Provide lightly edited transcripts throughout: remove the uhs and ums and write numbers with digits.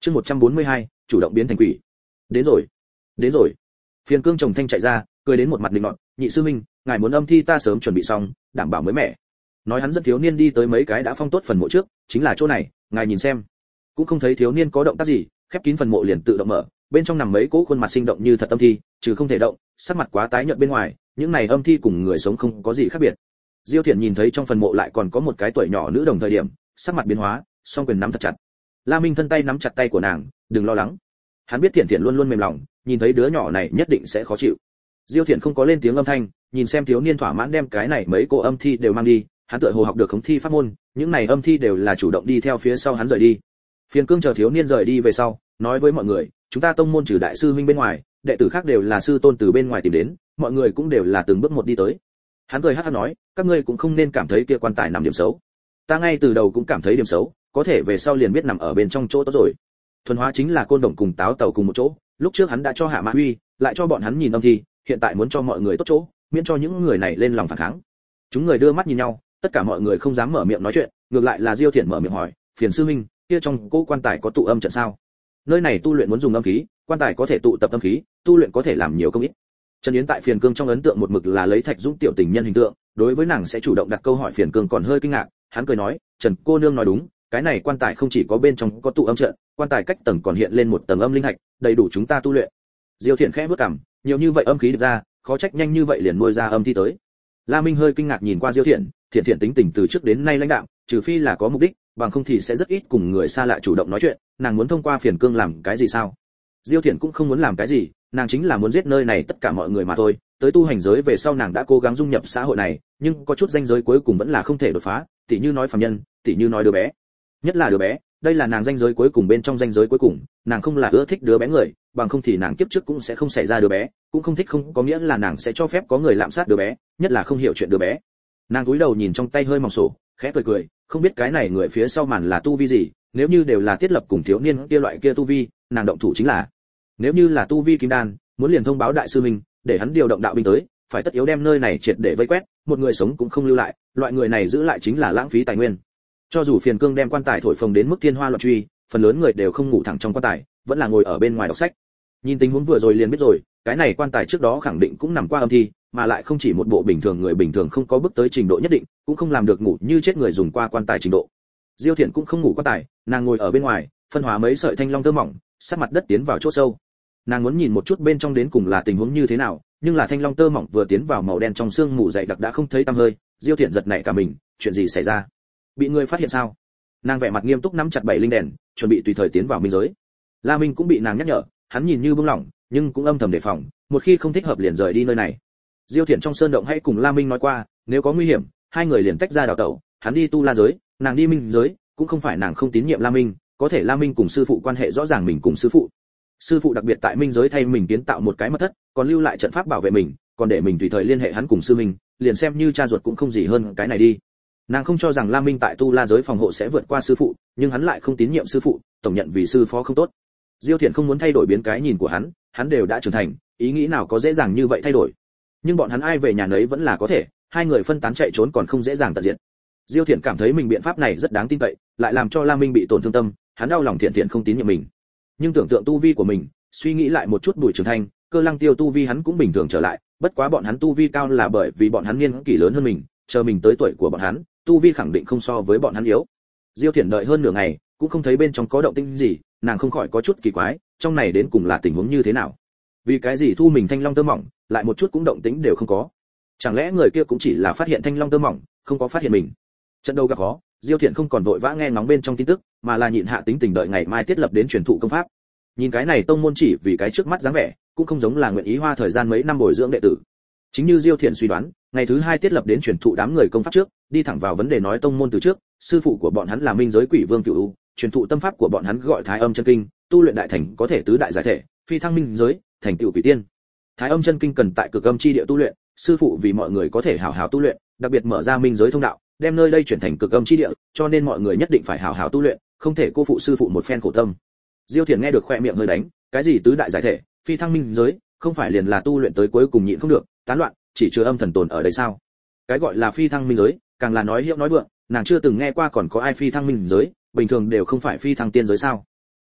Chương 142, chủ động biến thành quỷ. Đến rồi, đến rồi. Phiền Cương chồng thanh chạy ra, cười đến một mặt linh ngọt, "Nhị sư huynh, ngài muốn âm thi ta sớm chuẩn bị xong, đảm bảo mới mẻ." Nói hắn dẫn thiếu niên đi tới mấy cái đã phong tốt phần mộ trước, "Chính là chỗ này, ngài nhìn xem." Cũng không thấy thiếu niên có động tác gì, khép kín phần mộ liền tự động mở, bên trong nằm mấy cỗ khuôn mặt sinh động như thật âm thi, trừ không thể động, sắc mặt quá tái nhợt bên ngoài, những này âm thi cùng người sống không có gì khác biệt. Diêu Thiện nhìn thấy trong phần mộ lại còn có một cái tuổi nhỏ nữ đồng thời điểm, sắc mặt biến hóa, song quyền nắm thật chặt. La Minh thân tay nắm chặt tay của nàng, "Đừng lo lắng." Hắn biết Thiện Thiện luôn luôn mềm lòng, nhìn thấy đứa nhỏ này nhất định sẽ khó chịu. Diêu Thiện không có lên tiếng âm thanh, nhìn xem thiếu niên thỏa mãn đem cái này mấy cô âm thi đều mang đi, hắn tựa hồ học được khống thi pháp môn, những này âm thi đều là chủ động đi theo phía sau hắn rời đi. Phiền Cương chờ thiếu niên rời đi về sau, nói với mọi người, "Chúng ta tông môn trừ đại sư huynh bên ngoài, đệ tử khác đều là sư tôn từ bên ngoài tìm đến, mọi người cũng đều là từng bước một đi tới." Hắn cười hắc hắc nói, "Các ngươi cũng không nên cảm thấy kia quan tài nằm điểm xấu. Ta ngay từ đầu cũng cảm thấy điểm xấu, có thể về sau liền biết nằm ở bên trong chỗ tốt rồi. Thuần hóa chính là côn đồng cùng táo tàu cùng một chỗ, lúc trước hắn đã cho Hạ Mã Huy, lại cho bọn hắn nhìn âm thi, hiện tại muốn cho mọi người tốt chỗ, miễn cho những người này lên lòng phản kháng." Chúng người đưa mắt nhìn nhau, tất cả mọi người không dám mở miệng nói chuyện, ngược lại là Diêu Thiện mở miệng hỏi, "Phiền sư huynh, kia trong cô quan tài có tụ âm trận sao? Nơi này tu luyện muốn dùng âm khí, quan tài có thể tụ tập âm khí, tu luyện có thể làm nhiều công ít." Trần Yến tại Phiền Cương trong ấn tượng một mực là lấy Thạch Dũng tiểu tình nhân hình tượng, đối với nàng sẽ chủ động đặt câu hỏi Phiền Cương còn hơi kinh ngạc, hắn cười nói, "Trần cô nương nói đúng, cái này quan tài không chỉ có bên trong có tụ âm trận, quan tài cách tầng còn hiện lên một tầng âm linh hạch, đầy đủ chúng ta tu luyện." Diêu Thiện khẽ bước cằm, nhiều như vậy âm khí được ra, khó trách nhanh như vậy liền nuôi ra âm thi tới. La Minh hơi kinh ngạc nhìn qua Diêu Thiện, Thiện Thiện tính tình từ trước đến nay lãnh đạm, trừ phi là có mục đích, bằng không thì sẽ rất ít cùng người xa lạ chủ động nói chuyện, nàng muốn thông qua Phiền Cương làm cái gì sao? Diêu Thiện cũng không muốn làm cái gì, nàng chính là muốn giết nơi này tất cả mọi người mà thôi, tới tu hành giới về sau nàng đã cố gắng dung nhập xã hội này, nhưng có chút ranh giới cuối cùng vẫn là không thể đột phá, tỉ như nói phàm nhân, tỉ như nói đứa bé. Nhất là đứa bé, đây là nàng ranh giới cuối cùng bên trong ranh giới cuối cùng, nàng không là ưa thích đứa bé người, bằng không thì nàng kiếp trước cũng sẽ không xảy ra đứa bé, cũng không thích không có nghĩa là nàng sẽ cho phép có người lạm sát đứa bé, nhất là không hiểu chuyện đứa bé. Nàng cúi đầu nhìn trong tay hơi mỏng sổ, khẽ cười cười, không biết cái này người phía sau màn là tu vi gì, nếu như đều là Tiết Lập cùng thiếu niên kia loại kia tu vi, nàng động thủ chính là. Nếu như là tu vi kim đan, muốn liền thông báo đại sư mình, để hắn điều động đạo binh tới, phải tất yếu đem nơi này triệt để vây quét, một người sống cũng không lưu lại, loại người này giữ lại chính là lãng phí tài nguyên. Cho dù Phiền Cương đem quan tài thổi phồng đến mức thiên hoa loạn truy, phần lớn người đều không ngủ thẳng trong quan tài, vẫn là ngồi ở bên ngoài đọc sách. Nhìn tình huống vừa rồi liền biết rồi, cái này quan tài trước đó khẳng định cũng nằm qua âm thi, mà lại không chỉ một bộ bình thường người bình thường không có bước tới trình độ nhất định, cũng không làm được ngủ như chết người dùng qua quan tài trình độ. Diêu Thiện cũng không ngủ quan tài, nàng ngồi ở bên ngoài, phân hóa mấy sợi thanh long tơ mỏng, sát mặt đất tiến vào chỗ sâu. Nàng muốn nhìn một chút bên trong đến cùng là tình huống như thế nào, nhưng là thanh long tơ mỏng vừa tiến vào màu đen trong xương mù dày đặc đã không thấy tăm hơi. Diêu Thiện giật nảy cả mình, chuyện gì xảy ra? Bị người phát hiện sao? Nàng vẻ mặt nghiêm túc nắm chặt bảy linh đèn, chuẩn bị tùy thời tiến vào minh giới. La Minh cũng bị nàng nhắc nhở, hắn nhìn như buông lỏng, nhưng cũng âm thầm đề phòng, một khi không thích hợp liền rời đi nơi này. Diêu Thiện trong sơn động hãy cùng La Minh nói qua, nếu có nguy hiểm, hai người liền tách ra đào tẩu, hắn đi tu la giới, nàng đi minh giới, cũng không phải nàng không tín nhiệm La Minh, có thể La Minh cùng sư phụ quan hệ rõ ràng mình cùng sư phụ đặc biệt tại minh giới thay mình kiến tạo một cái mật thất, còn lưu lại trận pháp bảo vệ mình, còn để mình tùy thời liên hệ hắn cùng sư mình, liền xem như cha ruột cũng không gì hơn cái này đi. Nàng không cho rằng La Minh tại tu la giới phòng hộ sẽ vượt qua sư phụ, nhưng hắn lại không tín nhiệm sư phụ, tổng nhận vì sư phó không tốt. Diêu Thiện không muốn thay đổi biến cái nhìn của hắn đều đã trưởng thành, ý nghĩ nào có dễ dàng như vậy thay đổi. Nhưng bọn hắn ai về nhà nấy vẫn là có thể, hai người phân tán chạy trốn còn không dễ dàng tận diệt. Diêu Thiện cảm thấy mình biện pháp này rất đáng tin cậy, lại làm cho La Minh bị tổn thương tâm, hắn đau lòng Thiện không tín nhiệm mình. Nhưng tưởng tượng tu vi của mình, suy nghĩ lại một chút Bùi Trường Thanh, Cơ Lăng Tiêu tu vi hắn cũng bình thường trở lại, bất quá bọn hắn tu vi cao là bởi vì bọn hắn niên kỷ lớn hơn mình, chờ mình tới tuổi của bọn hắn, tu vi khẳng định không so với bọn hắn yếu. Diêu Thiện đợi hơn nửa ngày, cũng không thấy bên trong có động tĩnh gì, nàng không khỏi có chút kỳ quái, trong này đến cùng là tình huống như thế nào? Vì cái gì thu mình thanh long tơ mỏng, lại một chút cũng động tĩnh đều không có? Chẳng lẽ người kia cũng chỉ là phát hiện thanh long tơ mỏng, không có phát hiện mình? Trận đầu gặp khó, Diêu Thiện không còn vội vã nghe ngóng bên trong tin tức, mà là nhịn hạ tính tình đợi ngày mai Tiết Lập đến truyền thụ công pháp. Nhìn cái này tông môn chỉ vì cái trước mắt dáng vẻ, cũng không giống là nguyện ý hoa thời gian mấy năm bồi dưỡng đệ tử. Chính như Diêu Thiện suy đoán, ngày thứ hai Tiết Lập đến truyền thụ đám người công pháp trước, đi thẳng vào vấn đề nói tông môn từ trước, sư phụ của bọn hắn là minh giới quỷ vương Cửu U, truyền thụ tâm pháp của bọn hắn gọi Thái Âm chân kinh, tu luyện đại thành có thể tứ đại giải thể, phi thăng minh giới, thành tựu quỷ tiên. Thái Âm chân kinh cần tại cực âm chi địa tu luyện, sư phụ vì mọi người có thể hảo hảo tu luyện, đặc biệt mở ra minh giới thông đạo, đem nơi đây chuyển thành cực âm chi địa, cho nên mọi người nhất định phải hảo hảo tu luyện, không thể cô phụ sư phụ một phen khổ tâm. Diêu Thiện nghe được khoe miệng hơi đánh, cái gì tứ đại giải thể, phi thăng minh giới, không phải liền là tu luyện tới cuối cùng nhịn không được, tán loạn, chỉ chứa âm thần tồn ở đây sao? Cái gọi là phi thăng minh giới, càng là nói hiệu nói vượng, nàng chưa từng nghe qua còn có ai phi thăng minh giới, bình thường đều không phải phi thăng tiên giới sao?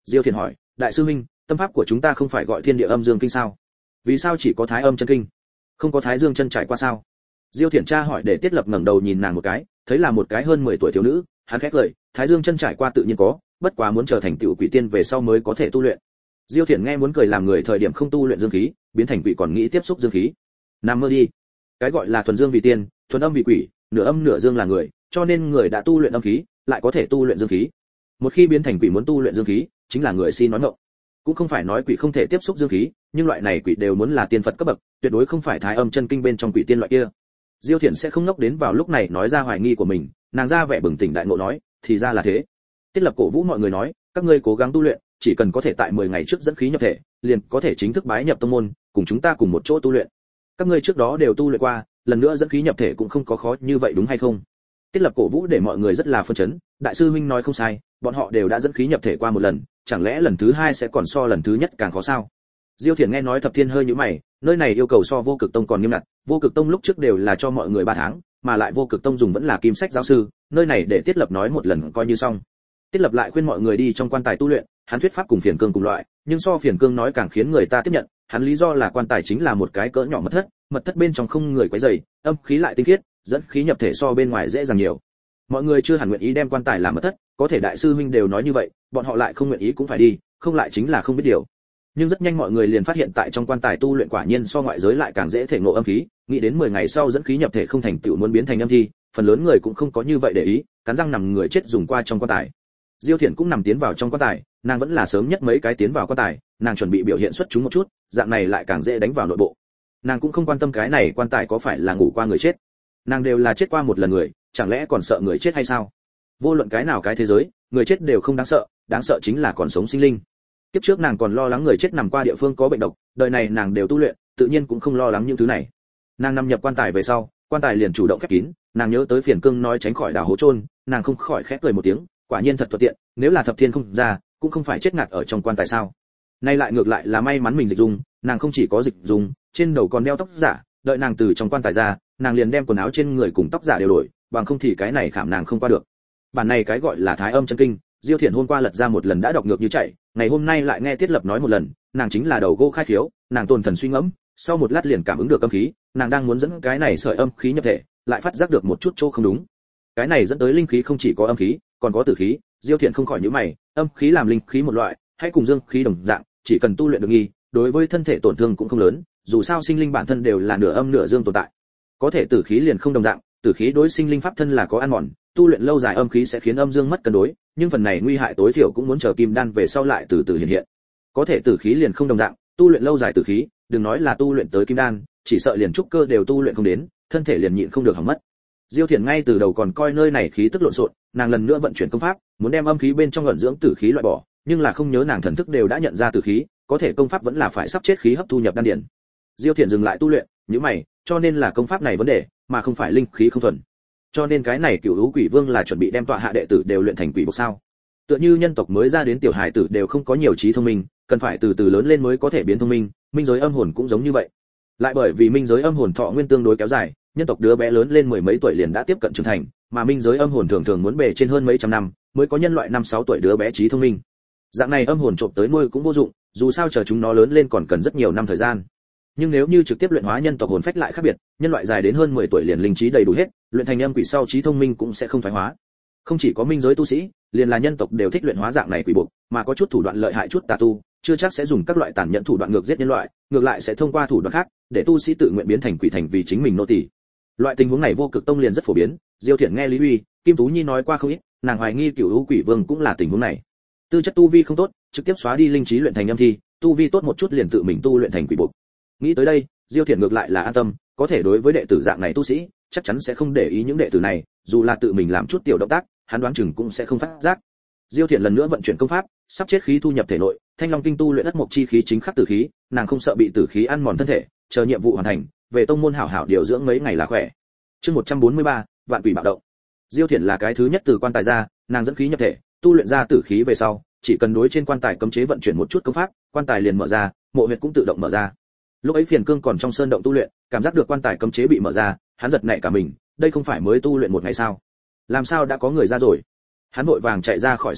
Diêu Thiền hỏi, đại sư huynh, tâm pháp của chúng ta không phải gọi Thiên Địa Âm Dương Kinh sao? Vì sao chỉ có Thái Âm Chân Kinh? Không có Thái Dương chân trải qua sao? Diêu Thiền tra hỏi để Tiết Lập ngẩng đầu nhìn nàng một cái, thấy là một cái hơn 10 tuổi thiếu nữ, hắn khẽ cười, Thái Dương chân trải qua tự nhiên có, bất quá muốn trở thành tiểu quỷ tiên về sau mới có thể tu luyện. Diêu Thiền nghe muốn cười làm người thời điểm không tu luyện dương khí, biến thành quỷ còn nghĩ tiếp xúc dương khí. Nằm mơ đi. Cái gọi là thuần dương vì tiên, thuần âm vì quỷ, nửa âm nửa dương là người, cho nên người đã tu luyện âm khí, lại có thể tu luyện dương khí. Một khi biến thành quỷ muốn tu luyện dương khí, chính là người si nói ngọng. Cũng không phải nói quỷ không thể tiếp xúc dương khí, nhưng loại này quỷ đều muốn là tiên Phật cấp bậc, tuyệt đối không phải Thái Âm chân kinh bên trong quỷ tiên loại kia. Diêu Thiển sẽ không ngốc đến vào lúc này nói ra hoài nghi của mình, nàng ra vẻ bừng tỉnh đại ngộ nói, thì ra là thế. Tiết Lập cổ vũ mọi người nói, các ngươi cố gắng tu luyện, chỉ cần có thể tại 10 ngày trước dẫn khí nhập thể, liền có thể chính thức bái nhập tông môn, cùng chúng ta cùng một chỗ tu luyện. Các ngươi trước đó đều tu luyện qua, lần nữa dẫn khí nhập thể cũng không có khó như vậy đúng hay không? Tiết Lập cổ vũ để mọi người rất là phân chấn, đại sư huynh nói không sai, bọn họ đều đã dẫn khí nhập thể qua một lần, chẳng lẽ lần thứ 2 sẽ còn so lần thứ nhất càng khó sao? Diêu Thiển nghe nói Thập Thiên hơi nhíu mày, nơi này yêu cầu so Vô Cực Tông còn nghiêm ngặt, Vô Cực Tông lúc trước đều là cho mọi người 3 tháng, mà lại Vô Cực Tông dùng vẫn là kim sách giáo sư, nơi này để Tiết Lập nói một lần coi như xong. Tiết Lập lại khuyên mọi người đi trong quan tài tu luyện, hắn thuyết pháp cùng Phiền Cương cùng loại, nhưng so Phiền Cương nói càng khiến người ta tiếp nhận, hắn lý do là quan tài chính là một cái cỡ nhỏ mật thất bên trong không người quấy rầy, âm khí lại tinh khiết, dẫn khí nhập thể so bên ngoài dễ dàng nhiều. Mọi người chưa hẳn nguyện ý đem quan tài làm mật thất, có thể đại sư huynh đều nói như vậy, bọn họ lại không nguyện ý cũng phải đi, không lại chính là không biết điều. Nhưng rất nhanh mọi người liền phát hiện tại trong quan tài tu luyện quả nhiên so ngoại giới lại càng dễ thể ngộ âm khí, nghĩ đến 10 ngày sau dẫn khí nhập thể không thành tựu muốn biến thành âm thi, phần lớn người cũng không có như vậy để ý, cắn răng nằm người chết dùng qua trong quan tài. Diêu Thiển cũng nằm tiến vào trong quan tài, nàng vẫn là sớm nhất mấy cái tiến vào quan tài, nàng chuẩn bị biểu hiện xuất chúng một chút, dạng này lại càng dễ đánh vào nội bộ. Nàng cũng không quan tâm cái này quan tài có phải là ngủ qua người chết, nàng đều là chết qua một lần người, chẳng lẽ còn sợ người chết hay sao? Vô luận cái nào cái thế giới, người chết đều không đáng sợ chính là còn sống sinh linh. Kiếp trước nàng còn lo lắng người chết nằm qua địa phương có bệnh độc, đời này nàng đều tu luyện, tự nhiên cũng không lo lắng những thứ này. Nàng nằm nhập quan tài về sau, quan tài liền chủ động khép kín, nàng nhớ tới Phiền Cương nói tránh khỏi đào hố chôn, nàng không khỏi khẽ cười một tiếng, quả nhiên thật thuận tiện, nếu là Thập Thiên không ra, cũng không phải chết ngạt ở trong quan tài sao? Nay lại ngược lại là may mắn mình dịch dung, nàng không chỉ có dịch dung, trên đầu còn đeo tóc giả, đợi nàng từ trong quan tài ra, nàng liền đem quần áo trên người cùng tóc giả đều đổi, bằng không thì cái này khảm nàng không qua được. Bản này cái gọi là Thái Âm chân kinh, Diêu Thiển hôm qua lật ra một lần đã đọc ngược như chạy, ngày hôm nay lại nghe Tiết Lập nói một lần, nàng chính là đầu gỗ khai khiếu, nàng tồn thần suy ngẫm, sau một lát liền cảm ứng được âm khí, nàng đang muốn dẫn cái này sợi âm khí nhập thể, lại phát giác được một chút chỗ không đúng. Cái này dẫn tới linh khí không chỉ có âm khí, còn có tử khí, Diêu Thiện không khỏi nhíu mày, âm khí làm linh khí một loại, hãy cùng dương khí đồng dạng, chỉ cần tu luyện được nghi, đối với thân thể tổn thương cũng không lớn, dù sao sinh linh bản thân đều là nửa âm nửa dương tồn tại. Có thể tử khí liền không đồng dạng, tử khí đối sinh linh pháp thân là có ăn mòn, tu luyện lâu dài âm khí sẽ khiến âm dương mất cân đối, nhưng phần này nguy hại tối thiểu cũng muốn chờ kim đan về sau lại từ từ hiện hiện. Có thể tử khí liền không đồng dạng, tu luyện lâu dài tử khí, đừng nói là tu luyện tới kim đan, chỉ sợ liền trúc cơ đều tu luyện không đến, thân thể liền nhịn không được hỏng mất. Diêu Thiển ngay từ đầu còn coi nơi này khí tức lộn xộn, nàng lần nữa vận chuyển công pháp, muốn đem âm khí bên trong ẩn dưỡng tử khí loại bỏ, nhưng là không nhớ nàng thần thức đều đã nhận ra tử khí, có thể công pháp vẫn là phải sắp chết khí hấp thu nhập đan điển. Diêu Thiển dừng lại tu luyện, nhíu mày, cho nên là công pháp này vấn đề, mà không phải linh khí không thuần. Cho nên cái này Cửu Lũ Quỷ Vương là chuẩn bị đem tọa hạ đệ tử đều luyện thành quỷ buộc sao? Tựa như nhân tộc mới ra đến tiểu hài tử đều không có nhiều trí thông minh, cần phải từ từ lớn lên mới có thể biến thông minh, minh giới âm hồn cũng giống như vậy. Lại bởi vì minh giới âm hồn thọ nguyên tương đối kéo dài, nhân tộc đứa bé lớn lên mười mấy tuổi liền đã tiếp cận trưởng thành, mà minh giới âm hồn thường thường muốn bề trên hơn mấy trăm năm mới có nhân loại 5-6 tuổi đứa bé trí thông minh. Dạng này âm hồn trộm tới nuôi cũng vô dụng, dù sao chờ chúng nó lớn lên còn cần rất nhiều năm thời gian. Nhưng nếu như trực tiếp luyện hóa nhân tộc hồn phách lại khác biệt, nhân loại dài đến hơn 10 tuổi liền linh trí đầy đủ hết, luyện thành âm quỷ sau trí thông minh cũng sẽ không thoái hóa. Không chỉ có minh giới tu sĩ, liền là nhân tộc đều thích luyện hóa dạng này quỷ buộc, mà có chút thủ đoạn lợi hại chút tà tu, chưa chắc sẽ dùng các loại tàn nhẫn thủ đoạn ngược giết nhân loại, ngược lại sẽ thông qua thủ đoạn khác, để tu sĩ tự nguyện biến thành quỷ thành vì chính mình nô tỳ. Loại tình huống này Vô Cực Tông liền rất phổ biến, Diêu Thiển nghe Lý Uy, Kim Tú Nhi nói qua không ít, nàng hoài nghi Cửu Lũ Quỷ Vương cũng là tình huống này. Tư chất tu vi không tốt, trực tiếp xóa đi linh trí luyện thành âm thi, tu vi tốt một chút liền tự mình tu luyện thành quỷ buộc. Nghĩ tới đây, Diêu Thiển ngược lại là an tâm, có thể đối với đệ tử dạng này tu sĩ, chắc chắn sẽ không để ý những đệ tử này, dù là tự mình làm chút tiểu động tác, hắn đoán chừng cũng sẽ không phát giác. Diêu Thiển lần nữa vận chuyển công pháp, sắp chết khí thu nhập thể nội, Thanh Long Kinh tu luyện ất mộc chi khí chính khắc tử khí, nàng không sợ bị tử khí ăn mòn thân thể, chờ nhiệm vụ hoàn thành, về tông môn hảo hảo điều dưỡng mấy ngày là khỏe. Chương 143, vạn quỷ bạo động. Diêu Thiển là cái thứ nhất từ quan tài ra, nàng dẫn khí nhập thể, tu luyện ra tử khí về sau, chỉ cần đối trên quan tài cấm chế vận chuyển một chút công pháp, quan tài liền mở ra, mộ huyệt cũng tự động mở ra. Lúc ấy Phiền Cương còn trong sơn động tu luyện, cảm giác được quan tài cấm chế bị mở ra, hắn giật nảy cả mình, đây không phải mới tu luyện một ngày sao? Làm sao đã có người ra rồi? Hắn vội vàng chạy ra khỏi sơn động,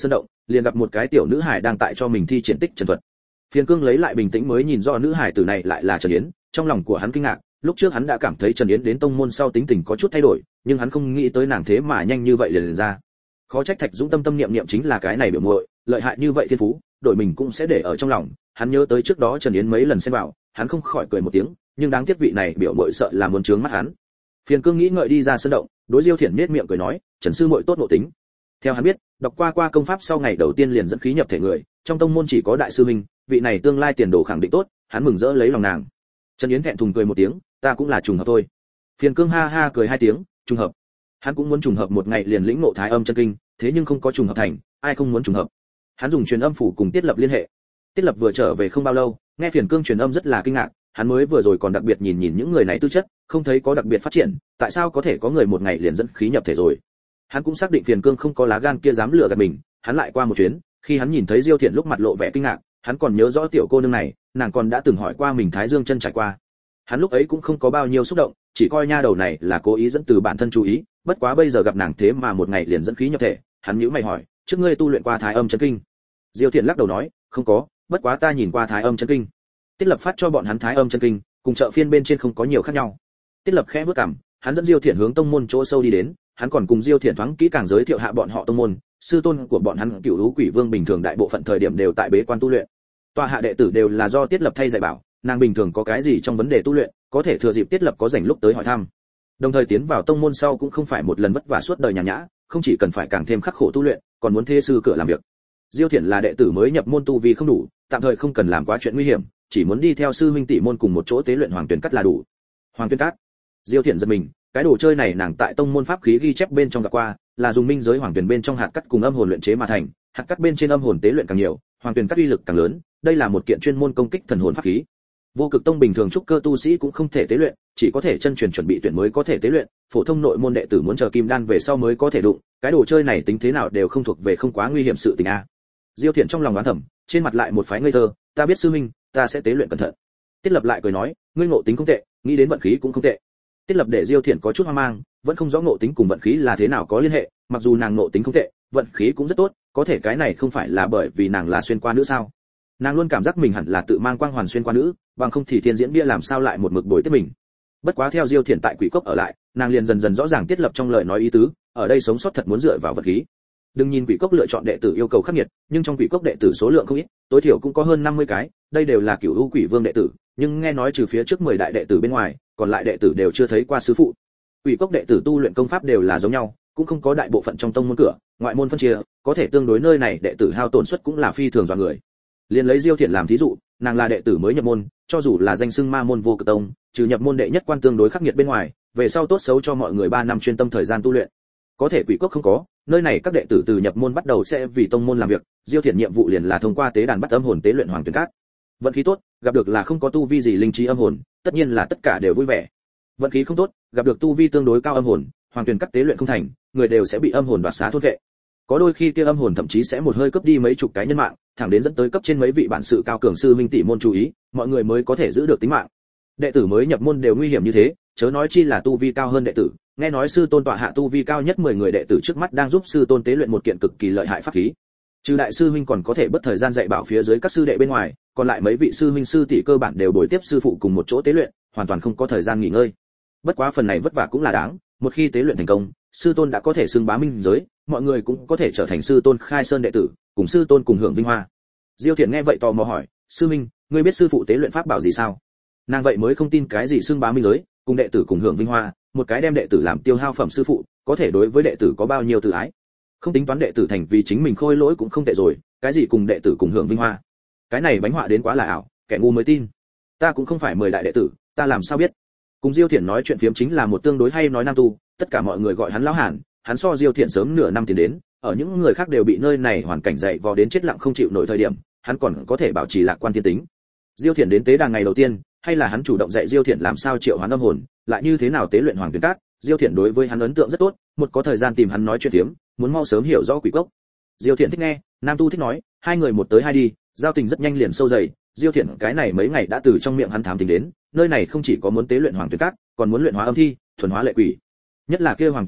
liền gặp một cái tiểu nữ hải đang tại cho mình thi triển tích trần thuật. Phiền Cương lấy lại bình tĩnh mới nhìn rõ nữ hải tử này lại là Trần Yến, trong lòng của hắn kinh ngạc, lúc trước hắn đã cảm thấy Trần Yến đến tông môn sau tính tình có chút thay đổi, nhưng hắn không nghĩ tới nàng thế mà nhanh như vậy liền ra. Khó trách Thạch Dũng tâm niệm niệm chính là cái này biểu muội, lợi hại như vậy thiên phú, đội mình cũng sẽ để ở trong lòng. Hắn nhớ tới trước đó Trần Yến mấy lần xem vào, hắn không khỏi cười một tiếng, nhưng đáng tiếc vị này biểu muội sợ là muốn trướng mắt hắn. Phiền Cương nghĩ ngợi đi ra sân động, đối Diêu Thiển nhếch miệng cười nói, Trần sư muội tốt ngộ tính. Theo hắn biết, đọc qua công pháp sau ngày đầu tiên liền dẫn khí nhập thể người, trong tông môn chỉ có đại sư huynh, vị này tương lai tiền đồ khẳng định tốt, hắn mừng rỡ lấy lòng nàng. Trần Yến thẹn thùng cười một tiếng, ta cũng là trùng hợp thôi. Phiền Cương ha ha cười hai tiếng, trùng hợp. Hắn cũng muốn trùng hợp một ngày liền lĩnh ngộ Thái Âm chân kinh, thế nhưng không có trùng hợp thành, ai không muốn trùng hợp. Hắn dùng truyền âm phủ cùng Tiết Lập liên hệ. Tiết Lập vừa trở về không bao lâu, nghe Phiền Cương truyền âm rất là kinh ngạc, hắn mới vừa rồi còn đặc biệt nhìn những người này tư chất, không thấy có đặc biệt phát triển, tại sao có thể có người một ngày liền dẫn khí nhập thể rồi. Hắn cũng xác định Phiền Cương không có lá gan kia dám lừa gạt mình, hắn lại qua một chuyến, khi hắn nhìn thấy Diêu Thiện lúc mặt lộ vẻ kinh ngạc, hắn còn nhớ rõ tiểu cô nương này, nàng còn đã từng hỏi qua mình Thái Dương chân trải qua. Hắn lúc ấy cũng không có bao nhiêu xúc động, chỉ coi nha đầu này là cố ý dẫn từ bản thân chú ý, bất quá bây giờ gặp nàng thế mà một ngày liền dẫn khí nhập thể, hắn nhíu mày hỏi, trước ngươi tu luyện qua Thái Âm chân kinh? Diêu Thiện lắc đầu nói, không có, bất quá ta nhìn qua Thái Âm chân kinh. Tiết Lập phát cho bọn hắn Thái Âm chân kinh, cùng chợ phiên bên trên không có nhiều khác nhau. Tiết Lập khẽ bước cằm, hắn dẫn Diêu Thiện hướng tông môn chỗ sâu đi đến, hắn còn cùng Diêu Thiện thoáng kỹ càng giới thiệu hạ bọn họ tông môn, sư tôn của bọn hắn Cửu Lũ Quỷ Vương bình thường đại bộ phận thời điểm đều tại bế quan tu luyện. Tòa hạ đệ tử đều là do Tiết Lập thay dạy bảo, nàng bình thường có cái gì trong vấn đề tu luyện, có thể thừa dịp Tiết Lập có rảnh lúc tới hỏi thăm. Đồng thời tiến vào tông môn sau cũng không phải một lần vất vả suốt đời nhàn nhã, không chỉ cần phải càng thêm khắc khổ tu luyện, còn muốn thê sư cửa làm việc. Diêu Thiện là đệ tử mới nhập môn tu vi không đủ, tạm thời không cần làm quá chuyện nguy hiểm, chỉ muốn đi theo sư huynh tỷ môn cùng một chỗ tế luyện Hoàng Tuyền Cát là đủ. Hoàng Tuyền Cát. Diêu Thiện giật mình, cái đồ chơi này nàng tại tông môn pháp khí ghi chép bên trong gặp qua, là dùng minh giới Hoàng Tuyền bên trong hạt cát cùng âm hồn luyện chế mà thành, hạt cát bên trên âm hồn tế luyện càng nhiều, Hoàng Tuyền Cát uy lực càng lớn, đây là một kiện chuyên môn công kích thần hồn pháp khí. Vô Cực Tông bình thường trúc cơ tu sĩ cũng không thể tế luyện, chỉ có thể chân truyền chuẩn bị tuyển mới có thể tế luyện, phổ thông nội môn đệ tử muốn chờ kim đan về sau mới có thể đụng, cái đồ chơi này tính thế nào đều không thuộc về không quá nguy hiểm sự tình a. Diêu Thiện trong lòng đoán thầm, trên mặt lại một phái ngây thơ, ta biết sư huynh, ta sẽ tế luyện cẩn thận. Tiết Lập lại cười nói, ngươi ngộ tính không tệ, nghĩ đến vận khí cũng không tệ. Tiết Lập để Diêu Thiện có chút hoang mang, vẫn không rõ ngộ tính cùng vận khí là thế nào có liên hệ, mặc dù nàng ngộ tính không tệ, vận khí cũng rất tốt, có thể cái này không phải là bởi vì nàng là xuyên qua nữ sao? Nàng luôn cảm giác mình hẳn là tự mang quang hoàn xuyên qua nữ, bằng không thì thiên diễn bia làm sao lại một mực bồi tiếp mình. Bất quá theo Diêu Thiện tại Quỷ Cốc ở lại, nàng liền dần dần rõ ràng Tiết Lập trong lời nói ý tứ, ở đây sống sót thật muốn dựa vào vận khí. Đừng nhìn Quỷ Cốc lựa chọn đệ tử yêu cầu khắc nghiệt, nhưng trong Quỷ Cốc đệ tử số lượng không ít, tối thiểu cũng có hơn 50 cái, đây đều là Cửu Lũ Quỷ Vương đệ tử, nhưng nghe nói trừ phía trước 10 đại đệ tử bên ngoài, còn lại đệ tử đều chưa thấy qua sư phụ. Quỷ Cốc đệ tử tu luyện công pháp đều là giống nhau, cũng không có đại bộ phận trong tông môn cửa, ngoại môn phân chia, có thể tương đối nơi này đệ tử hao tổn suất cũng là phi thường dọa người. Liên lấy Diêu Thiện làm thí dụ, nàng là đệ tử mới nhập môn, cho dù là danh xưng ma môn Vô Cực Tông, trừ nhập môn đệ nhất quan tương đối khắc nghiệt bên ngoài, về sau tốt xấu cho mọi người 3 năm chuyên tâm thời gian tu luyện. Có thể Quỷ Cốc không có, nơi này các đệ tử từ nhập môn bắt đầu sẽ vì tông môn làm việc, Diêu Thiện nhiệm vụ liền là thông qua tế đàn bắt âm hồn tế luyện Hoàng Tuyền Cát. Vận khí tốt, gặp được là không có tu vi gì linh trí âm hồn, tất nhiên là tất cả đều vui vẻ. Vận khí không tốt, gặp được tu vi tương đối cao âm hồn, Hoàng Tuyền Cát tế luyện không thành, người đều sẽ bị âm hồn đoạt xá thôn vệ. Có đôi khi kia âm hồn thậm chí sẽ một hơi cướp đi mấy chục cái nhân mạng, thẳng đến dẫn tới cấp trên mấy vị bản sự cao cường sư minh tỷ môn chú ý, mọi người mới có thể giữ được tính mạng. Đệ tử mới nhập môn đều nguy hiểm như thế, chớ nói chi là tu vi cao hơn đệ tử, nghe nói sư tôn tọa hạ tu vi cao nhất 10 người đệ tử trước mắt đang giúp sư tôn tế luyện một kiện cực kỳ lợi hại pháp khí. Trừ đại sư huynh còn có thể bất thời gian dạy bảo phía dưới các sư đệ bên ngoài, còn lại mấy vị sư huynh sư tỷ cơ bản đều bồi tiếp sư phụ cùng một chỗ tế luyện, hoàn toàn không có thời gian nghỉ ngơi. Bất quá phần này vất vả cũng là đáng, một khi tế luyện thành công, sư tôn đã có thể xưng bá minh giới, mọi người cũng có thể trở thành sư tôn khai sơn đệ tử, cùng sư tôn cùng hưởng vinh hoa. Diêu Thiện nghe vậy tò mò hỏi, sư huynh, ngươi biết sư phụ tế luyện pháp bảo gì sao? Nàng vậy mới không tin cái gì xưng bá minh giới, cùng đệ tử cùng hưởng vinh hoa, một cái đem đệ tử làm tiêu hao phẩm sư phụ, có thể đối với đệ tử có bao nhiêu tự ái. Không tính toán đệ tử thành vì chính mình khôi lỗi cũng không tệ rồi, cái gì cùng đệ tử cùng hưởng vinh hoa. Cái này bánh họa đến quá là ảo, kẻ ngu mới tin. Ta cũng không phải 10 đại đệ tử, ta làm sao biết? Cùng Diêu Thiện nói chuyện phiếm chính là một tương đối hay nói nam tu, tất cả mọi người gọi hắn lão Hàn, hắn so Diêu Thiện sớm nửa năm tiến đến, ở những người khác đều bị nơi này hoàn cảnh dạy vò đến chết lặng không chịu nổi thời điểm, hắn còn có thể bảo trì lạc quan thiên tính. Diêu Thiện đến tế đàn ngày đầu tiên, hay là hắn chủ động dạy Diêu Thiện làm sao triệu hoán âm hồn, lại như thế nào tế luyện Hoàng Tuyền Cát, Diêu Thiện đối với hắn ấn tượng rất tốt, một có thời gian tìm hắn nói chuyện phiếm, muốn mau sớm hiểu rõ Quỷ Cốc. Diêu Thiện thích nghe, nam tu thích nói, hai người một tới hai đi, giao tình rất nhanh liền sâu dày. Diêu Thiện cái này mấy ngày đã từ trong miệng hắn thám tính đến, nơi này không chỉ có muốn tế luyện Hoàng Tuyền Cát, còn muốn luyện hóa âm thi, thuần hóa lệ quỷ. Nhất là kia Hoàng Tuyền Cát,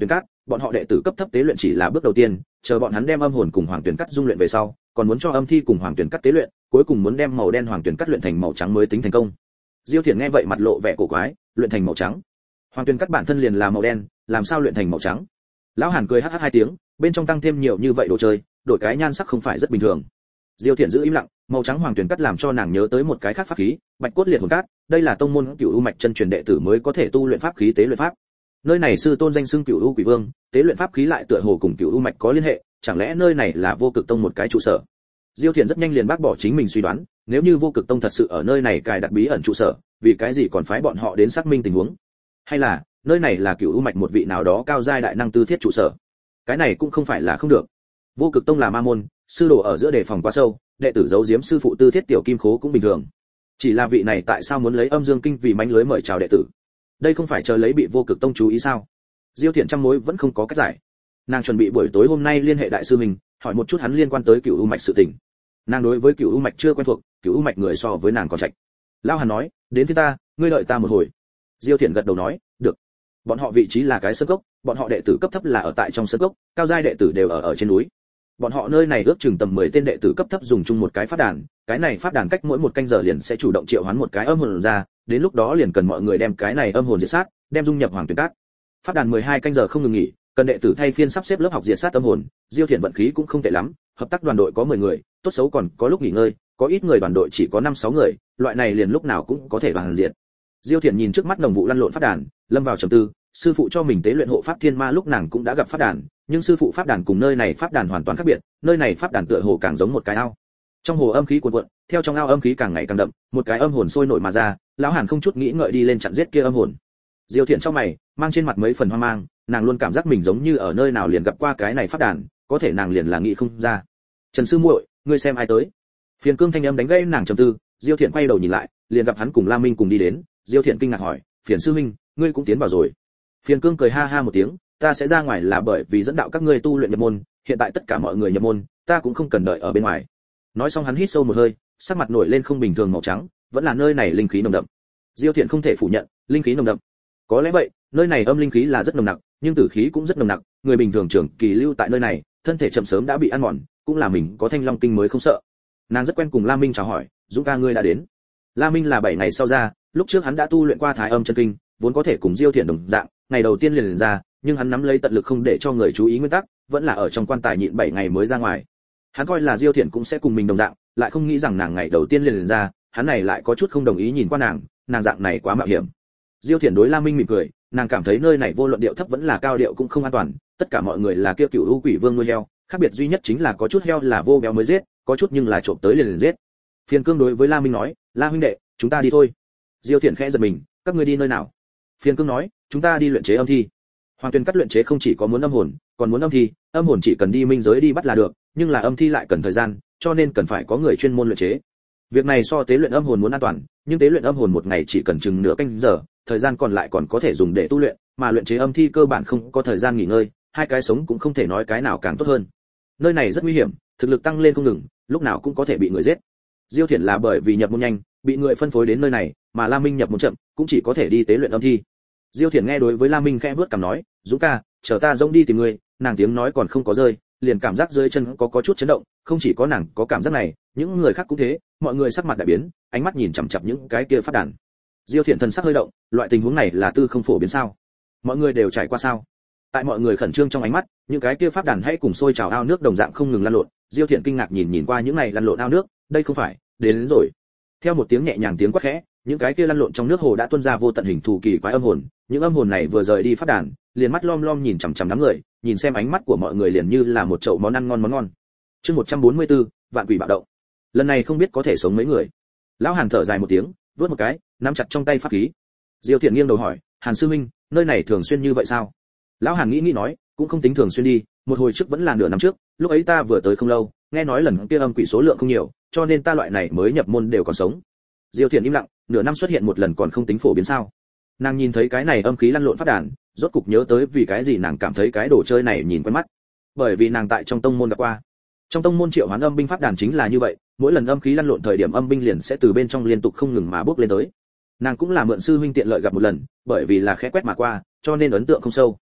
bọn họ đệ tử cấp thấp tế luyện chỉ là bước đầu tiên, chờ bọn hắn đem âm hồn cùng hoàng tuyển cắt dung luyện về sau, còn muốn cho âm thi cùng hoàng tuyển cắt tế luyện, cuối cùng muốn đem màu đen hoàng tuyển cắt luyện thành màu trắng mới tính thành công. Diêu Thiển nghe vậy mặt lộ vẻ cổ quái, luyện thành màu trắng? Hoàng tuyển cắt bản thân liền là màu đen, làm sao luyện thành màu trắng? Lão Hàn cười hắc hắc hai tiếng, bên trong tăng thêm nhiều như vậy đồ chơi, đổi cái nhan sắc không phải rất bình thường. Diêu Thiển giữ im lặng, màu trắng hoàng tuyển cắt làm cho nàng nhớ tới một cái khác pháp khí, Bạch cốt liệt hồn cát, đây là tông môn Cửu U mạch chân truyền đệ tử mới có thể tu luyện pháp khí tế luyện pháp. Nơi này sư tôn danh xưng Cửu U quỷ vương, tế luyện pháp khí lại tựa hồ cùng Cửu U mạch có liên hệ, chẳng lẽ nơi này là Vô Cực tông một cái trụ sở? Diêu Thiển rất nhanh liền bác bỏ chính mình suy đoán, nếu như Vô Cực tông thật sự ở nơi này cài đặt bí ẩn trụ sở, vì cái gì còn phái bọn họ đến xác minh tình huống? Hay là nơi này là Cửu U mạch một vị nào đó cao giai đại năng tư thiết trụ sở? Cái này cũng không phải là không được. Vô Cực tông là ma môn, sư đồ ở giữa đề phòng quá sâu, đệ tử giấu giếm sư phụ tư thiết tiểu kim khố cũng bình thường. Chỉ là vị này tại sao muốn lấy âm dương kinh vì mánh lưới mời chào đệ tử? Đây không phải chờ lấy bị Vô Cực tông chú ý sao? Diêu Thiện trăm mối vẫn không có cách giải. Nàng chuẩn bị buổi tối hôm nay liên hệ đại sư mình, hỏi một chút hắn liên quan tới Cửu U mạch sự tình. Nàng đối với Cửu U mạch chưa quen thuộc, Cửu U mạch người so với nàng còn trạch. Lão Hàn nói, đến phía ta, ngươi đợi ta một hồi. Diêu Thiện gật đầu nói, được. Bọn họ vị trí là cái sơn cốc, bọn họ đệ tử cấp thấp là ở tại trong sơn cốc, cao giai đệ tử đều ở trên núi. Bọn họ nơi này ước chừng tầm 10 tên đệ tử cấp thấp dùng chung một cái pháp đàn, cái này pháp đàn cách mỗi một canh giờ liền sẽ chủ động triệu hoán một cái âm hồn ra, đến lúc đó liền cần mọi người đem cái này âm hồn diệt sát, đem dung nhập hoàng tuyển cát. Pháp đàn 12 canh giờ không ngừng nghỉ, cần đệ tử thay phiên sắp xếp lớp học diệt sát âm hồn. Diêu Thiện vận khí cũng không tệ lắm, hợp tác đoàn đội có 10 người, tốt xấu còn có lúc nghỉ ngơi, có ít người đoàn đội chỉ có 5-6 người, loại này liền lúc nào cũng có thể đoàn diệt. Diêu Thiện nhìn trước mắt đồng vụ lăn lộn pháp đàn, lâm vào trầm tư, sư phụ cho mình tế luyện hộ pháp thiên ma lúc nàng cũng đã gặp pháp đàn, nhưng sư phụ pháp đàn cùng nơi này pháp đàn hoàn toàn khác biệt, nơi này pháp đàn tựa hồ càng giống một cái ao. Trong hồ âm khí cuồn cuộn, theo trong ao âm khí càng ngày càng đậm, một cái âm hồn sôi nổi mà ra, lão Hàn không chút nghĩ ngợi đi lên chặn giết kia âm hồn. Diêu Thiện trong mày, mang trên mặt mấy phần hoang mang, nàng luôn cảm giác mình giống như ở nơi nào liền gặp qua cái này pháp đàn, có thể nàng liền là nghĩ không ra. Trần sư muội, ngươi xem ai tới? Phiền Cương thanh âm đánh gãy nàng trầm tư, Diêu Thiện quay đầu nhìn lại, liền gặp hắn cùng La Minh cùng đi đến. Diêu Thiện kinh ngạc hỏi, Phiền sư huynh, ngươi cũng tiến vào rồi? Phiền Cương cười ha ha một tiếng, ta sẽ ra ngoài là bởi vì dẫn đạo các ngươi tu luyện nhập môn, hiện tại tất cả mọi người nhập môn, ta cũng không cần đợi ở bên ngoài. Nói xong hắn hít sâu một hơi, sắc mặt nổi lên không bình thường màu trắng, vẫn là nơi này linh khí nồng đậm. Diêu Thiện không thể phủ nhận, linh khí nồng đậm. Có lẽ vậy, nơi này âm linh khí là rất nồng nặc, nhưng tử khí cũng rất nồng nặc, người bình thường trưởng kỳ lưu tại nơi này, thân thể chậm sớm đã bị ăn mòn, cũng là mình có Thanh Long kinh mới không sợ. Nàng rất quen cùng La Minh chào hỏi, Dũng ca ngươi đã đến. La Minh là 7 ngày sau ra, lúc trước hắn đã tu luyện qua Thái Âm chân kinh, vốn có thể cùng Diêu Thiện đồng dạng, ngày đầu tiên liền ra, nhưng hắn nắm lấy tận lực không để cho người chú ý nguyên tắc, vẫn là ở trong quan tài nhịn 7 ngày mới ra ngoài. Hắn coi là Diêu Thiện cũng sẽ cùng mình đồng dạng, lại không nghĩ rằng nàng ngày đầu tiên liền ra, hắn này lại có chút không đồng ý nhìn qua nàng dạng này quá mạo hiểm. Diêu Thiện đối La Minh mỉm cười, nàng cảm thấy nơi này vô luận điệu thấp vẫn là cao điệu cũng không an toàn, tất cả mọi người là kia Cửu U quỷ vương nuôi heo, khác biệt duy nhất chính là có chút heo là vô béo mới giết, có chút nhưng là trộm tới liền giết. Phiền Cương đối với La Minh nói, La huynh đệ, chúng ta đi thôi. Diêu Thiện khẽ giật mình, các ngươi đi nơi nào? Phiền Cương nói, chúng ta đi luyện chế âm thi. Hoàng Tuyền cắt luyện chế không chỉ có muốn âm hồn, còn muốn âm thi, âm hồn chỉ cần đi minh giới đi bắt là được, nhưng là âm thi lại cần thời gian, cho nên cần phải có người chuyên môn luyện chế. Việc này so tế luyện âm hồn muốn an toàn, nhưng tế luyện âm hồn một ngày chỉ cần chừng nửa canh giờ, thời gian còn lại còn có thể dùng để tu luyện, mà luyện chế âm thi cơ bản không có thời gian nghỉ ngơi, hai cái sống cũng không thể nói cái nào càng tốt hơn. Nơi này rất nguy hiểm, thực lực tăng lên không ngừng, lúc nào cũng có thể bị người giết. Diêu Thiển là bởi vì nhập môn nhanh, bị người phân phối đến nơi này, mà La Minh nhập môn chậm, cũng chỉ có thể đi tế luyện âm thi. Diêu Thiển nghe đối với La Minh khẽ vuốt cằm nói, "Dũng ca, chờ ta rông đi tìm ngươi." Nàng tiếng nói còn không có rơi, liền cảm giác dưới chân có chút chấn động, không chỉ có nàng có cảm giác này, những người khác cũng thế, mọi người sắc mặt đại biến, ánh mắt nhìn chằm chằm những cái kia phát đàn. Diêu Thiện thần sắc hơi động, loại tình huống này là tư không phổ biến sao? Mọi người đều trải qua sao? Tại mọi người khẩn trương trong ánh mắt, những cái kia pháp đàn hãy cùng sôi trào ao nước đồng dạng không ngừng lăn lộn. Diêu Thiện kinh ngạc nhìn qua những này lăn lộn ao nước, đây không phải, đến rồi. Theo một tiếng nhẹ nhàng tiếng quát khẽ, những cái kia lăn lộn trong nước hồ đã tuôn ra vô tận hình thù kỳ quái âm hồn, những âm hồn này vừa rời đi pháp đàn, liền mắt lom lom nhìn chằm chằm đám người, nhìn xem ánh mắt của mọi người liền như là một chậu món ăn ngon món ngon. Chương 144, vạn quỷ bạo động. Lần này không biết có thể sống mấy người. Lão Hàn thở dài một tiếng, vớt một cái, nắm chặt trong tay pháp khí. Diêu Thiện nghiêng đầu hỏi, Hàn sư minh, nơi này thường xuyên như vậy sao? Lão Hàn nghĩ nói, cũng không tính thường xuyên đi, một hồi trước vẫn là nửa năm trước, lúc ấy ta vừa tới không lâu, nghe nói lần kia âm quỷ số lượng không nhiều, cho nên ta loại này mới nhập môn đều còn sống. Diêu Thiện im lặng, nửa năm xuất hiện một lần còn không tính phổ biến sao? Nàng nhìn thấy cái này âm khí lăn lộn phát đàn, rốt cục nhớ tới vì cái gì nàng cảm thấy cái đồ chơi này nhìn quen mắt. Bởi vì nàng tại trong tông môn đã qua. Trong tông môn triệu hoán âm binh pháp đàn chính là như vậy, mỗi lần âm khí lăn lộn thời điểm âm binh liền sẽ từ bên trong liên tục không ngừng mà bước lên tới. Nàng cũng là mượn sư huynh tiện lợi gặp một lần, bởi vì là khẽ quét mà qua, cho nên ấn tượng không sâu.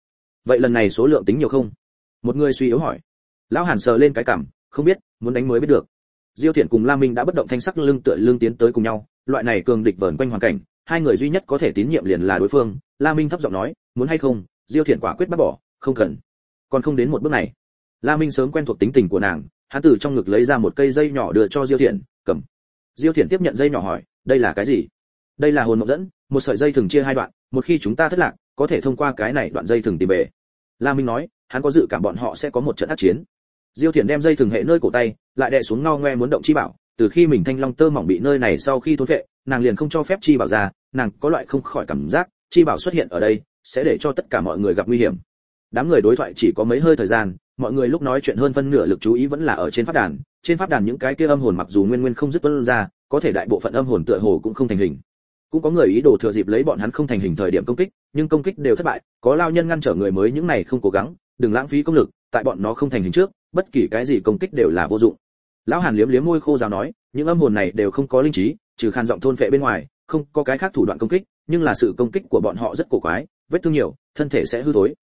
vậy lần này số lượng tính nhiều không? Một người suy yếu hỏi. Lão Hàn sờ lên cái cằm, không biết, muốn đánh mới biết được. Diêu Thiện cùng La Minh đã bất động thanh sắc lưng tựa lưng tiến tới cùng nhau, loại này cường địch vờn quanh hoàn cảnh, hai người duy nhất có thể tín nhiệm liền là đối phương. La Minh thấp giọng nói, muốn hay không? Diêu Thiện quả quyết bác bỏ, không cần. Còn không đến một bước này. La Minh sớm quen thuộc tính tình của nàng, hắn từ trong ngực lấy ra một cây dây nhỏ đưa cho Diêu Thiện, cầm. Diêu Thiện tiếp nhận dây nhỏ hỏi, đây là cái gì? Đây là hồn mộng dẫn, một sợi dây thừng chia hai đoạn, một khi chúng ta thất lạc, có thể thông qua cái này đoạn dây thừng tìm về. La Minh nói, hắn có dự cảm bọn họ sẽ có một trận ác chiến. Diêu Thiện đem dây thừng hệ nơi cổ tay, lại đè xuống ngao ngoe muốn động chi bảo, từ khi mình thanh long tơ mỏng bị nơi này sau khi thốn vệ, nàng liền không cho phép chi bảo ra, nàng có loại không khỏi cảm giác, chi bảo xuất hiện ở đây, sẽ để cho tất cả mọi người gặp nguy hiểm. Đám người đối thoại chỉ có mấy hơi thời gian, mọi người lúc nói chuyện hơn phân nửa lực chú ý vẫn là ở trên pháp đàn những cái kia âm hồn mặc dù nguyên không dứt tuôn ra, có thể đại bộ phận âm hồn tựa hồ cũng không thành hình. Cũng có người ý đồ thừa dịp lấy bọn hắn không thành hình thời điểm công kích, nhưng công kích đều thất bại, có lao nhân ngăn trở người mới những này không cố gắng, đừng lãng phí công lực, tại bọn nó không thành hình trước, bất kỳ cái gì công kích đều là vô dụng. Lão Hàn liếm liếm môi khô rào nói, những âm hồn này đều không có linh trí, trừ khan giọng thôn phệ bên ngoài, không có cái khác thủ đoạn công kích, nhưng là sự công kích của bọn họ rất cổ quái, vết thương nhiều, thân thể sẽ hư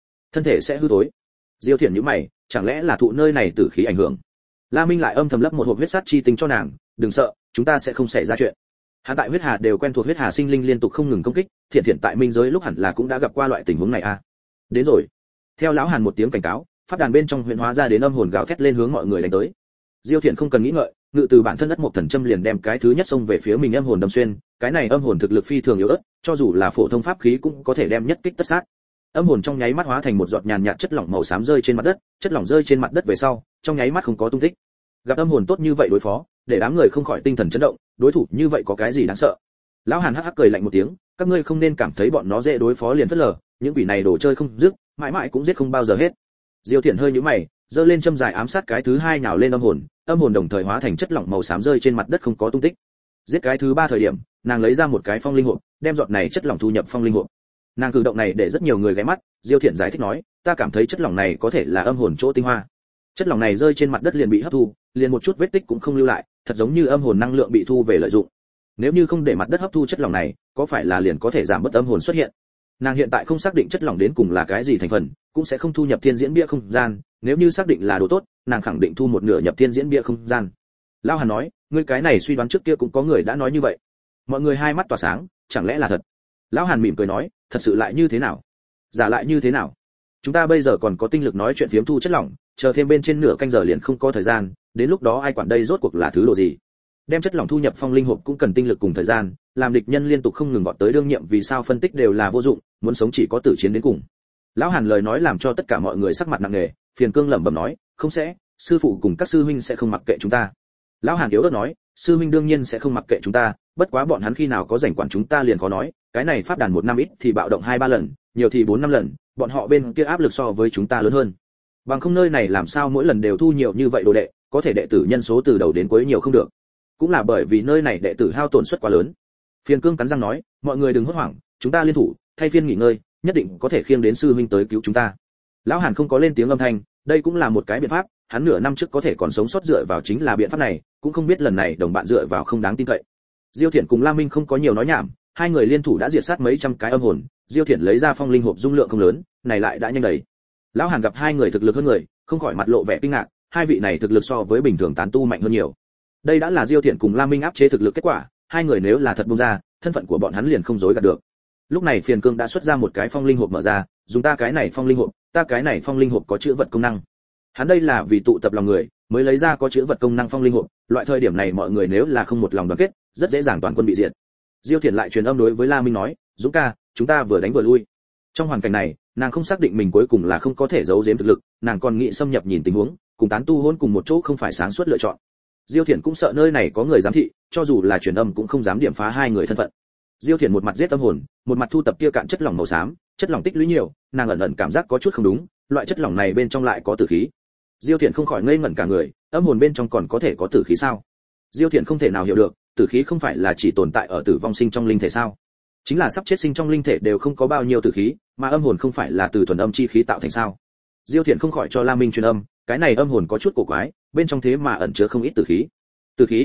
thối. Diêu Thiện nhíu mày, chẳng lẽ là thụ nơi này tử khí ảnh hưởng? La Minh lại âm thầm lấp một hộp huyết sát chi tinh cho nàng, đừng sợ, chúng ta sẽ không xảy ra chuyện. Hắn tại huyết hà đều quen thuộc huyết hà sinh linh liên tục không ngừng công kích, thiện tại minh giới lúc hẳn là cũng đã gặp qua loại tình huống này a. Đến rồi. Theo lão Hàn một tiếng cảnh cáo, pháp đàn bên trong huyền hóa ra đến âm hồn gào thét lên hướng mọi người đánh tới. Diêu Thiện không cần nghĩ ngợi, ngự từ bản thân đất một thần châm liền đem cái thứ nhất xông về phía mình âm hồn đâm xuyên, cái này âm hồn thực lực phi thường yếu ớt, cho dù là phổ thông pháp khí cũng có thể đem nhất kích tất sát. Âm hồn trong nháy mắt hóa thành một giọt nhàn nhạt chất lỏng màu xám rơi trên mặt đất, chất lỏng rơi trên mặt đất về sau, trong nháy mắt không có tung tích. Gặp âm hồn tốt như vậy đối phó, để đám người không khỏi tinh thần chấn động, đối thủ như vậy có cái gì đáng sợ? Lão Hàn hắc hắc cười lạnh một tiếng, các ngươi không nên cảm thấy bọn nó dễ đối phó liền phớt lờ, những quỷ này đồ chơi không dứt, mãi mãi cũng giết không bao giờ hết. Diêu Thiện hơi nhíu mày, giơ lên châm dài ám sát cái thứ hai nhào lên âm hồn đồng thời hóa thành chất lỏng màu xám rơi trên mặt đất không có tung tích. Giết cái thứ ba thời điểm, nàng lấy ra một cái phong linh hộp, đem giọt này chất lỏng thu nhập phong linh hộp. Nàng cử động này để rất nhiều người ghé mắt, Diêu Thiện giải thích nói, ta cảm thấy chất lỏng này có thể là âm hồn chỗ tinh hoa. Chất lỏng này rơi trên mặt đất liền bị hấp thu, liền một chút vết tích cũng không lưu lại, thật giống như âm hồn năng lượng bị thu về lợi dụng. Nếu như không để mặt đất hấp thu chất lỏng này, có phải là liền có thể giảm bớt âm hồn xuất hiện? Nàng hiện tại không xác định chất lỏng đến cùng là cái gì thành phần, cũng sẽ không thu nhập thiên diễn bia không gian, nếu như xác định là đồ tốt, nàng khẳng định thu một nửa nhập thiên diễn bia không gian. Lão Hàn nói, ngươi cái này suy đoán trước kia cũng có người đã nói như vậy. Mọi người hai mắt tỏa sáng, chẳng lẽ là thật? Lão Hàn mỉm cười nói, thật sự lại như thế nào? Giả lại như thế nào? Chúng ta bây giờ còn có tinh lực nói chuyện phiếm thu chất lỏng, chờ thêm bên trên nửa canh giờ liền không có thời gian, đến lúc đó ai quản đây rốt cuộc là thứ đồ gì? Đem chất lỏng thu nhập phong linh hộp cũng cần tinh lực cùng thời gian, làm địch nhân liên tục không ngừng vọt tới đương nhiệm vì sao phân tích đều là vô dụng, muốn sống chỉ có tử chiến đến cùng. Lão Hàn lời nói làm cho tất cả mọi người sắc mặt nặng nề, Phiền Cương lẩm bẩm nói, không sẽ, sư phụ cùng các sư huynh sẽ không mặc kệ chúng ta. Lão Hàn yếu ớt nói, sư huynh đương nhiên sẽ không mặc kệ chúng ta, bất quá bọn hắn khi nào có rảnh quản chúng ta liền khó nói, cái này pháp đàn một năm ít thì bạo động 2-3 lần, nhiều thì 4-5 lần, bọn họ bên kia áp lực so với chúng ta lớn hơn. Bằng không nơi này làm sao mỗi lần đều thu nhiều như vậy đồ đệ, có thể đệ tử nhân số từ đầu đến cuối nhiều không được. Cũng là bởi vì nơi này đệ tử hao tổn suất quá lớn. Phiền Cương cắn răng nói, mọi người đừng hốt hoảng, chúng ta liên thủ, thay phiên nghỉ ngơi, nhất định có thể khiêng đến sư huynh tới cứu chúng ta. Lão Hàn không có lên tiếng âm thanh, đây cũng là một cái biện pháp, hắn nửa năm trước có thể còn sống sót dựa vào chính là biện pháp này, cũng không biết lần này đồng bạn dựa vào không đáng tin cậy. Diêu Thiện cùng La Minh không có nhiều nói nhảm, hai người liên thủ đã diệt sát mấy trăm cái âm hồn, Diêu Thiện lấy ra phong linh hộp dung lượng không lớn, này lại đã nhanh đầy. Lão Hàn gặp hai người thực lực hơn người, không khỏi mặt lộ vẻ kinh ngạc, hai vị này thực lực so với bình thường tán tu mạnh hơn nhiều. Đây đã là Diêu Thiện cùng La Minh áp chế thực lực kết quả, hai người nếu là thật buông ra, thân phận của bọn hắn liền không dối gạt được. Lúc này Phiền Cương đã xuất ra một cái phong linh hộp mở ra, dùng ta cái này phong linh hộp có chữ vật công năng. Hắn đây là vì tụ tập lòng người, mới lấy ra có chữ vật công năng phong linh hộp, loại thời điểm này mọi người nếu là không một lòng đoàn kết, rất dễ dàng toàn quân bị diệt. Diêu Thiện lại truyền âm đối với La Minh nói, Dũng ca, chúng ta vừa đánh vừa lui. Trong hoàn cảnh này, nàng không xác định mình cuối cùng là không có thể giấu giếm thực lực, nàng còn nghĩ xâm nhập nhìn tình huống, cùng tán tu hôn cùng một chỗ không phải sáng suốt lựa chọn. Diêu Thiện cũng sợ nơi này có người giám thị, cho dù là truyền âm cũng không dám điểm phá hai người thân phận. Diêu Thiện một mặt giết âm hồn, một mặt thu tập kia cạn chất lỏng màu xám, chất lỏng tích lũy nhiều, nàng ẩn ẩn cảm giác có chút không đúng, loại chất lỏng này bên trong lại có tử khí. Diêu Thiện không khỏi ngây ngẩn cả người, âm hồn bên trong còn có thể có tử khí sao? Diêu Thiện không thể nào hiểu được, tử khí không phải là chỉ tồn tại ở tử vong sinh trong linh thể sao? Chính là sắp chết sinh trong linh thể đều không có bao nhiêu tử khí, mà âm hồn không phải là từ thuần âm chi khí tạo thành sao? Diêu Thiện không khỏi cho La Minh truyền âm, cái này âm hồn có chút cổ quái, bên trong thế mà ẩn chứa không ít tử khí. Tử khí?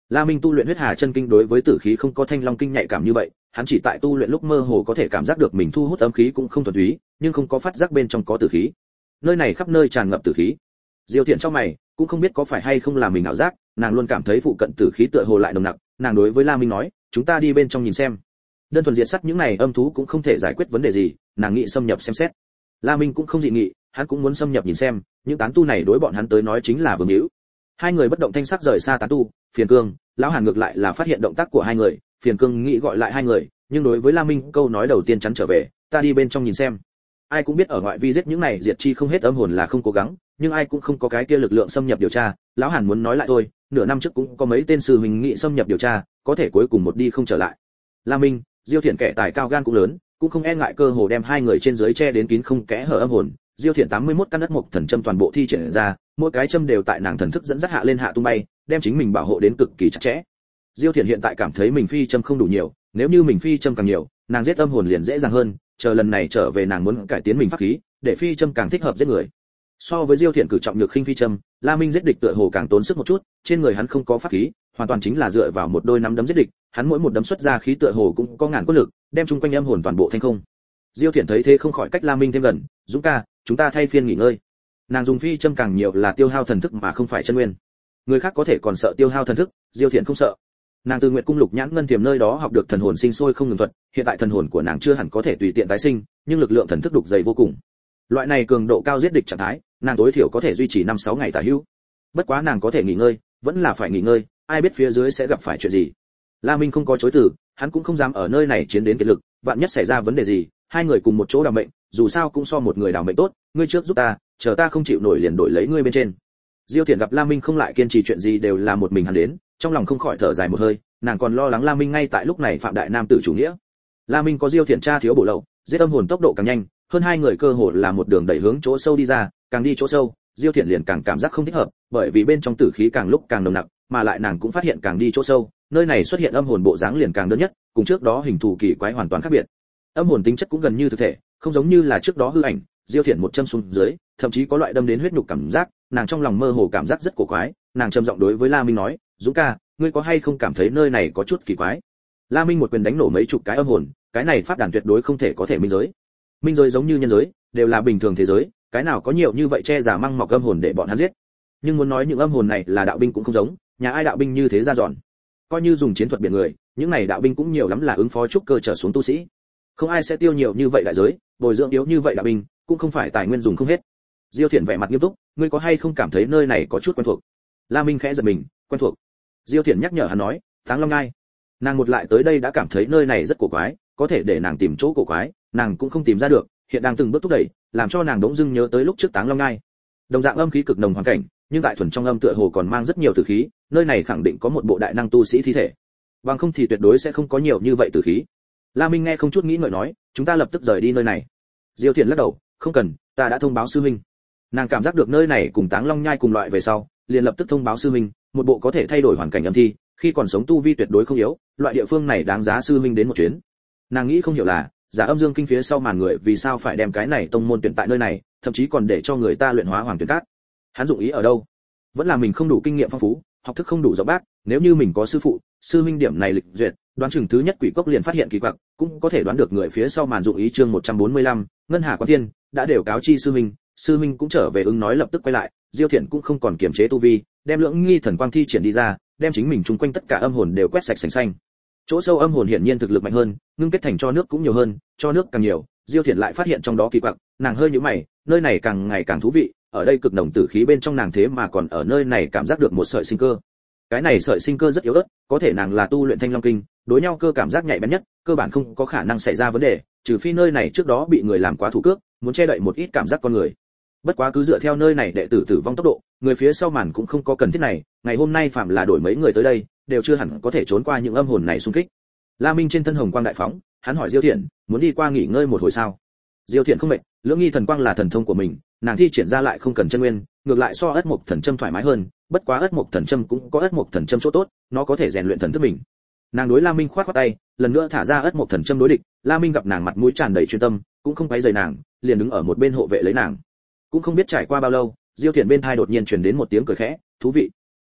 La Minh tu luyện huyết hà chân kinh đối với tử khí không có thanh long kinh nhạy cảm như vậy, hắn chỉ tại tu luyện lúc mơ hồ có thể cảm giác được mình thu hút âm khí cũng không thuần túy, nhưng không có phát giác bên trong có tử khí. Nơi này khắp nơi tràn ngập tử khí. Diêu Thiện trong mày, cũng không biết có phải hay không là mình ảo giác, nàng luôn cảm thấy phụ cận tử khí tựa hồ lại nồng nặc, nàng đối với La Minh nói, chúng ta đi bên trong nhìn xem. Đơn thuần diệt sát những này âm thú cũng không thể giải quyết vấn đề gì, nàng nghĩ xâm nhập xem xét. La Minh cũng không dị nghị, hắn cũng muốn xâm nhập nhìn xem, những tán tu này đối bọn hắn tới nói chính là vương hữu. Hai người bất động thanh sắc rời xa tán tu, Phiền Cương, lão Hàn ngược lại là phát hiện động tác của hai người, Phiền Cương nghĩ gọi lại hai người, nhưng đối với La Minh, câu nói đầu tiên chắn trở về, ta đi bên trong nhìn xem. Ai cũng biết ở ngoại vi giết những này diệt chi không hết âm hồn là không cố gắng, nhưng ai cũng không có cái kia lực lượng xâm nhập điều tra, lão Hàn muốn nói lại thôi, nửa năm trước cũng có mấy tên sư huynh nghị xâm nhập điều tra, có thể cuối cùng một đi không trở lại. La Minh, Diêu Thiện kẻ tài cao gan cũng lớn, cũng không e ngại cơ hồ đem hai người trên dưới che đến kín không kẽ hở âm hồn. Diêu Thiện 81 căn đất mộc thần châm toàn bộ thi triển ra, mỗi cái châm đều tại nàng thần thức dẫn dắt hạ lên hạ tung bay, đem chính mình bảo hộ đến cực kỳ chặt chẽ. Diêu Thiện hiện tại cảm thấy mình phi châm không đủ nhiều, nếu như mình phi châm càng nhiều, nàng giết âm hồn liền dễ dàng hơn, chờ lần này trở về nàng muốn cải tiến mình pháp khí, để phi châm càng thích hợp giết người. So với Diêu Thiện cử trọng nhược khinh phi châm, La Minh giết địch tựa hồ càng tốn sức một chút, trên người hắn không có pháp khí, hoàn toàn chính là dựa vào một đôi nắm đấm giết địch, hắn mỗi một đấm xuất ra khí tựa hồ cũng có ngàn quân lực, đem chung quanh âm hồn toàn bộ thanh không. Diêu Thiện thấy thế không khỏi cách La Minh thêm gần, "Dũng ca, chúng ta thay phiên nghỉ ngơi." Nàng dùng phi châm càng nhiều là tiêu hao thần thức mà không phải chân nguyên. Người khác có thể còn sợ tiêu hao thần thức, Diêu Thiện không sợ. Nàng từ Nguyệt cung Lục Nhãn Ngân Tiềm nơi đó học được thần hồn sinh sôi không ngừng thuật, hiện tại thần hồn của nàng chưa hẳn có thể tùy tiện tái sinh, nhưng lực lượng thần thức đục dày vô cùng. Loại này cường độ cao giết địch trạng thái, nàng tối thiểu có thể duy trì 5-6 ngày tả hữu. Bất quá nàng có thể nghỉ ngơi, vẫn là phải nghỉ ngơi, ai biết phía dưới sẽ gặp phải chuyện gì. La Minh không có chối từ, hắn cũng không dám ở nơi này chiến đến kiệt lực, vạn nhất xảy ra vấn đề gì, hai người cùng một chỗ đào mệnh, dù sao cũng so một người đào mệnh tốt, ngươi trước giúp ta, chờ ta không chịu nổi liền đổi lấy ngươi bên trên. Diêu Thiện gặp La Minh không lại kiên trì chuyện gì đều là một mình hắn đến, trong lòng không khỏi thở dài một hơi, nàng còn lo lắng La Minh ngay tại lúc này phạm đại nam tử chủ nghĩa. La Minh có Diêu Thiện tra thiếu bổ lậu, giết âm hồn tốc độ càng nhanh, hơn hai người cơ hồ là một đường đẩy hướng chỗ sâu đi ra, càng đi chỗ sâu, Diêu Thiện liền càng cảm giác không thích hợp, bởi vì bên trong tử khí càng lúc càng nồng nặc, mà lại nàng cũng phát hiện càng đi chỗ sâu, nơi này xuất hiện âm hồn bộ dáng liền càng đơn nhất, cùng trước đó hình thù kỳ quái hoàn toàn khác biệt. Âm hồn tính chất cũng gần như thực thể, không giống như là trước đó hư ảnh. Diêu Thiện một châm xuống dưới, thậm chí có loại đâm đến huyết nhục cảm giác, nàng trong lòng mơ hồ cảm giác rất cổ quái, nàng trầm giọng đối với La Minh nói, "Dũng ca, ngươi có hay không cảm thấy nơi này có chút kỳ quái?" La Minh một quyền đánh nổ mấy chục cái âm hồn, cái này pháp đàn tuyệt đối không thể có thể minh giới. Minh giới giống như nhân giới, đều là bình thường thế giới, cái nào có nhiều như vậy che giả măng mọc âm hồn để bọn hắn giết. Nhưng muốn nói những âm hồn này là đạo binh cũng không giống, nhà ai đạo binh như thế ra dọn. Coi như dùng chiến thuật biển người, những này đạo binh cũng nhiều lắm là ứng phó trúc cơ trở xuống tu sĩ. Không ai sẽ tiêu nhiều như vậy đại giới, bồi dưỡng yếu như vậy đạo binh, cũng không phải tài nguyên dùng không hết. Diêu Thiện vẻ mặt nghiêm túc, ngươi có hay không cảm thấy nơi này có chút quen thuộc? La Minh khẽ giật mình, quen thuộc. Diêu Thiện nhắc nhở hắn nói, Táng Long Ngai. Nàng một lại tới đây đã cảm thấy nơi này rất cổ quái, có thể để nàng tìm chỗ cổ quái, nàng cũng không tìm ra được, hiện đang từng bước thúc đẩy, làm cho nàng đống dưng nhớ tới lúc trước Táng Long Ngai. Đồng dạng âm khí cực nồng hoàn cảnh, nhưng tại thuần trong âm tựa hồ còn mang rất nhiều tử khí, nơi này khẳng định có một bộ đại năng tu sĩ thi thể. Bằng không thì tuyệt đối sẽ không có nhiều như vậy tử khí. La Minh nghe không chút nghĩ ngợi nói, chúng ta lập tức rời đi nơi này. Diêu Thiện lắc đầu, không cần, ta đã thông báo sư huynh. Nàng cảm giác được nơi này cùng Táng Long Nhai cùng loại về sau, liền lập tức thông báo sư huynh, một bộ có thể thay đổi hoàn cảnh âm thi, khi còn sống tu vi tuyệt đối không yếu, loại địa phương này đáng giá sư huynh đến một chuyến. Nàng nghĩ không hiểu là, Giả Âm Dương Kinh phía sau màn người vì sao phải đem cái này tông môn tuyển tại nơi này, thậm chí còn để cho người ta luyện hóa Hoàng Tuyển Cát. Hắn dụng ý ở đâu? Vẫn là mình không đủ kinh nghiệm phong phú, học thức không đủ rộng bác, nếu như mình có sư phụ, sư huynh điểm này lịch duyệt, đoán chừng thứ nhất quỷ cốc liền phát hiện kỳ quặc, cũng có thể đoán được người phía sau màn dụng ý. Chương 145, Ngân Hà Quan Thiên đã đều cáo chi sư huynh cũng trở về ứng nói lập tức quay lại. Diêu Thiện cũng không còn kiềm chế tu vi, đem Lưỡng Nghi Thần Quang thi triển đi ra, đem chính mình chung quanh tất cả âm hồn đều quét sạch sành xanh. Chỗ sâu âm hồn hiển nhiên thực lực mạnh hơn, ngưng kết thành cho nước cũng nhiều hơn, cho nước càng nhiều, Diêu Thiện lại phát hiện trong đó kỳ quặc, nàng hơi nhíu mày, nơi này càng ngày càng thú vị, ở đây cực nồng tử khí bên trong nàng thế mà còn ở nơi này cảm giác được một sợi sinh cơ. Cái này sợi sinh cơ rất yếu ớt, có thể nàng là tu luyện Thanh Long Kinh, đối nhau cơ cảm giác nhạy bén nhất, cơ bản không có khả năng xảy ra vấn đề, trừ phi nơi này trước đó bị người làm quá thủ cước, muốn che đậy một ít cảm giác con người. Bất quá cứ dựa theo nơi này đệ tử tử vong tốc độ, người phía sau màn cũng không có cần thiết này, ngày hôm nay phạm là đổi mấy người tới đây, đều chưa hẳn có thể trốn qua những âm hồn này xung kích. La Minh trên thân hồng quang đại phóng, hắn hỏi Diêu Thiện, muốn đi qua nghỉ ngơi một hồi sao? Diêu Thiện không mệt, Lưỡng Nghi Thần Quang là thần thông của mình, nàng thi triển ra lại không cần chân nguyên, ngược lại so Ất Mộc Thần Châm thoải mái hơn, bất quá Ất Mộc Thần Châm cũng có Ất Mộc Thần Châm chỗ tốt, nó có thể rèn luyện thần thức mình. Nàng đối La Minh khoát khoát tay, lần nữa thả ra Ất Mộc Thần Châm đối địch, La Minh gặp nàng mặt mũi tràn đầy chuyên tâm, cũng không quấy rầy nàng, liền đứng ở một bên hộ vệ lấy nàng. Cũng không biết trải qua bao lâu, Diêu Thiện bên tai đột nhiên truyền đến một tiếng cười khẽ, thú vị.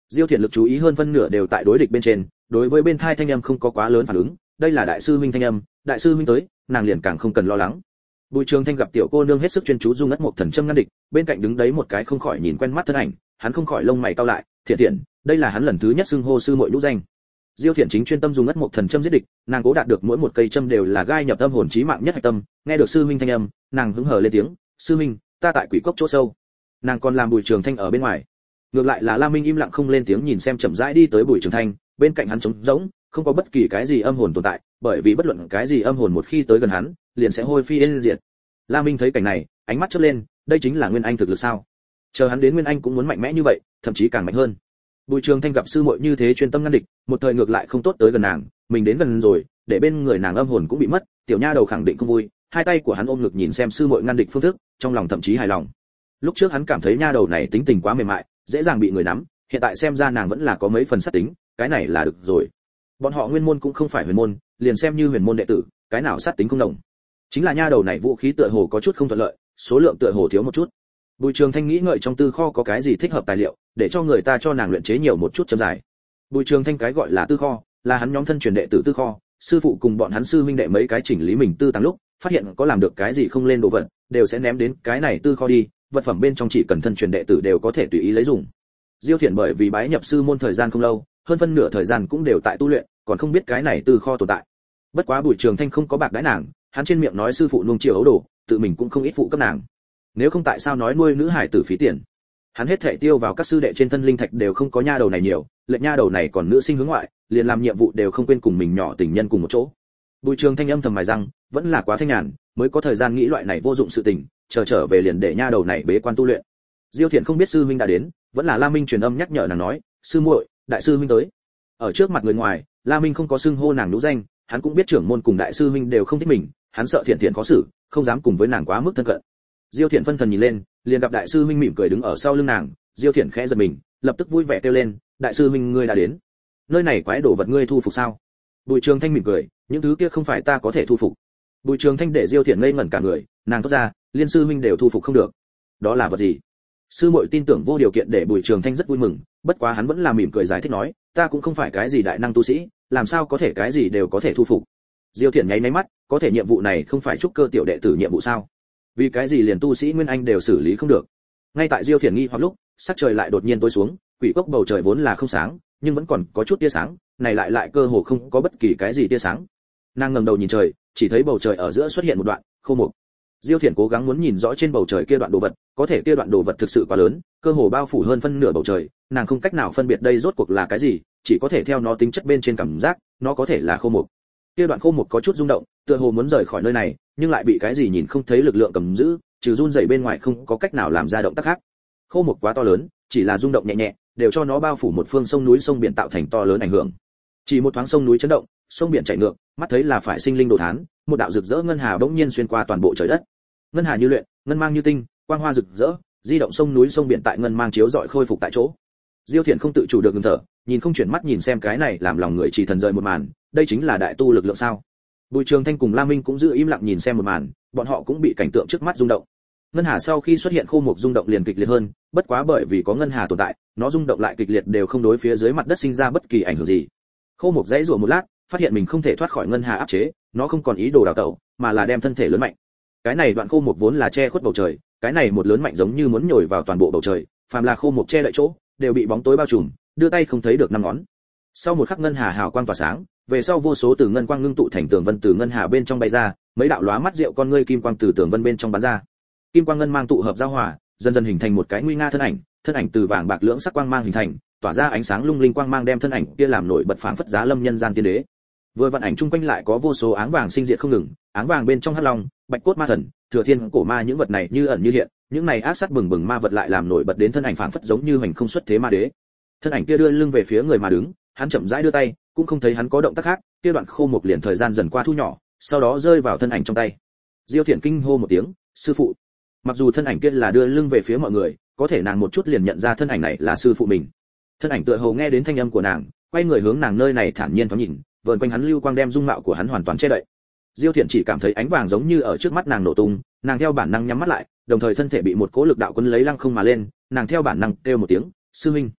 Diêu Thiện lực chú ý hơn phân nửa đều tại đối địch bên trên, đối với bên thai thanh âm không có quá lớn phản ứng, đây là đại sư huynh thanh âm, đại sư huynh tới, nàng liền càng không cần lo lắng. Bùi Trường Thanh gặp tiểu cô nương hết sức chuyên chú dung ngất một thần châm ngăn địch, bên cạnh đứng đấy một cái không khỏi nhìn quen mắt thân ảnh, hắn không khỏi lông mày cau lại, Thiện Thiện, đây là hắn lần thứ nhất xưng hô sư muội nhũ danh. Diêu Thiện chính chuyên tâm dùng ngất một thần châm giết địch, nàng cố đạt được mỗi một cây châm đều là gai nhập tâm hồn chí mạng nhất hạch tâm, nghe được sư huynh thanh âm, nàng hứng hờ lên tiếng, sư huynh, ta tại quỷ cốc chỗ sâu. Nàng còn làm Bùi Trường Thanh ở bên ngoài. Ngược lại là La Minh im lặng không lên tiếng nhìn xem chậm rãi đi tới Bùi Trường Thanh, bên cạnh hắn trống rỗng, không có bất kỳ cái gì âm hồn tồn tại, bởi vì bất luận cái gì âm hồn một khi tới gần hắn, liền sẽ hôi phi yên diệt. La Minh thấy cảnh này, ánh mắt chớp lên, đây chính là Nguyên Anh thực lực sao? Chờ hắn đến Nguyên Anh cũng muốn mạnh mẽ như vậy, thậm chí càng mạnh hơn. Bùi Trường Thanh gặp sư muội như thế chuyên tâm ngăn địch, một thời ngược lại không tốt tới gần nàng, mình đến gần rồi, để bên người nàng âm hồn cũng bị mất, tiểu nha đầu khẳng định không vui, hai tay của hắn ôm ngực nhìn xem sư muội ngăn địch phương thức, trong lòng thậm chí hài lòng. Lúc trước hắn cảm thấy nha đầu này tính tình quá mềm mại, dễ dàng bị người nắm, hiện tại xem ra nàng vẫn là có mấy phần sát tính, cái này là được rồi. Bọn họ Nguyên môn cũng không phải huyền môn, liền xem như huyền môn đệ tử, cái nào sát tính không đồng. Chính là nha đầu này vũ khí tựa hồ có chút không thuận lợi, số lượng tựa hồ thiếu một chút. Bùi Trường Thanh nghĩ ngợi trong tư kho có cái gì thích hợp tài liệu, để cho người ta cho nàng luyện chế nhiều một chút châm dài. Bùi Trường Thanh cái gọi là tư kho, là hắn nhóm thân truyền đệ tử tư kho, sư phụ cùng bọn hắn sư huynh đệ mấy cái chỉnh lý mình tư tàng lúc, phát hiện có làm được cái gì không lên đồ vật, đều sẽ ném đến cái này tư kho đi, vật phẩm bên trong chỉ cần thân truyền đệ tử đều có thể tùy ý lấy dùng. Diêu Thiện bởi vì bái nhập sư môn thời gian không lâu, hơn phân nửa thời gian cũng đều tại tu luyện, còn không biết cái này tư kho tồn tại. Bất quá Bùi Trường Thanh không có bạc đãi nàng, hắn trên miệng nói sư phụ nuông chiều ấu đồ, tự mình cũng không ít phụ cấp nàng. Nếu không tại sao nói nuôi nữ hải tử phí tiền? Hắn hết thảy tiêu vào các sư đệ trên thân linh thạch đều không có nha đầu này nhiều, lệnh nha đầu này còn nữ sinh hướng ngoại, liền làm nhiệm vụ đều không quên cùng mình nhỏ tình nhân cùng một chỗ. Bùi Trường Thanh âm thầm mài răng, vẫn là quá thanh nhàn, mới có thời gian nghĩ loại này vô dụng sự tình, trở về liền để nha đầu này bế quan tu luyện. Diêu Thiện không biết sư huynh đã đến, vẫn là La Minh truyền âm nhắc nhở nàng nói, sư muội, đại sư huynh tới. Ở trước mặt người ngoài, La Minh không có xưng hô nàng nhũ danh, hắn cũng biết trưởng môn cùng đại sư huynh đều không thích mình, hắn sợ Thiện Thiện khó xử, không dám cùng với nàng quá mức thân cận. Diêu Thiện phân thần nhìn lên, liền gặp đại sư huynh mỉm cười đứng ở sau lưng nàng, Diêu Thiện khẽ giật mình, lập tức vui vẻ kêu lên, đại sư huynh ngươi đã đến. Nơi này quái đồ vật ngươi thu phục sao? Bùi Trường Thanh mỉm cười, những thứ kia không phải ta có thể thu phục. Bùi Trường Thanh để Diêu Thiện ngây ngẩn cả người, nàng thốt ra, liên sư huynh đều thu phục không được. Đó là vật gì? Sư muội tin tưởng vô điều kiện để Bùi Trường Thanh rất vui mừng, bất quá hắn vẫn là mỉm cười giải thích nói, ta cũng không phải cái gì đại năng tu sĩ, làm sao có thể cái gì đều có thể thu phục. Diêu Thiện nháy mắt, có thể nhiệm vụ này không phải trúc cơ tiểu đệ tử nhiệm vụ sao? Vì cái gì liền tu sĩ Nguyên Anh đều xử lý không được? Ngay tại Diêu Thiện nghi hoặc lúc, sắc trời lại đột nhiên tối xuống, quỷ cốc bầu trời vốn là không sáng, nhưng vẫn còn có chút tia sáng, này lại cơ hồ không có bất kỳ cái gì tia sáng. Nàng ngẩng đầu nhìn trời, chỉ thấy bầu trời ở giữa xuất hiện một đoạn khô mục. Diêu Thiện cố gắng muốn nhìn rõ trên bầu trời kia đoạn đồ vật, có thể kia đoạn đồ vật thực sự quá lớn, cơ hồ bao phủ hơn phân nửa bầu trời, nàng không cách nào phân biệt đây rốt cuộc là cái gì, chỉ có thể theo nó tính chất bên trên cảm giác, nó có thể là khô mục. Kia đoạn khô mục có chút rung động, tựa hồ muốn rời khỏi nơi này, nhưng lại bị cái gì nhìn không thấy lực lượng cầm giữ, trừ run rẩy bên ngoài không có cách nào làm ra động tác khác. Khô mục quá to lớn, chỉ là rung động nhẹ nhẹ, đều cho nó bao phủ một phương sông núi sông biển tạo thành to lớn ảnh hưởng. Chỉ một thoáng sông núi chấn động, sông biển chảy ngược, mắt thấy là phải sinh linh đồ thán, một đạo rực rỡ ngân hà bỗng nhiên xuyên qua toàn bộ trời đất. Ngân hà như luyện, ngân mang như tinh, quang hoa rực rỡ, di động sông núi sông biển tại ngân mang chiếu rọi khôi phục tại chỗ. Diêu Thiện không tự chủ được ngừng thở, nhìn không chuyển mắt nhìn xem cái này làm lòng người chỉ thần rời một màn, đây chính là đại tu lực lượng sao? Bùi Trường Thanh cùng La Minh cũng giữ im lặng nhìn xem một màn, bọn họ cũng bị cảnh tượng trước mắt rung động. Ngân hà sau khi xuất hiện khô mục rung động liền kịch liệt hơn, bất quá bởi vì có ngân hà tồn tại, nó rung động lại kịch liệt đều không đối phía dưới mặt đất sinh ra bất kỳ ảnh hưởng gì. Khô mục dãy rủa một lát, phát hiện mình không thể thoát khỏi ngân hà áp chế, nó không còn ý đồ đào tẩu, mà là đem thân thể lớn mạnh. Cái này đoạn khô mục vốn là che khuất bầu trời, cái này một lớn mạnh giống như muốn nhồi vào toàn bộ bầu trời, phàm là khô mục che đậy chỗ, đều bị bóng tối bao trùm, đưa tay không thấy được năm ngón. Sau một khắc ngân hà hào quang tỏa sáng, về sau vô số từ ngân quang ngưng tụ thành tường vân từ ngân hà bên trong bay ra, mấy đạo lóa mắt rượu con ngươi kim quang từ tường vân bên trong bắn ra. Kim quang ngân mang tụ hợp giao hòa, dần dần hình thành một cái nguy nga thân ảnh từ vàng bạc lưỡng sắc quang mang hình thành, tỏa ra ánh sáng lung linh quang mang đem thân ảnh kia làm nổi bật phảng phất giá lâm nhân gian tiên đế. Vừa vận ảnh chung quanh lại có vô số áng vàng sinh diệt không ngừng, áng vàng bên trong hắc long, bạch cốt ma thần, thừa thiên cổ ma những vật này như ẩn như hiện, những này ác sát bừng bừng ma vật lại làm nổi bật đến thân ảnh phảng phất giống như hoành không xuất thế ma đế. Thân ảnh kia đưa lưng về phía người mà đứng, hắn chậm rãi đưa tay, cũng không thấy hắn có động tác khác, kia đoạn khô một liền thời gian dần qua thu nhỏ, sau đó rơi vào thân ảnh trong tay. Diêu Thiện kinh hô một tiếng, sư phụ. Mặc dù thân ảnh kia là đưa lưng về phía mọi người, có thể nàng một chút liền nhận ra thân ảnh này là sư phụ mình. Thân ảnh tựa hồ nghe đến thanh âm của nàng, quay người hướng nàng nơi này thản nhiên thoáng nhìn, vờn quanh hắn lưu quang đem dung mạo của hắn hoàn toàn che đậy. Diêu Thiện chỉ cảm thấy ánh vàng giống như ở trước mắt nàng nổ tung, nàng theo bản năng nhắm mắt lại, đồng thời thân thể bị một cỗ lực đạo cuốn lấy lăng không mà lên, nàng theo bản năng kêu một tiếng, sư huynh.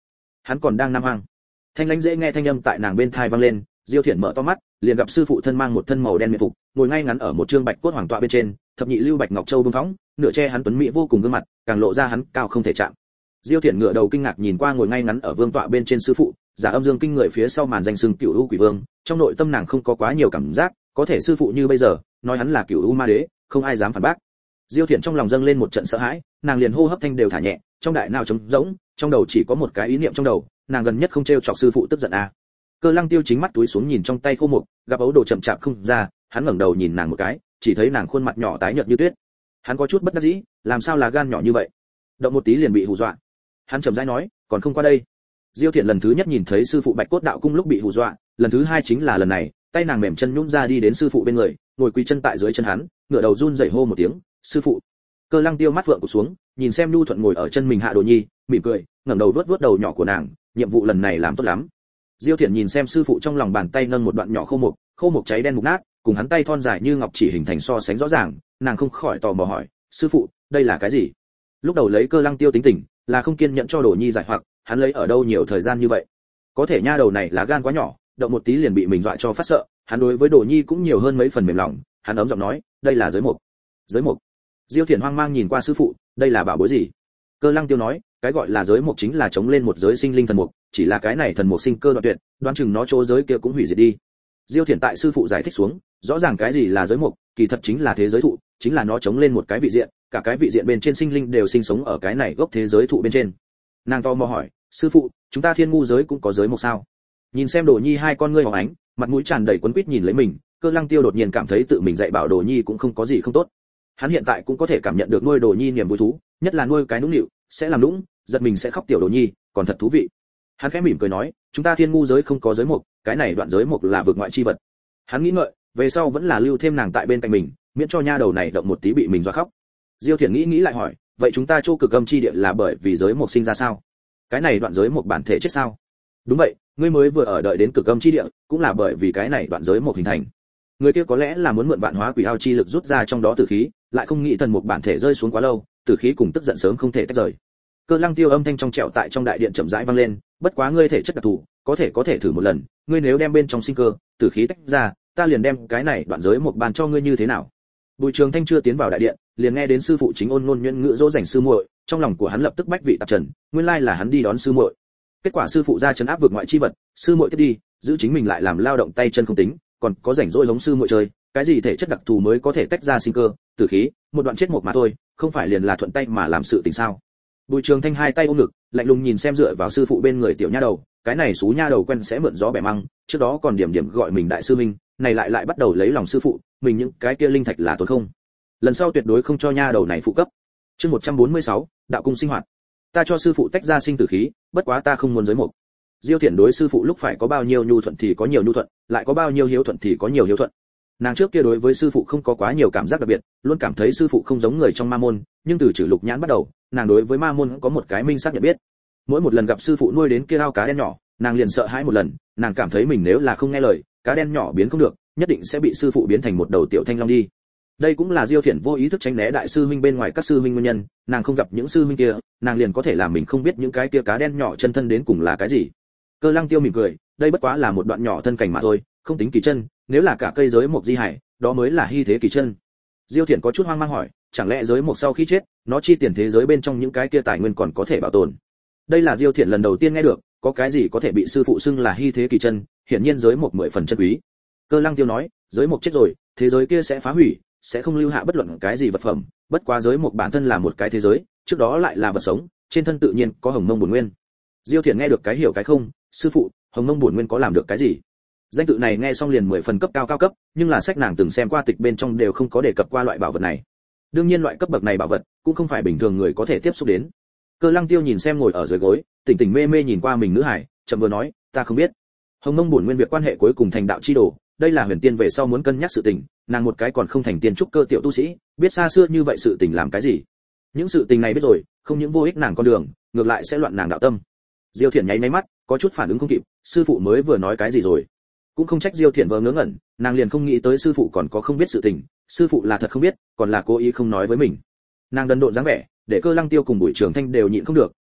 Hắn còn đang nam hoang. Thanh lãnh dễ nghe thanh âm tại nàng bên tai vang lên, Diêu Thiển mở to mắt, liền gặp sư phụ thân mang một thân màu đen miện phục, ngồi ngay ngắn ở một trương bạch cốt hoàng tọa bên trên, thập nhị lưu bạch ngọc châu bưng phóng, nửa che hắn tuấn mỹ vô cùng gương mặt, càng lộ ra hắn cao không thể chạm. Diêu Thiển ngửa đầu kinh ngạc nhìn qua ngồi ngay ngắn ở vương tọa bên trên sư phụ, giả âm dương kinh người phía sau màn danh xưng Cửu U Quỷ Vương, trong nội tâm nàng không có quá nhiều cảm giác, có thể sư phụ như bây giờ, nói hắn là Cửu U Ma Đế, không ai dám phản bác. Diêu Thiển trong lòng dâng lên một trận sợ hãi, nàng liền hô hấp thanh đều thả nhẹ, trong đại não trống rỗng, trong đầu chỉ có một cái ý niệm trong đầu, nàng gần nhất không trêu chọc sư phụ tức giận à. Cơ Lăng Tiêu chính mắt túi xuống nhìn trong tay khô mục, gặp ấu đồ chậm chạp không ra, hắn ngẩng đầu nhìn nàng một cái, chỉ thấy nàng khuôn mặt nhỏ tái nhợt như tuyết. Hắn có chút bất đắc dĩ, làm sao là gan nhỏ như vậy, động một tí liền bị hù dọa. Hắn chậm rãi nói, còn không qua đây. Diêu Thiển lần thứ nhất nhìn thấy sư phụ Bạch Cốt Đạo Cung lúc bị hù dọa, lần thứ hai chính là lần này, tay nàng mềm chân nhũn ra đi đến sư phụ bên người, ngồi quỳ chân tại dưới chân hắn, ngửa đầu run rẩy hô một tiếng, sư phụ. Cơ Lăng Tiêu mắt vượng cụp xuống, nhìn xem nhu thuận ngồi ở chân mình Hạ Đồ Nhi, mỉm cười, ngẩng đầu vuốt vuốt đầu nhỏ của nàng, nhiệm vụ lần này làm tốt lắm. Diêu Thiển nhìn xem sư phụ trong lòng bàn tay nâng một đoạn nhỏ khô mục cháy đen mục nát, cùng hắn tay thon dài như ngọc chỉ hình thành so sánh rõ ràng, nàng không khỏi tò mò hỏi, sư phụ, đây là cái gì? Lúc đầu lấy Cơ Lăng Tiêu tính tình, là không kiên nhẫn cho Đồ Nhi giải hoặc, hắn lấy ở đâu nhiều thời gian như vậy? Có thể nha đầu này lá gan quá nhỏ, động một tí liền bị mình dọa cho phát sợ, hắn đối với Đồ Nhi cũng nhiều hơn mấy phần mềm lòng, hắn ấm giọng nói, đây là giới mục. Giới mục? Diêu Thiển hoang mang nhìn qua sư phụ, đây là bảo bối gì? Cơ Lăng Tiêu nói, cái gọi là giới mục chính là chống lên một giới sinh linh thần mục, chỉ là cái này thần mục sinh cơ đoạn tuyệt, đoán chừng nó chỗ giới kia cũng hủy diệt đi. Diêu Thiển tại sư phụ giải thích xuống, rõ ràng cái gì là giới mục, kỳ thật chính là thế giới thụ, chính là nó chống lên một cái vị diện, cả cái vị diện bên trên sinh linh đều sinh sống ở cái này gốc thế giới thụ bên trên. Nàng to mò hỏi, sư phụ, chúng ta Thiên Ngu giới cũng có giới mục sao? Nhìn xem Đồ Nhi hai con ngươi hồng ánh, mặt mũi tràn đầy quấn quýt nhìn lấy mình, Cơ Lăng Tiêu đột nhiên cảm thấy tự mình dạy bảo Đồ Nhi cũng không có gì không tốt. Hắn hiện tại cũng có thể cảm nhận được nuôi Đồ Nhi niềm vui thú, nhất là nuôi cái nũng nịu, sẽ làm nũng, giật mình sẽ khóc tiểu Đồ Nhi, còn thật thú vị. Hắn khẽ mỉm cười nói, chúng ta Thiên Ngu giới không có giới mục, cái này đoạn giới mục là vực ngoại chi vật. Hắn nghĩ ngợi, về sau vẫn là lưu thêm nàng tại bên cạnh mình, miễn cho nha đầu này động một tí bị mình dọa khóc. Diêu Thiển nghĩ lại hỏi, vậy chúng ta chỗ cực âm chi địa là bởi vì giới mục sinh ra sao? Cái này đoạn giới mục bản thể chết sao? Đúng vậy, ngươi mới vừa ở đợi đến cực âm chi địa, cũng là bởi vì cái này đoạn giới mục hình thành. Người kia có lẽ là muốn mượn vạn hóa quỷ ao chi lực rút ra trong đó tử khí, lại không nghĩ thần mục bản thể rơi xuống quá lâu, tử khí cùng tức giận sớm không thể tách rời. Cơ Lăng Tiêu âm thanh trong trẻo tại trong đại điện chậm rãi vang lên, bất quá ngươi thể chất đặc thù, có thể thử một lần, ngươi nếu đem bên trong sinh cơ, tử khí tách ra, ta liền đem cái này đoạn giới một bàn cho ngươi như thế nào? Bùi Trường Thanh chưa tiến vào đại điện, liền nghe đến sư phụ chính ôn ngôn nhuyễn ngữ dỗ dành sư muội, trong lòng của hắn lập tức bách vị tạp trần, nguyên lai là hắn đi đón sư muội. Kết quả sư phụ ra trấn áp vượt ngoại chi vật, sư muội tiếp đi, giữ chính mình lại làm lao động tay chân không tính, còn có rảnh rỗi hống sư muội chơi, cái gì thể chất đặc thù mới có thể tách ra sinh cơ, tử khí, một đoạn chết một mà thôi, không phải liền là thuận tay mà làm sự tình sao? Bùi Trường Thanh hai tay ôm ngực, lạnh lùng nhìn xem dựa vào sư phụ bên người tiểu nha đầu, cái này xú nha đầu quen sẽ mượn gió bẻ măng, trước đó còn điểm điểm gọi mình đại sư minh, này lại bắt đầu lấy lòng sư phụ, mình những cái kia linh thạch là tốt không? Lần sau tuyệt đối không cho nha đầu này phụ cấp. Chương 146, đạo cung sinh hoạt. Ta cho sư phụ tách ra sinh tử khí, bất quá ta không muốn giới mục. Diêu Thiển đối sư phụ lúc phải có bao nhiêu nhu thuận thì có nhiều nhu thuận, lại có bao nhiêu hiếu thuận thì có nhiều hiếu thuận. Nàng trước kia đối với sư phụ không có quá nhiều cảm giác đặc biệt, luôn cảm thấy sư phụ không giống người trong ma môn, nhưng từ Trử Lục Nhãn bắt đầu, nàng đối với ma môn có một cái minh xác nhận biết. Mỗi một lần gặp sư phụ nuôi đến kia ao cá đen nhỏ, nàng liền sợ hãi một lần, nàng cảm thấy mình nếu là không nghe lời, cá đen nhỏ biến không được, nhất định sẽ bị sư phụ biến thành một đầu tiểu thanh long đi. Đây cũng là Diêu Thiển vô ý thức tránh né đại sư huynh bên ngoài các sư huynh nguyên nhân, nàng không gặp những sư huynh kia, nàng liền có thể làm mình không biết những cái kia cá đen nhỏ chân thân đến cùng là cái gì. Cơ Lăng Tiêu mỉm cười, đây bất quá là một đoạn nhỏ thân cảnh mà thôi, không tính kỳ chân, nếu là cả cây giới mộc di hải, đó mới là hy thế kỳ chân. Diêu Thiển có chút hoang mang hỏi, chẳng lẽ giới mộc sau khi chết, nó chi tiền thế giới bên trong những cái kia tài nguyên còn có thể bảo tồn? Đây là Diêu Thiển lần đầu tiên nghe được, có cái gì có thể bị sư phụ xưng là hy thế kỳ chân, hiển nhiên giới mộc 10 phần chân quý. Cơ Lăng Tiêu nói, giới mộc chết rồi, thế giới kia sẽ phá hủy, sẽ không lưu hạ bất luận cái gì vật phẩm, bất quá giới mộc bản thân là một cái thế giới, trước đó lại là vật sống, trên thân tự nhiên có hồng mông bổn nguyên. Diêu Thiển nghe được cái hiểu cái không, sư phụ, hồng mông bổn nguyên có làm được cái gì? Danh tự này nghe xong liền 10 phần cấp cao cấp, nhưng là sách nàng từng xem qua tịch bên trong đều không có đề cập qua loại bảo vật này. Đương nhiên loại cấp bậc này bảo vật cũng không phải bình thường người có thể tiếp xúc đến. Cơ Lăng Tiêu nhìn xem ngồi ở dưới gối, tỉnh tỉnh mê mê nhìn qua mình nữ hải, chậm vừa nói, ta không biết. Hồng mông bổn nguyên việc quan hệ cuối cùng thành đạo chi đồ, đây là huyền tiên về sau muốn cân nhắc sự tình, nàng một cái còn không thành tiên trúc cơ tiểu tu sĩ, biết xa xưa như vậy sự tình làm cái gì? Những sự tình này biết rồi, không những vô ích nàng con đường, ngược lại sẽ loạn nàng đạo tâm. Diêu Thiển nháy mắt, có chút phản ứng không kịp, sư phụ mới vừa nói cái gì rồi? Cũng không trách Diêu Thiển vờ ngớ ngẩn, nàng liền không nghĩ tới sư phụ còn có không biết sự tình, sư phụ là thật không biết, còn là cố ý không nói với mình. Nàng đần độn dáng vẻ, để Cơ Lăng Tiêu cùng Bùi Trường Thanh đều nhịn không được,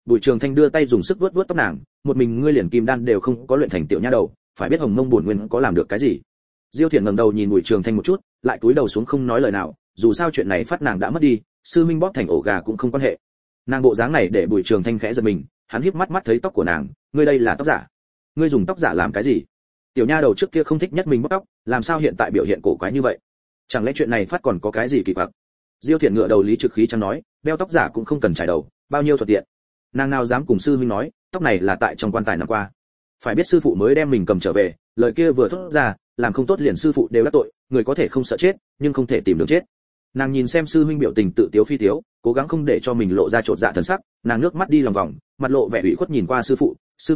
Bùi Trường Thanh đưa tay dùng sức vuốt vuốt tóc nàng, một mình ngươi liền kim đan đều không có luyện thành tiểu nha đầu, phải biết Hồng Mông bổn nguyên có làm được cái gì. Diêu Thiển ngẩng đầu nhìn Bùi Trường Thanh một chút, lại cúi đầu xuống không nói lời nào, dù sao chuyện này phát nàng đã mất đi, sư minh bóp thành ổ gà cũng không quan hệ. Nàng bộ dáng này để Bùi Trường Thanh khẽ giật mình, hắn híp mắt mắt thấy tóc của nàng, ngươi đây là tóc giả? Ngươi dùng tóc giả làm cái gì? Tiểu nha đầu trước kia không thích nhất mình bóp tóc, làm sao hiện tại biểu hiện cổ quái như vậy? Chẳng lẽ chuyện này phát còn có cái gì kỳ quặc? Diêu Thiển ngựa đầu lý trực khí chẳng nói, đeo tóc giả cũng không cần trải đầu, bao nhiêu thuận tiện. Nàng nào dám cùng sư huynh nói, tóc này là tại trong quan tài năm qua. Phải biết sư phụ mới đem mình cầm trở về, lời kia vừa thốt ra, làm không tốt liền sư phụ đều đắc tội, người có thể không sợ chết, nhưng không thể tìm đường chết. Nàng nhìn xem sư huynh biểu tình tự tiếu phi tiếu, cố gắng không để cho mình lộ ra trột dạ thần sắc, nàng nước mắt đi lòng vòng, mặt lộ vẻ ủy khuất nhìn qua sư phụ,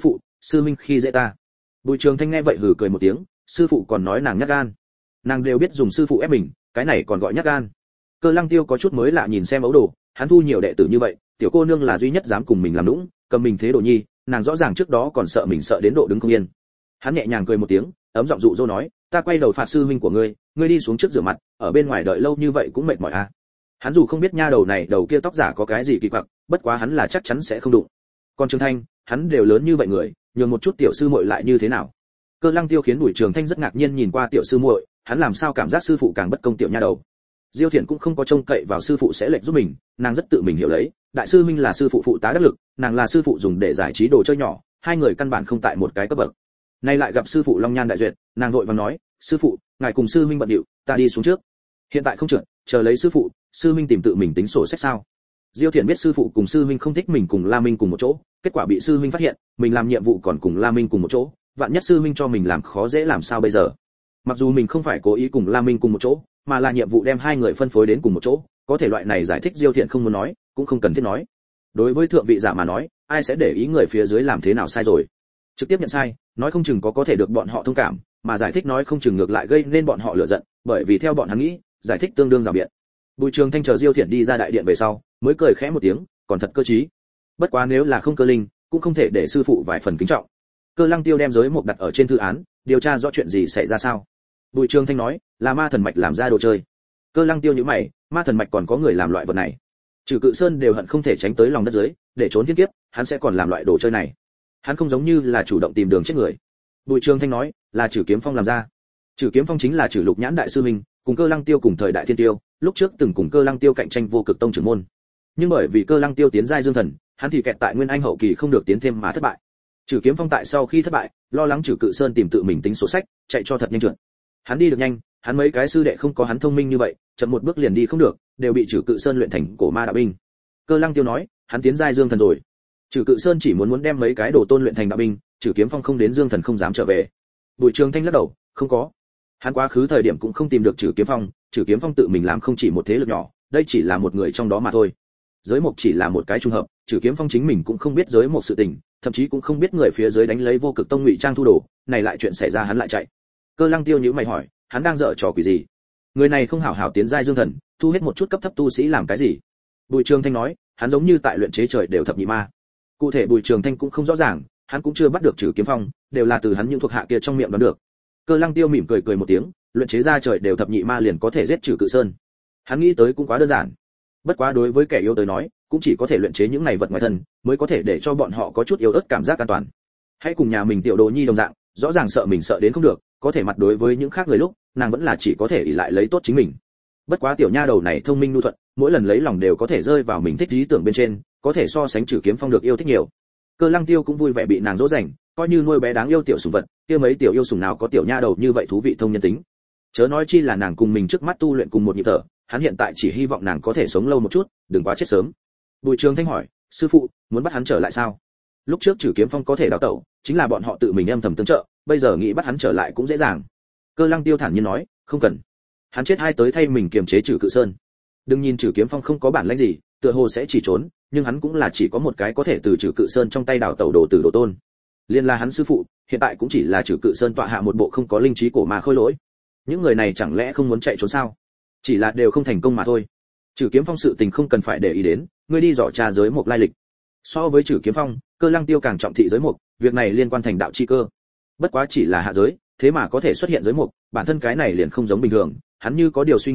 sư huynh khi dễ ta. Bùi Trường Thanh nghe vậy hừ cười một tiếng, sư phụ còn nói nàng nhát gan. Nàng đều biết dùng sư phụ ép mình, cái này còn gọi nhát gan. Cơ Lăng Tiêu có chút mới lạ nhìn xem ấu đồ, hắn thu nhiều đệ tử như vậy, tiểu cô nương là duy nhất dám cùng mình làm nũng, cầm mình thế đồ nhi, nàng rõ ràng trước đó còn sợ mình sợ đến độ đứng không yên. Hắn nhẹ nhàng cười một tiếng, ấm giọng dụ dỗ nói, ta quay đầu phạt sư huynh của ngươi, ngươi đi xuống trước rửa mặt, ở bên ngoài đợi lâu như vậy cũng mệt mỏi à. Hắn dù không biết nha đầu này đầu kia tóc giả có cái gì kỳ quặc, bất quá hắn là chắc chắn sẽ không đụng. Còn Trường Thanh, hắn đều lớn như vậy người, nhường một chút tiểu sư muội lại như thế nào? Cơ Lăng Tiêu khiến Bùi Trường Thanh rất ngạc nhiên nhìn qua tiểu sư muội, hắn làm sao cảm giác sư phụ càng bất công tiểu nha đầu. Diêu Thiển cũng không có trông cậy vào sư phụ sẽ lệnh giúp mình, nàng rất tự mình hiểu lấy, đại sư huynh là sư phụ phụ tá đắc lực, nàng là sư phụ dùng để giải trí đồ chơi nhỏ, hai người căn bản không tại một cái cấp bậc. Nay lại gặp sư phụ Long Nhan đại duyệt, nàng vội vàng nói, sư phụ, ngài cùng sư huynh bận điệu, ta đi xuống trước. Hiện tại không trượt, chờ lấy sư phụ, sư huynh tìm tự mình tính sổ sách sao? Diêu Thiển biết sư phụ cùng sư huynh không thích mình cùng La Minh cùng một chỗ, kết quả bị sư huynh phát hiện, mình làm nhiệm vụ còn cùng La Minh cùng một chỗ, vạn nhất sư huynh cho mình làm khó dễ làm sao bây giờ? Mặc dù mình không phải cố ý cùng La Minh cùng một chỗ, mà là nhiệm vụ đem hai người phân phối đến cùng một chỗ, có thể loại này giải thích Diêu Thiện không muốn nói, cũng không cần thiết nói. Đối với thượng vị giả mà nói, ai sẽ để ý người phía dưới làm thế nào sai rồi? Trực tiếp nhận sai, nói không chừng có thể được bọn họ thông cảm, mà giải thích nói không chừng ngược lại gây nên bọn họ lửa giận, bởi vì theo bọn hắn nghĩ, giải thích tương đương rào biện. Bùi Trường Thanh chờ Diêu Thiện đi ra đại điện về sau, mới cười khẽ một tiếng, còn thật cơ trí. Bất quá nếu là không cơ linh, cũng không thể để sư phụ vài phần kính trọng. Cơ Lăng Tiêu đem giới mục đặt ở trên thư án, điều tra rõ chuyện gì xảy ra sao? Bùi Trường Thanh nói, là ma thần mạch làm ra đồ chơi. Cơ Lăng Tiêu nhíu mày, ma thần mạch còn có người làm loại vật này? Trừ Cự Sơn đều hận không thể tránh tới lòng đất dưới, để trốn thiên kiếp, hắn sẽ còn làm loại đồ chơi này. Hắn không giống như là chủ động tìm đường chết người. Bùi Trường Thanh nói, là Trừ Kiếm Phong làm ra. Trừ Kiếm Phong chính là Trừ Lục Nhãn đại sư minh, cùng Cơ Lăng Tiêu cùng thời đại thiên tiêu, lúc trước từng cùng Cơ Lăng Tiêu cạnh tranh vô cực tông trưởng môn. Nhưng bởi vì Cơ Lăng Tiêu tiến giai dương thần, hắn thì kẹt tại Nguyên Anh hậu kỳ không được tiến thêm mà thất bại. Trừ Kiếm Phong tại sau khi thất bại, lo lắng Trừ Cự Sơn tìm tự mình tính sổ sách, chạy cho thật nhanh trượt. Hắn đi được nhanh, hắn mấy cái sư đệ không có hắn thông minh như vậy, chậm một bước liền đi không được, đều bị Trừ Cự Sơn luyện thành cổ ma đạo binh. Cơ Lăng Tiêu nói, hắn tiến giai dương thần rồi. Trừ Cự Sơn chỉ muốn đem mấy cái đồ tôn luyện thành đạo binh, Trừ Kiếm Phong không đến dương thần không dám trở về. Bùi Trường Thanh lắc đầu, không có. Hắn quá khứ thời điểm cũng không tìm được Trừ Kiếm Phong, Trừ Kiếm Phong tự mình làm không chỉ một thế lực nhỏ, đây chỉ là một người trong đó mà thôi. Giới mộc chỉ là một cái trùng hợp, Trừ Kiếm Phong chính mình cũng không biết giới mộc sự tình, thậm chí cũng không biết người phía dưới đánh lấy vô cực tông ngụy trang thu đồ, này lại chuyện xảy ra hắn lại chạy. Cơ Lăng Tiêu nhíu mày hỏi, hắn đang dở trò quỷ gì? Người này không hảo hảo tiến giai dương thần, thu hết một chút cấp thấp tu sĩ làm cái gì? Bùi Trường Thanh nói, hắn giống như tại luyện chế trời đều thập nhị ma. Cụ thể Bùi Trường Thanh cũng không rõ ràng, hắn cũng chưa bắt được Trừ Kiếm Phong, đều là từ hắn những thuộc hạ kia trong miệng đoán được. Cơ Lăng Tiêu mỉm cười cười một tiếng, luyện chế ra trời đều thập nhị ma liền có thể giết Trừ Cự Sơn. Hắn nghĩ tới cũng quá đơn giản. Bất quá đối với kẻ yếu tới nói, cũng chỉ có thể luyện chế những này vật ngoài thân, mới có thể để cho bọn họ có chút yếu ớt cảm giác an toàn. Hãy cùng nhà mình tiểu đồ nhi đồng dạng, rõ ràng sợ mình sợ đến không được, có thể mặt đối với những khác người lúc, nàng vẫn là chỉ có thể ỷ lại lấy tốt chính mình. Bất quá tiểu nha đầu này thông minh nhu thuận, mỗi lần lấy lòng đều có thể rơi vào mình thích ý tưởng bên trên, có thể so sánh Trừ Kiếm Phong được yêu thích nhiều. Cơ Lăng Tiêu cũng vui vẻ bị nàng dỗ dành, coi như nuôi bé đáng yêu tiểu sủng vật, kia mấy tiểu yêu sủng nào có tiểu nha đầu như vậy thú vị thông nhân tính. Chớ nói chi là nàng cùng mình trước mắt tu luyện cùng một nhịp thở, hắn hiện tại chỉ hy vọng nàng có thể sống lâu một chút, đừng quá chết sớm. Bùi Trường Thanh hỏi, sư phụ, muốn bắt hắn trở lại sao? Lúc trước Trừ Kiếm Phong có thể đào tẩu, chính là bọn họ tự mình âm thầm tương trợ, bây giờ nghĩ bắt hắn trở lại cũng dễ dàng. Cơ Lăng Tiêu thản nhiên nói, không cần. Hắn chết hai tới thay mình kiềm chế Trừ Cự Sơn. Đừng nhìn Trừ Kiếm Phong không có bản lĩnh gì, tựa hồ sẽ chỉ trốn, nhưng hắn cũng là chỉ có một cái có thể từ Trừ Cự Sơn trong tay đào tẩu đồ tử đồ tôn. Liên là hắn sư phụ, hiện tại cũng chỉ là Trừ Cự Sơn tọa hạ một bộ không có linh trí cổ ma khôi lỗi. Những người này chẳng lẽ không muốn chạy trốn sao? Chỉ là đều không thành công mà thôi. Trừ Kiếm Phong sự tình không cần phải để ý đến, ngươi đi dò tra giới mục lai lịch. So với Trừ Kiếm Phong, Cơ Lăng Tiêu càng trọng thị giới mục, việc này liên quan thành đạo chi cơ. Bất quá chỉ là hạ giới, thế mà có thể xuất hiện giới mục, bản thân cái này liền không giống bình thường, hắn như có điều suy nghĩ,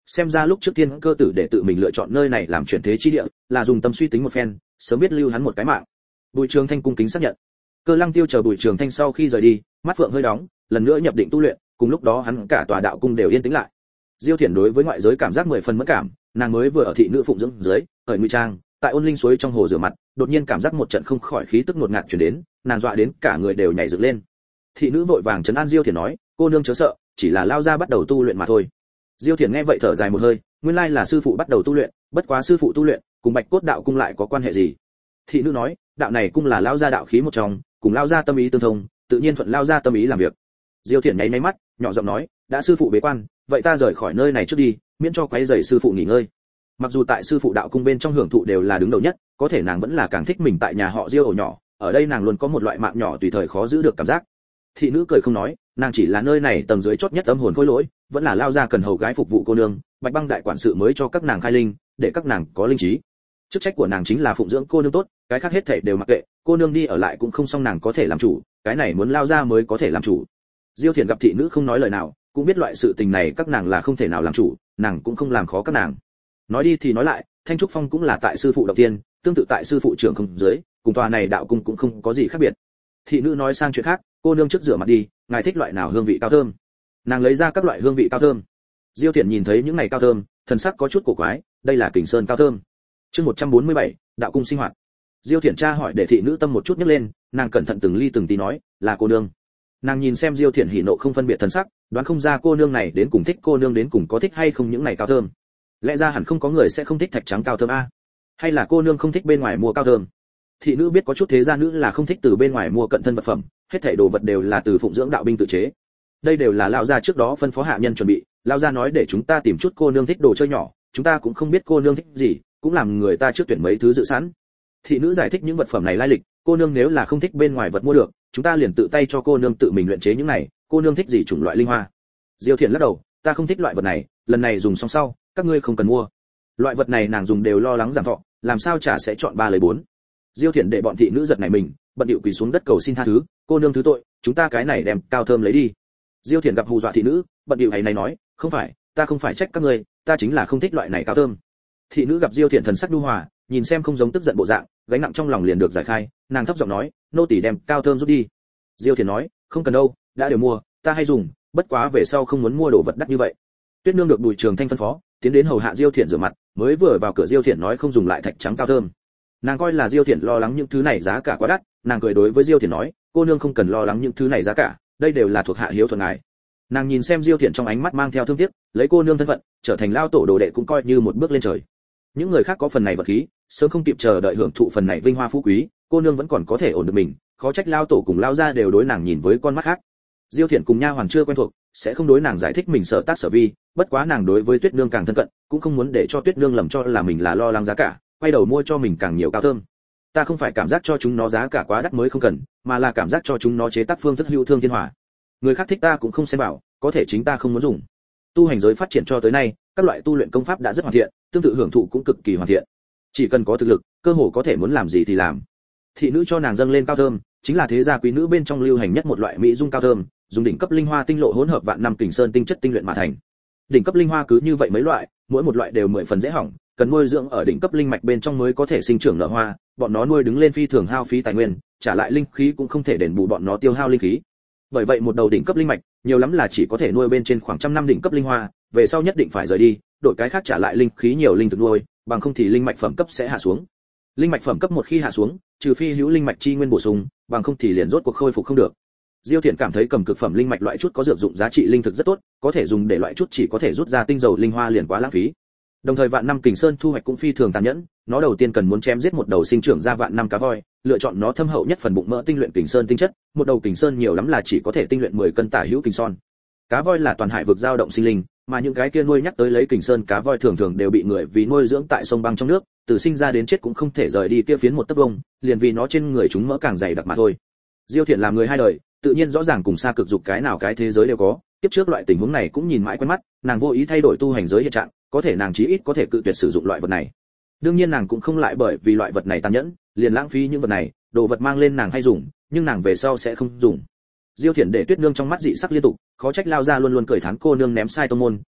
Xem ra lúc trước tiên cơ tử để tự mình lựa chọn nơi này làm chuyển thế chi địa, là dùng tâm suy tính một phen, sớm biết lưu hắn một cái mạng. Bùi Trường Thanh cung kính xác nhận. Cơ Lăng Tiêu chờ Bùi Trường Thanh sau khi rời đi, mắt phượng hơi đóng, lần nữa nhập định tu luyện, cùng lúc đó hắn cả tòa đạo cung đều yên tĩnh lại. Diêu Thiển đối với ngoại giới cảm giác 10 phần mất cảm, nàng mới vừa ở thị nữ phụng dưỡng dưới, ở ngụy trang, tại ôn linh suối trong hồ rửa mặt, đột nhiên cảm giác một trận không khỏi khí tức ngột ngạt truyền đến, nàng dọa đến cả người đều nhảy dựng lên. Thị nữ vội vàng trấn an Diêu Thiển nói, cô nương chớ sợ, chỉ là lao ra bắt đầu tu luyện mà thôi. Diêu Thiển nghe vậy thở dài một hơi, nguyên lai là sư phụ bắt đầu tu luyện, bất quá sư phụ tu luyện, cùng Bạch Cốt đạo cung lại có quan hệ gì? Thị nữ nói, đạo này cung là lao ra đạo khí một trong, cùng lao ra tâm ý tương thông, tự nhiên thuận lao ra tâm ý làm việc. Diêu Thiển nháy mắt, nhỏ giọng nói, đã sư phụ bế quan, vậy ta rời khỏi nơi này trước đi, miễn cho quấy rầy sư phụ nghỉ ngơi. Mặc dù tại sư phụ đạo cung bên trong hưởng thụ đều là đứng đầu nhất, có thể nàng vẫn là càng thích mình tại nhà họ Diêu ổ nhỏ, ở đây nàng luôn có một loại mạng nhỏ tùy thời khó giữ được cảm giác. Thị nữ cười không nói, nàng chỉ là nơi này tầng dưới chót nhất âm hồn khôi lỗi, vẫn là lao ra cần hầu gái phục vụ cô nương, Bạch Băng đại quản sự mới cho các nàng khai linh, để các nàng có linh trí. Chức trách của nàng chính là phụng dưỡng cô nương tốt, cái khác hết thảy đều mặc kệ, cô nương đi ở lại cũng không xong nàng có thể làm chủ, cái này muốn lao ra mới có thể làm chủ. Diêu Thiển gặp thị nữ không nói lời nào, cũng biết loại sự tình này các nàng là không thể nào làm chủ, nàng cũng không làm khó các nàng. Nói đi thì nói lại, Thanh Trúc Phong cũng là tại sư phụ đầu tiên, tương tự tại sư phụ trưởng không dưới, cùng tòa này đạo cung cũng không có gì khác biệt. Thị nữ nói sang chuyện khác, cô nương trước rửa mặt đi, ngài thích loại nào hương vị cao thơm? Nàng lấy ra các loại hương vị cao thơm. Diêu Thiển nhìn thấy những này cao thơm, thần sắc có chút cổ quái, đây là Kình Sơn cao thơm. Chương 147, đạo cung sinh hoạt. Diêu Thiển tra hỏi để thị nữ tâm một chút nhấc lên, nàng cẩn thận từng ly từng tí nói, là cô nương. Nàng nhìn xem Diêu Thiển hỉ nộ không phân biệt thần sắc, đoán không ra cô nương này đến cùng thích cô nương đến cùng có thích hay không những này cao thơm. Lẽ ra hẳn không có người sẽ không thích thạch trắng cao thơm a. Hay là cô nương không thích bên ngoài mua cao thơm? Thị nữ biết có chút thế gia nữ là không thích từ bên ngoài mua cận thân vật phẩm, hết thảy đồ vật đều là từ phụng dưỡng đạo binh tự chế. Đây đều là lão gia trước đó phân phó hạ nhân chuẩn bị, lão gia nói để chúng ta tìm chút cô nương thích đồ chơi nhỏ, chúng ta cũng không biết cô nương thích gì, cũng làm người ta trước tuyển mấy thứ dự sẵn. Thị nữ giải thích những vật phẩm này lai lịch, cô nương nếu là không thích bên ngoài vật mua được, chúng ta liền tự tay cho cô nương tự mình luyện chế những này, cô nương thích gì chủng loại linh hoa. Diêu Thiển lắc đầu, ta không thích loại vật này, lần này dùng xong sau, các ngươi không cần mua. Loại vật này nàng dùng đều lo lắng giảm thọ, làm sao chả sẽ chọn 3 lấy 4. Diêu Thiển để bọn thị nữ giật này mình, bận điệu quỳ xuống đất cầu xin tha thứ, cô nương thứ tội, chúng ta cái này đem cao thơm lấy đi. Diêu Thiển gặp hù dọa thị nữ, bận điệu hay này nói, không phải, ta không phải trách các ngươi, ta chính là không thích loại này cao thơm. Thị nữ gặp Diêu Thiển thần sắc nhu hòa, nhìn xem không giống tức giận bộ dạng, gánh nặng trong lòng liền được giải khai, nàng thấp giọng nói, nô tỳ đem cao thơm rút đi. Diêu Thiển nói, không cần đâu, đã đều mua, ta hay dùng, bất quá về sau không muốn mua đồ vật đắt như vậy. Tuyết nương được Bùi Trường Thanh phân phó, tiến đến hầu hạ Diêu Thiển rửa mặt, mới vừa vào cửa Diêu Thiển nói không dùng lại thạch trắng cao thơm. Nàng coi là Diêu Thiển lo lắng những thứ này giá cả quá đắt, nàng cười đối với Diêu Thiển nói, cô nương không cần lo lắng những thứ này giá cả, đây đều là thuộc hạ hiếu thuận ngài. Nàng nhìn xem Diêu Thiển trong ánh mắt mang theo thương tiếc, lấy cô nương thân phận, trở thành lao tổ đồ đệ cũng coi như một bước lên trời. Những người khác có phần này vật khí, sớm không kịp chờ đợi hưởng thụ phần này vinh hoa phú quý, cô nương vẫn còn có thể ổn được mình, khó trách lao tổ cùng lao gia đều đối nàng nhìn với con mắt khác. Diêu Thiển cùng nha hoàn chưa quen thuộc, sẽ không đối nàng giải thích mình sở tác sở vi, bất quá nàng đối với Tuyết nương càng thân cận, cũng không muốn để cho Tuyết nương lầm cho là mình là lo lắng giá cả, quay đầu mua cho mình càng nhiều cao thơm. Ta không phải cảm giác cho chúng nó giá cả quá đắt mới không cần, mà là cảm giác cho chúng nó chế tác phương thức hữu thương thiên hòa. Người khác thích ta cũng không xem bảo, có thể chính ta không muốn dùng. Tu hành giới phát triển cho tới nay, các loại tu luyện công pháp đã rất hoàn thiện, tương tự hưởng thụ cũng cực kỳ hoàn thiện. Chỉ cần có thực lực, cơ hồ có thể muốn làm gì thì làm. Thị nữ cho nàng dâng lên cao thơm, chính là thế gia quý nữ bên trong lưu hành nhất một loại mỹ dung cao thơm, dùng đỉnh cấp linh hoa tinh lộ hỗn hợp vạn năm Kình Sơn tinh chất tinh luyện mà thành. Đỉnh cấp linh hoa cứ như vậy mấy loại, mỗi một loại đều 10 phần dễ hỏng, cần nuôi dưỡng ở đỉnh cấp linh mạch bên trong mới có thể sinh trưởng nở hoa, bọn nó nuôi đứng lên phi thường hao phí tài nguyên, trả lại linh khí cũng không thể đền bù bọn nó tiêu hao linh khí. Bởi vậy một đầu đỉnh cấp linh mạch, nhiều lắm là chỉ có thể nuôi bên trên khoảng trăm năm đỉnh cấp linh hoa, về sau nhất định phải rời đi, đổi cái khác trả lại linh khí nhiều linh thực nuôi, bằng không thì linh mạch phẩm cấp sẽ hạ xuống. Linh mạch phẩm cấp một khi hạ xuống, trừ phi hữu linh mạch chi nguyên bổ sung, bằng không thì liền rốt cuộc khôi phục không được. Diêu Thiện cảm thấy cầm cực phẩm linh mạch loại chút có dược dụng giá trị linh thực rất tốt, có thể dùng để loại chút chỉ có thể rút ra tinh dầu linh hoa liền quá lãng phí. Đồng thời vạn năm Kình Sơn thu hoạch cũng phi thường tàn nhẫn, nó đầu tiên cần muốn chém giết một đầu sinh trưởng ra vạn năm cá voi, lựa chọn nó thâm hậu nhất phần bụng mỡ tinh luyện Kình Sơn tinh chất, một đầu Kình Sơn nhiều lắm là chỉ có thể tinh luyện 10 cân tả hữu Kình Son. Cá voi là toàn hải vực dao động sinh linh, mà những cái kia nuôi nhắc tới lấy Kình Sơn cá voi thường thường đều bị người vì nuôi dưỡng tại sông băng trong nước, từ sinh ra đến chết cũng không thể rời đi kia phiến một tấc vuông, liền vì nó trên người chúng mỡ càng dày đặc mà thôi. Diêu Thiện làm người hai đời, tự nhiên rõ ràng cùng xa cực dục cái nào cái thế giới đều có, tiếp trước loại tình huống này cũng nhìn mãi quen mắt, nàng vô ý thay đổi tu hành giới hiện trạng, có thể nàng chí ít có thể cự tuyệt sử dụng loại vật này. Đương nhiên nàng cũng không lại bởi vì loại vật này tàn nhẫn, liền lãng phí những vật này, đồ vật mang lên nàng hay dùng, nhưng nàng về sau sẽ không dùng. Diêu Thiển để Tuyết nương trong mắt dị sắc liên tục, khó trách lao ra luôn luôn cười thán cô nương ném sai tông môn,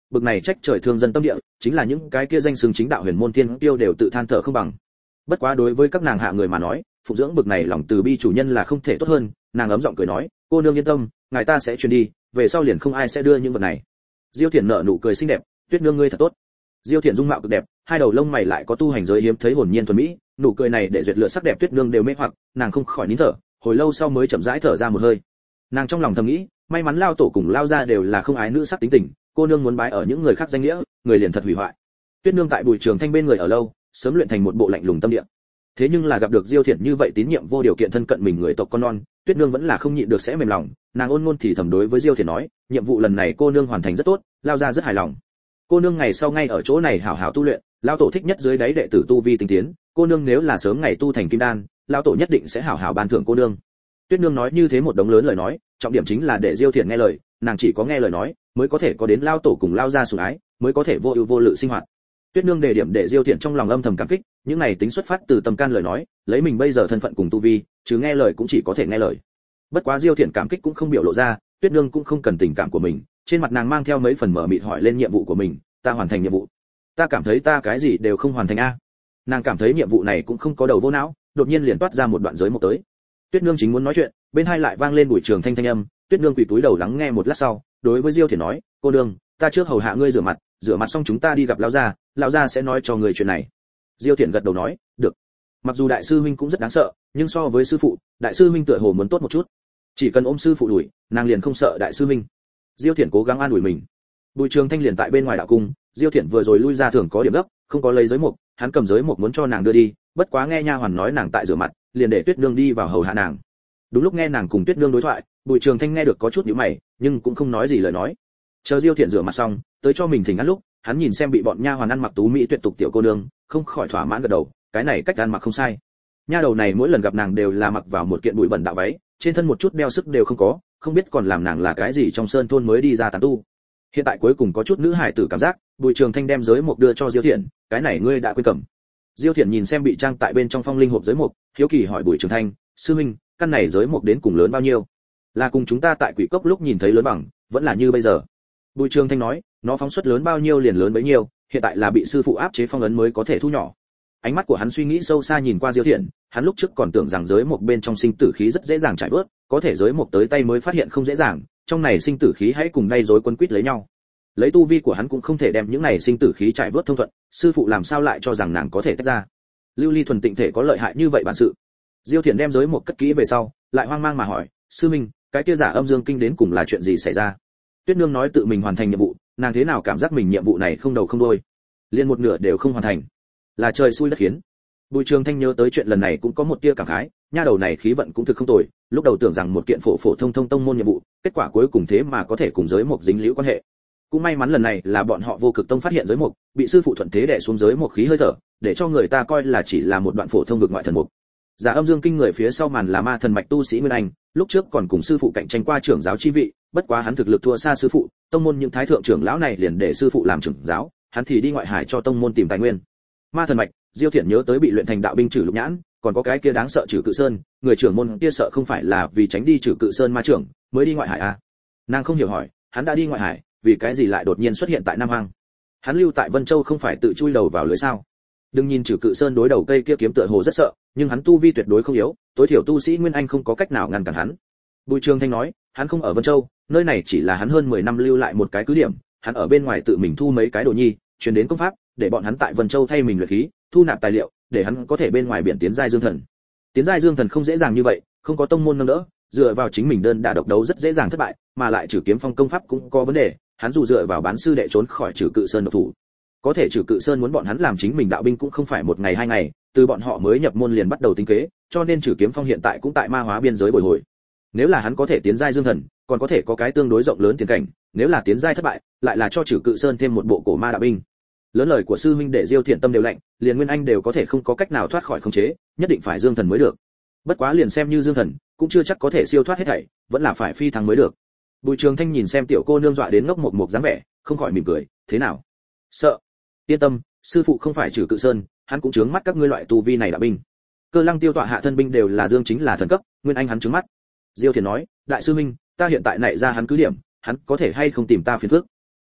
bực này trách trời thương dân tâm địa, chính là những cái kia danh xưng chính đạo huyền môn tiên tiêu đều tự than thở không bằng. Bất quá đối với các nàng hạ người mà nói, phụng dưỡng bực này lòng từ bi chủ nhân là không thể tốt hơn, nàng ấm giọng cười nói, cô nương yên tâm, ngài ta sẽ truyền đi, về sau liền không ai sẽ đưa những vật này. Diêu Thiển nở nụ cười xinh đẹp, Tuyết nương ngươi thật tốt. Diêu Thiển dung mạo cực đẹp, hai đầu lông mày lại có tu hành giới hiếm thấy hồn nhiên thuần mỹ, nụ cười này để duyệt lựa sắc đẹp Tuyết nương đều mê hoặc, nàng không khỏi nín thở, hồi lâu sau mới chậm rãi thở ra một hơi. Nàng trong lòng thầm nghĩ, may mắn lao tổ cùng lao gia đều là không ái nữ sắc tính tình, cô nương muốn bái ở những người khác danh nghĩa, người liền thật hủy hoại. Tuyết nương tại Bùi Trường Thanh bên người ở lâu, sớm luyện thành một bộ lạnh lùng tâm địa. Thế nhưng là gặp được Diêu Thiển như vậy tín nhiệm vô điều kiện thân cận mình người tộc con non, Tuyết nương vẫn là không nhịn được sẽ mềm lòng, nàng ôn ngôn thì thầm đối với Diêu Thiển nói, nhiệm vụ lần này cô nương hoàn thành rất tốt, lao gia rất hài lòng. Cô nương ngày sau ngay ở chỗ này hảo hảo tu luyện, lão tổ thích nhất dưới đáy đệ tử tu vi tinh tiến, cô nương nếu là sớm ngày tu thành kim đan, lão tổ nhất định sẽ hảo hảo ban thưởng cô nương. Tuyết nương nói như thế một đống lớn lời nói, trọng điểm chính là để Diêu Thiển nghe lời, nàng chỉ có nghe lời nói, mới có thể có đến lão tổ cùng lao gia sủng ái, mới có thể vô ưu vô lự sinh hoạt. Tuyết nương đề điểm để Diêu Thiển trong lòng âm thầm cảm kích, những này tính xuất phát từ tâm can lời nói, lấy mình bây giờ thân phận cùng tu vi, chứ nghe lời cũng chỉ có thể nghe lời. Bất quá Diêu Thiển cảm kích cũng không biểu lộ ra, Tuyết nương cũng không cần tình cảm của mình, trên mặt nàng mang theo mấy phần mờ mịt hỏi lên nhiệm vụ của mình, ta hoàn thành nhiệm vụ. Ta cảm thấy ta cái gì đều không hoàn thành a. Nàng cảm thấy nhiệm vụ này cũng không có đầu vô não, đột nhiên liền toát ra một đoạn giới một tới. Tuyết nương chính muốn nói chuyện, bên hai lại vang lên Bùi Trường Thanh thanh âm, Tuyết nương quỳ túi đầu lắng nghe một lát sau, đối với Diêu Thiển nói, cô nương, ta trước hầu hạ ngươi rửa mặt xong chúng ta đi gặp lão gia sẽ nói cho người chuyện này. Diêu Thiển gật đầu nói, được. Mặc dù đại sư huynh cũng rất đáng sợ, nhưng so với sư phụ, đại sư huynh tựa hồ muốn tốt một chút. Chỉ cần ôm sư phụ đuổi, nàng liền không sợ đại sư huynh. Diêu Thiển cố gắng an ủi mình. Bùi Trường Thanh liền tại bên ngoài đạo cung, Diêu Thiển vừa rồi lui ra thường có điểm gấp, không có lấy giới mục, hắn cầm giới mục muốn cho nàng đưa đi, bất quá nghe nha hoàn nói nàng tại rửa mặt, liền để Tuyết nương đi vào hầu hạ nàng. Đúng lúc nghe nàng cùng Tuyết nương đối thoại, Bùi Trường Thanh nghe được có chút nhíu mày, nhưng cũng không nói gì lời nói. Chờ Diêu Thiển rửa mặt xong, tới cho mình thỉnh ăn lúc, hắn nhìn xem bị bọn nha hoàn ăn mặc tú mỹ tuyệt tục tiểu cô nương, không khỏi thỏa mãn gật đầu, cái này cách ăn mặc không sai. Nha đầu này mỗi lần gặp nàng đều là mặc vào một kiện bụi bẩn đạo váy, trên thân một chút đeo sức đều không có, không biết còn làm nàng là cái gì trong sơn thôn mới đi ra tán tu. Hiện tại cuối cùng có chút nữ hài tử cảm giác, Bùi Trường Thanh đem giới mục đưa cho Diêu Thiển, cái này ngươi đã quên cầm. Diêu Thiển nhìn xem bị trang tại bên trong phong linh hộp giới mục, hiếu kỳ hỏi Bùi Trường Thanh, sư huynh, căn này giới mục đến cùng lớn bao nhiêu? Là cùng chúng ta tại Quỷ Cốc lúc nhìn thấy lớn bằng, vẫn là như bây giờ? Bùi Trường Thanh nói, nó phóng xuất lớn bao nhiêu liền lớn bấy nhiêu, hiện tại là bị sư phụ áp chế phong ấn mới có thể thu nhỏ. Ánh mắt của hắn suy nghĩ sâu xa nhìn qua Diêu Thiển, hắn lúc trước còn tưởng rằng giới mục bên trong sinh tử khí rất dễ dàng trải bớt, có thể giới mục tới tay mới phát hiện không dễ dàng, trong này sinh tử khí hãy cùng đay rối quấn quýt lấy nhau. Lấy tu vi của hắn cũng không thể đem những này sinh tử khí trải bớt thông thuận, sư phụ làm sao lại cho rằng nàng có thể tách ra? Lưu Ly thuần tịnh thể có lợi hại như vậy bản sự. Diêu Thiển đem giới mục cất kỹ về sau, lại hoang mang mà hỏi, sư minh, cái kia giả âm dương kinh đến cùng là chuyện gì xảy ra? Tuyết nương nói tự mình hoàn thành nhiệm vụ, nàng thế nào cảm giác mình nhiệm vụ này không đầu không đuôi, liền một nửa đều không hoàn thành, là trời xui đất khiến. Bùi Trường Thanh nhớ tới chuyện lần này cũng có một tia cảm khái, nha đầu này khí vận cũng thực không tồi, lúc đầu tưởng rằng một kiện phổ thông tông môn nhiệm vụ, kết quả cuối cùng thế mà có thể cùng giới mục dính liễu quan hệ. Cũng may mắn lần này là bọn họ Vô Cực Tông phát hiện giới mục, bị sư phụ thuận thế đè xuống giới mục khí hơi thở, để cho người ta coi là chỉ là một đoạn phổ thông vực ngoại thần mục. Giả âm dương kinh người phía sau màn là ma thần mạch tu sĩ Nguyên Anh, lúc trước còn cùng sư phụ cạnh tranh qua trưởng giáo chi vị, bất quá hắn thực lực thua xa sư phụ, tông môn những thái thượng trưởng lão này liền để sư phụ làm trưởng giáo, hắn thì đi ngoại hải cho tông môn tìm tài nguyên. Ma thần mạch, Diêu Thiển nhớ tới bị luyện thành đạo binh Trử Lục Nhãn, còn có cái kia đáng sợ Trử Cự Sơn, người trưởng môn kia sợ không phải là vì tránh đi Trử Cự Sơn ma trưởng, mới đi ngoại hải à? Nàng không hiểu hỏi, hắn đã đi ngoại hải, vì cái gì lại đột nhiên xuất hiện tại Nam Hoang? Hắn lưu tại Vân Châu không phải tự chui đầu vào lưới sao? Đừng nhìn Trử Cự Sơn đối đầu cây kia kiếm tựa hồ rất sợ, nhưng hắn tu vi tuyệt đối không yếu, tối thiểu tu sĩ Nguyên Anh không có cách nào ngăn cản hắn. Bùi Trường Thanh nói, hắn không ở Vân Châu, nơi này chỉ là hắn hơn 10 năm lưu lại một cái cứ điểm, hắn ở bên ngoài tự mình thu mấy cái đồ nhi, truyền đến công pháp, để bọn hắn tại Vân Châu thay mình luyện khí, thu nạp tài liệu, để hắn có thể bên ngoài biển tiến giai dương thần. Tiến giai dương thần không dễ dàng như vậy, không có tông môn nâng đỡ, dựa vào chính mình đơn đả độc đấu rất dễ dàng thất bại, mà lại Trử Kiếm Phong công pháp cũng có vấn đề, hắn dù dựa vào bán sư đệ trốn khỏi Trử Cự Sơn độc thủ. Có thể Trử Cự Sơn muốn bọn hắn làm chính mình đạo binh cũng không phải một ngày hai ngày, từ bọn họ mới nhập môn liền bắt đầu tính kế, cho nên Trử Kiếm Phong hiện tại cũng tại ma hóa biên giới bồi hồi. Nếu là hắn có thể tiến giai dương thần, còn có thể có cái tương đối rộng lớn tiền cảnh, nếu là tiến giai thất bại, lại là cho Trử Cự Sơn thêm một bộ cổ ma đạo binh. Lớn lời của sư huynh để Diêu Thiện tâm đều lạnh, liền Nguyên Anh đều có thể không có cách nào thoát khỏi khống chế, nhất định phải dương thần mới được. Bất quá liền xem như dương thần, cũng chưa chắc có thể siêu thoát hết thảy, vẫn là phải phi thăng mới được. Bùi Trường Thanh nhìn xem tiểu cô nương dọa đến ngốc một một dáng vẻ, không khỏi mỉm cười, thế nào? Sợ? Yên tâm, sư phụ không phải Trử Cự Sơn, hắn cũng chướng mắt các ngươi loại tu vi này đạo binh. Cơ Lăng Tiêu tọa hạ thân binh đều là dương chính là thần cấp, Nguyên Anh hắn chướng mắt. Diêu Thiền nói, đại sư huynh, ta hiện tại nảy ra hắn cứ điểm, hắn có thể hay không tìm ta phiền phức?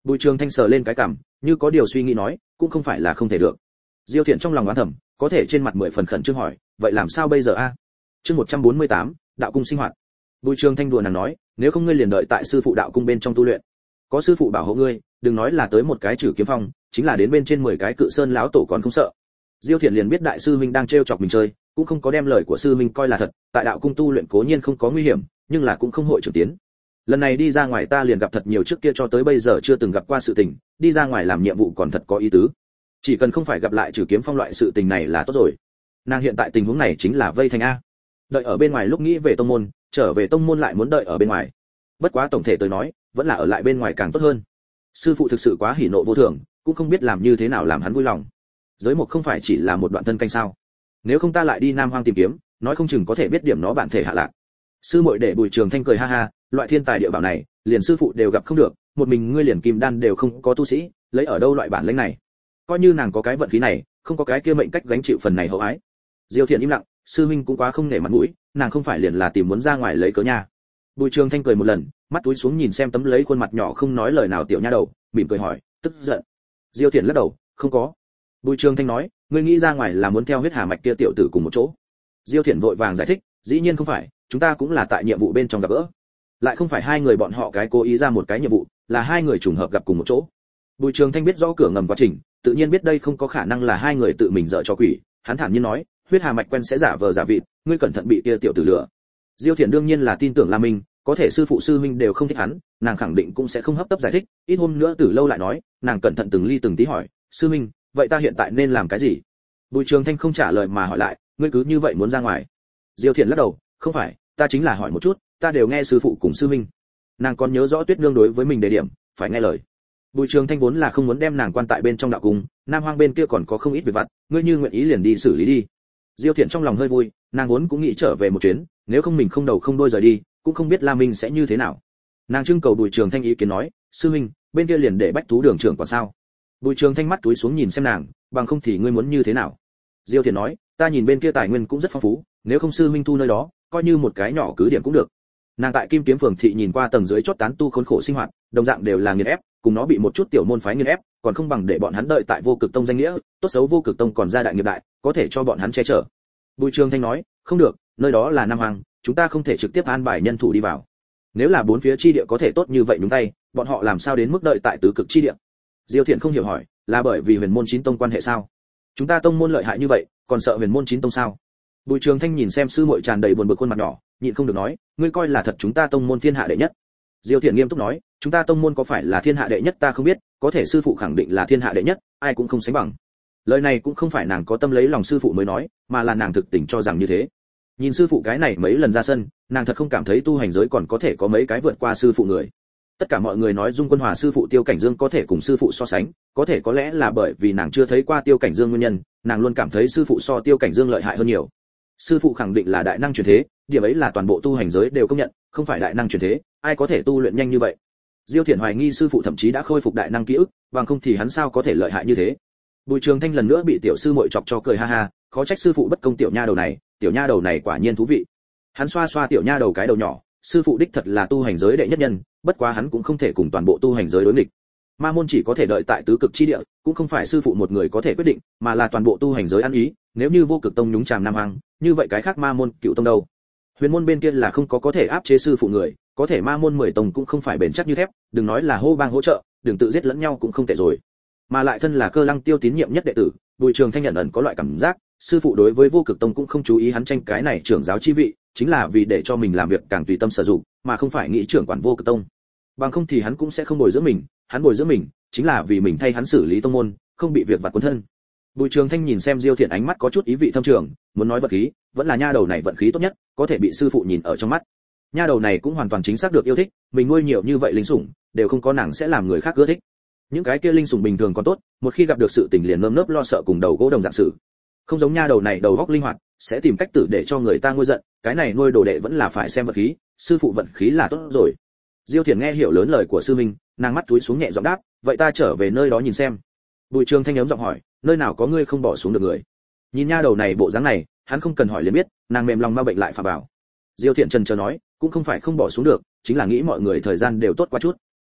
Bùi Trường Thanh sờ lên cái cằm, như có điều suy nghĩ nói, cũng không phải là không thể được. Diêu Thiện trong lòng oán thầm, có thể trên mặt 10 phần khẩn trương hỏi, vậy làm sao bây giờ a? Chương 148, đạo cung sinh hoạt. Bùi Trường Thanh đùa nàng nói, nếu không ngươi liền đợi tại sư phụ đạo cung bên trong tu luyện. Có sư phụ bảo hộ ngươi, đừng nói là tới một cái Trử Kiếm Phong, chính là đến bên trên 10 cái Cự Sơn lão tổ còn không sợ. Diêu Thiện liền biết đại sư huynh đang trêu chọc mình chơi, cũng không có đem lời của sư huynh coi là thật, tại đạo cung tu luyện cố nhiên không có nguy hiểm, nhưng là cũng không hội trưởng tiến. Lần này đi ra ngoài ta liền gặp thật nhiều trước kia cho tới bây giờ chưa từng gặp qua sự tình, đi ra ngoài làm nhiệm vụ còn thật có ý tứ. Chỉ cần không phải gặp lại Trử Kiếm Phong loại sự tình này là tốt rồi. Nàng hiện tại tình huống này chính là vây thành a. Đợi ở bên ngoài lúc nghĩ về tông môn, trở về tông môn lại muốn đợi ở bên ngoài. Bất quá tổng thể tôi nói, vẫn là ở lại bên ngoài càng tốt hơn. Sư phụ thực sự quá hỉ nộ vô thường, cũng không biết làm như thế nào làm hắn vui lòng. Giới mục không phải chỉ là một đoạn thân canh sao? Nếu không ta lại đi Nam Hoang tìm kiếm, nói không chừng có thể biết điểm nó bản thể hạ lạc. Sư muội để Bùi Trường Thanh cười ha ha, loại thiên tài địa bảo này, liền sư phụ đều gặp không được, một mình ngươi liền kim đan đều không có tu sĩ, lấy ở đâu loại bản lĩnh này? Coi như nàng có cái vận khí này, không có cái kia mệnh cách gánh chịu phần này hậu ái. Diêu Thiện im lặng, sư huynh cũng quá không nể mặt mũi, nàng không phải liền là tìm muốn ra ngoài lấy cớ nha. Bùi Trường Thanh cười một lần, mắt túi xuống nhìn xem tấm lấy khuôn mặt nhỏ không nói lời nào tiểu nha đầu, mỉm cười hỏi, tức giận? Diêu Thiện lắc đầu, không có. Bùi Trường Thanh nói, ngươi nghĩ ra ngoài là muốn theo huyết hà mạch kia tiểu tử cùng một chỗ? Diêu Thiện vội vàng giải thích, dĩ nhiên không phải, chúng ta cũng là tại nhiệm vụ bên trong gặp gỡ. Lại không phải hai người bọn họ cái cố ý ra một cái nhiệm vụ, là hai người trùng hợp gặp cùng một chỗ. Bùi Trường Thanh biết rõ cửa ngầm quá trình, tự nhiên biết đây không có khả năng là hai người tự mình dở cho quỷ, hắn thản nhiên nói, huyết hà mạch quen sẽ giả vờ giả vịt, ngươi cẩn thận bị kia tiểu tử lừa. Diêu Thiện đương nhiên là tin tưởng La Minh, có thể sư phụ sư huynh đều không thích hắn, nàng khẳng định cũng sẽ không hấp tấp giải thích, ít hôm nữa Tử Lâu lại nói, nàng cẩn thận từng ly từng tí hỏi, sư huynh, vậy ta hiện tại nên làm cái gì? Bùi Trường Thanh không trả lời mà hỏi lại, ngươi cứ như vậy muốn ra ngoài? Diêu Thiện lắc đầu, không phải, ta chính là hỏi một chút, ta đều nghe sư phụ cùng sư huynh. Nàng còn nhớ rõ Tuyết Nương đối với mình đề điểm, phải nghe lời. Bùi Trường Thanh vốn là không muốn đem nàng quan tại bên trong đạo cung, Nam Hoang bên kia còn có không ít việc vặt, ngươi như nguyện ý liền đi xử lý đi. Diêu Thiện trong lòng hơi vui, nàng vốn cũng nghĩ trở về một chuyến, nếu không mình không đầu không đuôi rời đi, cũng không biết La Minh sẽ như thế nào. Nàng trưng cầu Bùi Trường Thanh ý kiến nói, sư huynh, bên kia liền để Bách Thú Đường trưởng quản sao? Bùi Trường Thanh mắt túi xuống nhìn xem nàng, bằng không thì ngươi muốn như thế nào? Diêu Thiện nói, ta nhìn bên kia tài nguyên cũng rất phong phú, nếu không sư huynh thu nơi đó, coi như một cái nhỏ cứ điểm cũng được. Nàng tại Kim Kiếm Phường thị nhìn qua tầng dưới chót tán tu khốn khổ sinh hoạt, đồng dạng đều là nghiền ép, cùng nó bị một chút tiểu môn phái nghiền ép, còn không bằng để bọn hắn đợi tại Vô Cực Tông danh nghĩa, tốt xấu Vô Cực Tông còn ra đại nghiệp đại, có thể cho bọn hắn che chở. Bùi Trường Thanh nói, không được, nơi đó là Nam Hoàng, chúng ta không thể trực tiếp an bài nhân thủ đi vào. Nếu là bốn phía chi địa có thể tốt như vậy đúng tay, bọn họ làm sao đến mức đợi tại tứ cực chi địa? Diêu Thiện không hiểu hỏi, là bởi vì Huyền Môn Chín Tông quan hệ sao? Chúng ta tông môn lợi hại như vậy, còn sợ Huyền Môn Chín Tông sao? Bùi Trường Thanh nhìn xem sư muội tràn đầy buồn bực khuôn mặt nhỏ, nhịn không được nói, ngươi coi là thật chúng ta tông môn thiên hạ đệ nhất? Diêu Thiện nghiêm túc nói, chúng ta tông môn có phải là thiên hạ đệ nhất ta không biết, có thể sư phụ khẳng định là thiên hạ đệ nhất, ai cũng không sánh bằng. Lời này cũng không phải nàng có tâm lấy lòng sư phụ mới nói, mà là nàng thực tình cho rằng như thế. Nhìn sư phụ cái này mấy lần ra sân, nàng thật không cảm thấy tu hành giới còn có thể có mấy cái vượt qua sư phụ người. Tất cả mọi người nói Dung Quân Hòa sư phụ Tiêu Cảnh Dương có thể cùng sư phụ so sánh, có thể có lẽ là bởi vì nàng chưa thấy qua Tiêu Cảnh Dương nguyên nhân, nàng luôn cảm thấy sư phụ so Tiêu Cảnh Dương lợi hại hơn nhiều. Sư phụ khẳng định là đại năng truyền thế, điểm ấy là toàn bộ tu hành giới đều công nhận, không phải đại năng truyền thế, ai có thể tu luyện nhanh như vậy? Diêu Thiện hoài nghi sư phụ thậm chí đã khôi phục đại năng ký ức, bằng không thì hắn sao có thể lợi hại như thế? Bùi Trường Thanh lần nữa bị tiểu sư muội chọc cho cười ha ha, khó trách sư phụ bất công tiểu nha đầu này quả nhiên thú vị. Hắn xoa xoa tiểu nha đầu cái đầu nhỏ, sư phụ đích thật là tu hành giới đệ nhất nhân, bất quá hắn cũng không thể cùng toàn bộ tu hành giới đối nghịch. Ma môn chỉ có thể đợi tại tứ cực chi địa, cũng không phải sư phụ một người có thể quyết định, mà là toàn bộ tu hành giới ăn ý, nếu như Vô Cực Tông nhúng chàm Nam Hoang, như vậy cái khác Ma môn, Cựu Tông đâu? Huyền môn bên kia là không có thể áp chế sư phụ người, có thể Ma môn 10 tông cũng không phải bền chắc như thép, đừng nói là hô bang hỗ trợ, đừng tự giết lẫn nhau cũng không tệ rồi. Mà lại thân là Cơ Lăng Tiêu tín nhiệm nhất đệ tử, Bùi Trường Thanh nhận ẩn có loại cảm giác, sư phụ đối với Vô Cực Tông cũng không chú ý hắn tranh cái này trưởng giáo chi vị, chính là vì để cho mình làm việc càng tùy tâm sử dụng, mà không phải nghĩ trưởng quản Vô Cực Tông. Bằng không thì hắn cũng sẽ không bồi dưỡng mình, hắn bồi dưỡng mình chính là vì mình thay hắn xử lý tông môn, không bị việc vặt cuốn thân. Bùi Trường Thanh nhìn xem Diêu Thiện ánh mắt có chút ý vị thâm trường, muốn nói vận khí, vẫn là nha đầu này vận khí tốt nhất, có thể bị sư phụ nhìn ở trong mắt. Nha đầu này cũng hoàn toàn chính xác được yêu thích, mình nuôi nhiều như vậy linh sủng, đều không có nàng sẽ làm người khác ưa thích. Những cái kia linh sủng bình thường còn tốt, một khi gặp được sự tình liền nơm nớp lo sợ cùng đầu gỗ đồng dạng sự. Không giống nha đầu này đầu óc linh hoạt, sẽ tìm cách tử để cho người ta nguôi giận, cái này nuôi đồ đệ vẫn là phải xem vận khí, sư phụ vận khí là tốt rồi. Diêu Thiện nghe hiểu lớn lời của sư minh, nàng mắt túi xuống nhẹ giọng đáp, vậy ta trở về nơi đó nhìn xem. Bùi Trường Thanh ấm giọng hỏi, nơi nào có ngươi không bỏ xuống được người? Nhìn nha đầu này bộ dáng này, hắn không cần hỏi liền biết, nàng mềm lòng ma bệnh lại phà bảo. Diêu Thiện trần chờ nói, cũng không phải không bỏ xuống được, chính là nghĩ mọi người thời gian đều tốt quá chút.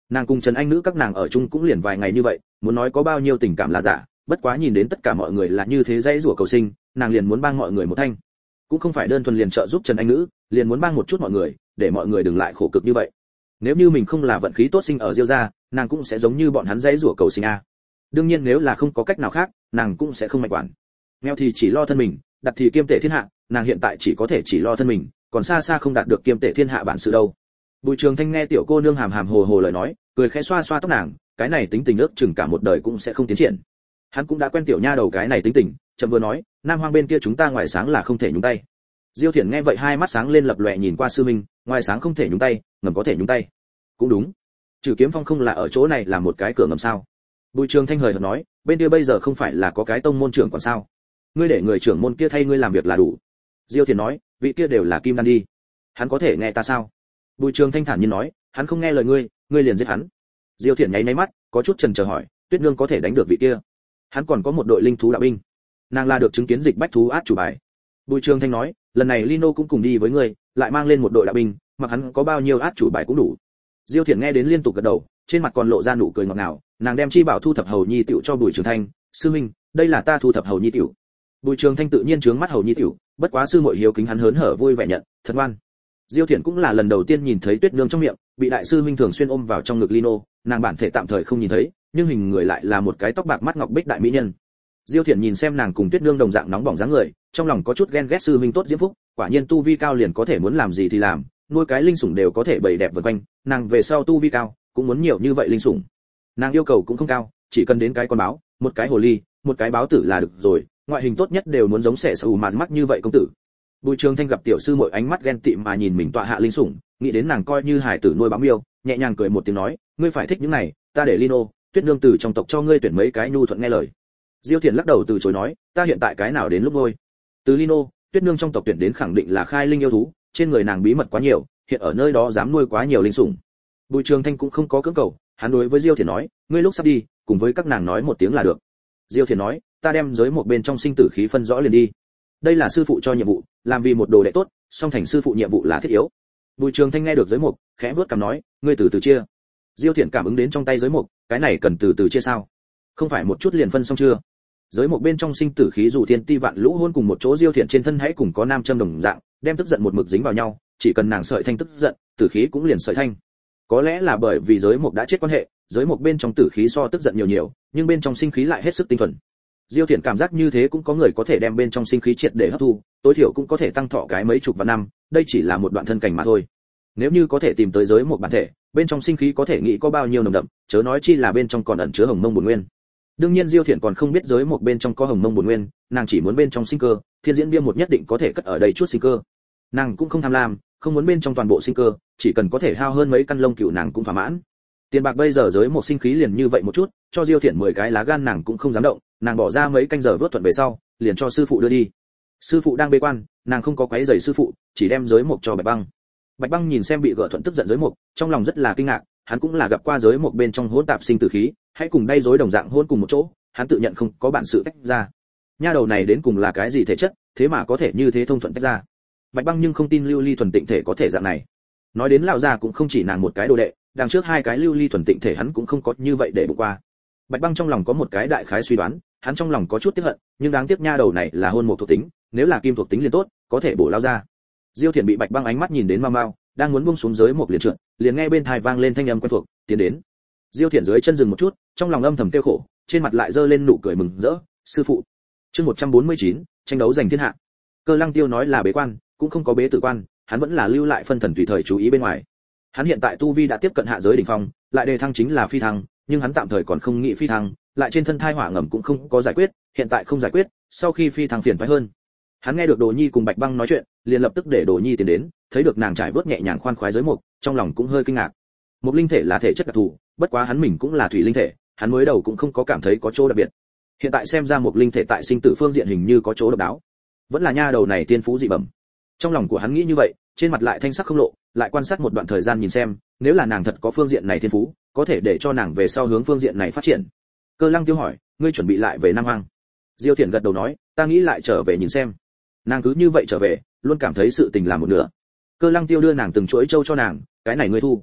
Nàng cùng Trần Anh Nữ các nàng ở chung cũng liền vài ngày như vậy, muốn nói có bao nhiêu tình cảm là giả, bất quá nhìn đến tất cả mọi người là như thế dãy rủa cầu sinh, nàng liền muốn bang mọi người một thanh. Cũng không phải đơn thuần liền trợ giúp Trần Anh Nữ, liền muốn bang một chút mọi người, để mọi người đừng lại khổ cực như vậy. Nếu như mình không là vận khí tốt sinh ở Diêu gia, nàng cũng sẽ giống như bọn hắn dãy rủa cầu sinh a. Đương nhiên nếu là không có cách nào khác, nàng cũng sẽ không mạnh quản. Nghèo thì chỉ lo thân mình, đặt thì kiêm tể thiên hạ, nàng hiện tại chỉ có thể chỉ lo thân mình, còn xa xa không đạt được kiêm tể thiên hạ bản sự đâu. Bùi Trường Thanh nghe tiểu cô nương hàm hàm hồ hồ lời nói, cười khẽ xoa xoa tóc nàng, cái này tính tình ước chừng cả một đời cũng sẽ không tiến triển. Hắn cũng đã quen tiểu nha đầu cái này tính tình, chậm vừa nói, Nam Hoang bên kia chúng ta ngoài sáng là không thể nhúng tay. Diêu Thiển nghe vậy hai mắt sáng lên lập lòe nhìn qua sư minh, ngoài sáng không thể nhúng tay, ngầm có thể nhúng tay. Cũng đúng. Trừ Kiếm Phong không là ở chỗ này là một cái cửa ngầm sao? Bùi Trường Thanh hời hợt nói, bên kia bây giờ không phải là có cái tông môn trưởng còn sao? Ngươi để người trưởng môn kia thay ngươi làm việc là đủ. Diêu Thiển nói, vị kia đều là kim đan đi. Hắn có thể nghe ta sao? Bùi Trường Thanh thản nhiên nói, hắn không nghe lời ngươi liền giết hắn. Diêu Thiển nháy mắt, có chút chần chờ hỏi, Tuyết Nương có thể đánh được vị kia? Hắn còn có một đội linh thú đạo binh. Nàng là được chứng kiến dịch bách thú át chủ bài. Bùi Trường Thanh nói, lần này Lino cũng cùng đi với ngươi, lại mang lên một đội đạo binh, mặc hắn có bao nhiêu át chủ bài cũng đủ. Diêu Thiển nghe đến liên tục gật đầu, trên mặt còn lộ ra nụ cười ngọt ngào, nàng đem chi bảo thu thập hầu nhi tiểu cho Bùi Trường Thanh, sư huynh, đây là ta thu thập hầu nhi tiểu. Bùi Trường Thanh tự nhiên trướng mắt hầu nhi tiểu, bất quá sư muội hiếu kính hắn hớn hở vui vẻ nhận, thật ngoan. Diêu Thiển cũng là lần đầu tiên nhìn thấy Tuyết Nương trong miệng, bị đại sư huynh thường xuyên ôm vào trong ngực Lino, nàng bản thể tạm thời không nhìn thấy, nhưng hình người lại là một cái tóc bạc mắt ngọc bích đại mỹ nhân. Diêu Thiển nhìn xem nàng cùng Tuyết Nương đồng dạng nóng bỏng dáng người, trong lòng có chút ghen ghét sư huynh tốt diễm phúc, quả nhiên tu vi cao liền có thể muốn làm gì thì làm, nuôi cái linh sủng đều có thể bày đẹp vần quanh, nàng về sau tu vi cao, cũng muốn nhiều như vậy linh sủng. Nàng yêu cầu cũng không cao, chỉ cần đến cái con báo, một cái hồ ly, một cái báo tử là được rồi, ngoại hình tốt nhất đều muốn giống sẻ sù mà mắt như vậy công tử. Bùi Trường Thanh gặp tiểu sư muội ánh mắt ghen tị mà nhìn mình tọa hạ linh sủng, nghĩ đến nàng coi như hải tử nuôi báo miêu, nhẹ nhàng cười một tiếng nói, ngươi phải thích những này, ta để Lino, Tuyết Nương từ trong tộc cho ngươi tuyển mấy cái nhu thuận nghe lời. Diêu Thiển lắc đầu từ chối nói, ta hiện tại cái nào đến lúc nuôi. Từ Lino, Tuyết Nương trong tộc tuyển đến khẳng định là khai linh yêu thú, trên người nàng bí mật quá nhiều, hiện ở nơi đó dám nuôi quá nhiều linh sủng. Bùi Trường Thanh cũng không có cưỡng cầu, hắn đối với Diêu Thiển nói, ngươi lúc sắp đi, cùng với các nàng nói một tiếng là được. Diêu Thiển nói, ta đem giới một bên trong sinh tử khí phân rõ liền đi. Đây là sư phụ cho nhiệm vụ, làm vì một đồ đệ tốt, song thành sư phụ nhiệm vụ là thiết yếu. Bùi Trường Thanh nghe được giới mục, khẽ vuốt cằm nói, ngươi từ từ chia. Diêu Thiển cảm ứng đến trong tay giới mục, cái này cần từ từ chia sao? Không phải một chút liền phân xong chưa? Giới mục bên trong sinh tử khí dù thiên ti vạn lũ hôn cùng một chỗ, Diêu Thiển trên thân hãy cùng có nam châm đồng dạng, đem tức giận một mực dính vào nhau, chỉ cần nàng sợi thanh tức giận, tử khí cũng liền sợi thanh. Có lẽ là bởi vì giới mục đã chết quan hệ, giới mục bên trong tử khí so tức giận nhiều, nhưng bên trong sinh khí lại hết sức tinh thuần. Diêu Thiển cảm giác như thế cũng có người có thể đem bên trong sinh khí triệt để hấp thu, tối thiểu cũng có thể tăng thọ cái mấy chục vạn năm, đây chỉ là một đoạn thân cảnh mà thôi. Nếu như có thể tìm tới giới một bản thể, bên trong sinh khí có thể nghĩ có bao nhiêu nồng đậm, chớ nói chi là bên trong còn ẩn chứa hồng mông bổn nguyên. Đương nhiên Diêu Thiển còn không biết giới một bên trong có hồng mông bổn nguyên, nàng chỉ muốn bên trong sinh cơ, thiên diễn bia một nhất định có thể cất ở đây chút sinh cơ. Nàng cũng không tham lam, không muốn bên trong toàn bộ sinh cơ, chỉ cần có thể hao hơn mấy căn lông cừu nàng cũng thỏa mãn. Tiền bạc bây giờ giới một sinh khí liền như vậy một chút, cho Diêu Thiển 10 cái lá gan nàng cũng không dám động, nàng bỏ ra mấy canh giờ vớt thuận về sau, liền cho sư phụ đưa đi. Sư phụ đang bế quan, nàng không có quấy rầy sư phụ, chỉ đem giới mục cho Bạch Băng. Bạch Băng nhìn xem bị gỡ thuận tức giận giới mục, trong lòng rất là kinh ngạc, hắn cũng là gặp qua giới mục bên trong hỗn tạp sinh tử khí, hãy cùng đây rối đồng dạng hỗn cùng một chỗ, hắn tự nhận không có bản sự tách ra. Nha đầu này đến cùng là cái gì thể chất, thế mà có thể như thế thông thuận tách ra. Bạch Băng nhưng không tin lưu ly thuần tịnh thể có thể dạng này. Nói đến lão già cũng không chỉ nàng một cái đồ đệ, đằng trước hai cái lưu ly thuần tịnh thể hắn cũng không có như vậy để bụng qua. Bạch Băng trong lòng có một cái đại khái suy đoán, hắn trong lòng có chút tiếc hận, nhưng đáng tiếc nha đầu này là hôn một thuộc tính, nếu là kim thuộc tính liền tốt, có thể bổ lao ra. Diêu Thiển bị Bạch Băng ánh mắt nhìn đến mau mau, đang muốn buông xuống giới một liền trượt, liền nghe bên tai vang lên thanh âm quen thuộc, tiến đến. Diêu Thiển dưới chân dừng một chút, trong lòng âm thầm tiêu khổ, trên mặt lại giơ lên nụ cười mừng rỡ, sư phụ. Chương 149, tranh đấu giành thiên hạ. Cơ Lăng Tiêu nói là bế quan, cũng không có bế tử quan, hắn vẫn là lưu lại phân thần tùy thời chú ý bên ngoài. Hắn hiện tại tu vi đã tiếp cận hạ giới đỉnh phong, lại đề thăng chính là phi thăng, nhưng hắn tạm thời còn không nghĩ phi thăng, lại trên thân thai hỏa ngầm cũng không có giải quyết, hiện tại không giải quyết, sau khi phi thăng phiền toái hơn. Hắn nghe được Đồ Nhi cùng Bạch Băng nói chuyện, liền lập tức để Đồ Nhi tiến đến, thấy được nàng trải vớt nhẹ nhàng khoan khoái giới mục, trong lòng cũng hơi kinh ngạc. Một linh thể là thể chất đặc thù, bất quá hắn mình cũng là thủy linh thể, hắn mới đầu cũng không có cảm thấy có chỗ đặc biệt. Hiện tại xem ra một linh thể tại sinh tử phương diện hình như có chỗ độc đáo. Vẫn là nha đầu này tiên phú dị bẩm. Trong lòng của hắn nghĩ như vậy, trên mặt lại thanh sắc không lộ, lại quan sát một đoạn thời gian nhìn xem, nếu là nàng thật có phương diện này thiên phú, có thể để cho nàng về sau hướng phương diện này phát triển. Cơ Lăng Tiêu hỏi, ngươi chuẩn bị lại về Nam Hoang? Diêu Thiển gật đầu nói, ta nghĩ lại trở về nhìn xem. Nàng cứ như vậy trở về, luôn cảm thấy sự tình làm một nửa. Cơ Lăng Tiêu đưa nàng từng chuỗi châu cho nàng, cái này ngươi thu.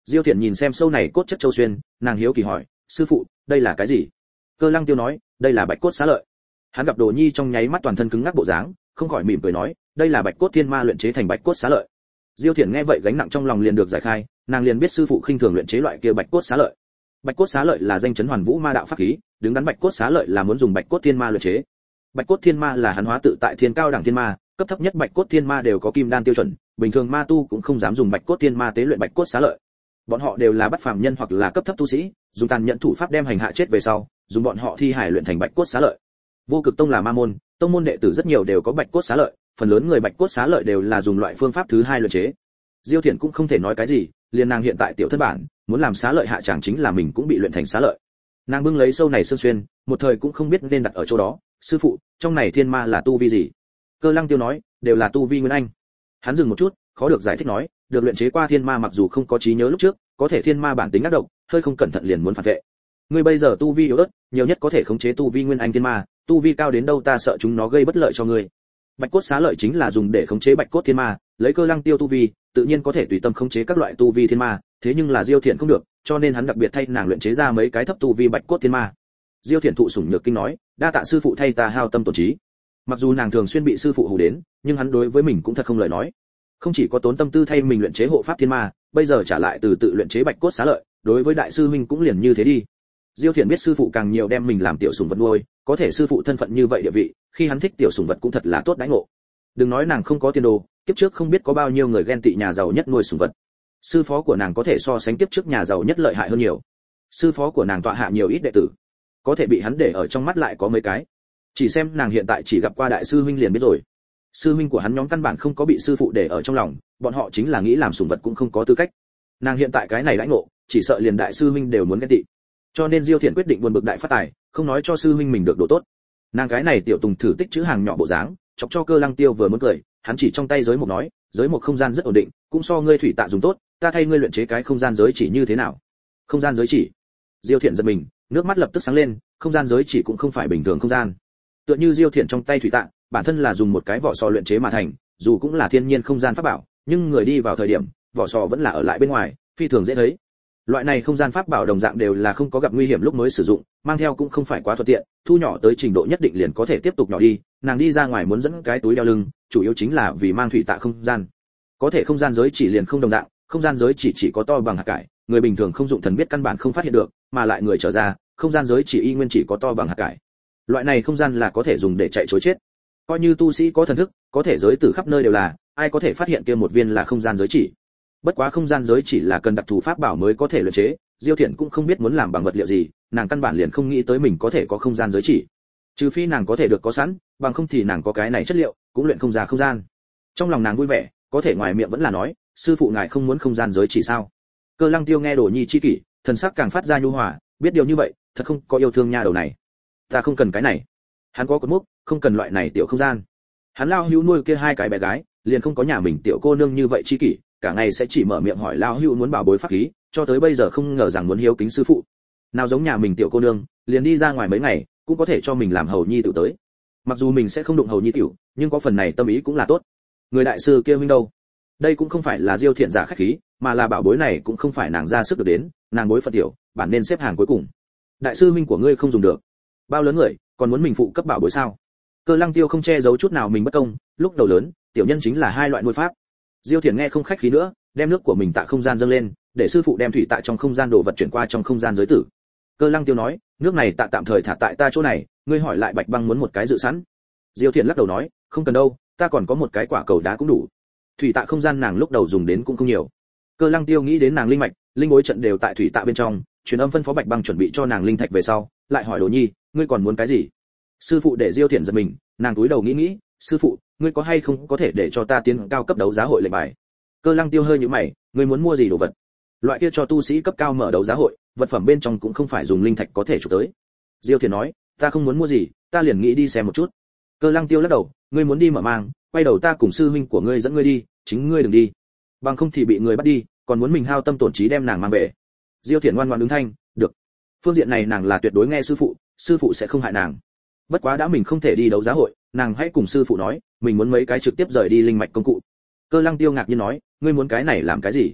Diêu Thiện nhìn xem sâu này cốt chất châu xuyên, nàng hiếu kỳ hỏi, sư phụ, đây là cái gì? Cơ Lăng Tiêu nói, đây là bạch cốt xá lợi. Hắn gặp Đồ Nhi trong nháy mắt toàn thân cứng ngắc bộ dáng, không khỏi mỉm cười nói, đây là bạch cốt thiên ma luyện chế thành bạch cốt xá lợi. Diêu Thiện nghe vậy gánh nặng trong lòng liền được giải khai, nàng liền biết sư phụ khinh thường luyện chế loại kia bạch cốt xá lợi. Bạch cốt xá lợi là danh chấn hoàn vũ ma đạo pháp khí, đứng đắn bạch cốt xá lợi là muốn dùng bạch cốt thiên ma luyện chế. Bạch cốt thiên ma là hắn hóa tự tại thiên cao đẳng thiên ma, cấp thấp nhất bạch cốt thiên ma đều có kim đan tiêu chuẩn, bình thường ma tu cũng không dám dùng bạch cốt thiên ma tế luyện bạch cốt xá lợi. Bọn họ đều là bất phàm nhân hoặc là cấp thấp tu sĩ, dùng tàn nhẫn thủ pháp đem hành hạ chết về sau, dùng bọn họ thi hải luyện thành bạch cốt xá lợi. Vô Cực Tông là ma môn, tông môn đệ tử rất nhiều đều có bạch cốt xá lợi, phần lớn người bạch cốt xá lợi đều là dùng loại phương pháp thứ hai luyện chế. Diêu Thiện cũng không thể nói cái gì, liền nàng hiện tại tiểu thất bản, muốn làm xá lợi hạ chẳng chính là mình cũng bị luyện thành xá lợi. Nàng bưng lấy sâu này xương xuyên, một thời cũng không biết nên đặt ở chỗ đó, sư phụ, trong này thiên ma là tu vi gì? Cơ Lăng Tiêu nói, đều là tu vi nguyên anh. Hắn dừng một chút, khó được giải thích nói, được luyện chế qua thiên ma mặc dù không có trí nhớ lúc trước, có thể thiên ma bản tính ác độc, hơi không cẩn thận liền muốn phản vệ. Ngươi bây giờ tu vi yếu ớt, nhiều nhất có thể khống chế tu vi nguyên anh thiên ma, tu vi cao đến đâu ta sợ chúng nó gây bất lợi cho ngươi. Bạch cốt xá lợi chính là dùng để khống chế bạch cốt thiên ma, lấy Cơ Lăng Tiêu tu vi, tự nhiên có thể tùy tâm khống chế các loại tu vi thiên ma, thế nhưng là Diêu Thiện không được, cho nên hắn đặc biệt thay nàng luyện chế ra mấy cái thấp tu vi bạch cốt thiên ma. Diêu Thiện thụ sủng nhược kinh nói, đa tạ sư phụ thay ta hao tâm tổn trí. Mặc dù nàng thường xuyên bị sư phụ hù đến, nhưng hắn đối với mình cũng thật không lời nói. Không chỉ có tốn tâm tư thay mình luyện chế hộ pháp thiên ma, bây giờ trả lại từ tự luyện chế bạch cốt xá lợi, đối với đại sư huynh cũng liền như thế đi. Diêu Thiện biết sư phụ càng nhiều đem mình làm tiểu sủng vật nuôi, có thể sư phụ thân phận như vậy địa vị, khi hắn thích tiểu sủng vật cũng thật là tốt đãi ngộ. Đừng nói nàng không có tiền đồ, kiếp trước không biết có bao nhiêu người ghen tị nhà giàu nhất nuôi sủng vật. Sư phó của nàng có thể so sánh kiếp trước nhà giàu nhất lợi hại hơn nhiều. Sư phó của nàng tọa hạ nhiều ít đệ tử, có thể bị hắn để ở trong mắt lại có mấy cái. Chỉ xem nàng hiện tại chỉ gặp qua đại sư huynh liền biết rồi. Sư huynh của hắn nhóm căn bản không có bị sư phụ để ở trong lòng, bọn họ chính là nghĩ làm sủng vật cũng không có tư cách. Nàng hiện tại cái này đãi ngộ, chỉ sợ liền đại sư huynh đều muốn ghen tị. Cho nên Diêu Thiện quyết định buồn bực đại phát tài, không nói cho sư huynh mình được độ tốt. Nàng cái này tiểu tùng thử tích chữ hàng nhỏ bộ dáng, chọc cho Cơ Lăng Tiêu vừa muốn cười, hắn chỉ trong tay giới mục nói, giới mục không gian rất ổn định, cũng so ngươi thủy tạ dùng tốt, ta thay ngươi luyện chế cái không gian giới chỉ như thế nào? Không gian giới chỉ? Diêu Thiện giật mình, nước mắt lập tức sáng lên, không gian giới chỉ cũng không phải bình thường không gian. Tựa như Diêu Thiện trong tay thủy tạ, bản thân là dùng một cái vỏ sò luyện chế mà thành, dù cũng là thiên nhiên không gian pháp bảo, nhưng người đi vào thời điểm, vỏ sò vẫn là ở lại bên ngoài, phi thường dễ thấy. Loại này không gian pháp bảo đồng dạng đều là không có gặp nguy hiểm lúc mới sử dụng, mang theo cũng không phải quá thuận tiện, thu nhỏ tới trình độ nhất định liền có thể tiếp tục nhỏ đi, nàng đi ra ngoài muốn dẫn cái túi đeo lưng, chủ yếu chính là vì mang thủy tạ không gian. Có thể không gian giới chỉ liền không đồng dạng, không gian giới chỉ có to bằng hạt cải, người bình thường không dụng thần biết căn bản không phát hiện được, mà lại người trở ra, không gian giới chỉ y nguyên chỉ có to bằng hạt cải. Loại này không gian là có thể dùng để chạy trối chết. Coi như tu sĩ có thần thức, có thể giới tử khắp nơi đều là, ai có thể phát hiện kia một viên là không gian giới chỉ. Bất quá không gian giới chỉ là cần đặc thù pháp bảo mới có thể luyện chế, Diêu Thiện cũng không biết muốn làm bằng vật liệu gì, nàng căn bản liền không nghĩ tới mình có thể có không gian giới chỉ. Trừ phi nàng có thể được có sẵn, bằng không thì nàng có cái này chất liệu, cũng luyện không ra không gian. Trong lòng nàng vui vẻ, có thể ngoài miệng vẫn là nói, sư phụ ngài không muốn không gian giới chỉ sao? Cơ Lăng Tiêu nghe Đồ Nhi chi kỷ, thần sắc càng phát ra nhu hòa, biết điều như vậy, thật không có yêu thương nha đầu này. Ta không cần cái này. Hắn có cột mốc, không cần loại này tiểu không gian. Hắn lao hữu nuôi kia hai cái bé gái, liền không có nhà mình tiểu cô nương như vậy chi kỷ, cả ngày sẽ chỉ mở miệng hỏi lao hữu muốn bảo bối pháp khí, cho tới bây giờ không ngờ rằng muốn hiếu kính sư phụ. Nào giống nhà mình tiểu cô nương, liền đi ra ngoài mấy ngày, cũng có thể cho mình làm hầu nhi tiểu tới. Mặc dù mình sẽ không đụng hầu nhi tiểu, nhưng có phần này tâm ý cũng là tốt. Người đại sư kia huynh đâu? Đây cũng không phải là Diêu Thiện giả khách khí, mà là bảo bối này cũng không phải nàng ra sức được đến, nàng bối phận tiểu, bản nên xếp hàng cuối cùng. Đại sư huynh của ngươi không dùng được. Bao lớn người, còn muốn mình phụ cấp bảo bối sao? Cơ Lăng Tiêu không che giấu chút nào mình bất công, lúc đầu lớn, tiểu nhân chính là hai loại nuôi pháp. Diêu Thiện nghe không khách khí nữa, đem nước của mình tạ không gian dâng lên, để sư phụ đem thủy tạ trong không gian đồ vật chuyển qua trong không gian giới tử. Cơ Lăng Tiêu nói, nước này tạ tạm thời thả tại ta chỗ này, ngươi hỏi lại Bạch Băng muốn một cái dự sẵn. Diêu Thiện lắc đầu nói, không cần đâu, ta còn có một cái quả cầu đá cũng đủ. Thủy tạ không gian nàng lúc đầu dùng đến cũng không nhiều. Cơ Lăng Tiêu nghĩ đến nàng linh mạch, linh bối trận đều tại thủy tạ bên trong, truyền âm phân phó Bạch Băng chuẩn bị cho nàng linh thạch về sau, lại hỏi Đồ Nhi, ngươi còn muốn cái gì? Sư phụ để Diêu Thiện giật mình, nàng cúi đầu nghĩ, sư phụ, ngươi có hay không có thể để cho ta tiến cao cấp đấu giá hội lệnh bài? Cơ Lăng Tiêu hơi nhíu mày, ngươi muốn mua gì đồ vật? Loại kia cho tu sĩ cấp cao mở đấu giá hội, vật phẩm bên trong cũng không phải dùng linh thạch có thể chụp tới. Diêu Thiện nói, ta không muốn mua gì, ta liền nghĩ đi xem một chút. Cơ Lăng Tiêu lắc đầu, ngươi muốn đi mở mang, quay đầu ta cùng sư huynh của ngươi dẫn ngươi đi, chính ngươi đừng đi, bằng không thì bị người bắt đi, còn muốn mình hao tâm tổn trí đem nàng mang về. Diêu Thiện ngoan ngoãn ứng thanh, được. Phương diện này nàng là tuyệt đối nghe sư phụ sẽ không hại nàng. Bất quá đã mình không thể đi đấu giá hội, nàng hãy cùng sư phụ nói, mình muốn mấy cái trực tiếp rời đi linh mạch công cụ. Cơ Lăng Tiêu ngạc nhiên nói, ngươi muốn cái này làm cái gì?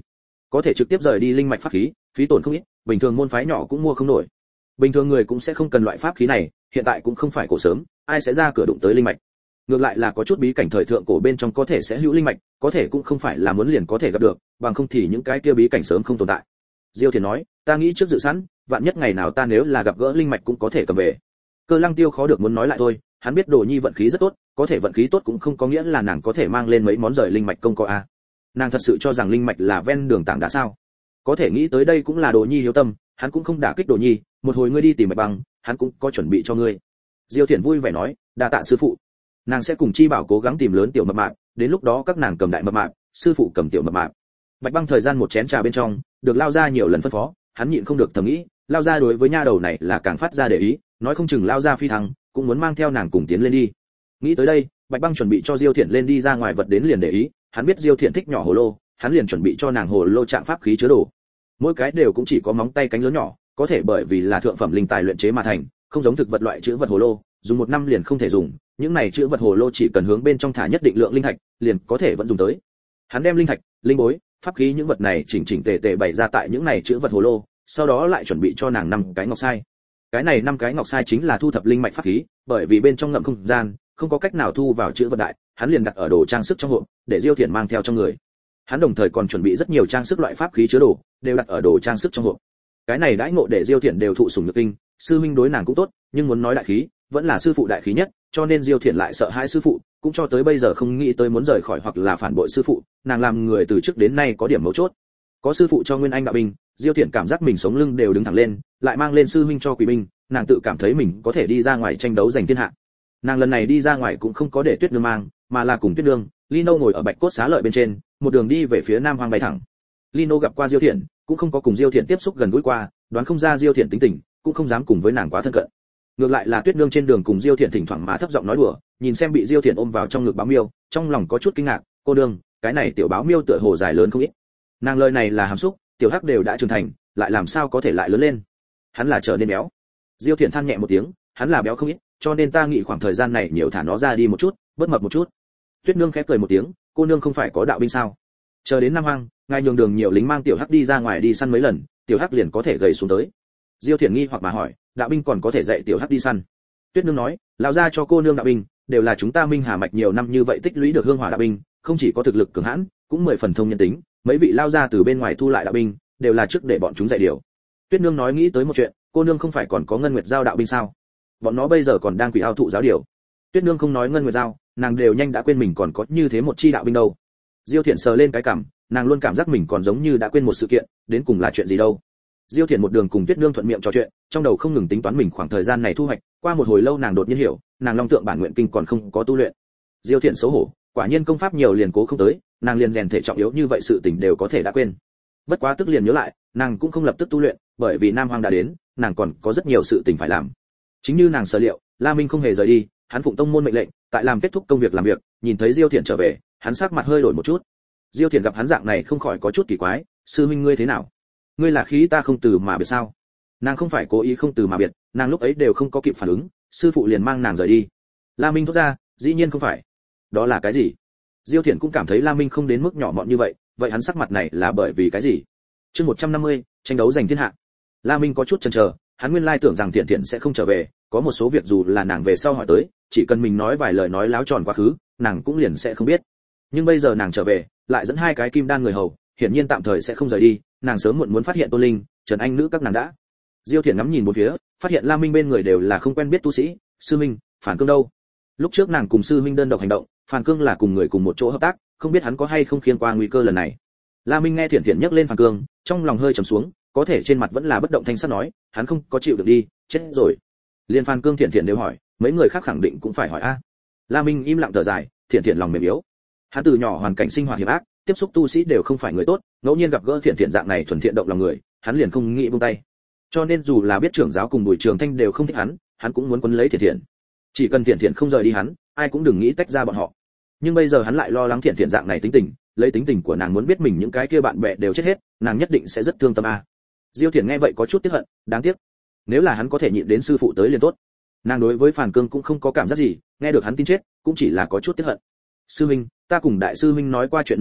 có thể trực tiếp rời đi linh mạch pháp khí, phí tổn không ít, bình thường môn phái nhỏ cũng mua không nổi. Bình thường người cũng sẽ không cần loại pháp khí này, hiện tại cũng không phải cổ sớm, ai sẽ ra cửa đụng tới linh mạch. Ngược lại là có chút bí cảnh thời thượng cổ bên trong có thể sẽ hữu linh mạch, có thể cũng không phải là muốn liền có thể gặp được, bằng không thì những cái kia bí cảnh sớm không tồn tại. Diêu Thiền nói, ta nghĩ trước dự sẵn, vạn nhất ngày nào ta nếu là gặp gỡ linh mạch cũng có thể cầm về. Cơ Lăng Tiêu khó được muốn nói lại thôi, hắn biết Đồ Nhi vận khí rất tốt, có thể vận khí tốt cũng không có nghĩa là nàng có thể mang lên mấy món rời linh mạch công có a. Nàng thật sự cho rằng linh mạch là ven đường tảng đá sao? Có thể nghĩ tới đây cũng là Đồ Nhi hiếu tâm, hắn cũng không đả kích Đồ Nhi, một hồi ngươi đi tìm mạch băng, hắn cũng có chuẩn bị cho ngươi. Diêu Thiền vui vẻ nói, đa tạ sư phụ. Nàng sẽ cùng Chi Bảo cố gắng tìm lớn tiểu mập mạp, đến lúc đó các nàng cầm đại mập mạp, sư phụ cầm tiểu mập mạp. Bạch Băng thời gian một chén trà bên trong, được lao ra nhiều lần phân phó, hắn nhịn không được thầm nghĩ, lao ra đối với nha đầu này là càng phát ra để ý, nói không chừng lao ra phi thăng, cũng muốn mang theo nàng cùng tiến lên đi. Nghĩ tới đây, Bạch Băng chuẩn bị cho Diêu Thiện lên đi ra ngoài vật đến liền để ý, hắn biết Diêu Thiện thích nhỏ hồ lô, hắn liền chuẩn bị cho nàng hồ lô trạng pháp khí chứa đồ. Mỗi cái đều cũng chỉ có móng tay cánh lớn nhỏ, có thể bởi vì là thượng phẩm linh tài luyện chế mà thành, không giống thực vật loại chứa vật hồ lô, dùng một năm liền không thể dùng, những này chứa vật hồ lô chỉ cần hướng bên trong thả nhất định lượng linh thạch, liền có thể vẫn dùng tới. Hắn đem linh thạch, linh bối, pháp khí những vật này chỉnh chỉnh tề tề bày ra tại những này chứa vật hồ lô, sau đó lại chuẩn bị cho nàng 5 cái ngọc sai. Cái này 5 cái ngọc sai chính là thu thập linh mạch pháp khí, bởi vì bên trong ngậm không gian, không có cách nào thu vào chứa vật đại, hắn liền đặt ở đồ trang sức trong hộp, để Diêu Thiện mang theo trong người. Hắn đồng thời còn chuẩn bị rất nhiều trang sức loại pháp khí chứa đồ, đều đặt ở đồ trang sức trong hộp. Cái này đãi ngộ để Diêu Thiện đều thụ sủng nhược kinh, sư huynh đối nàng cũng tốt, nhưng muốn nói đại khí, vẫn là sư phụ đại khí nhất, cho nên Diêu Thiện lại sợ hãi sư phụ, cũng cho tới bây giờ không nghĩ tới muốn rời khỏi hoặc là phản bội sư phụ, nàng làm người từ trước đến nay có điểm mấu chốt. Có sư phụ cho Nguyên Anh đạo binh, Diêu Thiện cảm giác mình sống lưng đều đứng thẳng lên, lại mang lên sư huynh cho Quỷ binh, nàng tự cảm thấy mình có thể đi ra ngoài tranh đấu giành thiên hạ. Nàng lần này đi ra ngoài cũng không có để Tuyết Nương mang, mà là cùng Tuyết Nương, Lino ngồi ở Bạch Cốt Xá Lợi bên trên, một đường đi về phía Nam Hoang bay thẳng. Lino gặp qua Diêu Thiện, cũng không có cùng Diêu Thiện tiếp xúc gần gũi qua, đoán không ra Diêu Thiện tính tình, cũng không dám cùng với nàng quá thân cận. Ngược lại là Tuyết Nương trên đường cùng Diêu Thiện thỉnh thoảng mà thấp giọng nói đùa, nhìn xem bị Diêu Thiện ôm vào trong ngực báo miêu, trong lòng có chút kinh ngạc, cô đương, cái này tiểu báo miêu tựa hồ dài lớn không ít. Nàng lời này là hàm xúc, tiểu hắc đều đã trưởng thành, lại làm sao có thể lại lớn lên? Hắn là trở nên béo. Diêu Thiện than nhẹ một tiếng, hắn là béo không ít, cho nên ta nghĩ khoảng thời gian này nhiều thả nó ra đi một chút, bớt mập một chút. Tuyết Nương khẽ cười một tiếng, cô nương không phải có đạo binh sao? Chờ đến Nam Hoang, ngài nhường đường nhiều lính mang tiểu hắc đi ra ngoài đi săn mấy lần, tiểu hắc liền có thể gầy xuống tới. Diêu Thiện nghi hoặc mà hỏi, đạo binh còn có thể dạy tiểu hắc đi săn? Tuyết Nương nói, lão gia cho cô nương đạo binh, đều là chúng ta Minh Hà mạch nhiều năm như vậy tích lũy được hương hỏa đạo binh, không chỉ có thực lực cường hãn, cũng 10 phần thông nhân tính, mấy vị lao ra từ bên ngoài thu lại đạo binh, đều là trước để bọn chúng dạy điều. Tuyết Nương nói nghĩ tới một chuyện, cô nương không phải còn có Ngân Nguyệt Giao đạo binh sao? Bọn nó bây giờ còn đang quỷ ao thụ giáo điều. Tuyết Nương không nói Ngân Nguyệt Giao, nàng đều nhanh đã quên mình còn có như thế một chi đạo binh đâu. Diêu Thiện sờ lên cái cằm, nàng luôn cảm giác mình còn giống như đã quên một sự kiện, đến cùng là chuyện gì đâu. Diêu Thiện một đường cùng Tuyết Nương thuận miệng trò chuyện, trong đầu không ngừng tính toán mình khoảng thời gian này thu hoạch, qua một hồi lâu nàng đột nhiên hiểu, nàng Long Tượng bản nguyện kinh còn không có tu luyện. Diêu Thiện xấu hổ, quả nhiên công pháp nhiều liền cố không tới, nàng liền rèn thể trọng yếu như vậy sự tình đều có thể đã quên. Bất quá tức liền nhớ lại, nàng cũng không lập tức tu luyện, bởi vì Nam Hoang đã đến, nàng còn có rất nhiều sự tình phải làm. Chính như nàng sở liệu, La Minh không hề rời đi, hắn phụng tông môn mệnh lệnh, tại làm kết thúc công việc làm việc, nhìn thấy Diêu Thiện trở về, hắn sắc mặt hơi đổi một chút. Diêu Thiện gặp hắn dạng này không khỏi có chút kỳ quái, sư huynh ngươi thế nào? Ngươi là khí ta không từ mà biệt sao? Nàng không phải cố ý không từ mà biệt, nàng lúc ấy đều không có kịp phản ứng, sư phụ liền mang nàng rời đi. La Minh thốt ra, dĩ nhiên không phải. Đó là cái gì? Diêu Thiện cũng cảm thấy La Minh không đến mức nhỏ mọn như vậy, vậy hắn sắc mặt này là bởi vì cái gì? Chương 150, tranh đấu giành thiên hạ. La Minh có chút chần chờ, hắn nguyên lai tưởng rằng Thiện Thiện sẽ không trở về, có một số việc dù là nàng về sau hỏi tới, chỉ cần mình nói vài lời nói láo tròn quá khứ, nàng cũng liền sẽ không biết. Nhưng bây giờ nàng trở về, lại dẫn 2 cái kim đan người hầu, hiển nhiên tạm thời sẽ không rời đi, nàng sớm muộn muốn phát hiện Tôn Linh, Trần Anh nữ các nàng đã. Diêu Thiện ngắm nhìn một phía, phát hiện La Minh bên người đều là không quen biết tu sĩ, sư minh, Phản Cương đâu? Lúc trước nàng cùng sư minh đơn độc hành động, Phản Cương là cùng người cùng một chỗ hợp tác, không biết hắn có hay không khiêng qua nguy cơ lần này. La Minh nghe Thiện Thiện nhắc lên Phản Cương, trong lòng hơi trầm xuống, có thể trên mặt vẫn là bất động thanh sắc nói, hắn không có chịu được đi, chết rồi. Liên Phản Cương Thiện Thiện đều hỏi, mấy người khác khẳng định cũng phải hỏi a. La Minh im lặng thở dài, Thiện Thiện lòng mềm yếu. Hắn từ nhỏ hoàn cảnh sinh hoạt hiểm ác, tiếp xúc tu sĩ đều không phải người tốt, ngẫu nhiên gặp gỡ Thiện Thiện dạng này thuần thiện động lòng người, hắn liền không nghĩ buông tay. Cho nên dù là biết trưởng giáo cùng Bùi Trường Thanh đều không thích hắn cũng muốn quấn lấy Thiện Thiện. Chỉ cần Thiện Thiện không rời đi hắn, ai cũng đừng nghĩ tách ra bọn họ. Nhưng bây giờ hắn lại lo lắng Thiện Thiện dạng này tính tình, lấy tính tình của nàng muốn biết mình những cái kia bạn bè đều chết hết, nàng nhất định sẽ rất thương tâm a. Diêu Thiện nghe vậy có chút tiếc hận, đáng tiếc. Nếu là hắn có thể nhịn đến sư phụ tới liền tốt. Nàng đối với Phản Cương cũng không có cảm giác gì, nghe được hắn tin chết, cũng chỉ là có chút tiếc hận. Sư huynh, ta cùng đại sư huynh nói qua chuyện nơi đây,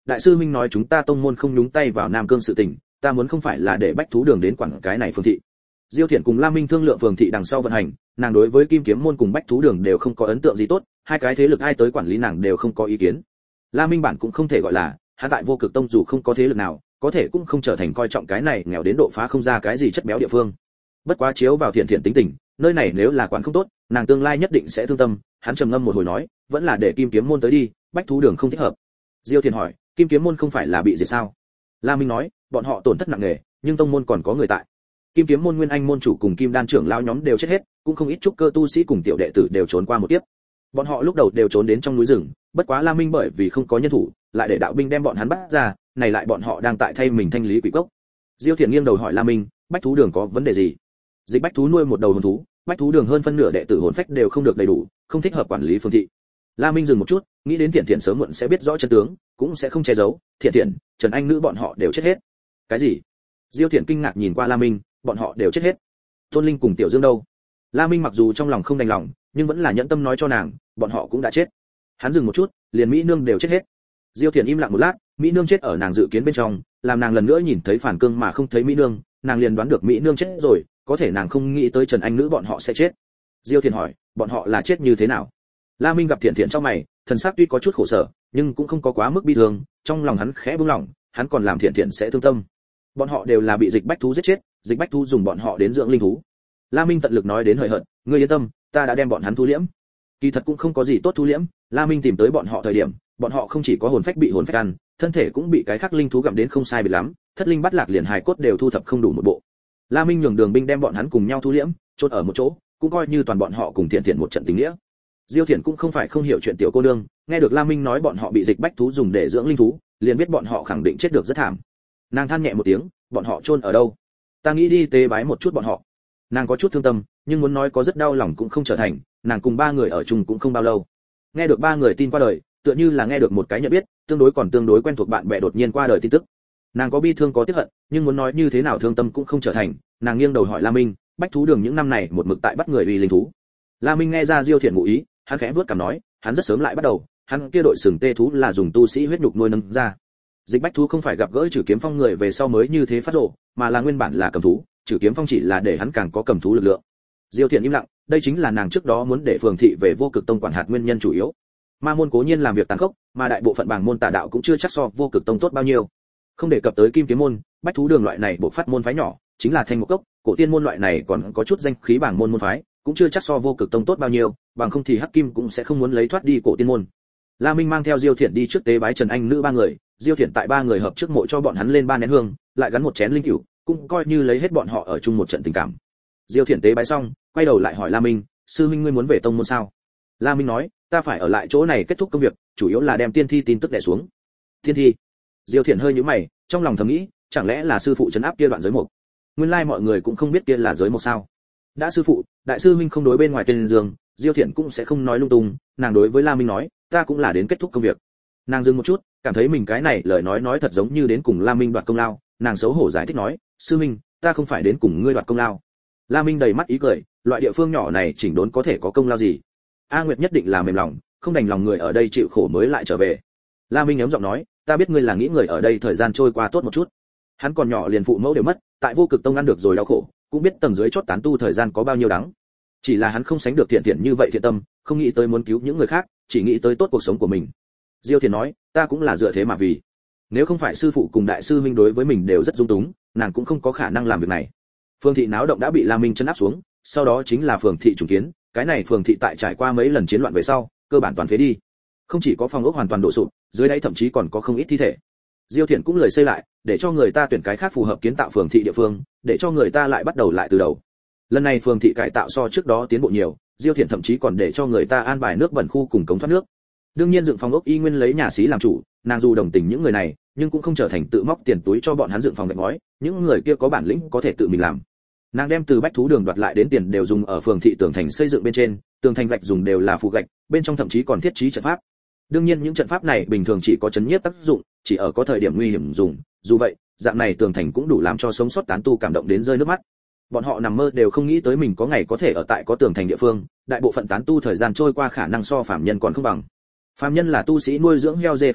đại sư huynh nói chúng ta tông môn không nhúng tay vào Nam Cương sự tình, ta muốn không phải là để bách thú đường đến quản cái này phường thị. Diêu Thiện cùng Lam Minh thương lượng phường thị đằng sau vận hành, nàng đối với Kim Kiếm môn cùng bách thú đường đều không có ấn tượng gì tốt, hai cái thế lực ai tới quản lý nàng đều không có ý kiến. Lam Minh bản cũng không thể gọi là, hắn tại Vô Cực tông dù không có thế lực nào, có thể cũng không trở thành coi trọng cái này nghèo đến độ phá không ra cái gì chất béo địa phương. Bất quá chiếu vào Thiện Thiện tính tình, nơi này nếu là quản không tốt, nàng tương lai nhất định sẽ thương tâm. Hắn trầm ngâm một hồi nói, vẫn là để Kim Kiếm môn tới đi, bách thú đường không thích hợp. Diêu Thiện hỏi, Kim Kiếm môn không phải là bị diệt sao? Lam Minh nói, bọn họ tổn thất nặng nề, nhưng tông môn còn có người tại. Kim Kiếm môn Nguyên Anh môn chủ cùng Kim Đan trưởng lão nhóm đều chết hết, cũng không ít trúc cơ tu sĩ cùng tiểu đệ tử đều trốn qua một kiếp. Bọn họ lúc đầu đều trốn đến trong núi rừng, bất quá Lam Minh bởi vì không có nhân thủ, lại để đạo binh đem bọn hắn bắt ra, này lại bọn họ đang tại thay mình thanh lý quỷ cốc. Diêu Thiện nghiêng đầu hỏi Lam Minh, bách thú đường có vấn đề gì? Dịch bách thú nuôi một đầu hồn thú, bách thú đường hơn phân nửa đệ tử hồn phách đều không được đầy đủ, không thích hợp quản lý phương thị. Lam Minh dừng một chút, nghĩ đến Thiện Thiện sớm muộn sẽ biết rõ chân tướng, cũng sẽ không che giấu, Thiện Thiện, Trần Anh nữ bọn họ đều chết hết. Cái gì? Diêu Thiện kinh ngạc nhìn qua Lam Minh, bọn họ đều chết hết. Tôn Linh cùng Tiểu Dương đâu? Lam Minh mặc dù trong lòng không đành lòng, nhưng vẫn là nhẫn tâm nói cho nàng, bọn họ cũng đã chết. Hắn dừng một chút, liền Mỹ nương đều chết hết. Diêu Thiện im lặng một lát, Mỹ nương chết ở nàng dự kiến bên trong, làm nàng lần nữa nhìn thấy Phản Cương mà không thấy Mỹ nương, nàng liền đoán được Mỹ nương chết rồi, có thể nàng không nghĩ tới Trần Anh nữ bọn họ sẽ chết. Diêu Thiện hỏi, bọn họ là chết như thế nào? Lam Minh gặp Thiện Thiện trong mày, thần sắc tuy có chút khổ sở, nhưng cũng không có quá mức bi thương, trong lòng hắn khẽ buông lỏng, hắn còn làm Thiện Thiện sẽ thương tâm. Bọn họ đều là bị dịch bách thú giết chết, dịch bách thú dùng bọn họ đến dưỡng linh thú. Lam Minh tận lực nói đến hời hợt, ngươi yên tâm, ta đã đem bọn hắn thu liễm. Kỳ thật cũng không có gì tốt thu liễm, Lam Minh tìm tới bọn họ thời điểm, bọn họ không chỉ có hồn phách bị hồn phách ăn, thân thể cũng bị cái khác linh thú gặm đến không sai biệt lắm, thất linh bắt lạc liền hài cốt đều thu thập không đủ một bộ. Lam Minh nhường Đường binh đem bọn hắn cùng nhau thu liễm, chôn ở một chỗ, cũng coi như toàn bọn họ cùng Thiện Thiện một trận tình nghĩa. Diêu Thiện cũng không phải không hiểu chuyện tiểu cô nương, nghe được Lam Minh nói bọn họ bị dịch bách thú dùng để dưỡng linh thú, liền biết bọn họ khẳng định chết được rất thảm. Nàng than nhẹ một tiếng, bọn họ chôn ở đâu? Ta nghĩ đi tế bái một chút bọn họ. Nàng có chút thương tâm, nhưng muốn nói có rất đau lòng cũng không trở thành, nàng cùng ba người ở chung cũng không bao lâu. Nghe được ba người tin qua đời, tựa như là nghe được một cái nhận biết, tương đối quen thuộc bạn bè đột nhiên qua đời tin tức. Nàng có bi thương có tiếc hận, nhưng muốn nói như thế nào thương tâm cũng không trở thành, nàng nghiêng đầu hỏi La Minh, bách thú đường những năm này một mực tại bắt người uy linh thú. La Minh nghe ra Diêu Thiện ngụ ý, hắn khẽ vuốt cằm nói, hắn rất sớm lại bắt đầu, hắn kia đội sừng tê thú là dùng tu sĩ huyết nhục nuôi nấng ra. Dịch bách thú không phải gặp gỡ Trử Kiếm Phong người về sau mới như thế phát rộ, mà là nguyên bản là cầm thú, Trử Kiếm Phong chỉ là để hắn càng có cầm thú lực lượng. Diêu Thiện im lặng, đây chính là nàng trước đó muốn để phường thị về Vô Cực tông quản hạt nguyên nhân chủ yếu. Ma môn cố nhiên làm việc tàn khốc, mà đại bộ phận bảng môn tà đạo cũng chưa chắc so Vô Cực tông tốt bao nhiêu. Không đề cập tới Kim Kiếm môn, bách thú đường loại này bộ phát môn phái nhỏ, chính là Thanh Mục Cốc, Cổ Tiên môn loại này còn có chút danh khí bảng môn môn phái, cũng chưa chắc so Vô Cực tông tốt bao nhiêu, bằng không thì Hắc Kim cũng sẽ không muốn lấy thoát đi Cổ Tiên môn. La Minh mang theo Diêu Thiện đi trước tế bái Trần Anh nữ ba người, Diêu Thiện tại ba người hợp trước mộ cho bọn hắn lên ba nén hương, lại gắn một chén linh cửu, cũng coi như lấy hết bọn họ ở chung một trận tình cảm. Diêu Thiện tế bái xong, quay đầu lại hỏi La Minh, sư huynh ngươi muốn về tông môn sao? La Minh nói, ta phải ở lại chỗ này kết thúc công việc, chủ yếu là đem tiên thi tin tức đè xuống. Tiên thi? Diêu Thiện hơi nhíu mày, trong lòng thầm nghĩ, chẳng lẽ là sư phụ trấn áp kia đoạn giới mục? Nguyên lai mọi người cũng không biết kia là giới mục sao? Đã sư phụ, đại sư huynh không đối bên ngoài tên giường, Diêu Thiện cũng sẽ không nói lung tung, nàng đối với La Minh nói, ta cũng là đến kết thúc công việc. Nàng dừng một chút, cảm thấy mình cái này lời nói thật giống như đến cùng La Minh đoạt công lao, nàng xấu hổ giải thích nói, sư huynh, ta không phải đến cùng ngươi đoạt công lao. La Minh đầy mắt ý cười, loại địa phương nhỏ này chỉnh đốn có thể có công lao gì? A Nguyệt nhất định là mềm lòng, không đành lòng người ở đây chịu khổ mới lại trở về. La Minh ấm giọng nói, ta biết ngươi là nghĩ người ở đây thời gian trôi qua tốt một chút. Hắn còn nhỏ liền phụ mẫu đều mất, tại Vô Cực tông ăn được rồi đau khổ, cũng biết tầng dưới chót tán tu thời gian có bao nhiêu đắng. Chỉ là hắn không sánh được Thiện Thiện như vậy thiện tâm, không nghĩ tới muốn cứu những người khác, chỉ nghĩ tới tốt cuộc sống của mình. Diêu Thiện nói, ta cũng là dựa thế mà vì. Nếu không phải sư phụ cùng đại sư huynh đối với mình đều rất dung túng, nàng cũng không có khả năng làm việc này. Phường thị náo động đã bị La Minh chấn áp xuống, sau đó chính là phường thị trùng kiến, cái này phường thị tại trải qua mấy lần chiến loạn về sau, cơ bản toàn phế đi. Không chỉ có phòng ốc hoàn toàn đổ sụp, dưới đáy thậm chí còn có không ít thi thể. Diêu Thiện cũng lời xây lại, để cho người ta tuyển cái khác phù hợp kiến tạo phường thị địa phương, để cho người ta lại bắt đầu lại từ đầu. Lần này phường thị cải tạo so trước đó tiến bộ nhiều, Diêu Thiện thậm chí còn để cho người ta an bài nước bẩn khu cùng cống thoát nước. Đương nhiên dựng phòng ốc y nguyên lấy nhà xí làm chủ, nàng dù đồng tình những người này, nhưng cũng không trở thành tự móc tiền túi cho bọn hắn dựng phòng gạch ngói, những người kia có bản lĩnh có thể tự mình làm. Nàng đem từ bách thú đường đoạt lại đến tiền đều dùng ở phường thị tường thành xây dựng bên trên, tường thành gạch dùng đều là phụ gạch, bên trong thậm chí còn thiết trí trận pháp. Đương nhiên những trận pháp này bình thường chỉ có chấn nhiếp tác dụng, chỉ ở có thời điểm nguy hiểm dùng, dù vậy, dạng này tường thành cũng đủ làm cho sống sót tán tu cảm động đến rơi nước mắt. Bọn họ nằm mơ đều không nghĩ tới mình có ngày có thể ở tại có tường thành địa phương, đại bộ phận tán tu thời gian trôi qua khả năng so phàm nhân còn không bằng. Phàm nhân là tu sĩ nuôi dưỡng heo dê không giả,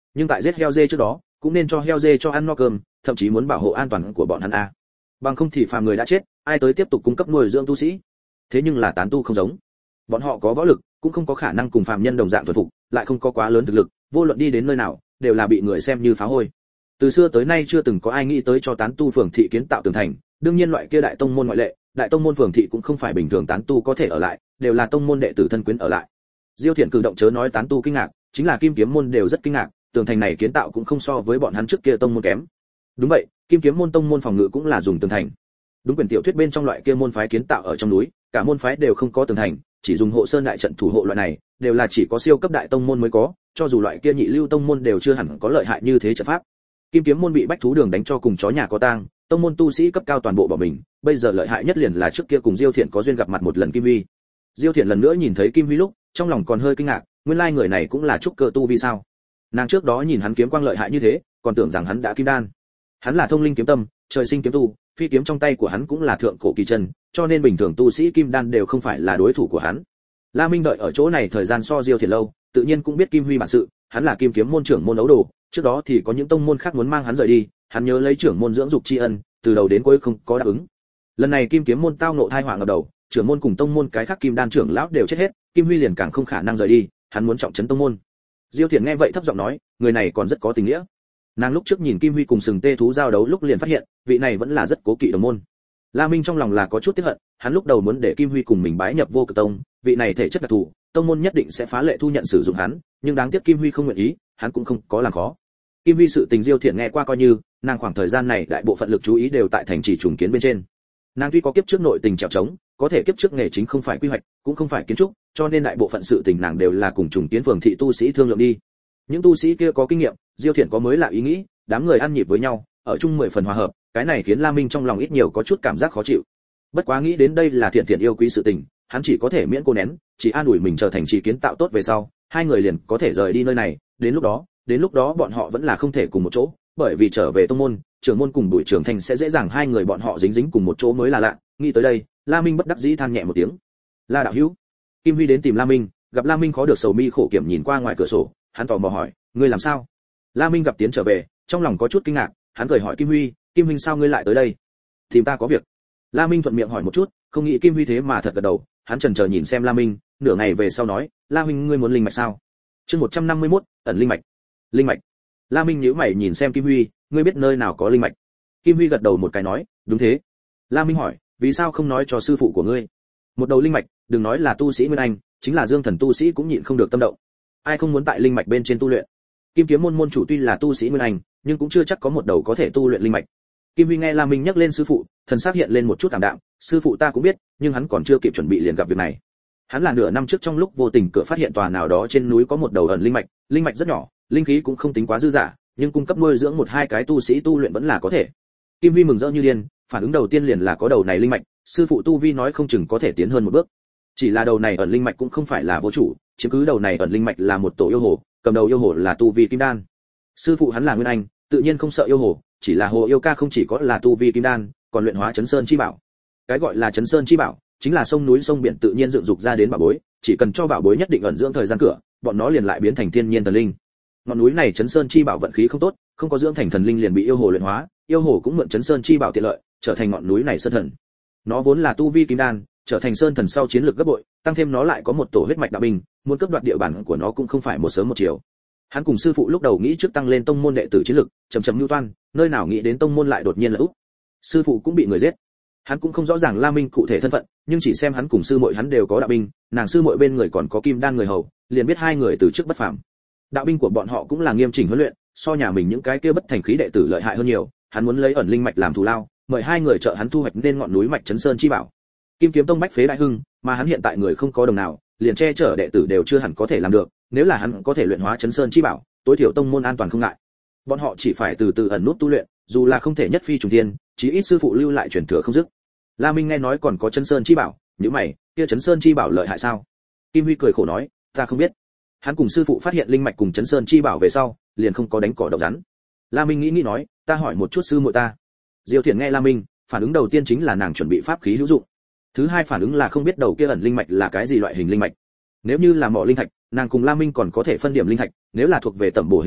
nhưng tại giết heo dê trước đó cũng nên cho heo dê cho ăn no cơm, thậm chí muốn bảo hộ an toàn của bọn hắn a. Bằng không thì phàm người đã chết, ai tới tiếp tục cung cấp nuôi dưỡng tu sĩ? Thế nhưng là tán tu không giống, bọn họ có võ lực, cũng không có khả năng cùng phàm nhân đồng dạng thuần phục, lại không có quá lớn thực lực, vô luận đi đến nơi nào, đều là bị người xem như phá hôi. Từ xưa tới nay chưa từng có ai nghĩ tới cho tán tu phường thị kiến tạo tường thành, đương nhiên loại kia đại tông môn ngoại lệ, đại tông môn phường thị cũng không phải bình thường tán tu có thể ở lại, đều là tông môn đệ tử thân quyến ở lại. Diêu Thiện cử động chớ nói tán tu kinh ngạc, chính là Kim Kiếm môn đều rất kinh ngạc, tường thành này kiến tạo cũng không so với bọn hắn trước kia tông môn kém. Đúng vậy, Kim Kiếm môn tông môn phòng ngự cũng là dùng tường thành. Đúng quyển tiểu thuyết bên trong loại kia môn phái kiến tạo ở trong núi, cả môn phái đều không có tường thành, chỉ dùng hộ sơn đại trận thủ hộ loại này, đều là chỉ có siêu cấp đại tông môn mới có, cho dù loại kia nhị lưu tông môn đều chưa hẳn có lợi hại như thế trận pháp. Kim Kiếm môn bị Bách Thú Đường đánh cho cùng chó nhà có tang, tông môn tu sĩ cấp cao toàn bộ bỏ mình, bây giờ lợi hại nhất liền là trước kia cùng Diêu Thiện có duyên gặp mặt một lần Kim Huy. Diêu Thiện lần nữa nhìn thấy Kim Huy lúc, trong lòng còn hơi kinh ngạc, nguyên lai người này cũng là trúc cơ tu vi sao? Nàng trước đó nhìn hắn kiếm quang lợi hại như thế, còn tưởng rằng hắn đã kim đan. Hắn là thông linh kiếm tâm, trời sinh kiếm tu, phi kiếm trong tay của hắn cũng là thượng cổ kỳ chân, cho nên bình thường tu sĩ kim đan đều không phải là đối thủ của hắn. La Minh đợi ở chỗ này thời gian so Diêu Thiện lâu, tự nhiên cũng biết Kim Huy bản sự, hắn là Kim Kiếm môn trưởng môn đấu đồ, trước đó thì có những tông môn khác muốn mang hắn rời đi, hắn nhớ lấy trưởng môn dưỡng dục tri ân, từ đầu đến cuối không có đáp ứng. Lần này Kim Kiếm môn tao ngộ tai họa ngập đầu, trưởng môn cùng tông môn cái khác kim đan trưởng lão đều chết hết, Kim Huy liền càng không khả năng rời đi, hắn muốn trọng trấn tông môn. Diêu Thiện nghe vậy thấp giọng nói, người này còn rất có tình nghĩa. Nàng lúc trước nhìn Kim Huy cùng Sừng Tê thú giao đấu lúc liền phát hiện, vị này vẫn là rất cố kỵ đồng môn. La Minh trong lòng là có chút tiếc hận, hắn lúc đầu muốn để Kim Huy cùng mình bái nhập Vô Cực Tông, vị này thể chất đặc thù, tông môn nhất định sẽ phá lệ thu nhận sử dụng hắn, nhưng đáng tiếc Kim Huy không nguyện ý, hắn cũng không có làm khó. Kim Huy sự tình Diêu Thiện nghe qua coi như, nàng khoảng thời gian này đại bộ phận lực chú ý đều tại thành trì trùng kiến bên trên. Nàng tuy có kiếp trước nội tình trèo trống, có thể kiếp trước nghề chính không phải quy hoạch, cũng không phải kiến trúc, cho nên đại bộ phận sự tình nàng đều là cùng trùng kiến phường thị tu sĩ thương lượng đi. Những tu sĩ kia có kinh nghiệm, Diêu Thiện có mới lạ ý nghĩ, đám người ăn nhịp với nhau, ở chung 10 phần hòa hợp, cái này khiến La Minh trong lòng ít nhiều có chút cảm giác khó chịu. Bất quá nghĩ đến đây là Thiện Thiện yêu quý sự tình, hắn chỉ có thể miễn cô nén, chỉ an ủi mình chờ thành trì kiến tạo tốt về sau, hai người liền có thể rời đi nơi này, đến lúc đó bọn họ vẫn là không thể cùng một chỗ, bởi vì trở về tông môn, trưởng môn cùng Bùi Trưởng Thành sẽ dễ dàng hai người bọn họ dính cùng một chỗ mới là lạ. Nghĩ tới đây, La Minh bất đắc dĩ than nhẹ một tiếng. La đạo hữu. Kim Huy đến tìm La Minh, gặp La Minh khó được sầu mi khổ kiểm nhìn qua ngoài cửa sổ, hắn tò mò hỏi, ngươi làm sao? La Minh gặp tiến trở về, trong lòng có chút kinh ngạc, hắn cười hỏi Kim Huy, Kim Huynh sao ngươi lại tới đây? Tìm ta có việc. La Minh thuận miệng hỏi một chút, không nghĩ Kim Huy thế mà thật gật đầu, hắn chần chờ nhìn xem La Minh, nửa ngày về sau nói, La huynh ngươi muốn linh mạch sao? Chương 151, ẩn linh mạch. Linh mạch. La Minh nhíu mày nhìn xem Kim Huy, ngươi biết nơi nào có linh mạch? Kim Huy gật đầu một cái nói, đúng thế. La Minh hỏi, vì sao không nói cho sư phụ của ngươi? Một đầu linh mạch, đừng nói là tu sĩ Nguyên Anh, chính là Dương Thần tu sĩ cũng nhịn không được tâm động. Ai không muốn tại linh mạch bên trên tu luyện? Kim Kiếm môn môn chủ tuy là tu sĩ Nguyên Anh, nhưng cũng chưa chắc có một đầu có thể tu luyện linh mạch. Kim Huy nghe La Minh nhắc lên sư phụ, thần sắc hiện lên một chút tạm đạm, sư phụ ta cũng biết, nhưng hắn còn chưa kịp chuẩn bị liền gặp việc này. Hắn là nửa năm trước trong lúc vô tình cửa phát hiện tòa nào đó trên núi có một đầu ẩn linh mạch rất nhỏ, linh khí cũng không tính quá dư dả, nhưng cung cấp nuôi dưỡng một hai cái tu sĩ tu luyện vẫn là có thể. Kim Huy mừng rỡ như điên, phản ứng đầu tiên liền là có đầu này linh mạch, sư phụ tu vi nói không chừng có thể tiến hơn một bước. Chỉ là đầu này ẩn linh mạch cũng không phải là vô chủ, chiếm cứ đầu này ẩn linh mạch là một tổ yêu hồ, cầm đầu yêu hồ là tu vi kim đan. Sư phụ hắn là Nguyên Anh, tự nhiên không sợ yêu hồ, chỉ là hồ yêu ca không chỉ có là tu vi kim đan, còn luyện hóa chấn sơn chi bảo. Cái gọi là chấn sơn chi bảo, chính là sông núi sông biển tự nhiên dựng dục ra đến bảo bối, chỉ cần cho bảo bối nhất định ẩn dưỡng thời gian cửa, bọn nó liền lại biến thành thiên nhiên thần linh. Ngọn núi này chấn sơn chi bảo vận khí không tốt, không có dưỡng thành thần linh liền bị yêu hồ luyện hóa, yêu hồ cũng mượn chấn sơn chi bảo tiện lợi, trở thành ngọn núi này sơn thần. Nó vốn là tu vi kim đan, trở thành sơn thần sau chiến lược gấp bội, tăng thêm nó lại có một tổ huyết mạch đạo binh, muốn cướp đoạt địa bàn của nó cũng không phải một sớm một chiều. Hắn cùng sư phụ lúc đầu nghĩ trước tăng lên tông môn đệ tử chiến lực, chậm nưu toan, nơi nào nghĩ đến tông môn lại đột nhiên là úp. Sư phụ cũng bị người giết. Hắn cũng không rõ ràng La Minh cụ thể thân phận, nhưng chỉ xem hắn cùng sư muội hắn đều có đạo binh, nàng sư muội bên người còn có kim đan người hầu, liền biết hai người từ trước bất phàm. Đạo binh của bọn họ cũng là nghiêm chỉnh huấn luyện, so nhà mình những cái kia bất thành khí đệ tử lợi hại hơn nhiều, hắn muốn lấy ẩn linh mạch làm thù lao, mời hai người trợ hắn thu hoạch nên ngọn núi mạch chấn sơn chi bảo. Kim Kiếm tông bách phế đại hưng, mà hắn hiện tại người không có đồng nào, liền che chở đệ tử đều chưa hẳn có thể làm được, nếu là hắn có thể luyện hóa chấn sơn chi bảo, tối thiểu tông môn an toàn không ngại. Bọn họ chỉ phải từ từ ẩn nút tu luyện, dù là không thể nhất phi trùng thiên, chí ít sư phụ lưu lại truyền thừa không dứt. La Minh nghe nói còn có chấn sơn chi bảo, nhíu mày, kia chấn sơn chi bảo lợi hại sao? Kim Huy cười khổ nói, ta không biết. Hắn cùng sư phụ phát hiện linh mạch cùng chấn sơn chi bảo về sau, liền không có đánh cỏ độc rắn. La Minh nghĩ nói, ta hỏi một chút sư muội ta. Diêu Thiện nghe La Minh, phản ứng đầu tiên chính là nàng chuẩn bị pháp khí hữu dụng. Thứ hai phản ứng là không biết đầu kia ẩn linh mạch là cái gì loại hình linh mạch. Nếu như là mỏ linh thạch, nàng cùng La Minh còn có thể phân điểm linh thạch, nếu là thuộc về tẩm bổ hình linh mạch,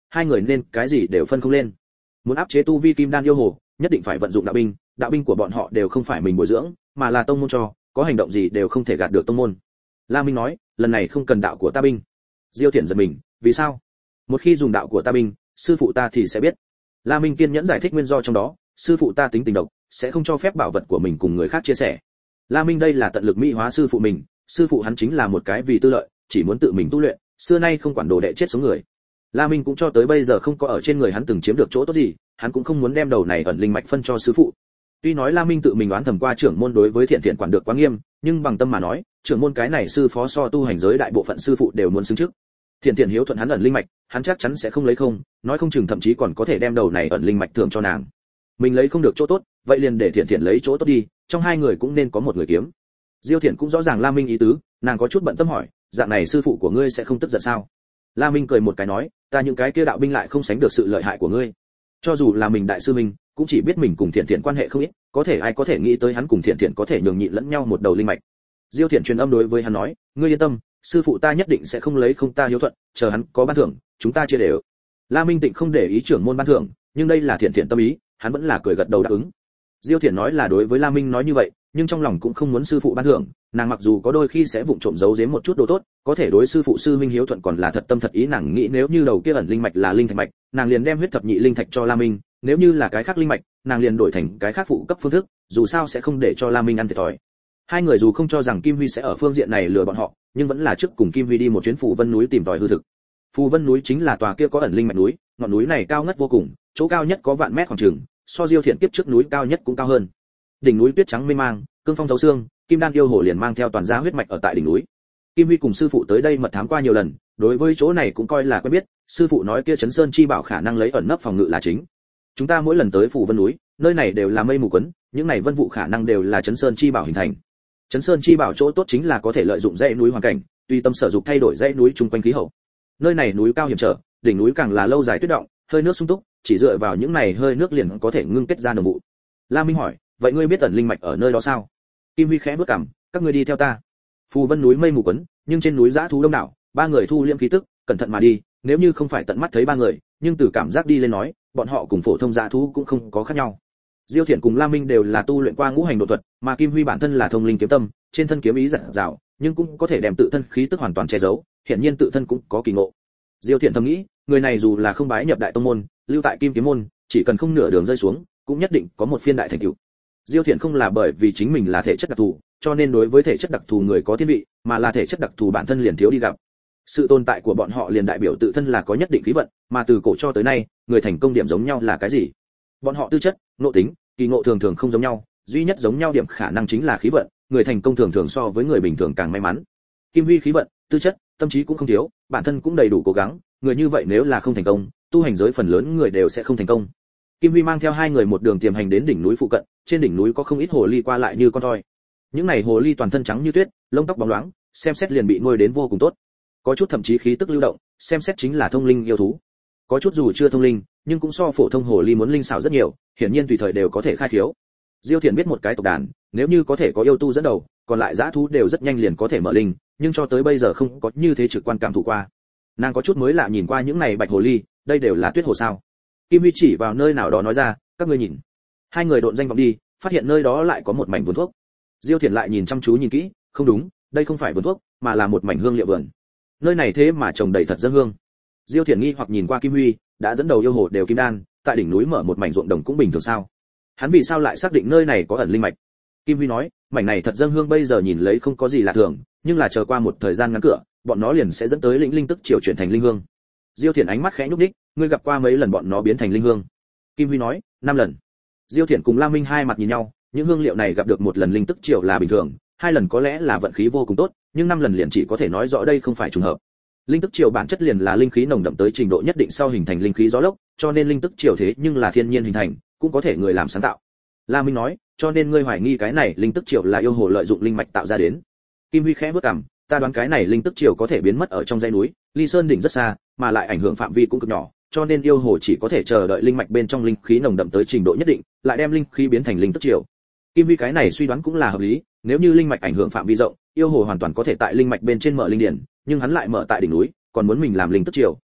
hai người nên cái gì đều phân không lên. Muốn áp chế tu vi kim đan yêu hồ, nhất định phải vận dụng đạo binh của bọn họ đều không phải mình bồi dưỡng, mà là tông môn cho, có hành động gì đều không thể gạt được tông môn. La Minh nói, lần này không cần đạo của ta binh. Diêu Thiển giật mình, vì sao? Một khi dùng đạo của ta binh, sư phụ ta thì sẽ biết. La Minh kiên nhẫn giải thích nguyên do trong đó, sư phụ ta tính tình độc, sẽ không cho phép bảo vật của mình cùng người khác chia sẻ. La Minh đây là tận lực mỹ hóa sư phụ mình, sư phụ hắn chính là một cái vì tư lợi, chỉ muốn tự mình tu luyện, xưa nay không quản đồ đệ chết sống người. La Minh cũng cho tới bây giờ không có ở trên người hắn từng chiếm được chỗ tốt gì, hắn cũng không muốn đem đầu này ẩn linh mạch phân cho sư phụ. Tuy nói La Minh tự mình đoán thầm qua trưởng môn đối với Thiện Thiện quản được quá nghiêm, nhưng bằng tâm mà nói, trưởng môn cái này sư phó so tu hành giới đại bộ phận sư phụ đều muốn xứng trước. Thiện Thiện hiếu thuận hắn ẩn linh mạch, hắn chắc chắn sẽ không lấy không, nói không chừng thậm chí còn có thể đem đầu này ẩn linh mạch thưởng cho nàng. Mình lấy không được chỗ tốt, vậy liền để Thiện Thiện lấy chỗ tốt đi, trong hai người cũng nên có một người kiếm. Diêu Thiện cũng rõ ràng La Minh ý tứ, nàng có chút bận tâm hỏi, dạng này sư phụ của ngươi sẽ không tức giận sao? La Minh cười một cái nói, ta những cái kia đạo binh lại không sánh được sự lợi hại của ngươi. Cho dù là mình đại sư minh, cũng chỉ biết mình cùng Thiện Thiện quan hệ không ít, có thể ai có thể nghĩ tới hắn cùng Thiện Thiện có thể nhường nhịn lẫn nhau một đầu linh mạch. Diêu Thiện truyền âm đối với hắn nói, ngươi yên tâm, sư phụ ta nhất định sẽ không lấy không ta hiếu thuận, chờ hắn có ban thưởng, chúng ta chia đều. La Minh Tịnh không để ý trưởng môn ban thưởng, nhưng đây là Thiện Thiện tâm ý, hắn vẫn là cười gật đầu đáp ứng. Diêu Thiện nói là đối với La Minh nói như vậy, nhưng trong lòng cũng không muốn sư phụ ban thưởng, nàng mặc dù có đôi khi sẽ vụng trộm giấu giếm một chút đồ tốt, có thể đối sư phụ sư minh hiếu thuận còn là thật tâm thật ý. Nàng nghĩ nếu như đầu kia ẩn linh mạch là linh thạch mạch, nàng liền đem huyết thập nhị linh thạch cho La Minh, nếu như là cái khác linh mạch, nàng liền đổi thành cái khác phụ cấp phương thức, dù sao sẽ không để cho La Minh ăn thiệt thòi. Hai người dù không cho rằng Kim Huy sẽ ở phương diện này lừa bọn họ, nhưng vẫn là trước cùng Kim Huy đi một chuyến Phù Vân núi tìm tòi hư thực. Phù Vân núi chính là tòa kia có ẩn linh mạch núi, ngọn núi này cao ngất vô cùng, chỗ cao nhất có vạn mét khoảng chừng, so Diêu Thiện kiếp trước núi cao nhất cũng cao hơn. Đỉnh núi tuyết trắng mênh mang, cương phong thấu xương, Kim Đan yêu hồ liền mang theo toàn gia huyết mạch ở tại đỉnh núi. Kim Huy cùng sư phụ tới đây mật thám qua nhiều lần, đối với chỗ này cũng coi là quen biết, sư phụ nói kia Chấn Sơn chi bảo khả năng lấy ẩn nấp phòng ngự là chính. Chúng ta mỗi lần tới Phù Vân núi, nơi này đều là mây mù quấn, những này vân vụ khả năng đều là Chấn Sơn chi bảo hình thành. Chấn Sơn chi bảo chỗ tốt chính là có thể lợi dụng dãy núi hoàn cảnh, tùy tâm sở dục thay đổi dãy núi chung quanh khí hậu. Nơi này núi cao hiểm trở, đỉnh núi càng là lâu dài tuyết động, hơi nước sung túc, chỉ dựa vào những này hơi nước liền có thể ngưng kết ra đồng vụ. La Minh hỏi, vậy ngươi biết ẩn linh mạch ở nơi đó sao? Kim Huy khẽ bước cằm, các ngươi đi theo ta. Phù Vân núi mây mù quấn, nhưng trên núi dã thú đông đảo, ba người thu liễm khí tức, cẩn thận mà đi, nếu như không phải tận mắt thấy ba người, nhưng từ cảm giác đi lên nói, bọn họ cùng phổ thông dã thú cũng không có khác nhau. Diêu Thiện cùng La Minh đều là tu luyện qua ngũ hành độ thuật, mà Kim Huy bản thân là thông linh kiếm tâm, trên thân kiếm ý dạt dào, nhưng cũng có thể đem tự thân khí tức hoàn toàn che giấu, hiện nhiên tự thân cũng có kỳ ngộ. Diêu Thiện thầm nghĩ, người này dù là không bái nhập đại tông môn, lưu tại Kim Kiếm môn, chỉ cần không nửa đường rơi xuống, cũng nhất định có một phiên đại thành tựu. Diêu Thiện không là bởi vì chính mình là thể chất đặc thù, cho nên đối với thể chất đặc thù người có thiên vị, mà là thể chất đặc thù bản thân liền thiếu đi gặp. Sự tồn tại của bọn họ liền đại biểu tự thân là có nhất định khí vận, mà từ cổ cho tới nay, người thành công điểm giống nhau là cái gì? Bọn họ tư chất, nội tính, kỳ ngộ thường thường không giống nhau, duy nhất giống nhau điểm khả năng chính là khí vận, người thành công thường thường so với người bình thường càng may mắn. Kim Huy khí vận, tư chất, tâm trí cũng không thiếu, bản thân cũng đầy đủ cố gắng, người như vậy nếu là không thành công, tu hành giới phần lớn người đều sẽ không thành công. Kim Huy mang theo hai người một đường tiềm hành đến đỉnh núi phụ cận, trên đỉnh núi có không ít hồ ly qua lại như con thoi. Những này hồ ly toàn thân trắng như tuyết, lông tóc bóng loáng, xem xét liền bị nuôi đến vô cùng tốt. Có chút thậm chí khí tức lưu động, xem xét chính là thông linh yêu thú. Có chút dù chưa thông linh, nhưng cũng so phổ thông hồ ly muốn linh xảo rất nhiều, hiển nhiên tùy thời đều có thể khai khiếu. Diêu Thiện biết một cái tộc đàn, nếu như có thể có yêu tu dẫn đầu, còn lại dã thú đều rất nhanh liền có thể mở linh, nhưng cho tới bây giờ không có như thế trực quan cảm thụ qua. Nàng có chút mới lạ nhìn qua những này bạch hồ ly, đây đều là tuyết hồ sao? Kim Huy chỉ vào nơi nào đó nói ra, các ngươi nhìn. Hai người độn danh vọng đi, phát hiện nơi đó lại có một mảnh vườn thuốc. Diêu Thiện lại nhìn chăm chú nhìn kỹ, không đúng, đây không phải vườn thuốc, mà là một mảnh hương liệu vườn. Nơi này thế mà trồng đầy thật dân hương. Diêu Thiện nghi hoặc nhìn qua Kim Huy, đã dẫn đầu yêu hồ đều kim đan, tại đỉnh núi mở một mảnh ruộng đồng cũng bình thường sao? Hắn vì sao lại xác định nơi này có ẩn linh mạch? Kim Huy nói, mảnh này thật dân hương bây giờ nhìn lấy không có gì lạ thường, nhưng là chờ qua một thời gian ngắn cửa, bọn nó liền sẽ dẫn tới linh tức triều chuyển thành linh hương. Diêu Thiện ánh mắt khẽ nhúc nhích, ngươi gặp qua mấy lần bọn nó biến thành linh hương? Kim Huy nói, 5 lần. Diêu Thiện cùng La Minh hai mặt nhìn nhau, những hương liệu này gặp được một lần linh tức triều là bình thường, 2 lần có lẽ là vận khí vô cùng tốt, nhưng 5 lần liền chỉ có thể nói rõ đây không phải trùng hợp. Linh tức triều bản chất liền là linh khí nồng đậm tới trình độ nhất định sau hình thành linh khí gió lốc, cho nên linh tức triều thế nhưng là thiên nhiên hình thành, cũng có thể người làm sáng tạo. La Minh nói, cho nên ngươi hoài nghi cái này linh tức triều là yêu hồ lợi dụng linh mạch tạo ra đến. Kim Huy khẽ bước cằm, ta đoán cái này linh tức triều có thể biến mất ở trong dãy núi, ly sơn đỉnh rất xa, mà lại ảnh hưởng phạm vi cũng cực nhỏ, cho nên yêu hồ chỉ có thể chờ đợi linh mạch bên trong linh khí nồng đậm tới trình độ nhất định, lại đem linh khí biến thành linh tức triều. Kim Huy cái này suy đoán cũng là hợp lý, nếu như linh mạch ảnh hưởng phạm vi rộng, yêu hồ hoàn toàn có thể tại linh mạch bên trên mở linh điển, nhưng hắn lại mở tại đỉnh núi, còn muốn mình làm linh tức triều,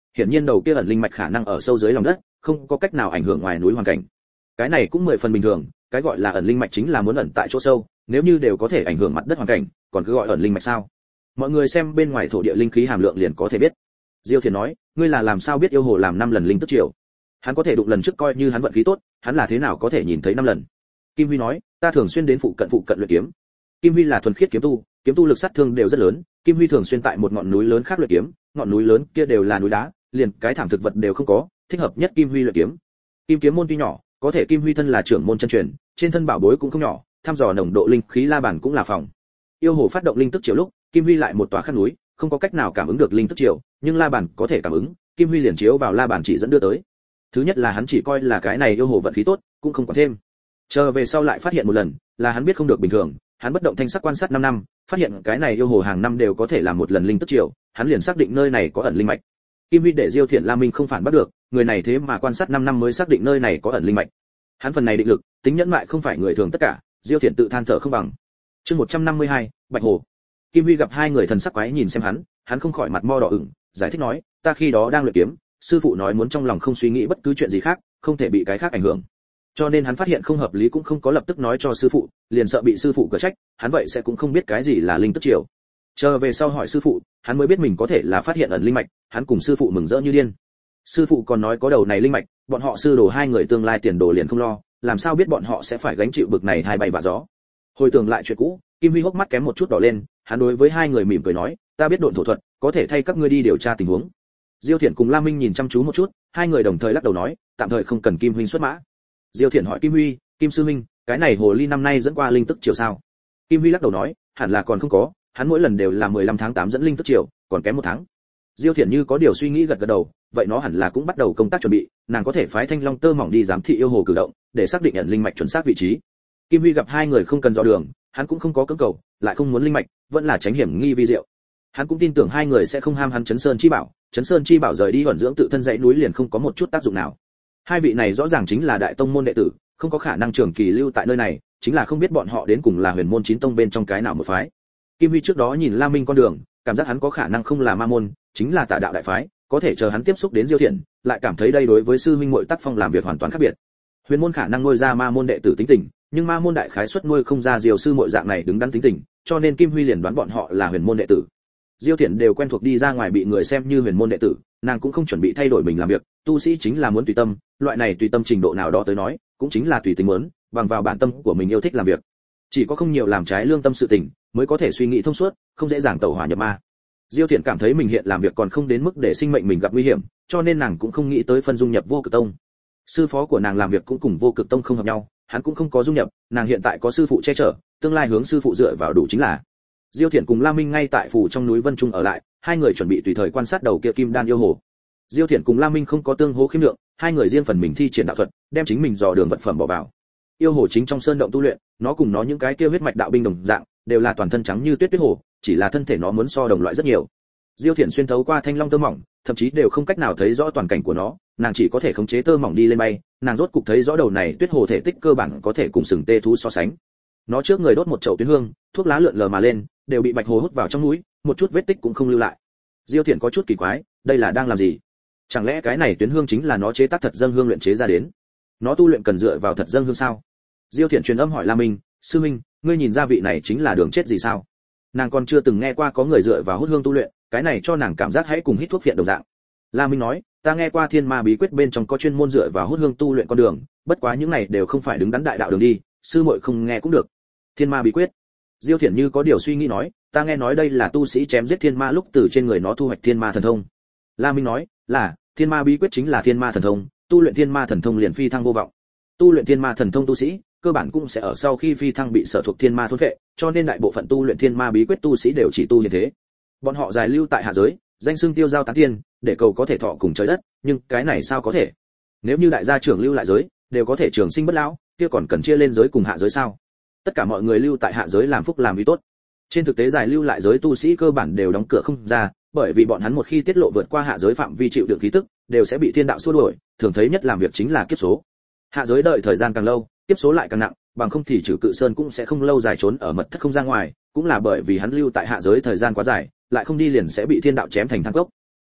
hiển nhiên đầu kia ẩn linh mạch khả năng ở sâu dưới lòng đất, không có cách nào ảnh hưởng ngoài núi hoàn cảnh. Cái này cũng 10 phần bình thường, cái gọi là ẩn linh mạch chính là muốn ẩn tại chỗ sâu, nếu như đều có thể ảnh hưởng mặt đất hoàn cảnh, còn cứ gọi ẩn linh mạch sao? Mọi người xem bên ngoài thổ địa linh khí hàm lượng liền có thể biết. Diêu Thiền nói, ngươi là làm sao biết yêu hồ làm 5 lần linh tức triều? Hắn có thể đụng lần trước coi như hắn vận khí tốt, hắn là thế nào có thể nhìn thấy 5 lần? Kim Huy nói, ta thường xuyên đến phụ cận luyện kiếm. Kim Huy là thuần khiết kiếm tu lực sát thương đều rất lớn, Kim Huy thường xuyên tại một ngọn núi lớn khác luyện kiếm, ngọn núi lớn kia đều là núi đá, liền cái thảm thực vật đều không có, thích hợp nhất Kim Huy luyện kiếm. Kim kiếm môn tuy nhỏ, có thể Kim Huy thân là trưởng môn chân truyền, trên thân bảo bối cũng không nhỏ, thăm dò nồng độ linh khí la bàn cũng là phòng. Yêu hồ phát động linh tức triều lúc, Kim Huy lại một tòa khác núi, không có cách nào cảm ứng được linh tức triều, nhưng la bàn có thể cảm ứng, Kim Huy liền chiếu vào la bàn chỉ dẫn đưa tới. Thứ nhất là hắn chỉ coi là cái này yêu hồ vận khí tốt, cũng không quản thêm. Chờ về sau lại phát hiện một lần, là hắn biết không được bình thường, hắn bất động thanh sắc quan sát 5 năm, phát hiện cái này yêu hồ hàng năm đều có thể làm một lần linh tức triều, hắn liền xác định nơi này có ẩn linh mạch. Kim Huy để Diêu Thiện La Minh không phản bắt được, người này thế mà quan sát 5 năm mới xác định nơi này có ẩn linh mạch. Hắn phần này định lực, tính nhẫn mại không phải người thường tất cả, Diêu Thiện tự than thở không bằng. Chương 152, Bạch Hồ. Kim Huy gặp hai người thần sắc quái nhìn xem hắn không khỏi mặt mo đỏ ửng, giải thích nói, ta khi đó đang luyện kiếm, sư phụ nói muốn trong lòng không suy nghĩ bất cứ chuyện gì khác, không thể bị cái khác ảnh hưởng. Cho nên hắn phát hiện không hợp lý cũng không có lập tức nói cho sư phụ, liền sợ bị sư phụ cở trách, hắn vậy sẽ cũng không biết cái gì là linh tức triều. Chờ về sau hỏi sư phụ, hắn mới biết mình có thể là phát hiện ẩn linh mạch, hắn cùng sư phụ mừng rỡ như điên. Sư phụ còn nói có đầu này linh mạch, bọn họ sư đồ hai người tương lai tiền đồ liền không lo, làm sao biết bọn họ sẽ phải gánh chịu bực này hai bay vạ gió. Hồi tưởng lại chuyện cũ, Kim Huy hốc mắt kém một chút đỏ lên, hắn đối với hai người mỉm cười nói, ta biết độn thổ thuật, có thể thay các ngươi đi điều tra tình huống. Diêu Thiện cùng La Minh nhìn chăm chú một chút, hai người đồng thời lắc đầu nói, tạm thời không cần Kim huynh xuất mã. Diêu Thiện hỏi Kim Huy, Kim sư huynh, cái này hồ ly năm nay dẫn qua linh tức triều sao? Kim Huy lắc đầu nói, hẳn là còn không có, hắn mỗi lần đều là 15 tháng 8 dẫn linh tức triều, còn kém 1 tháng. Diêu Thiện như có điều suy nghĩ gật đầu, vậy nó hẳn là cũng bắt đầu công tác chuẩn bị, nàng có thể phái Thanh Long Tơ mỏng đi giám thị yêu hồ cử động, để xác định ẩn linh mạch chuẩn xác vị trí. Kim Huy gặp hai người không cần dò đường, hắn cũng không có cưỡng cầu, lại không muốn linh mạch, vẫn là tránh hiểm nghi vi diệu. Hắn cũng tin tưởng hai người sẽ không ham hắn Chấn Sơn Chi Bảo rời đi ẩn dưỡng tự thân dãy núi liền không có một chút tác dụng nào. Hai vị này rõ ràng chính là đại tông môn đệ tử, không có khả năng trường kỳ lưu tại nơi này, chính là không biết bọn họ đến cùng là Huyền môn 9 tông bên trong cái nào một phái. Kim Huy trước đó nhìn La Minh con đường, cảm giác hắn có khả năng không là ma môn, chính là Tà đạo đại phái, có thể chờ hắn tiếp xúc đến Diêu Thiện, lại cảm thấy đây đối với sư huynh muội tác phong làm việc hoàn toàn khác biệt. Huyền môn khả năng nuôi ra ma môn đệ tử tính tình, nhưng ma môn đại khái suất nuôi không ra Diêu sư muội dạng này đứng đắn tính tình, cho nên Kim Huy liền đoán bọn họ là Huyền môn đệ tử. Diêu Thiện đều quen thuộc đi ra ngoài bị người xem như Huyền môn đệ tử, nàng cũng không chuẩn bị thay đổi mình làm việc, tu sĩ chính là muốn tùy tâm, loại này tùy tâm trình độ nào đó tới nói, cũng chính là tùy tình muốn, bằng vào bản tâm của mình yêu thích làm việc. Chỉ có không nhiều làm trái lương tâm sự tình, mới có thể suy nghĩ thông suốt, không dễ dàng tẩu hỏa nhập ma. Diêu Thiện cảm thấy mình hiện làm việc còn không đến mức để sinh mệnh mình gặp nguy hiểm, cho nên nàng cũng không nghĩ tới phân dung nhập Vô Cực Tông. Sư phó của nàng làm việc cũng cùng Vô Cực Tông không hợp nhau, hắn cũng không có dung nhập, nàng hiện tại có sư phụ che chở, tương lai hướng sư phụ dựa vào đủ chính là. Diêu Thiện cùng La Minh ngay tại phủ trong núi Vân Trung ở lại, hai người chuẩn bị tùy thời quan sát đầu kia kim đan yêu hồ. Diêu Thiện cùng La Minh không có tương hỗ khiêm lượng, hai người riêng phần mình thi triển đạo thuật, đem chính mình dò đường vật phẩm bỏ vào. Yêu hồ chính trong sơn động tu luyện, nó cùng nó những cái kia huyết mạch đạo binh đồng dạng, đều là toàn thân trắng như tuyết hồ, chỉ là thân thể nó muốn so đồng loại rất nhiều. Diêu Thiện xuyên thấu qua thanh long tơ mỏng, thậm chí đều không cách nào thấy rõ toàn cảnh của nó, nàng chỉ có thể khống chế tơ mỏng đi lên bay, nàng rốt cục thấy rõ đầu này tuyết hồ thể tích cơ bản có thể cùng sừng tê thú so sánh. Nó trước người đốt một chậu tuyến hương, thuốc lá lượn lờ mà lên, đều bị bạch hồ hút vào trong mũi, một chút vết tích cũng không lưu lại. Diêu Thiện có chút kỳ quái, đây là đang làm gì? Chẳng lẽ cái này tuyến hương chính là nó chế tác thật dâng hương luyện chế ra đến? Nó tu luyện cần dựa vào thật dâng hương sao? Diêu Thiện truyền âm hỏi La Minh, sư minh, ngươi nhìn ra vị này chính là đường chết gì sao? Nàng còn chưa từng nghe qua có người dựa vào hút hương tu luyện, cái này cho nàng cảm giác hãy cùng hít thuốc phiện đồng dạng. La Minh nói, ta nghe qua Thiên Ma bí quyết bên trong có chuyên môn dựa vào hút hương tu luyện con đường, bất quá những này đều không phải đứng đắn đại đạo đường đi, sư muội không nghe cũng được. Thiên Ma bí quyết? Diêu Thiện như có điều suy nghĩ nói, ta nghe nói đây là tu sĩ chém giết thiên ma lúc từ trên người nó thu hoạch thiên ma thần thông. La Minh nói, là, Thiên Ma bí quyết chính là thiên ma thần thông, tu luyện thiên ma thần thông liền phi thăng vô vọng. Tu luyện thiên ma thần thông tu sĩ, cơ bản cũng sẽ ở sau khi phi thăng bị sở thuộc thiên ma thôn phệ, cho nên đại bộ phận tu luyện thiên ma bí quyết tu sĩ đều chỉ tu như thế. Bọn họ dài lưu tại hạ giới, danh xưng tiêu giao tán tiên, để cầu có thể thọ cùng trời đất, nhưng cái này sao có thể? Nếu như đại gia trưởng lưu lại giới, đều có thể trường sinh bất lão, kia còn cần chia lên giới cùng hạ giới sao? Tất cả mọi người lưu tại hạ giới làm phúc làm ý tốt. Trên thực tế dài lưu lại giới tu sĩ cơ bản đều đóng cửa không ra, bởi vì bọn hắn một khi tiết lộ vượt qua hạ giới phạm vi chịu đựng khí tức, đều sẽ bị thiên đạo xua đuổi, thường thấy nhất làm việc chính là kiếp số. Hạ giới đợi thời gian càng lâu, kiếp số lại càng nặng, bằng không thì Trử Cự Sơn cũng sẽ không lâu dài trốn ở mật thất không ra ngoài, cũng là bởi vì hắn lưu tại hạ giới thời gian quá dài, lại không đi liền sẽ bị thiên đạo chém thành than cốc.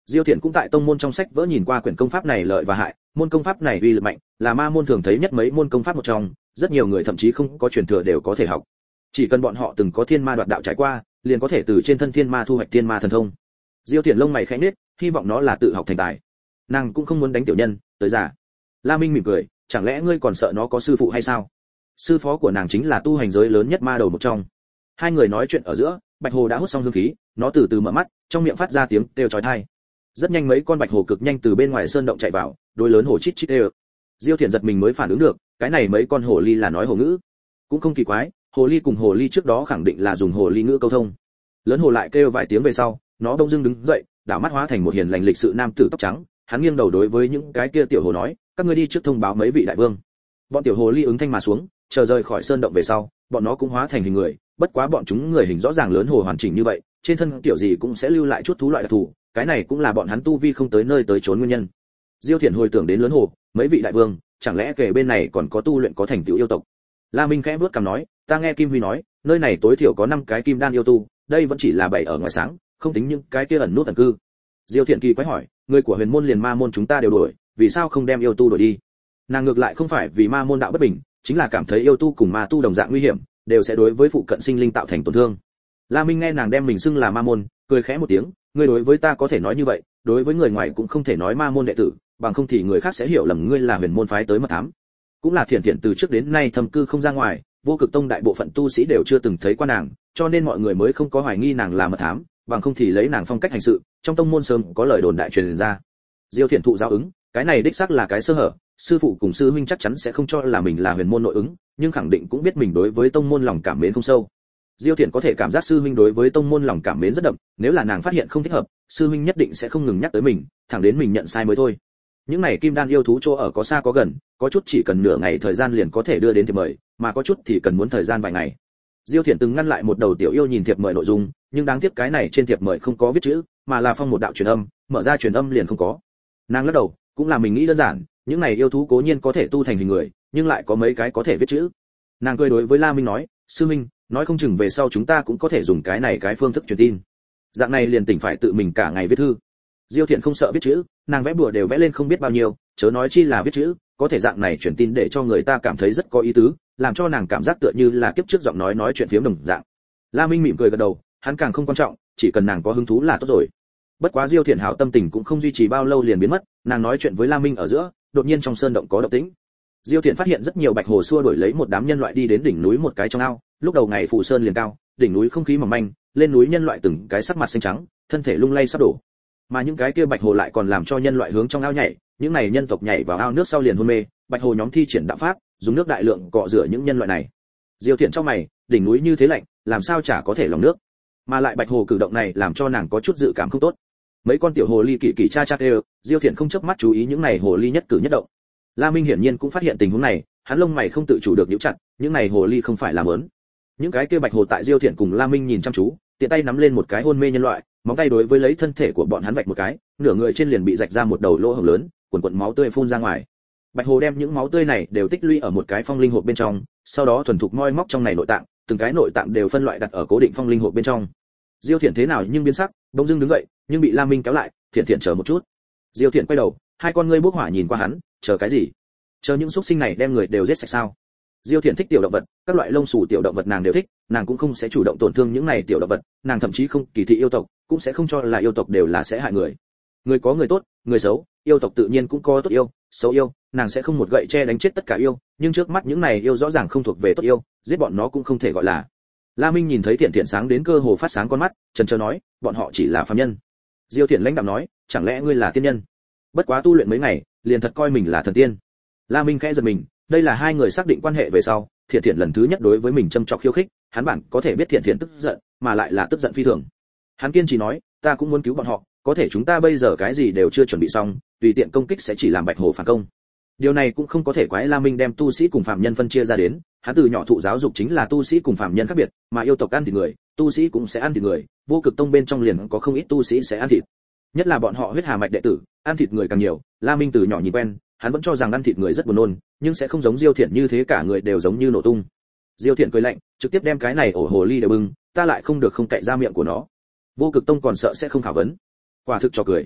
Diêu Thiện cũng tại tông môn trong sách vỡ nhìn qua quyển công pháp này lợi và hại, môn công pháp này uy lực mạnh, là ma môn thường thấy nhất mấy môn công pháp một trong, rất nhiều người thậm chí không có truyền thừa đều có thể học. Chỉ cần bọn họ từng có thiên ma đoạt đạo trải qua, liền có thể từ trên thân thiên ma thu hoạch thiên ma thần thông. Diêu Thiện lông mày khẽ nhếch, hy vọng nó là tự học thành tài. Nàng cũng không muốn đánh tiểu nhân, tới giả. La Minh mỉm cười, chẳng lẽ ngươi còn sợ nó có sư phụ hay sao? Sư phó của nàng chính là tu hành giới lớn nhất ma đầu một trong. Hai người nói chuyện ở giữa, bạch hồ đã hút xong hương khí, nó từ từ mở mắt, trong miệng phát ra tiếng kêu chói tai. Rất nhanh mấy con bạch hồ cực nhanh từ bên ngoài sơn động chạy vào, đôi lớn hồ chít chít đều. Diêu Thiện giật mình mới phản ứng được, cái này mấy con hồ ly là nói hồ ngữ. Cũng không kỳ quái, hồ ly cùng hồ ly trước đó khẳng định là dùng hồ ly ngữ câu thông. Lớn hồ lại kêu vài tiếng về sau, nó đông dưng đứng dậy, đảo mắt hóa thành một hiền lành lịch sự nam tử tóc trắng, hắn nghiêng đầu đối với những cái kia tiểu hồ nói, các ngươi đi trước thông báo mấy vị đại vương. Bọn tiểu hồ ly ứng thanh mà xuống, chờ rời khỏi sơn động về sau, bọn nó cũng hóa thành hình người, bất quá bọn chúng người hình rõ ràng lớn hồ hoàn chỉnh như vậy, trên thân tiểu gì cũng sẽ lưu lại chút thú loại đặc thù, cái này cũng là bọn hắn tu vi không tới nơi tới chốn nguyên nhân. Diêu Thiện hồi tưởng đến lớn hồ, mấy vị đại vương, chẳng lẽ kể bên này còn có tu luyện có thành tựu yêu tộc? La Minh khẽ vuốt cằm nói, ta nghe Kim Huy nói, nơi này tối thiểu có 5 cái kim đan yêu tu, đây vẫn chỉ là 7 ở ngoài sáng, không tính những cái kia ẩn nút ẩn cư. Diêu Thiện kỳ quái hỏi, người của huyền môn liền ma môn chúng ta đều đuổi, vì sao không đem yêu tu đuổi đi? Nàng ngược lại không phải vì ma môn đạo bất bình, chính là cảm thấy yêu tu cùng ma tu đồng dạng nguy hiểm, đều sẽ đối với phụ cận sinh linh tạo thành tổn thương. La Minh nghe nàng đem mình xưng là ma môn, cười khẽ một tiếng, ngươi đối với ta có thể nói như vậy, đối với người ngoài cũng không thể nói ma môn đệ tử, bằng không thì người khác sẽ hiểu lầm ngươi là huyền môn phái tới mật thám. Cũng là Thiện Thiện từ trước đến nay thâm cư không ra ngoài, vô cực tông đại bộ phận tu sĩ đều chưa từng thấy qua nàng, cho nên mọi người mới không có hoài nghi nàng là mật thám, bằng không thì lấy nàng phong cách hành sự, trong tông môn sớm có lời đồn đại truyền ra. Diêu Thiện thụ giáo ứng, cái này đích xác là cái sơ hở, sư phụ cùng sư huynh chắc chắn sẽ không cho là mình là huyền môn nội ứng, nhưng khẳng định cũng biết mình đối với tông môn lòng cảm mến không sâu. Diêu Thiện có thể cảm giác sư huynh đối với tông môn lòng cảm mến rất đậm, nếu là nàng phát hiện không thích hợp, sư huynh nhất định sẽ không ngừng nhắc tới mình, thẳng đến mình nhận sai mới thôi. Những này kim đan yêu thú chỗ ở có xa có gần, có chút chỉ cần nửa ngày thời gian liền có thể đưa đến thiệp mời, mà có chút thì cần muốn thời gian vài ngày. Diêu Thiện từng ngăn lại một đầu tiểu yêu nhìn thiệp mời nội dung, nhưng đáng tiếc cái này trên thiệp mời không có viết chữ, mà là phong một đạo truyền âm, mở ra truyền âm liền không có. Nàng lắc đầu, cũng là mình nghĩ đơn giản, những này yêu thú cố nhiên có thể tu thành hình người, nhưng lại có mấy cái có thể viết chữ. Nàng cười đối với La Minh nói, sư minh, nói không chừng về sau chúng ta cũng có thể dùng cái này cái phương thức truyền tin. Dạng này liền tỉnh phải tự mình cả ngày viết thư. Diêu Thiện không sợ viết chữ, nàng vẽ bùa đều vẽ lên không biết bao nhiêu, chớ nói chi là viết chữ, có thể dạng này truyền tin để cho người ta cảm thấy rất có ý tứ, làm cho nàng cảm giác tựa như là kiếp trước giọng nói chuyện phiếm đồng dạng. La Minh mỉm cười gật đầu, hắn càng không quan trọng, chỉ cần nàng có hứng thú là tốt rồi. Bất quá Diêu Thiện hảo tâm tình cũng không duy trì bao lâu liền biến mất, nàng nói chuyện với La Minh ở giữa, đột nhiên trong sơn động có động tĩnh. Diêu Thiện phát hiện rất nhiều bạch hồ xua đuổi lấy một đám nhân loại đi đến đỉnh núi một cái trong ao, lúc đầu ngày phủ sơn liền cao, đỉnh núi không khí mỏng manh, lên núi nhân loại từng cái sắc mặt xanh trắng, thân thể lung lay sắp đổ. Mà những cái kia bạch hồ lại còn làm cho nhân loại hướng trong ao nhảy, những này nhân tộc nhảy vào ao nước sau liền hôn mê, bạch hồ nhóm thi triển đạo pháp, dùng nước đại lượng cọ rửa những nhân loại này. Diêu Thiện trong mày, đỉnh núi như thế lạnh, làm sao chả có thể lòng nước. Mà lại bạch hồ cử động này làm cho nàng có chút dự cảm không tốt. Mấy con tiểu hồ ly kỳ kỳ cha cha đều, Diêu Thiện không chớp mắt chú ý những này hồ ly nhất cử nhất động. La Minh hiển nhiên cũng phát hiện tình huống này, hắn lông mày không tự chủ được nhíu chặt, những này hồ ly không phải là mớn. Những cái kia bạch hồ tại Diêu Thiện cùng La Minh nhìn chăm chú, tiện tay nắm lên một cái hôn mê nhân loại, móng tay đối với lấy thân thể của bọn hắn vạch một cái, nửa người trên liền bị rạch ra một đầu lỗ hổng lớn, quần quần máu tươi phun ra ngoài. Bạch hồ đem những máu tươi này đều tích lũy ở một cái phong linh hộp bên trong, sau đó thuần thục moi móc trong này nội tạng, từng cái nội tạng đều phân loại đặt ở cố định phong linh hộp bên trong. Diêu Thiện thế nào nhưng biến sắc, bỗng dưng đứng dậy, nhưng bị La Minh kéo lại, Thiện Thiện chờ một chút. Diêu Thiện quay đầu, hai con ngươi bốc hỏa nhìn qua hắn, chờ cái gì? Chờ những xúc sinh này đem người đều giết sạch sao? Diêu Thiện thích tiểu động vật, các loại lông xù tiểu động vật nàng đều thích, nàng cũng không sẽ chủ động tổn thương những này tiểu động vật, nàng thậm chí không kỳ thị yêu tộc, cũng sẽ không cho là yêu tộc đều là sẽ hại người. Người có người tốt, người xấu, yêu tộc tự nhiên cũng có tốt yêu, xấu yêu, nàng sẽ không một gậy che đánh chết tất cả yêu, nhưng trước mắt những này yêu rõ ràng không thuộc về tốt yêu, giết bọn nó cũng không thể gọi là. La Minh nhìn thấy Thiện Thiện sáng đến cơ hồ phát sáng con mắt, chần chờ nói, bọn họ chỉ là phàm nhân. Diêu Thiện lãnh đạm nói, chẳng lẽ ngươi là tiên nhân? Bất quá tu luyện mấy ngày, liền thật coi mình là thần tiên. La Minh khẽ giật mình, đây là hai người xác định quan hệ về sau, Thiện Thiện lần thứ nhất đối với mình châm chọc khiêu khích, hắn bản có thể biết Thiện Thiện tức giận, mà lại là tức giận phi thường. Hắn kiên trì nói, ta cũng muốn cứu bọn họ, có thể chúng ta bây giờ cái gì đều chưa chuẩn bị xong, tùy tiện công kích sẽ chỉ làm bạch hồ phản công. Điều này cũng không có thể quái La Minh đem tu sĩ cùng phàm nhân phân chia ra đến, hắn từ nhỏ thụ giáo dục chính là tu sĩ cùng phàm nhân khác biệt, mà yêu tộc ăn thịt người, tu sĩ cũng sẽ ăn thịt người, vô cực tông bên trong liền có không ít tu sĩ sẽ ăn thịt. Nhất là bọn họ huyết hà mạch đệ tử, ăn thịt người càng nhiều, La Minh từ nhỏ nhìn quen, hắn vẫn cho rằng ăn thịt người rất buồn nôn, nhưng sẽ không giống Diêu Thiện như thế cả người đều giống như nổ tung. Diêu Thiện cười lạnh, trực tiếp đem cái này ổ hồ ly đều bưng, ta lại không được không cậy ra miệng của nó. Vô cực tông còn sợ sẽ không khảo vấn. Quả thực cho cười.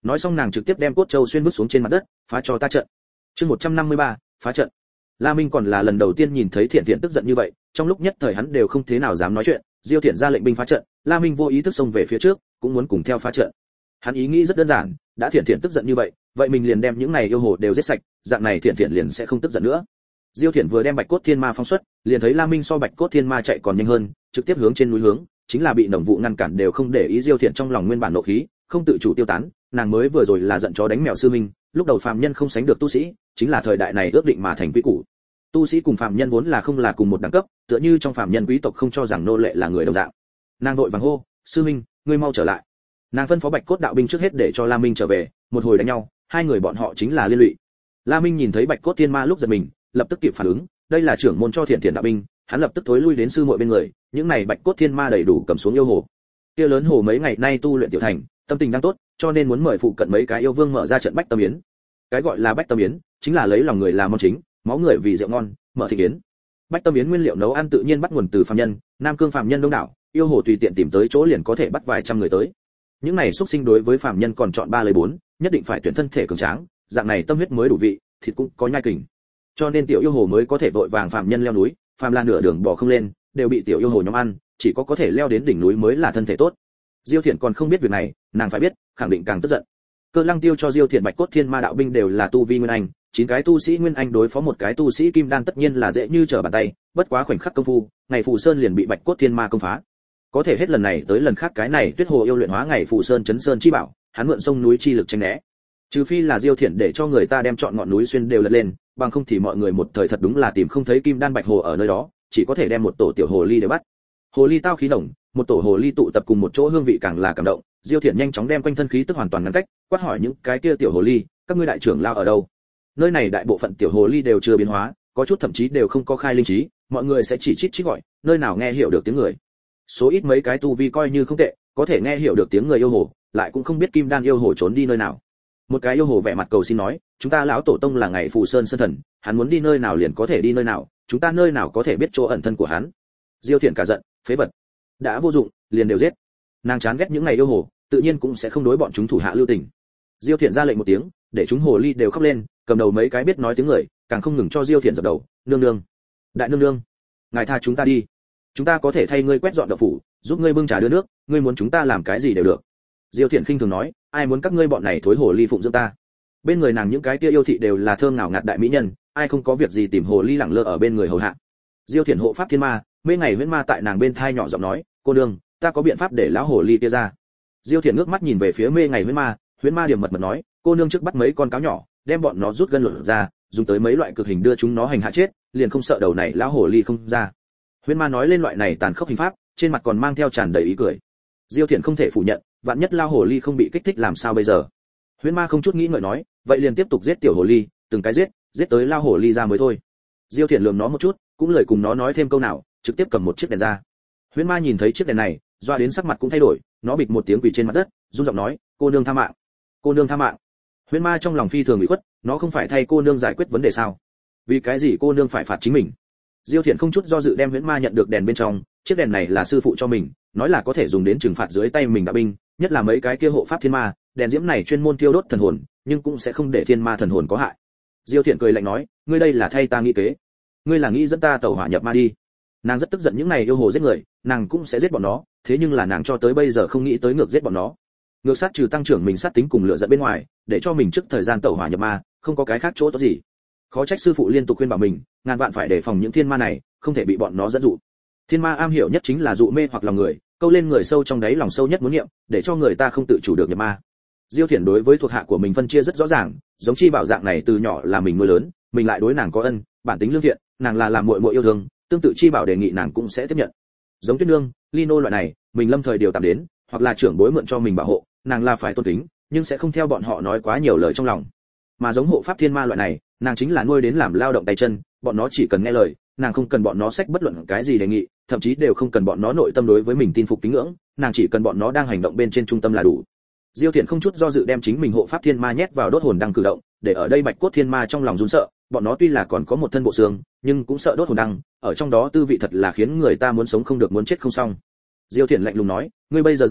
Nói xong nàng trực tiếp đem cốt châu xuyên vứt xuống trên mặt đất, phá cho ta trận. Chương 153, phá trận. La Minh còn là lần đầu tiên nhìn thấy Thiện Thiện tức giận như vậy, trong lúc nhất thời hắn đều không thế nào dám nói chuyện. Diêu Thiện ra lệnh binh phá trận, La Minh vô ý thức xông về phía trước, cũng muốn cùng theo phá trận. Hắn ý nghĩ rất đơn giản, đã Thiện Thiện tức giận như vậy, vậy mình liền đem những này yêu hồ đều giết sạch, dạng này Thiện Thiện liền sẽ không tức giận nữa. Diêu Thiện vừa đem Bạch Cốt Thiên Ma phóng xuất, liền thấy La Minh so Bạch Cốt Thiên Ma chạy còn nhanh hơn, trực tiếp hướng trên núi hướng, chính là bị Nồng Vụ ngăn cản đều không để ý. Diêu Thiện trong lòng nguyên bản nộ khí, không tự chủ tiêu tán, nàng mới vừa rồi là giận chó đánh mèo sư minh, lúc đầu phàm nhân không sánh được tu sĩ, chính là thời đại này ước định mà thành quy củ. Tu sĩ cùng phàm nhân vốn là không là cùng một đẳng cấp, tựa như trong phàm nhân quý tộc không cho rằng nô lệ là người đồng dạng. Nàng vội vàng hô, sư minh, ngươi mau trở lại. Nàng phân phó Bạch Cốt đạo binh trước hết để cho La Minh trở về, một hồi đánh nhau, hai người bọn họ chính là liên lụy. La Minh nhìn thấy Bạch Cốt Thiên Ma lúc giật mình, lập tức kịp phản ứng, đây là trưởng môn cho Thiện Thiện đạo binh, hắn lập tức thối lui đến sư muội bên người, những này Bạch Cốt Thiên Ma đầy đủ cầm xuống yêu hồ. Kia lớn hồ mấy ngày nay tu luyện tiểu thành, tâm tình đang tốt, cho nên muốn mời phụ cận mấy cái yêu vương mở ra trận bách tâm yến. Cái gọi là bách tâm yến, chính là lấy lòng người làm món chính, máu người vì rượu ngon, mở thịnh yến. Bách tâm yến nguyên liệu nấu ăn tự nhiên bắt nguồn từ phàm nhân, Nam Cương phàm nhân đông đảo, yêu hồ tùy tiện tìm tới chỗ liền có thể bắt vài trăm người tới. Những này xuất sinh đối với phàm nhân còn chọn 3 lấy 4, nhất định phải tuyển thân thể cường tráng, dạng này tâm huyết mới đủ vị, thịt cũng có nhai kình. Cho nên tiểu yêu hồ mới có thể vội vàng phàm nhân leo núi, phàm là nửa đường bỏ không lên, đều bị tiểu yêu hồ nhóm ăn, chỉ có thể leo đến đỉnh núi mới là thân thể tốt. Diêu Thiện còn không biết việc này, nàng phải biết, khẳng định càng tức giận. Cơ Lăng Tiêu cho Diêu Thiện Bạch Cốt Thiên Ma đạo binh đều là tu vi nguyên anh, 9 cái tu sĩ nguyên anh đối phó một cái tu sĩ kim đan tất nhiên là dễ như trở bàn tay, bất quá khoảnh khắc công phu, ngày Phù Sơn liền bị Bạch Cốt Thiên Ma công phá. Có thể hết lần này tới lần khác cái này Tuyết Hồ yêu luyện hóa ngày Phù Sơn chấn sơn chi bảo, hắn mượn sông núi chi lực tránh né. Trừ phi là Diêu Thiện để cho người ta đem chọn ngọn núi xuyên đều lật lên, bằng không thì mọi người một thời thật đúng là tìm không thấy kim đan bạch hồ ở nơi đó, chỉ có thể đem một tổ tiểu hồ ly để bắt. Hồ ly tao khí nồng, một tổ hồ ly tụ tập cùng một chỗ hương vị càng là cảm động. Diêu Thiện nhanh chóng đem quanh thân khí tức hoàn toàn ngăn cách, quát hỏi những cái kia tiểu hồ ly, các ngươi đại trưởng lao ở đâu? Nơi này đại bộ phận tiểu hồ ly đều chưa biến hóa, có chút thậm chí đều không có khai linh trí, mọi người sẽ chỉ chít gọi, nơi nào nghe hiểu được tiếng người. Số ít mấy cái tu vi coi như không tệ, có thể nghe hiểu được tiếng người yêu hồ, lại cũng không biết kim đan yêu hồ trốn đi nơi nào. Một cái yêu hồ vẻ mặt cầu xin nói, chúng ta lão tổ tông là ngày Phù Sơn sơn thần, hắn muốn đi nơi nào liền có thể đi nơi nào, chúng ta nơi nào có thể biết chỗ ẩn thân của hắn. Diêu Thiện cả giận, phế vật, đã vô dụng, liền đều giết. Nàng chán ghét những ngày yêu hồ, tự nhiên cũng sẽ không đối bọn chúng thủ hạ lưu tình. Diêu Thiện ra lệnh một tiếng, để chúng hồ ly đều khóc lên, cầm đầu mấy cái biết nói tiếng người, càng không ngừng cho Diêu Thiện dập đầu, nương nương, đại nương nương, ngài tha chúng ta đi, chúng ta có thể thay ngươi quét dọn đậu phủ, giúp ngươi bưng trà đưa nước, ngươi muốn chúng ta làm cái gì đều được. Diêu Thiện khinh thường nói, ai muốn các ngươi bọn này thối hồ ly phụng dưỡng ta. Bên người nàng những cái kia yêu thị đều là thơm ngào ngạt đại mỹ nhân, ai không có việc gì tìm hồ ly lẳng lơ ở bên người hầu hạ. Diêu Thiện hộ pháp thiên ma, mấy ngày huyễn ma tại nàng bên thai nhỏ giọng nói, cô nương, ta có biện pháp để lão hồ ly kia ra. Diêu Thiện ngước mắt nhìn về phía mê ngày huyễn ma điểm mật nói, cô nương trước bắt mấy con cáo nhỏ, đem bọn nó rút gân luận ra, dùng tới mấy loại cực hình đưa chúng nó hành hạ chết, liền không sợ đầu này lão hồ ly không ra. Huyễn ma nói lên loại này tàn khốc hình pháp, trên mặt còn mang theo tràn đầy ý cười. Diêu Thiện không thể phủ nhận, vạn nhất lão hồ ly không bị kích thích làm sao bây giờ. Huyễn ma không chút nghĩ ngợi nói, vậy liền tiếp tục giết tiểu hồ ly, từng cái giết tới lão hồ ly ra mới thôi. Diêu Thiện lườm nó một chút, cũng lời cùng nó nói thêm câu nào, trực tiếp cầm một chiếc đèn ra. Huyễn ma nhìn thấy chiếc đèn này, doa đến sắc mặt cũng thay đổi, nó bịch một tiếng quỳ trên mặt đất, run giọng nói, cô nương tha mạng, cô nương tha mạng. Huyễn ma trong lòng phi thường ủy khuất, nó không phải thay cô nương giải quyết vấn đề sao? Vì cái gì cô nương phải phạt chính mình? Diêu Thiện không chút do dự đem Huyễn ma nhận được đèn bên trong, chiếc đèn này là sư phụ cho mình, nói là có thể dùng đến trừng phạt dưới tay mình đạo binh, nhất là mấy cái kia hộ pháp thiên ma, đèn diễm này chuyên môn tiêu đốt thần hồn, nhưng cũng sẽ không để thiên ma thần hồn có hại. Diêu Thiện cười lạnh nói, ngươi đây là thay ta nghĩ kế, ngươi là nghĩ dẫn ta tẩu hỏa nhập ma đi. Nàng rất tức giận những này yêu hồ giết người, nàng cũng sẽ giết bọn nó, thế nhưng là nàng cho tới bây giờ không nghĩ tới ngược giết bọn nó. Ngược sát trừ tăng trưởng mình sát tính cùng lửa giận bên ngoài, để cho mình trước thời gian tẩu hỏa nhập ma, không có cái khác chỗ tốt gì. Khó trách sư phụ liên tục khuyên bảo mình, ngàn vạn phải đề phòng những thiên ma này, không thể bị bọn nó dẫn dụ. Thiên ma am hiểu nhất chính là dụ mê hoặc lòng người, câu lên người sâu trong đáy lòng sâu nhất muốn niệm, để cho người ta không tự chủ được nhập ma. Diêu Thiện đối với thuộc hạ của mình phân chia rất rõ ràng, giống chi bảo dạng này từ nhỏ là mình nuôi lớn, mình lại đối nàng có ân, bản tính lương thiện, nàng là làm muội muội yêu thương, tương tự chi bảo đề nghị nàng cũng sẽ tiếp nhận. Giống Tuyết Nương, Lino loại này, mình lâm thời điều tạm đến, hoặc là trưởng bối mượn cho mình bảo hộ, nàng là phải tôn kính, nhưng sẽ không theo bọn họ nói quá nhiều lời trong lòng. Mà giống hộ pháp thiên ma loại này, nàng chính là nuôi đến làm lao động tay chân, bọn nó chỉ cần nghe lời, nàng không cần bọn nó sách bất luận cái gì đề nghị, thậm chí đều không cần bọn nó nội tâm đối với mình tin phục kính ngưỡng, nàng chỉ cần bọn nó đang hành động bên trên trung tâm là đủ. Diêu Thiện không chút do dự đem chính mình hộ pháp thiên ma nhét vào đốt hồn đăng cử động, để ở đây Bạch Cốt Thiên Ma trong lòng run sợ, bọn nó tuy là còn có một thân bộ xương, nhưng cũng sợ đốt hồn đăng, ở trong đó tư vị thật là khiến người ta muốn sống không được muốn chết không xong. Diêu Thiện lạnh lùng nói, ngươi bây giờ ra,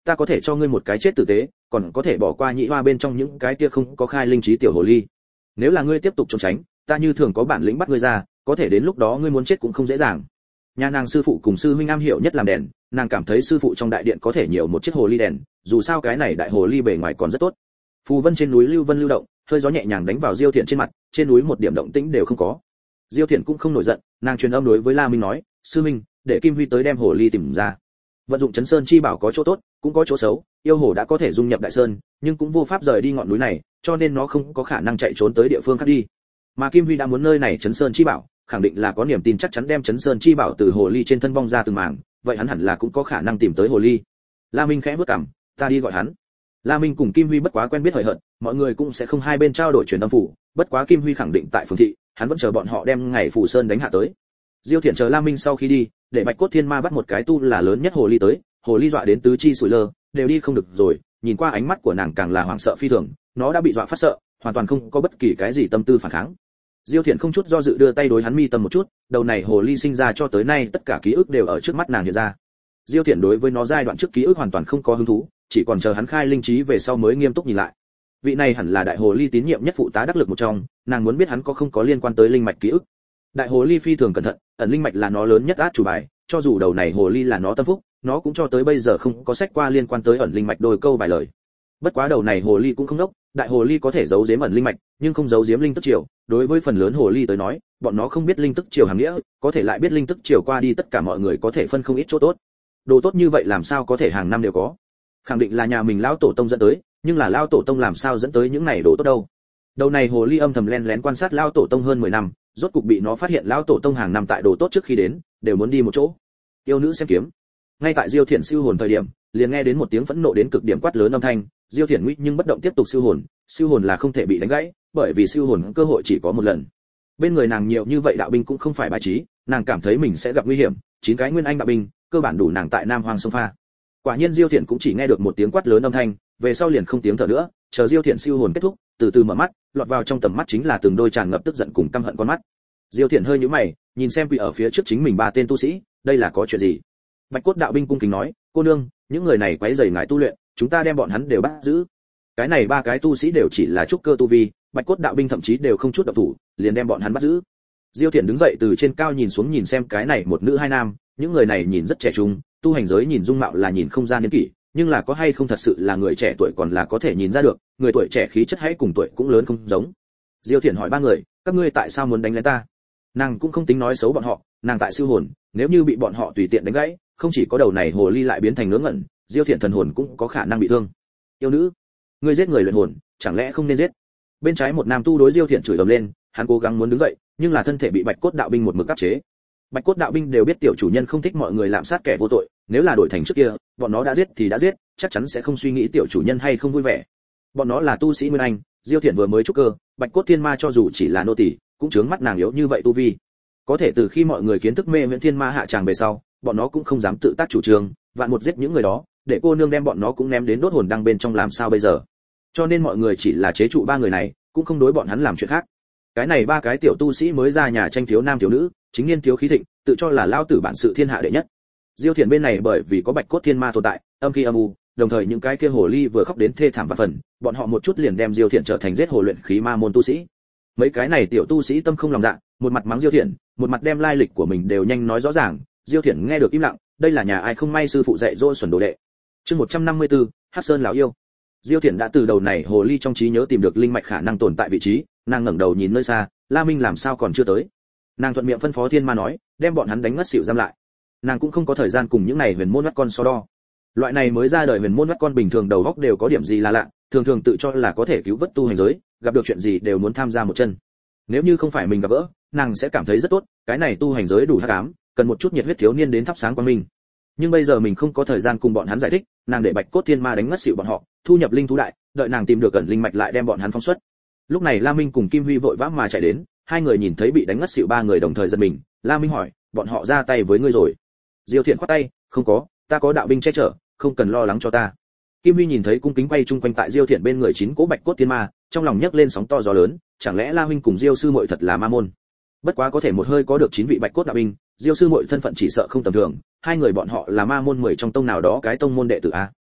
ta có thể cho ngươi một cái chết tử tế, còn có thể bỏ qua nhị hoa bên trong những cái kia không có khai linh trí tiểu hồ ly. Nếu là ngươi tiếp tục trốn tránh, ta như thường có bản lĩnh bắt ngươi ra, có thể đến lúc đó ngươi muốn chết cũng không dễ dàng. Nhà nàng sư phụ cùng sư huynh am hiểu nhất làm đèn, nàng cảm thấy sư phụ trong đại điện có thể nhiều một chiếc hồ ly đèn, dù sao cái này đại hồ ly bề ngoài còn rất tốt. Phù vân trên núi lưu vân lưu động, hơi gió nhẹ nhàng đánh vào Diêu Thiện trên mặt, trên núi một điểm động tĩnh đều không có. Diêu Thiện cũng không nổi giận, nàng truyền âm đối với La Minh nói, sư minh, để Kim Huy tới đem hồ ly tìm ra. Vận dụng chấn sơn chi bảo có chỗ tốt, cũng có chỗ xấu, yêu hồ đã có thể dung nhập đại sơn, nhưng cũng vô pháp rời đi ngọn núi này, cho nên nó không có khả năng chạy trốn tới địa phương khác đi. Mà Kim Huy đã muốn nơi này chấn sơn chi bảo, khẳng định là có niềm tin chắc chắn đem chấn sơn chi bảo từ hồ ly trên thân bong ra từng mảng, vậy hắn hẳn là cũng có khả năng tìm tới hồ ly. La Minh khẽ bước cằm, ta đi gọi hắn. La Minh cùng Kim Huy bất quá quen biết hời hợt, mọi người cũng sẽ không hai bên trao đổi truyền âm phủ, bất quá Kim Huy khẳng định tại phường thị, hắn vẫn chờ bọn họ đem ngày Phù Sơn đánh hạ tới. Diêu Thiện chờ La Minh sau khi đi, để Bạch Cốt Thiên Ma bắt một cái tu là lớn nhất hồ ly tới, hồ ly dọa đến tứ chi sủi lơ, đều đi không được rồi, nhìn qua ánh mắt của nàng càng là hoảng sợ phi thường, nó đã bị dọa phát sợ, hoàn toàn không có bất kỳ cái gì tâm tư phản kháng. Diêu Thiện không chút do dự đưa tay đối hắn mi tâm một chút, đầu này hồ ly sinh ra cho tới nay tất cả ký ức đều ở trước mắt nàng hiện ra. Diêu Thiện đối với nó giai đoạn trước ký ức hoàn toàn không có hứng thú, chỉ còn chờ hắn khai linh trí về sau mới nghiêm túc nhìn lại. Vị này hẳn là đại hồ ly tín nhiệm nhất phụ tá đắc lực một trong, nàng muốn biết hắn có không có liên quan tới linh mạch ký ức. Đại hồ ly phi thường cẩn thận, ẩn linh mạch là nó lớn nhất át chủ bài, cho dù đầu này hồ ly là nó tâm phúc, nó cũng cho tới bây giờ không có sách qua liên quan tới ẩn linh mạch đôi câu vài lời. Bất quá đầu này hồ ly cũng không đốc, đại hồ ly có thể giấu giếm ẩn linh mạch, nhưng không giấu giếm linh tức triều. Đối với phần lớn hồ ly tới nói, bọn nó không biết linh tức triều hàm nghĩa, có thể lại biết linh tức triều qua đi tất cả mọi người có thể phân không ít chỗ tốt. Đồ tốt như vậy làm sao có thể hàng năm đều có? Khẳng định là nhà mình lão tổ tông dẫn tới, nhưng là lão tổ tông làm sao dẫn tới những này đồ tốt đâu? Đầu này hồ ly âm thầm lén lén quan sát lão tổ tông hơn 10 năm, rốt cục bị nó phát hiện lão tổ tông hàng năm tại đồ tốt trước khi đến, đều muốn đi một chỗ. Yêu nữ xem kiếm. Ngay tại Diêu Thiện siêu hồn thời điểm, liền nghe đến một tiếng phẫn nộ đến cực điểm quát lớn âm thanh, Diêu Thiện nguy nhưng bất động tiếp tục siêu hồn là không thể bị đánh gãy, bởi vì siêu hồn cơ hội chỉ có một lần. Bên người nàng nhiều như vậy đạo binh cũng không phải bài trí, nàng cảm thấy mình sẽ gặp nguy hiểm, 9 cái nguyên anh đạo binh, cơ bản đủ nàng tại Nam Hoang sông pha. Quả nhiên Diêu Thiện cũng chỉ nghe được một tiếng quát lớn âm thanh, về sau liền không tiếng thở nữa, chờ Diêu Thiện siêu hồn kết thúc, từ từ mở mắt, lọt vào trong tầm mắt chính là từng đôi tràn ngập tức giận cùng căm hận con mắt. Diêu Thiện hơi nhíu mày, nhìn xem quỷ ở phía trước chính mình 3 tên tu sĩ, đây là có chuyện gì? Bạch Cốt đạo binh cung kính nói, cô nương, những người này quấy rầy ngài tu luyện, chúng ta đem bọn hắn đều bắt giữ. Cái này 3 cái tu sĩ đều chỉ là trúc cơ tu vi, Bạch Cốt đạo binh thậm chí đều không chút động thủ, liền đem bọn hắn bắt giữ. Diêu Thiện đứng dậy từ trên cao nhìn xuống nhìn xem cái này một nữ hai nam, những người này nhìn rất trẻ trung, tu hành giới nhìn dung mạo là nhìn không ra niên kỷ, nhưng là có hay không thật sự là người trẻ tuổi còn là có thể nhìn ra được, người tuổi trẻ khí chất hãy cùng tuổi cũng lớn không giống. Diêu Thiện hỏi 3 người, các ngươi tại sao muốn đánh lén ta? Nàng cũng không tính nói xấu bọn họ, nàng tại siêu hồn, nếu như bị bọn họ tùy tiện đánh gãy, không chỉ có đầu này hồ ly lại biến thành ngớ ngẩn, Diêu Thiện thần hồn cũng có khả năng bị thương. Yêu nữ, ngươi giết người luyện hồn, chẳng lẽ không nên giết? Bên trái một nam tu đối Diêu Thiện chửi ầm lên, hắn cố gắng muốn đứng dậy, nhưng là thân thể bị Bạch Cốt đạo binh một mực áp chế. Bạch Cốt đạo binh đều biết tiểu chủ nhân không thích mọi người lạm sát kẻ vô tội, nếu là đổi thành trước kia, bọn nó đã giết thì đã giết, chắc chắn sẽ không suy nghĩ tiểu chủ nhân hay không vui vẻ. Bọn nó là tu sĩ nguyên anh, Diêu Thiện vừa mới trúc cơ, Bạch Cốt Thiên Ma cho dù chỉ là nô tỳ, cũng chướng mắt nàng yếu như vậy tu vi. Có thể từ khi mọi người kiến thức mê Viễn Thiên Ma hạ tràng về sau, bọn nó cũng không dám tự tác chủ trương, vạn một giết những người đó, để cô nương đem bọn nó cũng ném đến đốt hồn đăng bên trong làm sao bây giờ? Cho nên mọi người chỉ là chế trụ 3 người này, cũng không đối bọn hắn làm chuyện khác. Cái này 3 cái tiểu tu sĩ mới ra nhà tranh thiếu nam thiếu nữ, chính niên thiếu khí thịnh, tự cho là lao tử bản sự thiên hạ đệ nhất. Diêu Thiện bên này bởi vì có Bạch Cốt Thiên Ma tồn tại, âm khi âm u, đồng thời những cái kia hồ ly vừa khóc đến thê thảm vạn phần, bọn họ một chút liền đem Diêu Thiện trở thành giết hồ luyện khí ma môn tu sĩ. Mấy cái này tiểu tu sĩ tâm không lòng dạ, một mặt mắng Diêu Thiện, một mặt đem lai lịch của mình đều nhanh nói rõ ràng. Diêu Thiện nghe được im lặng, đây là nhà ai không may sư phụ dạy dỗ xuẩn đồ đệ. Chương 154, Hắc Sơn lão yêu. Diêu Thiện đã từ đầu này hồ ly trong trí nhớ tìm được linh mạch khả năng tồn tại vị trí, nàng ngẩng đầu nhìn nơi xa, La Minh làm sao còn chưa tới. Nàng thuận miệng phân phó Thiên Ma nói, đem bọn hắn đánh ngất xỉu giam lại. Nàng cũng không có thời gian cùng những này huyền môn mắt con so đo. Loại này mới ra đời huyền môn mắt con bình thường đầu óc đều có điểm gì là lạ, thường thường tự cho là có thể cứu vớt tu hành giới, gặp được chuyện gì đều muốn tham gia một chân. Nếu như không phải mình gặp gỡ, nàng sẽ cảm thấy rất tốt, cái này tu hành giới đủ hắc ám, cần một chút nhiệt huyết thiếu niên đến thắp sáng quang minh. Nhưng bây giờ mình không có thời gian cùng bọn hắn giải thích, nàng để Bạch Cốt Thiên Ma đánh ngất xỉu bọn họ, thu nhập linh thú đại, đợi nàng tìm được ẩn linh mạch lại đem bọn hắn phóng xuất. Lúc này La Minh cùng Kim Huy vội vã mà chạy đến, hai người nhìn thấy bị đánh ngất xỉu 3 người đồng thời giật mình. La Minh hỏi, bọn họ ra tay với ngươi rồi? Diêu Thiện khoát tay, không có, ta có đạo binh che chở, không cần lo lắng cho ta. Kim Huy nhìn thấy cung kính quay chung quanh tại Diêu Thiện bên người 9 cỗ Bạch Cốt Thiên Ma, trong lòng nhấc lên sóng to gió lớn, chẳng lẽ La huynh cùng Diêu sư muội thật là ma môn? Bất quá có thể một hơi có được 9 vị Bạch Cốt đạo binh, Diêu sư muội thân phận chỉ sợ không tầm thường, hai người bọn họ là ma môn 10 trong tông nào đó cái tông môn đệ tử a.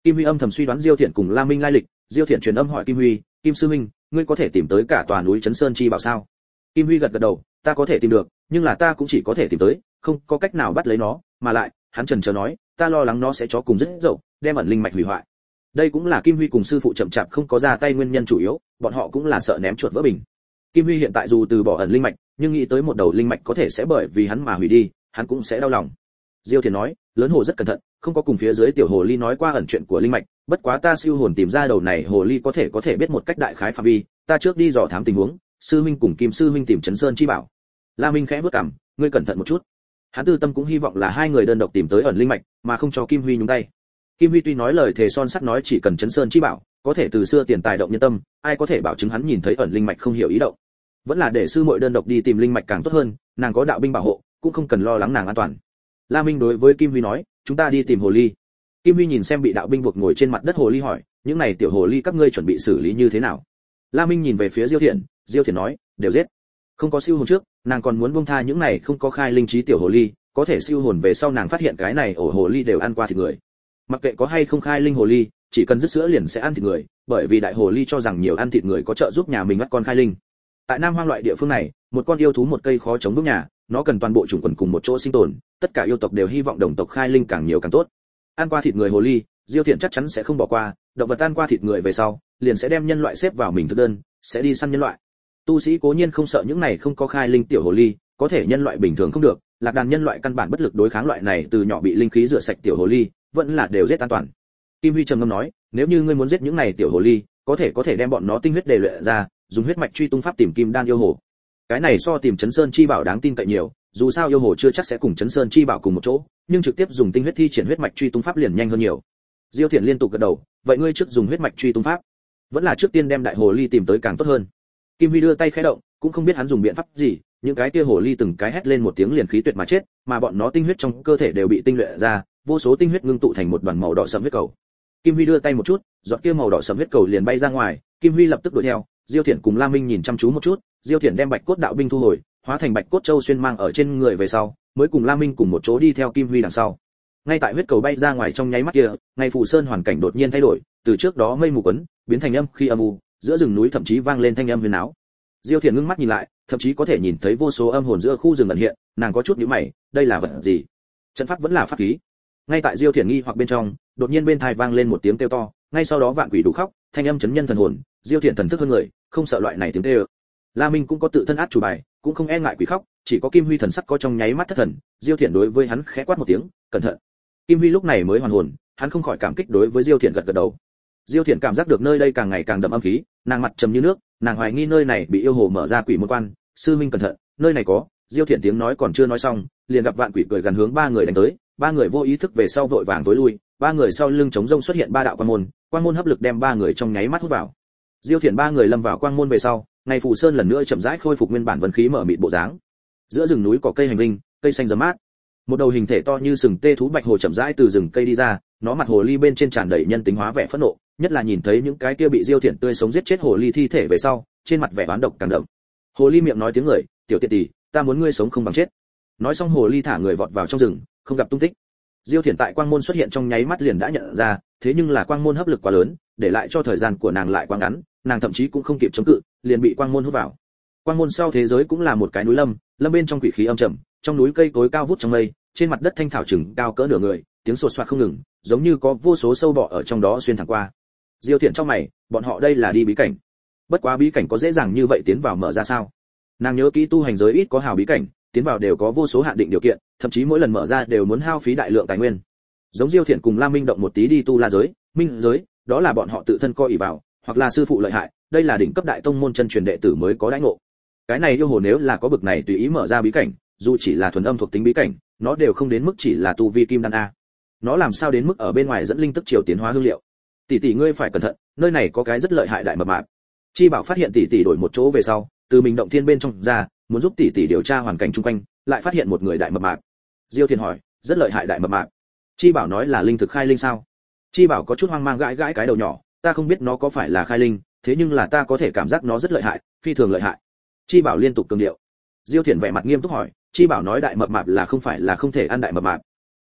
Kim Huy âm thầm suy đoán Diêu Thiện cùng La Minh lai lịch, Diêu Thiện truyền âm hỏi Kim Huy, Kim sư huynh, ngươi có thể tìm tới cả tòa núi Trấn Sơn chi bảo sao? Kim Huy gật gật đầu, ta có thể tìm được, nhưng là ta cũng chỉ có thể tìm tới, không có cách nào bắt lấy nó, mà lại, hắn chần chờ nói, ta lo lắng nó sẽ chó cùng rất dậu, đem ẩn linh mạch hủy hoại. Đây cũng là Kim Huy cùng sư phụ chậm chạp không có ra tay nguyên nhân chủ yếu, bọn họ cũng là sợ ném chuột vỡ bình. Kim Huy hiện tại dù từ bỏ ẩn linh mạch, nhưng nghĩ tới một đầu linh mạch có thể sẽ bởi vì hắn mà hủy đi, hắn cũng sẽ đau lòng. Diêu Thiền nói, lớn hồ rất cẩn thận, không có cùng phía dưới tiểu hồ ly nói qua ẩn chuyện của linh mạch, bất quá ta siêu hồn tìm ra đầu này hồ ly có thể biết một cách đại khái phạm vi, ta trước đi dò thám tình huống, sư huynh cùng Kim sư huynh tìm Trấn Sơn chi bảo. La Minh khẽ bước cằm, ngươi cẩn thận một chút. Hắn tư tâm cũng hy vọng là hai người đơn độc tìm tới ẩn linh mạch, mà không cho Kim Huy nhúng tay. Kim Huy tuy nói lời thề son sắt nói chỉ cần Trấn Sơn chi bảo, có thể từ xưa tiền tài động nhân tâm, ai có thể bảo chứng hắn nhìn thấy ẩn linh mạch không hiểu ý động. Vẫn là để sư muội đơn độc đi tìm linh mạch càng tốt hơn, nàng có đạo binh bảo hộ, cũng không cần lo lắng nàng an toàn. La Minh đối với Kim Huy nói, chúng ta đi tìm hồ ly. Kim Huy nhìn xem bị đạo binh buộc ngồi trên mặt đất hồ ly hỏi, những này tiểu hồ ly các ngươi chuẩn bị xử lý như thế nào? La Minh nhìn về phía Diêu Thiện nói, đều giết. Không có siêu hồn trước, nàng còn muốn buông tha những này không có khai linh trí tiểu hồ ly, có thể siêu hồn về sau nàng phát hiện cái này ổ hồ ly đều ăn qua thịt người. Mặc kệ có hay không khai linh hồ ly, chỉ cần dứt sữa liền sẽ ăn thịt người, bởi vì đại hồ ly cho rằng nhiều ăn thịt người có trợ giúp nhà mình bắt con khai linh. Tại Nam Hoang loại địa phương này, một con yêu thú một cây khó chống vững nhà, nó cần toàn bộ chủng quần cùng một chỗ sinh tồn, tất cả yêu tộc đều hy vọng đồng tộc khai linh càng nhiều càng tốt. Ăn qua thịt người hồ ly, Diêu Thiện chắc chắn sẽ không bỏ qua, động vật ăn qua thịt người về sau, liền sẽ đem nhân loại xếp vào mình thực đơn, sẽ đi săn nhân loại. Tu sĩ cố nhiên không sợ những này không có khai linh tiểu hồ ly, có thể nhân loại bình thường không được, lạc đàn nhân loại căn bản bất lực đối kháng loại này từ nhỏ bị linh khí rửa sạch tiểu hồ ly, vẫn là đều giết an toàn. Kim Huy trầm ngâm nói, nếu như ngươi muốn giết những này tiểu hồ ly, có thể đem bọn nó tinh huyết đề luyện ra, dùng huyết mạch truy tung pháp tìm kim đan yêu hồ. Cái này so tìm Trấn Sơn chi bảo đáng tin cậy nhiều, dù sao yêu hồ chưa chắc sẽ cùng Trấn Sơn chi bảo cùng một chỗ, nhưng trực tiếp dùng tinh huyết thi triển huyết mạch truy tung pháp liền nhanh hơn nhiều. Diêu Thiện liên tục gật đầu, vậy ngươi trước dùng huyết mạch truy tung pháp, vẫn là trước tiên đem đại hồ ly tìm tới càng tốt hơn. Kim Huy đưa tay khẽ động, cũng không biết hắn dùng biện pháp gì, những cái kia hồ ly từng cái hét lên một tiếng liền khí tuyệt mà chết, mà bọn nó tinh huyết trong cơ thể đều bị tinh luyện ra, vô số tinh huyết ngưng tụ thành một đoàn màu đỏ sẫm huyết cầu. Kim Huy đưa tay một chút, giọt kia màu đỏ sẫm huyết cầu liền bay ra ngoài, Kim Huy lập tức đuổi theo, Diêu Thiện cùng La Minh nhìn chăm chú một chút, Diêu Thiện đem Bạch Cốt đạo binh thu hồi, hóa thành Bạch Cốt Châu xuyên mang ở trên người về sau, mới cùng La Minh cùng một chỗ đi theo Kim Huy đằng sau. Ngay tại huyết cầu bay ra ngoài trong nháy mắt kia, ngay Phù Sơn hoàn cảnh đột nhiên thay đổi, từ trước đó mây mù quấn, biến thành âm khi âm u, giữa rừng núi thậm chí vang lên thanh âm huyền áo. Diêu Thiện ngưng mắt nhìn lại, thậm chí có thể nhìn thấy vô số âm hồn giữa khu rừng ẩn hiện, nàng có chút nhíu mày, đây là vật gì? Trận pháp vẫn là pháp khí. Ngay tại Diêu Thiện nghi hoặc bên trong, đột nhiên bên tai vang lên một tiếng kêu to, ngay sau đó vạn quỷ đủ khóc, thanh âm chấn nhân thần hồn, Diêu Thiện thần thức hơn người, không sợ loại này tiếng kêu. La Minh cũng có tự thân át chủ bài, cũng không e ngại quỷ khóc, chỉ có Kim Huy thần sắc có trong nháy mắt thất thần, Diêu Thiện đối với hắn khẽ quát một tiếng, cẩn thận. Kim Huy lúc này mới hoàn hồn, hắn không khỏi cảm kích đối với Diêu Thiện gật gật đầu. Diêu Thiện cảm giác được nơi đây càng ngày càng đậm âm khí, nàng mặt trầm như nước, nàng hoài nghi nơi này bị yêu hồ mở ra quỷ môn quan, sư minh cẩn thận, nơi này có. Diêu Thiện tiếng nói còn chưa nói xong, liền gặp vạn quỷ cười gần hướng ba người đánh tới, ba người vô ý thức về sau vội vàng tối lui, ba người sau lưng chống rông xuất hiện ba đạo quang môn hấp lực đem ba người trong nháy mắt hút vào. Diêu Thiện ba người lâm vào quang môn về sau, ngày Phù Sơn lần nữa chậm rãi khôi phục nguyên bản vân khí mở mịt bộ dáng. Giữa rừng núi có cây hành linh, cây xanh rậm mát. Một đầu hình thể to như sừng tê thú bạch hồ chậm rãi từ rừng cây đi ra, nó mặt hồ ly bên trên tràn đầy nhân tính hóa vẻ phẫn nộ, nhất là nhìn thấy những cái kia bị Diêu Thiện tươi sống giết chết hồ ly thi thể về sau, trên mặt vẻ oán độc càng đậm. Hồ ly miệng nói tiếng người, tiểu tiện tỷ, ta muốn ngươi sống không bằng chết. Nói xong hồ ly thả người vọt vào trong rừng, không gặp tung tích. Diêu Thiện tại quang môn xuất hiện trong nháy mắt liền đã nhận ra, thế nhưng là quang môn hấp lực quá lớn, để lại cho thời gian của nàng lại quá ngắn, nàng thậm chí cũng không kịp chống cự, liền bị quang môn hút vào. Quang môn sau thế giới cũng là một cái núi lâm bên trong quỷ khí âm trầm, trong núi cây cối cao vút trong mây, trên mặt đất thanh thảo chừng cao cỡ nửa người, tiếng sột soạt không ngừng, giống như có vô số sâu bọ ở trong đó xuyên thẳng qua. Diêu Thiện trong mày, bọn họ đây là đi bí cảnh. Bất quá bí cảnh có dễ dàng như vậy tiến vào mở ra sao? Nàng nhớ kỹ tu hành giới ít có hào bí cảnh, tiến vào đều có vô số hạn định điều kiện, thậm chí mỗi lần mở ra đều muốn hao phí đại lượng tài nguyên. Giống Diêu Thiện cùng Lam Minh động một tí đi tu la giới, minh giới, đó là bọn họ tự thân coi ỷ vào, hoặc là sư phụ lợi hại, đây là đỉnh cấp đại tông môn chân truyền đệ tử mới có đãi ngộ. Cái này yêu hồ nếu là có bực này tùy ý mở ra bí cảnh, dù chỉ là thuần âm thuộc tính bí cảnh, nó đều không đến mức chỉ là tu vi kim đan a. Nó làm sao đến mức ở bên ngoài dẫn linh tức triều tiến hóa hương liệu? Tỷ tỷ ngươi phải cẩn thận, nơi này có cái rất lợi hại đại mập mạp. Chi Bảo phát hiện tỷ tỷ đổi một chỗ về sau, từ mình động thiên bên trong ra, muốn giúp tỷ tỷ điều tra hoàn cảnh xung quanh, lại phát hiện một người đại mập mạp. Diêu Thiện hỏi, rất lợi hại đại mập mạp. Chi Bảo nói là linh thực khai linh sao? Chi Bảo có chút hoang mang gãi cái đầu nhỏ, ta không biết nó có phải là khai linh, thế nhưng là ta có thể cảm giác nó rất lợi hại, phi thường lợi hại. Chi Bảo liên tục cường điệu. Diêu Thiện vẻ mặt nghiêm túc hỏi, Chi Bảo nói đại mập mạp là không phải là không thể ăn đại mập mạp.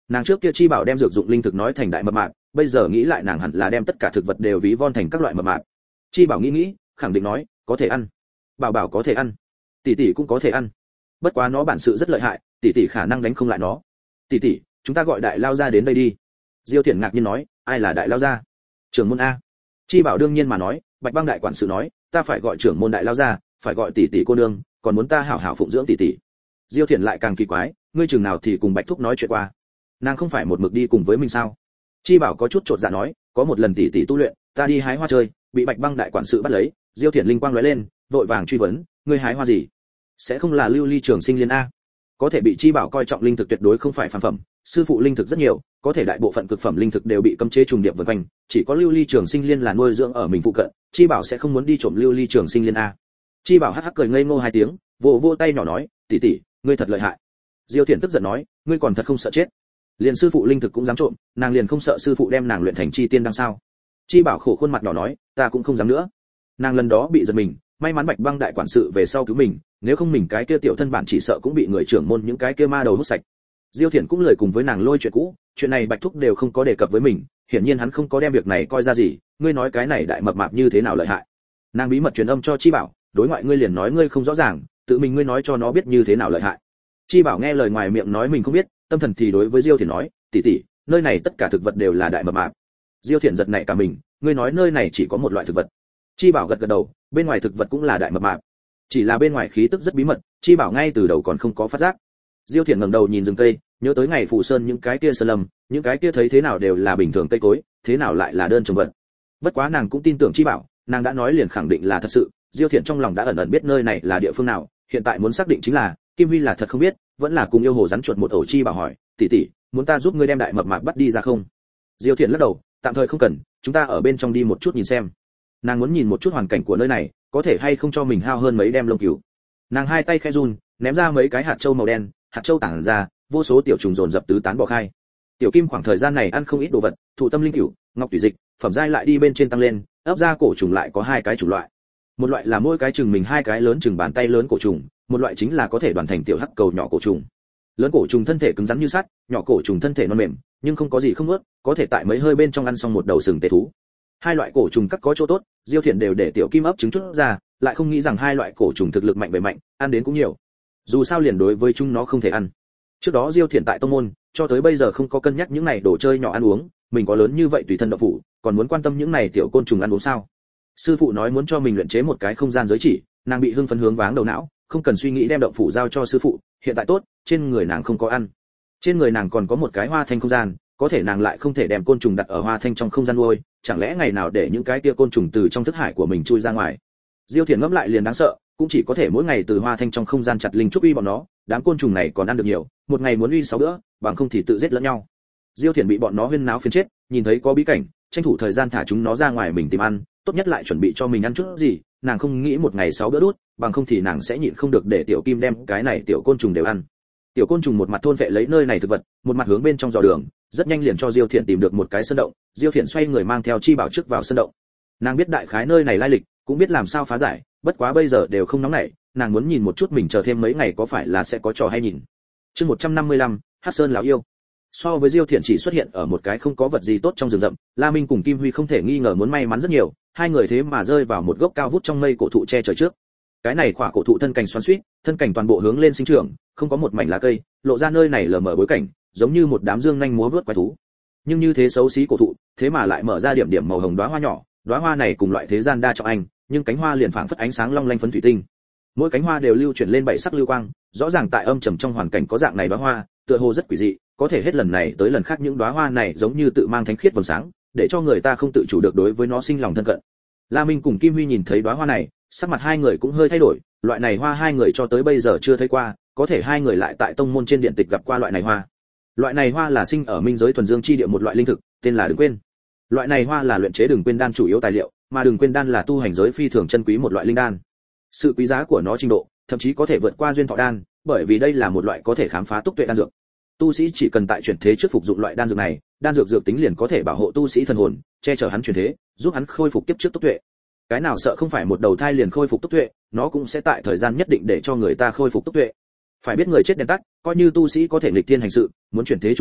Nàng trước kia chi bảo đem dược dụng linh thực nói thành đại mập mạp, bây giờ nghĩ lại nàng hẳn là đem tất cả thực vật đều ví von thành các loại mập mạp. Chi bảo nghĩ, khẳng định nói, có thể ăn. Bảo bảo có thể ăn, tỷ tỷ cũng có thể ăn. Bất quá nó bản sự rất lợi hại, tỷ tỷ khả năng đánh không lại nó. Tỷ tỷ, chúng ta gọi đại lao gia đến đây đi. Diêu Thiển ngạc nhiên nói, ai là đại lao gia? Trưởng môn a. Chi bảo đương nhiên mà nói, Bạch Băng đại quản sự nói, ta phải gọi trưởng môn đại lao gia, phải gọi tỷ tỷ cô nương, còn muốn ta hảo hảo phụng dưỡng tỷ tỷ. Diêu Thiển lại càng kỳ quái, ngươi chừng nào thì cùng Bạch thúc nói chuyện qua? Nàng không phải một mực đi cùng với mình sao? Chi bảo có chút chột dạ nói, có một lần tỷ tỷ tu luyện, ta đi hái hoa chơi, bị Bạch Băng đại quản sự bắt lấy. Diêu Thiển linh quang lóe lên, vội vàng truy vấn, ngươi hái hoa gì? Sẽ không là lưu ly trường sinh liên a? Có thể bị chi bảo coi trọng linh thực tuyệt đối không phải phàm phẩm, sư phụ linh thực rất nhiều, có thể đại bộ phận cực phẩm linh thực đều bị cấm chế trùng điệp vần quanh, chỉ có lưu ly trường sinh liên là nuôi dưỡng ở mình phụ cận, chi bảo sẽ không muốn đi trộm lưu ly trường sinh liên a. Chi bảo hắc hắc cười ngây ngô hai tiếng, vỗ vỗ tay nhỏ nói, tỷ tỷ, ngươi thật lợi hại. Diêu Thiển tức giận nói, ngươi còn thật không sợ chết? Liền sư phụ linh thực cũng dám trộm, nàng liền không sợ sư phụ đem nàng luyện thành chi tiên đăng sao? Chi bảo khổ khuôn mặt nhỏ nói, ta cũng không dám nữa. Nàng lần đó bị giật mình, may mắn Bạch Băng đại quản sự về sau cứu mình, nếu không mình cái kia tiểu thân bản chỉ sợ cũng bị người trưởng môn những cái kia ma đầu hút sạch. Diêu Thiển cũng lời cùng với nàng lôi chuyện cũ, chuyện này Bạch thúc đều không có đề cập với mình, hiển nhiên hắn không có đem việc này coi ra gì, ngươi nói cái này đại mập mạp như thế nào lợi hại. Nàng bí mật truyền âm cho Chi bảo, đối ngoại ngươi liền nói ngươi không rõ ràng, tự mình ngươi nói cho nó biết như thế nào lợi hại. Chi bảo nghe lời ngoài miệng nói mình không biết, tâm thần thì đối với Diêu Thiển nói, tỷ tỷ, nơi này tất cả thực vật đều là đại mập mạp. Diêu Thiển giật nảy cả mình, ngươi nói nơi này chỉ có một loại thực vật. Chi bảo gật gật đầu, bên ngoài thực vật cũng là đại mập mạp, chỉ là bên ngoài khí tức rất bí mật, Chi bảo ngay từ đầu còn không có phát giác. Diêu Thiển ngẩng đầu nhìn rừng cây, nhớ tới ngày Phù Sơn những cái kia sơn lâm, những cái kia thấy thế nào đều là bình thường cây cối, thế nào lại là đơn trồng vật. Bất quá nàng cũng tin tưởng Chi bảo, nàng đã nói liền khẳng định là thật sự. Diêu Thiển trong lòng đã ẩn ẩn biết nơi này là địa phương nào, hiện tại muốn xác định chính là Kim Huy là thật không biết, vẫn là cùng yêu hồ rắn chuột một ổ. Chi bảo hỏi, tỷ tỷ, muốn ta giúp ngươi đem đại mập mạp bắt đi ra không? Diêu Thiển lắc đầu, tạm thời không cần, chúng ta ở bên trong đi một chút nhìn xem. Nàng muốn nhìn một chút hoàn cảnh của nơi này, có thể hay không cho mình hao hơn mấy đem lông cừu. Nàng hai tay khẽ run, ném ra mấy cái hạt châu màu đen, hạt châu tản ra, vô số tiểu trùng dồn dập tứ tán bò khai. Tiểu Kim khoảng thời gian này ăn không ít đồ vật, thụ tâm linh cửu, ngọc thủy dịch, phẩm giai lại đi bên trên tăng lên, ấp ra cổ trùng lại có hai cái chủng loại. Một loại là mỗi cái chừng mình hai cái lớn chừng bàn tay lớn cổ trùng, một loại chính là có thể đoàn thành tiểu hắc cầu nhỏ cổ trùng. Lớn cổ trùng thân thể cứng rắn như sắt, nhỏ cổ trùng thân thể non mềm, nhưng không có gì không nuốt, có thể tại mấy hơi bên trong ăn xong một đầu sừng tê thú. Hai loại cổ trùng các có chỗ tốt, Diêu Thiển đều để Tiểu Kim ấp trứng chút ra, lại không nghĩ rằng hai loại cổ trùng thực lực mạnh về mạnh, ăn đến cũng nhiều. Dù sao liền đối với chúng nó không thể ăn. Trước đó Diêu Thiển tại tông môn, cho tới bây giờ không có cân nhắc những này đồ chơi nhỏ ăn uống, mình có lớn như vậy tùy thân đậu phụ, còn muốn quan tâm những này tiểu côn trùng ăn uống sao? Sư phụ nói muốn cho mình luyện chế một cái không gian giới chỉ, nàng bị hưng phấn hướng váng đầu não, không cần suy nghĩ đem động phủ giao cho sư phụ, hiện tại tốt, trên người nàng không có ăn. Trên người nàng còn có một cái hoa thanh không gian, có thể nàng lại không thể đem côn trùng đặt ở hoa thanh trong không gian nuôi, chẳng lẽ ngày nào để những cái kia côn trùng từ trong thức hải của mình chui ra ngoài. Diêu Thiển ngẫm lại liền đáng sợ, cũng chỉ có thể mỗi ngày từ hoa thanh trong không gian chặt linh trúc uy bọn nó, đám côn trùng này còn ăn được nhiều, một ngày muốn uy 6 bữa, bằng không thì tự giết lẫn nhau. Diêu Thiển bị bọn nó huyên náo phiền chết, nhìn thấy có bí cảnh, tranh thủ thời gian thả chúng nó ra ngoài mình tìm ăn, tốt nhất lại chuẩn bị cho mình ăn chút gì, nàng không nghĩ một ngày 6 bữa đút, bằng không thì nàng sẽ nhịn không được để Tiểu Kim đem cái này tiểu côn trùng đều ăn. Tiểu côn trùng một mặt thôn vệ lấy nơi này thực vật, một mặt hướng bên trong dò đường, rất nhanh liền cho Diêu Thiển tìm được một cái sơn động. Diêu Thiển xoay người mang theo Chi Bảo trước vào sơn động. Nàng biết đại khái nơi này lai lịch, cũng biết làm sao phá giải, bất quá bây giờ đều không nóng nảy, nàng muốn nhìn một chút mình chờ thêm mấy ngày có phải là sẽ có trò hay nhìn. Chương 155, Hắc Sơn lão yêu. So với Diêu Thiển chỉ xuất hiện ở một cái không có vật gì tốt trong rừng rậm, La Minh cùng Kim Huy không thể nghi ngờ muốn may mắn rất nhiều, hai người thế mà rơi vào một gốc cao vút trong mây cổ thụ che trời trước. Cái này khỏa cổ thụ thân cành xoắn xuýt, thân cành toàn bộ hướng lên sinh trưởng, không có một mảnh lá cây, lộ ra nơi này lờ mờ bối cảnh, giống như một đám dương nhanh múa vớt quái thú. Nhưng như thế xấu xí cổ thụ, thế mà lại mở ra điểm điểm màu hồng đóa hoa nhỏ, đóa hoa này cùng loại thế gian đa trọng anh, nhưng cánh hoa liền phảng phất ánh sáng long lanh phấn thủy tinh. Mỗi cánh hoa đều lưu chuyển lên bảy sắc lưu quang, rõ ràng tại âm trầm trong hoàn cảnh có dạng này đóa hoa, tựa hồ rất quỷ dị, có thể hết lần này tới lần khác những đóa hoa này giống như tự mang thánh khiết vầng sáng, để cho người ta không tự chủ được đối với nó sinh lòng thân cận. La Minh cùng Kim Huy nhìn thấy đóa hoa này, sắc mặt hai người cũng hơi thay đổi, loại này hoa hai người cho tới bây giờ chưa thấy qua, có thể hai người lại tại tông môn trên điện tịch gặp qua loại này hoa. Loại này hoa là sinh ở minh giới thuần dương chi địa một loại linh thực, tên là đừng quên. Loại này hoa là luyện chế đừng quên đan chủ yếu tài liệu, mà đừng quên đan là tu hành giới phi thường chân quý một loại linh đan. Sự quý giá của nó trình độ, thậm chí có thể vượt qua duyên thọ đan, bởi vì đây là một loại có thể khám phá túc tuệ đan dược. Tu sĩ chỉ cần tại chuyển thế trước phục dụng loại đan dược này, đan dược dược tính liền có thể bảo hộ tu sĩ thần hồn, che chở hắn chuyển thế, giúp hắn khôi phục kiếp trước túc tuệ. Cái nào sợ không phải một đầu thai liền khôi phục túc tuệ, nó cũng sẽ tại thời gian nhất định để cho người ta khôi phục túc tuệ. Phải biết người chết đèn tắt, coi như tu sĩ có thể nghịch thiên hành sự, muốn chuyển thế trùng tu,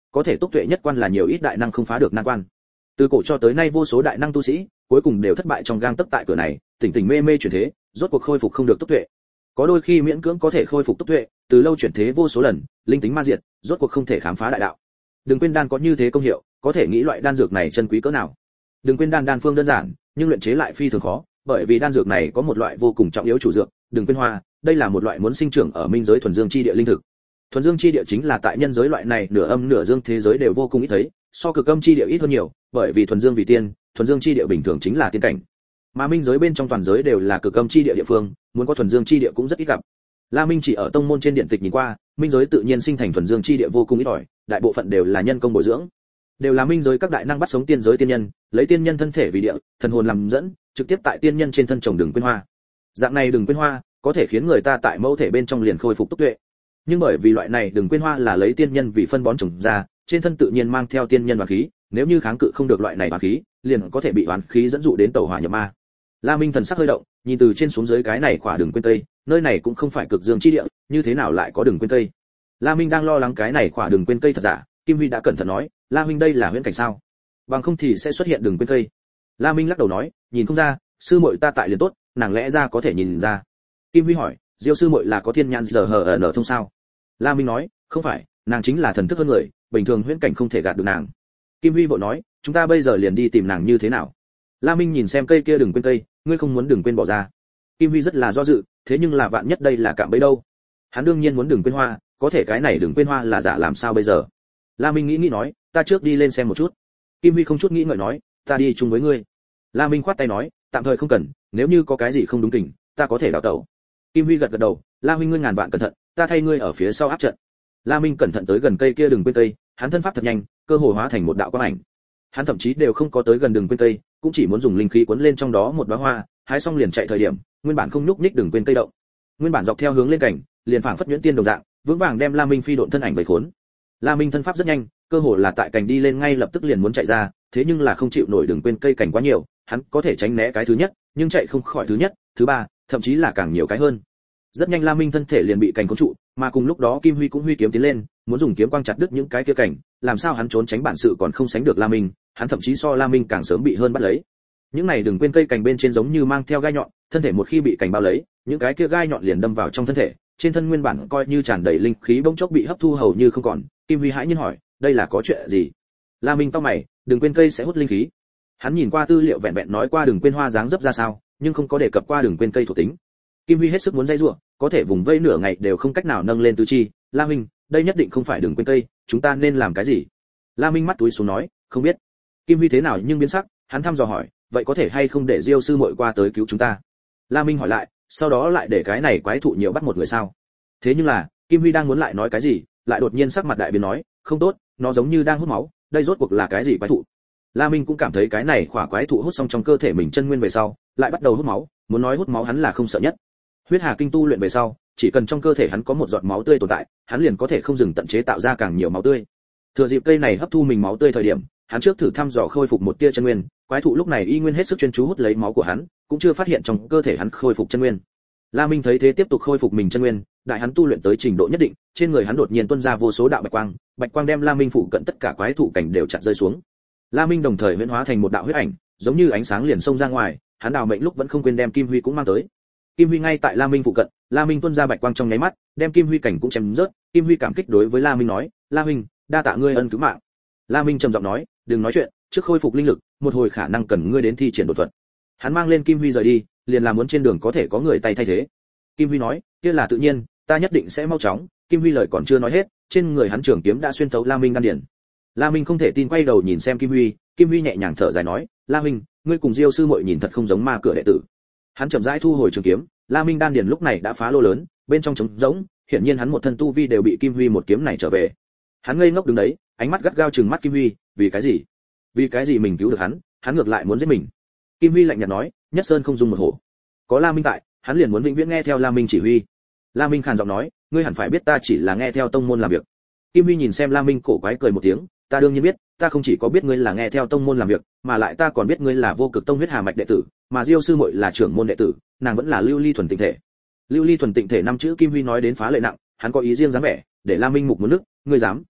có thể túc tuệ nhất quan là nhiều ít đại năng không phá được nan quan. Từ cổ cho tới nay vô số đại năng tu sĩ, cuối cùng đều thất bại trong gang tấc tại cửa này, tỉnh tỉnh mê mê chuyển thế, rốt cuộc khôi phục không được túc tuệ. Có đôi khi miễn cưỡng có thể khôi phục túc tuệ, từ lâu chuyển thế vô số lần, linh tính ma diệt, rốt cuộc không thể khám phá đại đạo. Đừng quên đan có như thế công hiệu, có thể nghĩ loại đan dược này chân quý cỡ nào. Đừng quên đan phương đơn giản, nhưng luyện chế lại phi thường khó, bởi vì đan dược này có một loại vô cùng trọng yếu chủ dược, đừng quên hoa, đây là một loại muốn sinh trưởng ở minh giới thuần dương chi địa linh thực. Thuần dương chi địa chính là tại nhân giới loại này nửa âm nửa dương thế giới đều vô cùng ít thấy, so cực âm chi địa ít hơn nhiều, bởi vì thuần dương vì tiên, thuần dương chi địa bình thường chính là tiên cảnh. Mà minh giới bên trong toàn giới đều là cực âm chi địa địa phương, muốn có thuần dương chi địa cũng rất ít gặp. La Minh chỉ ở tông môn trên điện tịch nhìn qua, minh giới tự nhiên sinh thành thuần dương chi địa vô cùng ít ỏi, đại bộ phận đều là nhân công bồi dưỡng, đều là minh giới các đại năng bắt sống tiên giới tiên nhân, lấy tiên nhân thân thể vì địa, thần hồn làm dẫn, trực tiếp tại tiên nhân trên thân trồng đường quên hoa. Dạng này đường quên hoa có thể khiến người ta tại mẫu thể bên trong liền khôi phục túc tuệ. Nhưng bởi vì loại này đường quên hoa là lấy tiên nhân vì phân bón trồng ra, trên thân tự nhiên mang theo tiên nhân oán khí, nếu như kháng cự không được loại này oán khí, liền có thể bị oán khí dẫn dụ đến tẩu hỏa nhập ma. La Minh thần sắc hơi động, nhìn từ trên xuống dưới cái này khỏa đường quên tây, nơi này cũng không phải cực dương chi địa, như thế nào lại có đường quên tây? La Minh đang lo lắng cái này khỏa đường quên tây thật giả, Kim Huy đã cẩn thận nói, La Minh đây là huyễn cảnh sao? Bằng không thì sẽ xuất hiện đường quên tây. La Minh lắc đầu nói, nhìn không ra, sư muội ta tại liền tốt, nàng lẽ ra có thể nhìn ra. Kim Huy hỏi, Diêu sư muội là có thiên nhãn giờ hở ở nở thông sao? La Minh nói, không phải, nàng chính là thần thức hơn người, bình thường huyễn cảnh không thể gạt được nàng. Kim Huy vội nói, chúng ta bây giờ liền đi tìm nàng như thế nào? La Minh nhìn xem cây kia đừng quên cây, ngươi không muốn đừng quên bỏ ra. Kim Huy rất là do dự, thế nhưng là vạn nhất đây là cạm bẫy đâu. Hắn đương nhiên muốn đừng quên hoa, có thể cái này đừng quên hoa là giả làm sao bây giờ? La Minh nghĩ nói, ta trước đi lên xem một chút. Kim Huy không chút nghĩ ngợi nói, ta đi chung với ngươi. La Minh khoát tay nói, tạm thời không cần, nếu như có cái gì không đúng tình, ta có thể đào tẩu. Kim Huy gật gật đầu, La Huynh ngươi ngàn vạn cẩn thận, ta thay ngươi ở phía sau áp trận. La Minh cẩn thận tới gần cây kia đừng quên cây, hắn thân pháp thật nhanh, cơ hồ hóa thành một đạo quang ảnh. Hắn thậm chí đều không có tới gần đừng quên cây, cũng chỉ muốn dùng linh khí cuốn lên trong đó một đóa hoa, hái xong liền chạy thời điểm, nguyên bản không nhúc nhích đừng quên cây động. Nguyên bản dọc theo hướng lên cảnh, liền phảng phất nhuyễn tiên đồng dạng, vững vàng đem La Minh phi độn thân ảnh vây khốn. La Minh thân pháp rất nhanh, cơ hồ là tại cảnh đi lên ngay lập tức liền muốn chạy ra, thế nhưng là không chịu nổi đừng quên cây cảnh quá nhiều, hắn có thể tránh né cái thứ nhất, nhưng chạy không khỏi thứ nhất, thứ ba, thậm chí là càng nhiều cái hơn. Rất nhanh La Minh thân thể liền bị cảnh cuốn trụ, mà cùng lúc đó Kim Huy cũng huy kiếm tiến lên, muốn dùng kiếm quang chặt đứt những cái kia cảnh, làm sao hắn trốn tránh bản sự còn không sánh được La Minh, hắn thậm chí so La Minh càng sớm bị hơn bắt lấy. Những này đừng quên cây cảnh bên trên giống như mang theo gai nhọn, thân thể một khi bị cảnh bao lấy, những cái kia gai nhọn liền đâm vào trong thân thể, trên thân nguyên bản coi như tràn đầy linh khí bỗng chốc bị hấp thu hầu như không còn. Kim Huy hãi nhiên hỏi, đây là có chuyện gì? La Minh cau mày, đừng quên cây sẽ hút linh khí. Hắn nhìn qua tư liệu vẹn vẹn nói qua đừng quên hoa dáng dấp ra sao, nhưng không có đề cập qua đừng quên cây thuộc tính. Kim Huy hết sức muốn dây rủa, có thể vùng vây nửa ngày đều không cách nào nâng lên tứ chi. La Minh, đây nhất định không phải đừng quên cây, chúng ta nên làm cái gì? La Minh mắt túi xuống nói, không biết. Kim Huy thế nào nhưng biến sắc, hắn thăm dò hỏi, vậy có thể hay không để Diêu sư muội qua tới cứu chúng ta? La Minh hỏi lại, sau đó lại để cái này quái thụ nhiều bắt một người sao? Thế nhưng là, Kim Huy đang muốn lại nói cái gì, lại đột nhiên sắc mặt đại biến nói, không tốt, nó giống như đang hút máu, đây rốt cuộc là cái gì quái thụ? La Minh cũng cảm thấy cái này khỏa quái thụ hút xong trong cơ thể mình chân nguyên về sau, lại bắt đầu hút máu, muốn nói hút máu hắn là không sợ nhất. Huyết Hà Kinh tu luyện về sau, chỉ cần trong cơ thể hắn có một giọt máu tươi tồn tại, hắn liền có thể không dừng tận chế tạo ra càng nhiều máu tươi. Thừa dịp cây này hấp thu mình máu tươi thời điểm, hắn trước thử thăm dò khôi phục một tia chân nguyên, quái thụ lúc này y nguyên hết sức chuyên chú hút lấy máu của hắn, cũng chưa phát hiện trong cơ thể hắn khôi phục chân nguyên. La Minh thấy thế tiếp tục khôi phục mình chân nguyên, đại hắn tu luyện tới trình độ nhất định, trên người hắn đột nhiên tuôn ra vô số đạo bạch quang đem La Minh phụ cận tất cả quái thụ cảnh đều chặt rơi xuống. La Minh đồng thời huyễn hóa thành một đạo huyết ảnh, giống như ánh sáng liền xông ra ngoài, hắn đào mệnh lúc vẫn không quên đem Kim Huy cũng mang tới. Kim Huy ngay tại La Minh phụ cận, La Minh tuôn ra bạch quang trong nháy mắt, đem Kim Huy cảnh cũng chém rớt. Kim Huy cảm kích đối với La Minh nói, La Minh, đa tạ ngươi ân cứu mạng. La Minh trầm giọng nói, đừng nói chuyện, trước khôi phục linh lực, một hồi khả năng cần ngươi đến thi triển đột thuật. Hắn mang lên Kim Huy rời đi, liền là muốn trên đường có thể có người tay thay thế. Kim Huy nói, kia là tự nhiên, ta nhất định sẽ mau chóng. Kim Huy lời còn chưa nói hết, trên người hắn trường kiếm đã xuyên thấu La Minh đan điền. La Minh không thể tin quay đầu nhìn xem Kim Huy, Kim Huy nhẹ nhàng thở dài nói, La Minh, ngươi cùng Diêu sư muội nhìn thật không giống ma cửa đệ tử. Hắn chậm rãi thu hồi trường kiếm, La Minh đan điền lúc này đã phá lô lớn, bên trong trống rỗng, hiển nhiên hắn một thân tu vi đều bị Kim Huy một kiếm này trở về. Hắn ngây ngốc đứng đấy, ánh mắt gắt gao trừng mắt Kim Huy, vì cái gì? Vì cái gì mình cứu được hắn, hắn ngược lại muốn giết mình? Kim Huy lạnh nhạt nói, nhất sơn không dung một hổ. Có La Minh tại, hắn liền muốn vĩnh viễn nghe theo La Minh chỉ huy. La Minh khàn giọng nói, ngươi hẳn phải biết ta chỉ là nghe theo tông môn làm việc. Kim Huy nhìn xem La Minh cổ quái cười một tiếng, ta đương nhiên biết, ta không chỉ có biết ngươi là nghe theo tông môn làm việc, mà lại ta còn biết ngươi là vô cực tông huyết hà mạch đệ tử, mà Diêu sư muội là trưởng môn đệ tử, nàng vẫn là lưu ly thuần tịnh thể. Lưu ly thuần tịnh thể năm chữ Kim Huy nói đến phá lệ nặng, hắn có ý riêng dáng vẻ, để La Minh mục muốn nước, ngươi dám?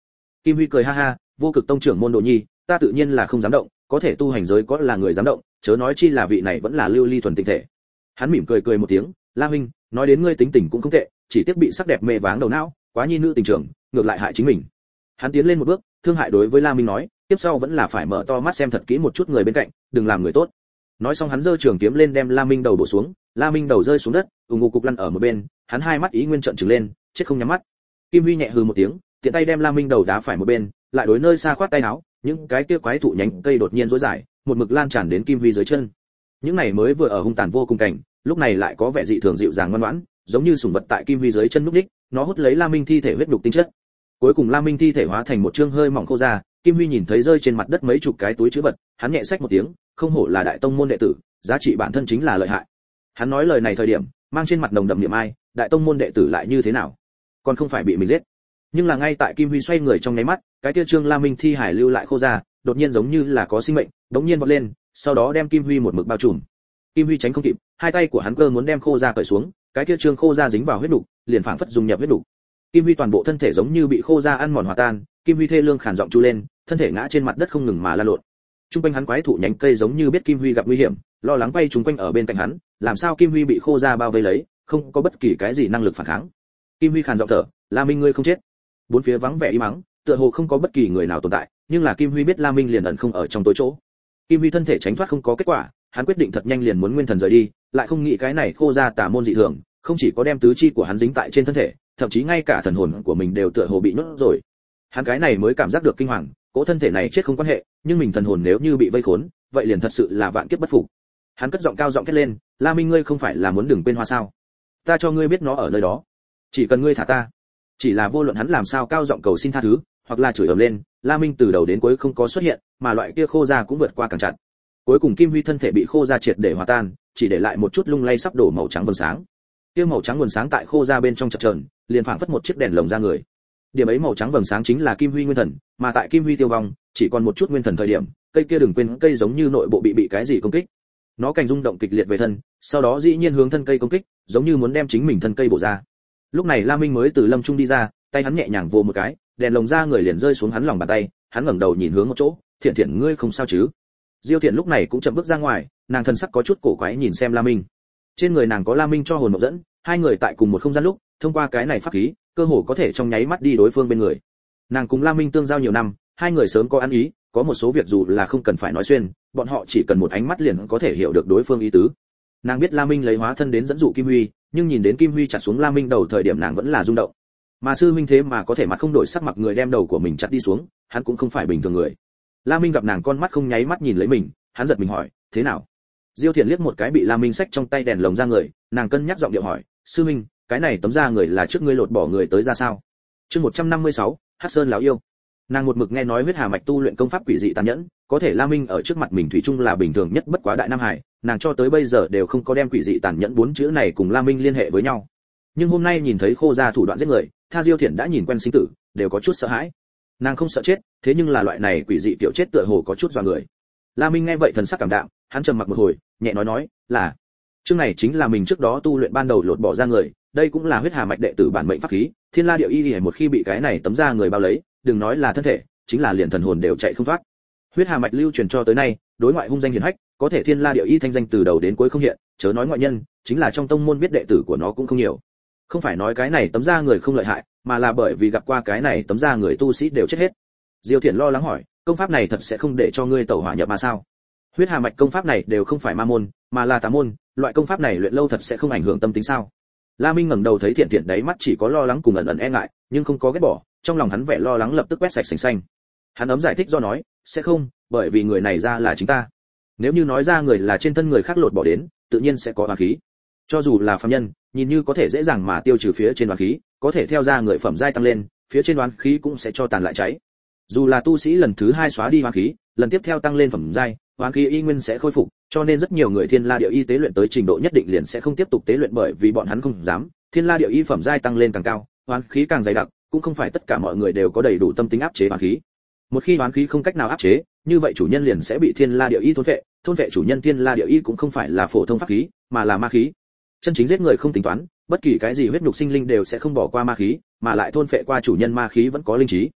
Kim Huy cười ha ha, vô cực tông trưởng môn Đồ Nhi, ta tự nhiên là không dám động, có thể tu hành giới có là người dám động, chớ nói chi là vị này vẫn là lưu ly thuần tinh thể. Hắn mỉm cười cười một tiếng, La huynh, nói đến ngươi tính tình cũng không tệ, chỉ tiếc bị sắc đẹp mê váng đầu não, quá nhi nữ tình trường, ngược lại hại chính mình. Hắn tiến lên một bước, thương hại đối với La Minh nói, tiếp sau vẫn là phải mở to mắt xem thật kỹ một chút người bên cạnh, đừng làm người tốt. Nói xong hắn giơ trường kiếm lên đem La Minh đầu bổ xuống, La Minh đầu rơi xuống đất, ùng ục cục lăn ở một bên, hắn hai mắt ý nguyên trợn trừng lên, chết không nhắm mắt. Kim Huy nhẹ hừ một tiếng, tiện tay đem La Minh đầu đá phải một bên, lại đối nơi xa khoát tay áo, những cái kia quái thụ nhánh cây đột nhiên rối dài, một mực lan tràn đến Kim Huy dưới chân. Những này mới vừa ở hung tàn vô cùng cảnh, lúc này lại có vẻ dị thường dịu dàng ngoan ngoãn, giống như sủng vật tại Kim Huy dưới chân lúc đích, nó hút lấy La Minh thi thể huyết đục tinh chất. Cuối cùng La Minh thi thể hóa thành một chương hơi mỏng khô ra, Kim Huy nhìn thấy rơi trên mặt đất mấy chục cái túi trữ vật, hắn nhẹ xách một tiếng, không hổ là đại tông môn đệ tử, giá trị bản thân chính là lợi hại. Hắn nói lời này thời điểm, mang trên mặt nồng đậm niệm ai, đại tông môn đệ tử lại như thế nào? Còn không phải bị mình giết. Nhưng là ngay tại Kim Huy xoay người trong nháy mắt, cái kia trương La Minh thi hải lưu lại khô ra, đột nhiên giống như là có sinh mệnh, đống nhiên vọt lên, sau đó đem Kim Huy một mực bao trùm. Kim Huy tránh không kịp, hai tay của hắn cơ muốn đem khô ra cởi xuống, cái kia trương khô ra dính vào huyết đục, liền phảng phất dùng nhập huyết đục. Kim Huy toàn bộ thân thể giống như bị khô ra ăn mòn hòa tan, Kim Huy thê lương khàn giọng chu lên, thân thể ngã trên mặt đất không ngừng mà la lộn. Trung quanh hắn quái thụ nhánh cây giống như biết Kim Huy gặp nguy hiểm, lo lắng quay chúng quanh ở bên cạnh hắn, làm sao Kim Huy bị khô ra bao vây lấy, không có bất kỳ cái gì năng lực phản kháng. Kim Huy khàn giọng thở, La Minh ngươi không chết. Bốn phía vắng vẻ im mắng, tựa hồ không có bất kỳ người nào tồn tại, nhưng là Kim Huy biết La Minh liền ẩn không ở trong tối chỗ. Kim Huy thân thể tránh thoát không có kết quả, hắn quyết định thật nhanh liền muốn nguyên thần rời đi, lại không nghĩ cái này khô ra tà môn dị thường, không chỉ có đem tứ chi của hắn dính tại trên thân thể, thậm chí ngay cả thần hồn của mình đều tựa hồ bị nuốt rồi. Hắn cái này mới cảm giác được kinh hoàng, cỗ thân thể này chết không quan hệ, nhưng mình thần hồn nếu như bị vây khốn, vậy liền thật sự là vạn kiếp bất phục. Hắn cất giọng cao giọng thét lên, La Minh ngươi không phải là muốn đừng quên hoa sao? Ta cho ngươi biết nó ở nơi đó, chỉ cần ngươi thả ta. Chỉ là vô luận hắn làm sao cao giọng cầu xin tha thứ, hoặc là chửi ầm lên, La Minh từ đầu đến cuối không có xuất hiện, mà loại kia khô ra cũng vượt qua càng chặt. Cuối cùng Kim Huy thân thể bị khô ra triệt để hòa tan, chỉ để lại một chút lung lay sắp đổ màu trắng vầng sáng. Kia màu trắng nguồn sáng tại khô ra bên trong chập chờn, liền phảng phất một chiếc đèn lồng ra người. Điểm ấy màu trắng vầng sáng chính là Kim Huy nguyên thần, mà tại Kim Huy tiêu vong, chỉ còn một chút nguyên thần thời điểm, cây kia đừng quên cây giống như nội bộ bị cái gì công kích. Nó cành rung động kịch liệt về thân, sau đó dĩ nhiên hướng thân cây công kích, giống như muốn đem chính mình thân cây bổ ra. Lúc này La Minh mới từ lâm trung đi ra, tay hắn nhẹ nhàng vồ một cái, đèn lồng ra người liền rơi xuống hắn lòng bàn tay, hắn ngẩng đầu nhìn hướng một chỗ, "Thiện Thiện ngươi không sao chứ?" Diêu Thiện lúc này cũng chậm bước ra ngoài, nàng thân sắc có chút cổ quái nhìn xem La Minh. Trên người nàng có La Minh cho hồn mộng dẫn, hai người tại cùng một không gian lúc, thông qua cái này pháp khí, cơ hồ có thể trong nháy mắt đi đối phương bên người. Nàng cùng La Minh tương giao nhiều năm, hai người sớm có ăn ý, có một số việc dù là không cần phải nói xuyên, bọn họ chỉ cần một ánh mắt liền có thể hiểu được đối phương ý tứ. Nàng biết La Minh lấy hóa thân đến dẫn dụ Kim Huy, nhưng nhìn đến Kim Huy chặt xuống La Minh đầu thời điểm nàng vẫn là rung động. Mà sư huynh thế mà có thể mặt không đổi sắc mặt người đem đầu của mình chặt đi xuống, hắn cũng không phải bình thường người. La Minh gặp nàng con mắt không nháy mắt nhìn lấy mình, hắn giật mình hỏi, "Thế nào?" Diêu Thiện liếc một cái bị La Minh xách trong tay đèn lồng ra người, nàng cân nhắc giọng điệu hỏi, "Sư huynh, cái này tấm da người là trước ngươi lột bỏ người tới ra sao?" Chương 156, Hắc Sơn lão yêu. Nàng một mực nghe nói huyết hà mạch tu luyện công pháp quỷ dị tàn nhẫn, có thể La Minh ở trước mặt mình thủy chung là bình thường nhất bất quá đại nam hải, nàng cho tới bây giờ đều không có đem quỷ dị tàn nhẫn bốn chữ này cùng La Minh liên hệ với nhau. Nhưng hôm nay nhìn thấy khô gia thủ đoạn giết người, Tha Diêu Thiện đã nhìn quen sinh tử, đều có chút sợ hãi. Nàng không sợ chết, thế nhưng là loại này quỷ dị tiểu chết tựa hồ có chút dọa người. La Minh nghe vậy thần sắc cảm đạm, hắn trầm mặc một hồi, nhẹ nói, là chương này chính là mình trước đó tu luyện ban đầu lột bỏ ra người, đây cũng là huyết hà mạch đệ tử bản mệnh pháp khí, Thiên La Điệu Y một khi bị cái này tấm da người bao lấy, đừng nói là thân thể, chính là liền thần hồn đều chạy không thoát. Huyết hà mạch lưu truyền cho tới nay, đối ngoại hung danh hiển hách, có thể Thiên La Điệu Y thanh danh từ đầu đến cuối không hiện, chớ nói ngoại nhân, chính là trong tông môn biết đệ tử của nó cũng không nhiều. Không phải nói cái này tấm da người không lợi hại, mà là bởi vì gặp qua cái này tấm da người tu sĩ đều chết hết. Diêu Thiện lo lắng hỏi, công pháp này thật sẽ không để cho ngươi tẩu hỏa nhập ma sao? Huyết hà mạch công pháp này đều không phải ma môn, mà là tà môn, loại công pháp này luyện lâu thật sẽ không ảnh hưởng tâm tính sao? La Minh ngẩng đầu thấy Thiện Thiện đáy mắt chỉ có lo lắng cùng ẩn ẩn e ngại, nhưng không có ghét bỏ, trong lòng hắn vẻ lo lắng lập tức quét sạch sành xanh. Hắn ấm giải thích do nói, sẽ không, bởi vì người này ra là chính ta. Nếu như nói ra người là trên thân người khác lột bỏ đến, tự nhiên sẽ có oán khí. Cho dù là phàm nhân, nhìn như có thể dễ dàng mà tiêu trừ phía trên oán khí, có thể theo ra người phẩm giai tăng lên, phía trên oán khí cũng sẽ cho tàn lại cháy. Dù là tu sĩ lần thứ 2 xóa đi oán khí, lần tiếp theo tăng lên phẩm giai, oán khí y nguyên sẽ khôi phục, cho nên rất nhiều người Thiên La Điệu Y tế luyện tới trình độ nhất định liền sẽ không tiếp tục tế luyện bởi vì bọn hắn không dám. Thiên La Điệu Y phẩm giai tăng lên càng cao, oán khí càng dày đặc, cũng không phải tất cả mọi người đều có đầy đủ tâm tính áp chế oán khí. Một khi oán khí không cách nào áp chế, như vậy chủ nhân liền sẽ bị Thiên La Điệu Y thôn vệ chủ nhân Thiên La Điệu Y cũng không phải là phổ thông pháp khí, mà là ma khí. Chân chính giết người không tính toán, bất kỳ cái gì huyết nhục sinh linh đều sẽ không bỏ qua ma khí, mà lại thôn phệ qua chủ nhân ma khí vẫn có linh trí.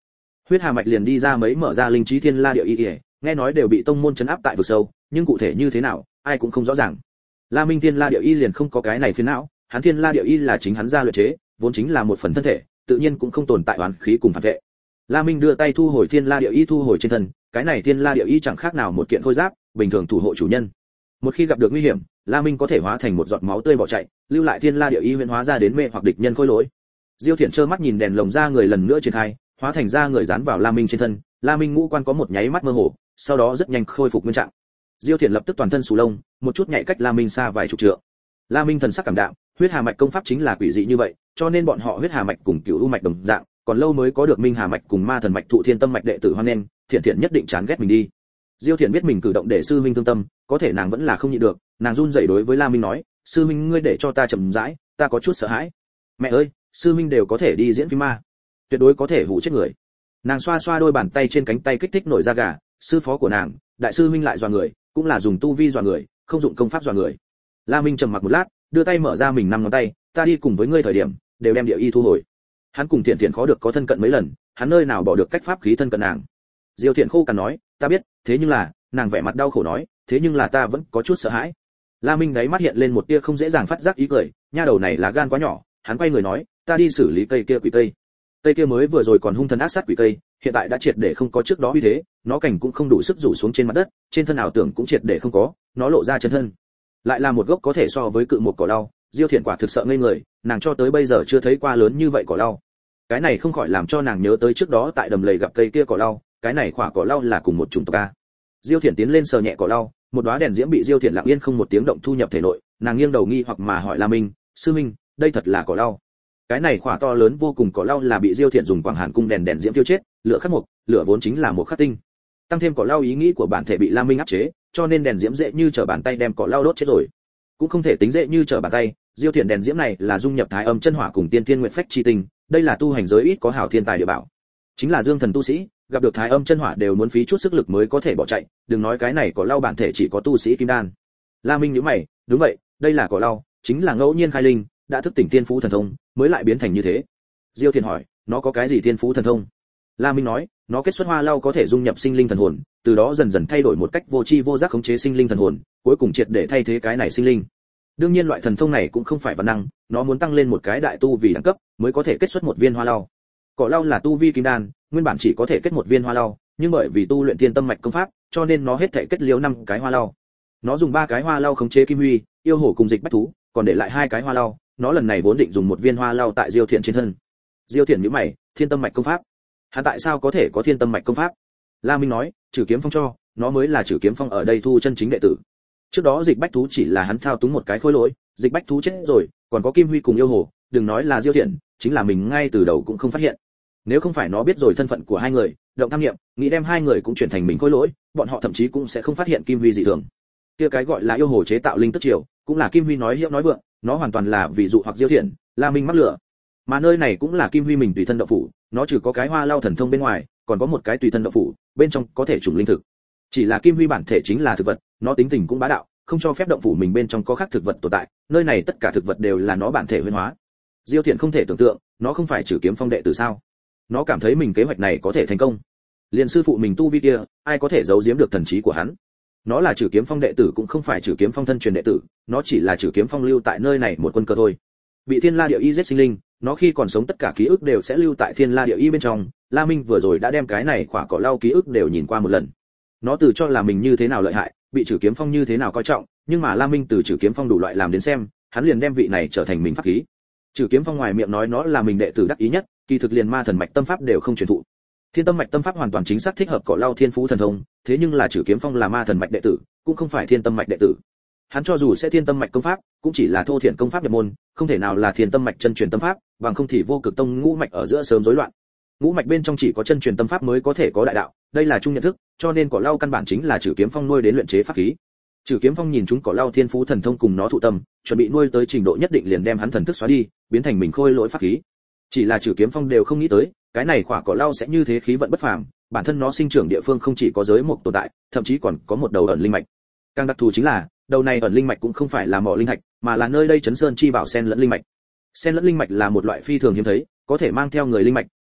Huyết Hà mạch liền đi ra mấy mở ra linh trí Thiên La Địa Y, nghe nói đều bị tông môn trấn áp tại vực sâu, nhưng cụ thể như thế nào, ai cũng không rõ ràng. La Minh Thiên La Địa Y liền không có cái này phiền não, hắn Thiên La Địa Y là chính hắn ra luyện chế, vốn chính là một phần thân thể, tự nhiên cũng không tồn tại oán khí cùng phản vệ. La Minh đưa tay thu hồi Thiên La Địa Y thu hồi trên thân, cái này Thiên La Địa Y chẳng khác nào một kiện khôi giáp, bình thường thủ hộ chủ nhân. Một khi gặp được nguy hiểm, La Minh có thể hóa thành một giọt máu tươi bỏ chạy, lưu lại Thiên La Địa Y huyễn hóa ra đến mê hoặc địch nhân khôi lỗi. Diêu Thiện trơ mắt nhìn đèn lồng ra người lần nữa triển khai, hóa thành ra người dán vào La Minh trên thân, La Minh ngũ quan có một nháy mắt mơ hồ, sau đó rất nhanh khôi phục nguyên trạng. Diêu Thiện lập tức toàn thân sù lông, một chút nhảy cách La Minh xa vài chục trượng. La Minh thần sắc cảm đạm, huyết hà mạch công pháp chính là quỷ dị như vậy, cho nên bọn họ huyết hà mạch cùng cửu u mạch đồng dạng, còn lâu mới có được minh hà mạch cùng ma thần mạch thụ thiên tâm mạch đệ tử hoan nên, Thiện Thiện nhất định chán ghét mình đi. Diêu Thiện biết mình cử động để sư huynh thương tâm, có thể nàng vẫn là không nhịn được, nàng run rẩy đối với La Minh nói, sư huynh ngươi để cho ta chậm rãi, ta có chút sợ hãi. Mẹ ơi, sư huynh đều có thể đi diễn phim ma, tuyệt đối có thể hù chết người. Nàng xoa xoa đôi bàn tay trên cánh tay kích thích nổi da gà, sư phó của nàng, đại sư huynh lại dọa người, cũng là dùng tu vi dọa người, không dụng công pháp dọa người. La Minh trầm mặc một lát, đưa tay mở ra mình năm ngón tay, ta đi cùng với ngươi thời điểm, đều đem địa y thu hồi. Hắn cùng Thiện Thiện khó được có thân cận mấy lần, hắn nơi nào bỏ được cách pháp khí thân cận nàng. Diêu Thiện khô cằn nói, ta biết, thế nhưng là, nàng vẻ mặt đau khổ nói, thế nhưng là ta vẫn có chút sợ hãi. La Minh đáy mắt hiện lên một tia không dễ dàng phát giác ý cười, nha đầu này là gan quá nhỏ, hắn quay người nói, ta đi xử lý cây kia quỷ cây. Cây kia mới vừa rồi còn hung thần ác sát quỷ cây, hiện tại đã triệt để không có trước đó uy thế, nó cảnh cũng không đủ sức rủ xuống trên mặt đất, trên thân ảo tưởng cũng triệt để không có, nó lộ ra chân thân. Lại là một gốc có thể so với cự một cỏ lau, Diêu Thiện quả thực sợ ngây người, nàng cho tới bây giờ chưa thấy qua lớn như vậy cỏ lau. Cái này không khỏi làm cho nàng nhớ tới trước đó tại đầm lầy gặp cây kia cỏ lau, cái này quả cỏ lau là cùng một chủng tộc a. Diêu Thiện tiến lên sờ nhẹ cỏ lau, một đóa đèn diễm bị Diêu Thiện lặng yên không một tiếng động thu nhập thể nội, nàng nghiêng đầu nghi hoặc mà hỏi La Minh, sư minh, đây thật là cỏ lau? Cái này quả to lớn vô cùng cỏ lau là bị Diêu Thiện dùng quảng hàn cung đèn diễm tiêu chết, lửa khắc mộc, lửa vốn chính là một khắc tinh. Tăng thêm cỏ lau ý nghĩ của bản thể bị La Minh áp chế, cho nên đèn diễm dễ như trở bàn tay đem cỏ lau đốt chết rồi. Cũng không thể tính dễ như trở bàn tay, Diêu Thiện đèn diễm này là dung nhập thái âm chân hỏa cùng tiên tiên nguyệt phách chi tinh, đây là tu hành giới ít có hảo thiên tài địa bảo. Chính là dương thần tu sĩ, gặp được thái âm chân hỏa đều muốn phí chút sức lực mới có thể bỏ chạy, đừng nói cái này cỏ lau bản thể chỉ có tu sĩ kim đan. La Minh nhíu mày, đúng vậy, đây là cỏ lau, chính là ngẫu nhiên khai linh, đã thức tỉnh tiên phú thần thông, mới lại biến thành như thế. Diêu Thiện hỏi, nó có cái gì tiên phú thần thông? La Minh nói, nó kết xuất hoa lau có thể dung nhập sinh linh thần hồn, từ đó dần dần thay đổi một cách vô tri vô giác khống chế sinh linh thần hồn, cuối cùng triệt để thay thế cái này sinh linh. Đương nhiên loại thần thông này cũng không phải văn năng, nó muốn tăng lên một cái đại tu vì đẳng cấp, mới có thể kết xuất một viên hoa lau. Cỏ lau là tu vi kim đan, nguyên bản chỉ có thể kết một viên hoa lau, nhưng bởi vì tu luyện tiên tâm mạch công pháp, cho nên nó hết thể kết liễu 5 cái hoa lau. Nó dùng 3 cái hoa lau khống chế kim huy, yêu hổ cùng dịch bách thú, còn để lại 2 cái hoa lau, nó lần này vốn định dùng một viên hoa lau tại Diêu Thiện trên thân. Diêu Thiện nhíu mày, thiên tâm mạch công pháp? Hắn tại sao có thể có thiên tâm mạch công pháp? La Minh nói, Trử Kiếm Phong cho, nó mới là Trử Kiếm Phong ở đây thu chân chính đệ tử. Trước đó dịch bách thú chỉ là hắn thao túng một cái khối lỗi, dịch bách thú chết rồi, còn có kim huy cùng yêu hồ, đừng nói là Diêu Thiện, chính là mình ngay từ đầu cũng không phát hiện. Nếu không phải nó biết rồi thân phận của hai người, động tham nghiệm, nghĩ đem hai người cũng chuyển thành mình khối lỗi, bọn họ thậm chí cũng sẽ không phát hiện kim huy dị thường. Kia cái gọi là yêu hồ chế tạo linh tức triều, cũng là kim huy nói hiệu nói vượng, nó hoàn toàn là vì dụ hoặc Diêu Thiện, La Minh mắc lửa. Mà nơi này cũng là kim huy mình tùy thân động phủ, nó trừ có cái hoa lau thần thông bên ngoài, còn có một cái tùy thân động phủ, bên trong có thể trùng linh thực. Chỉ là kim huy bản thể chính là thực vật, nó tính tình cũng bá đạo, không cho phép động phủ mình bên trong có khác thực vật tồn tại, nơi này tất cả thực vật đều là nó bản thể huyễn hóa. Diêu Thiện không thể tưởng tượng, nó không phải Trử Kiếm Phong đệ tử sao? Nó cảm thấy mình kế hoạch này có thể thành công. Liền sư phụ mình tu vi kia, ai có thể giấu giếm được thần trí của hắn? Nó là Trử Kiếm Phong đệ tử cũng không phải Trử Kiếm Phong thân truyền đệ tử, nó chỉ là Trử Kiếm Phong lưu tại nơi này một quân cờ thôi. Bị Thiên La Địa Y giết sinh linh, nó khi còn sống tất cả ký ức đều sẽ lưu tại Thiên La Địa Y bên trong. La Minh vừa rồi đã đem cái này khỏa cỏ lau ký ức đều nhìn qua một lần. Nó tự cho là mình như thế nào lợi hại, bị Trử Kiếm Phong như thế nào coi trọng, nhưng mà La Minh từ Trử Kiếm Phong đủ loại làm đến xem, hắn liền đem vị này trở thành mình pháp khí. Trử Kiếm Phong ngoài miệng nói nó là mình đệ tử đắc ý nhất, kỳ thực liền ma thần mạch tâm pháp đều không truyền thụ. Thiên tâm mạch tâm pháp hoàn toàn chính xác thích hợp cỏ lau thiên phú thần thông, thế nhưng là Trử Kiếm Phong là ma thần mạch đệ tử, cũng không phải thiên tâm mạch đệ tử. Hắn cho dù sẽ thiên tâm mạch công pháp, cũng chỉ là thô thiện công pháp nhập môn, không thể nào là thiên tâm mạch chân truyền tâm pháp, bằng không thì vô cực tông ngũ mạch ở giữa sớm rối loạn. Ngũ mạch bên trong chỉ có chân truyền tâm pháp mới có thể có đại đạo, đây là chung nhận thức, cho nên cỏ lau căn bản chính là Trử Kiếm Phong nuôi đến luyện chế pháp khí. Trử Kiếm Phong nhìn chúng cỏ lau thiên phú thần thông cùng nó thụ tâm, chuẩn bị nuôi tới trình độ nhất định liền đem hắn thần thức xóa đi, biến thành mình khôi lỗi pháp khí. Chỉ là Trử Kiếm Phong đều không nghĩ tới, cái này quả cỏ lau sẽ như thế khí vận bất phàm, bản thân nó sinh trưởng địa phương không chỉ có giới mộc tồn tại, thậm chí còn có một đầu ẩn linh mạch. Càng đặc thù chính là, đầu này ẩn linh mạch cũng không phải là mỏ linh thạch, mà là nơi đây chấn sơn chi bảo sen lẫn linh mạch. Sen lẫn linh mạch là một loại phi thường hiếm thấy, có thể mang theo người linh mạch,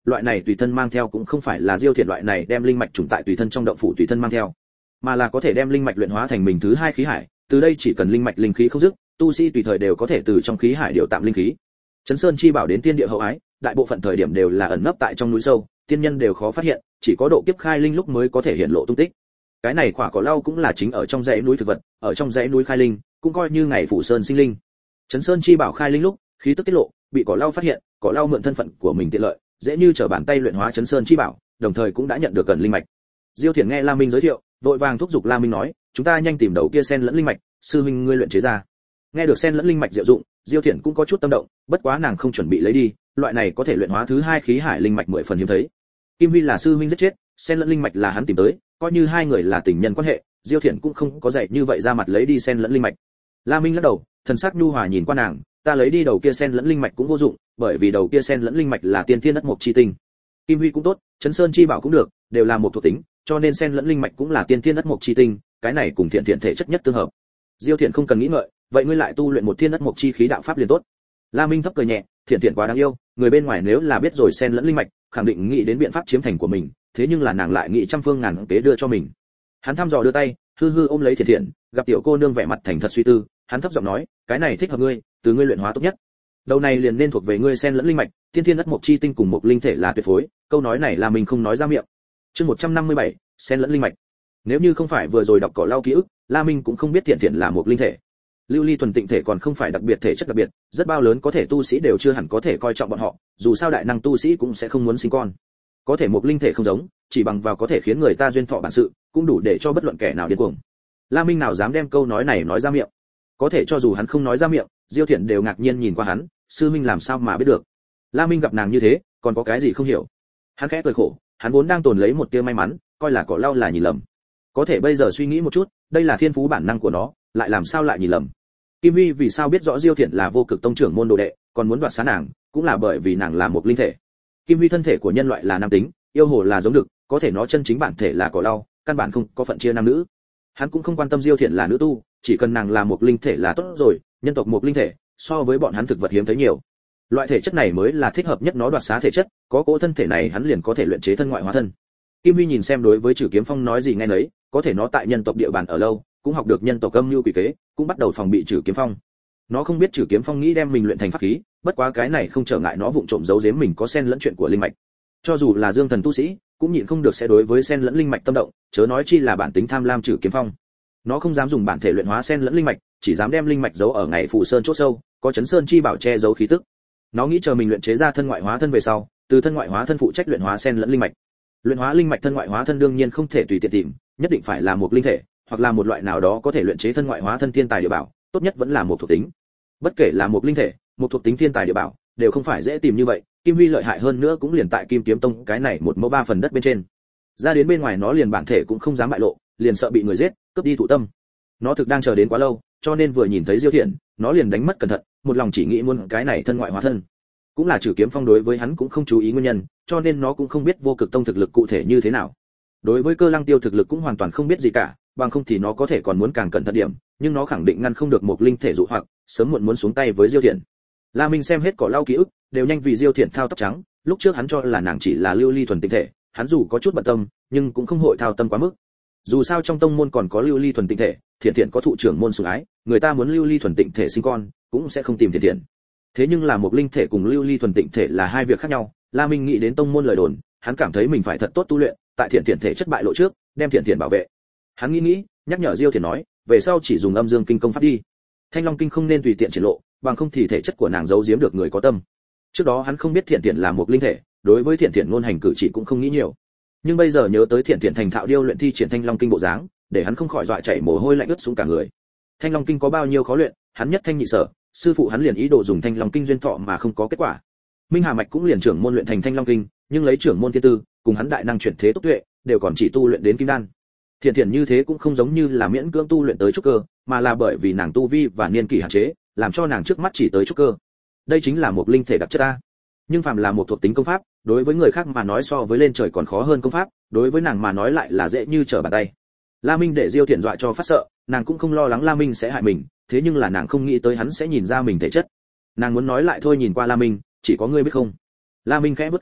loại này tùy thân mang theo cũng không phải là Diêu Thiện loại này đem linh mạch trùng tại tùy thân trong động phủ tùy thân mang theo, mà là có thể đem linh mạch luyện hóa thành mình thứ hai khí hải, từ đây chỉ cần linh mạch linh khí không dứt, tu sĩ tùy thời đều có thể từ trong khí hải điều tạm linh khí. Chấn Sơn chi bảo đến tiên địa hậu ái, đại bộ phận thời điểm đều là ẩn nấp tại trong núi sâu, tiên nhân đều khó phát hiện, chỉ có độ kiếp khai linh lúc mới có thể hiện lộ tung tích. Cái này quả cỏ lau cũng là chính ở trong dãy núi thực vật, ở trong dãy núi khai linh, cũng coi như ngày phủ sơn sinh linh. Chấn Sơn chi bảo khai linh lúc, khí tức tiết lộ, bị cỏ lau phát hiện, cỏ lau mượn thân phận của mình tiện lợi, dễ như trở bàn tay luyện hóa Chấn Sơn chi bảo, đồng thời cũng đã nhận được gần linh mạch. Diêu Thiển nghe La Minh giới thiệu, vội vàng thúc giục La Minh nói, chúng ta nhanh tìm đầu kia sen lẫn linh mạch, sư huynh ngươi luyện chế ra. Nghe được sen lẫn linh mạch diệu dụng, Diêu Thiển cũng có chút tâm động, bất quá nàng không chuẩn bị lấy đi, loại này có thể luyện hóa thứ hai khí hải linh mạch 10 phần hiếm thấy. Kim Huy là sư huynh giết chết, sen lẫn linh mạch là hắn tìm tới, coi như hai người là tình nhân quan hệ, Diêu Thiển cũng không có dạy như vậy ra mặt lấy đi sen lẫn linh mạch. La Minh lắc đầu, thần sắc nhu hòa nhìn qua nàng, ta lấy đi đầu kia sen lẫn linh mạch cũng vô dụng, bởi vì đầu kia sen lẫn linh mạch là tiên thiên đất mộc chi tinh. Kim Huy cũng tốt, Chấn Sơn chi bảo cũng được, đều là một thuộc tính, cho nên sen lẫn linh mạch cũng là tiên thiên đất mộc chi tinh, cái này cùng Thiện Thiện thể chất nhất tương hợp. Diêu Thiện không cần nghĩ ngợi, vậy ngươi lại tu luyện một thiên đất mộc chi khí đạo pháp liền tốt. La Minh thấp cười nhẹ, Thiện Thiện quá đáng yêu, người bên ngoài nếu là biết rồi sen lẫn linh mạch, khẳng định nghĩ đến biện pháp chiếm thành của mình, thế nhưng là nàng lại nghĩ trăm phương ngàn kế đưa cho mình. Hắn thăm dò đưa tay, hư hư ôm lấy Thiện Thiện, gặp tiểu cô nương vẻ mặt thành thật suy tư, hắn thấp giọng nói, cái này thích hợp ngươi, từ ngươi luyện hóa tốt nhất. Đầu này liền nên thuộc về ngươi sen lẫn linh mạch, tiên thiên đất mộc chi tinh cùng một linh thể là tuyệt phối, câu nói này là mình không nói ra miệng. Chương 157, sen lẫn linh mạch. Nếu như không phải vừa rồi đọc cỏ lau ký ức, La Minh cũng không biết Thiện Thiện là một linh thể. Lưu ly thuần tịnh thể còn không phải đặc biệt thể chất đặc biệt, rất bao lớn có thể tu sĩ đều chưa hẳn có thể coi trọng bọn họ, dù sao đại năng tu sĩ cũng sẽ không muốn sinh con. Có thể một linh thể không giống, chỉ bằng vào có thể khiến người ta duyên thọ bản sự, cũng đủ để cho bất luận kẻ nào điên cuồng. La Minh nào dám đem câu nói này nói ra miệng. Có thể cho dù hắn không nói ra miệng, Diêu Thiện đều ngạc nhiên nhìn qua hắn, sư minh làm sao mà biết được. La Minh gặp nàng như thế, còn có cái gì không hiểu. Hắn khẽ cười khổ, hắn vốn đang tồn lấy một tia may mắn, coi là cỏ lau là nhìn lầm. Có thể bây giờ suy nghĩ một chút, đây là thiên phú bản năng của nó, lại làm sao lại nhìn lầm. Kim Huy vì sao biết rõ Diêu Thiện là vô cực tông trưởng môn đồ đệ, còn muốn đoạt xá nàng, cũng là bởi vì nàng là một linh thể. Kim Huy thân thể của nhân loại là nam tính, yêu hồ là giống đực, có thể nó chân chính bản thể là cỏ lau, căn bản không có phận chia nam nữ. Hắn cũng không quan tâm Diêu Thiện là nữ tu, chỉ cần nàng là một linh thể là tốt rồi, nhân tộc một linh thể, so với bọn hắn thực vật hiếm thấy nhiều. Loại thể chất này mới là thích hợp nhất nó đoạt xá thể chất, có cỗ thân thể này hắn liền có thể luyện chế thân ngoại hóa thân. Kim Huy nhìn xem đối với Trử Kiếm Phong nói gì nghe nấy, có thể nó tại nhân tộc địa bàn ở lâu, cũng học được nhân tộc âm nhu quỷ kế, cũng bắt đầu phòng bị Trử Kiếm Phong. Nó không biết Trử Kiếm Phong nghĩ đem mình luyện thành pháp khí, bất quá cái này không trở ngại nó vụng trộm giấu giếm mình có xen lẫn chuyện của linh mạch. Cho dù là Dương Thần tu sĩ, cũng nhịn không được sẽ đối với xen lẫn linh mạch tâm động, chớ nói chi là bản tính tham lam Trử Kiếm Phong. Nó không dám dùng bản thể luyện hóa xen lẫn linh mạch, chỉ dám đem linh mạch giấu ở ngày phủ sơn chỗ sâu, có Chấn Sơn chi bảo che giấu khí tức. Nó nghĩ chờ mình luyện chế ra thân ngoại hóa thân về sau, từ thân ngoại hóa thân phụ trách luyện hóa xen lẫn linh mạch. Luyện hóa linh mạch thân ngoại hóa thân đương nhiên không thể tùy tiện tìm, nhất định phải là một linh thể, hoặc là một loại nào đó có thể luyện chế thân ngoại hóa thân thiên tài địa bảo, tốt nhất vẫn là một thuộc tính. Bất kể là một linh thể, một thuộc tính thiên tài địa bảo, đều không phải dễ tìm như vậy, Kim Huy lợi hại hơn nữa cũng liền tại Kim Kiếm Tông cái này một mẫu ba phần đất bên trên. Ra đến bên ngoài nó liền bản thể cũng không dám bại lộ, liền sợ bị người giết, cướp đi thụ tâm. Nó thực đang chờ đến quá lâu, cho nên vừa nhìn thấy Diêu Thiện, nó liền đánh mất cẩn thận, một lòng chỉ nghĩ muốn cái này thân ngoại hóa thân. Cũng là Trử Kiếm Phong đối với hắn cũng không chú ý nguyên nhân, cho nên nó cũng không biết vô cực tông thực lực cụ thể như thế nào. Đối với Cơ Lăng Tiêu thực lực cũng hoàn toàn không biết gì cả, bằng không thì nó có thể còn muốn càng cẩn thận điểm, nhưng nó khẳng định ngăn không được một linh thể dụ hoặc, sớm muộn muốn xuống tay với Diêu Thiện. La Minh xem hết cỏ lau ký ức, đều nhanh vì Diêu Thiện thao tóc trắng, lúc trước hắn cho là nàng chỉ là lưu ly thuần tịnh thể, hắn dù có chút bận tâm, nhưng cũng không hội thao tâm quá mức. Dù sao trong tông môn còn có lưu ly thuần tịnh thể, Thiện Thiện có thụ trưởng môn sủng ái, người ta muốn lưu ly thuần tịnh thể sinh con, cũng sẽ không tìm Thiện Thiện. Thế nhưng là một linh thể cùng lưu ly thuần tịnh thể là hai việc khác nhau, La Minh nghĩ đến tông môn lời đồn, hắn cảm thấy mình phải thật tốt tu luyện, tại Thiện Thiện thể chất bại lộ trước, đem Thiện Thiện bảo vệ. Hắn nghĩ, nhắc nhở Diêu Thiện nói, về sau chỉ dùng âm dương kinh công pháp đi. Thanh Long kinh không nên tùy tiện triển lộ, bằng không thì thể chất của nàng giấu giếm được người có tâm. Trước đó hắn không biết Thiện Thiện là một linh thể, đối với Thiện Thiện ngôn hành cử chỉ cũng không nghĩ nhiều. Nhưng bây giờ nhớ tới Thiện Thiện thành thạo điêu luyện thi triển Thanh Long kinh bộ dáng, để hắn không khỏi dọa chảy mồ hôi lạnh ướt xuống cả người. Thanh Long kinh có bao nhiêu khó luyện, hắn nhất thanh nhị sở, sư phụ hắn liền ý đồ dùng Thanh Long kinh duyên thọ mà không có kết quả. Minh Hà mạch cũng liền trưởng môn luyện thành Thanh Long kinh, nhưng lấy trưởng môn thiên tư, cùng hắn đại năng chuyển thế tốc tuệ, đều còn chỉ tu luyện đến kim đan. Thiện Thiện như thế cũng không giống như là miễn cưỡng tu luyện tới trúc cơ, mà là bởi vì nàng tu vi và niên kỷ hạn chế, làm cho nàng trước mắt chỉ tới trúc cơ. Đây chính là một linh thể đặc chất a. Nhưng phàm là một thuộc tính công pháp, đối với người khác mà nói so với lên trời còn khó hơn công pháp, đối với nàng mà nói lại là dễ như trở bàn tay. La Minh để Diêu Thiện dọa cho phát sợ, nàng cũng không lo lắng La Minh sẽ hại mình, thế nhưng là nàng không nghĩ tới hắn sẽ nhìn ra mình thể chất. Nàng muốn nói lại thôi nhìn qua La Minh, chỉ có ngươi biết không. La Minh khẽ bước cằm,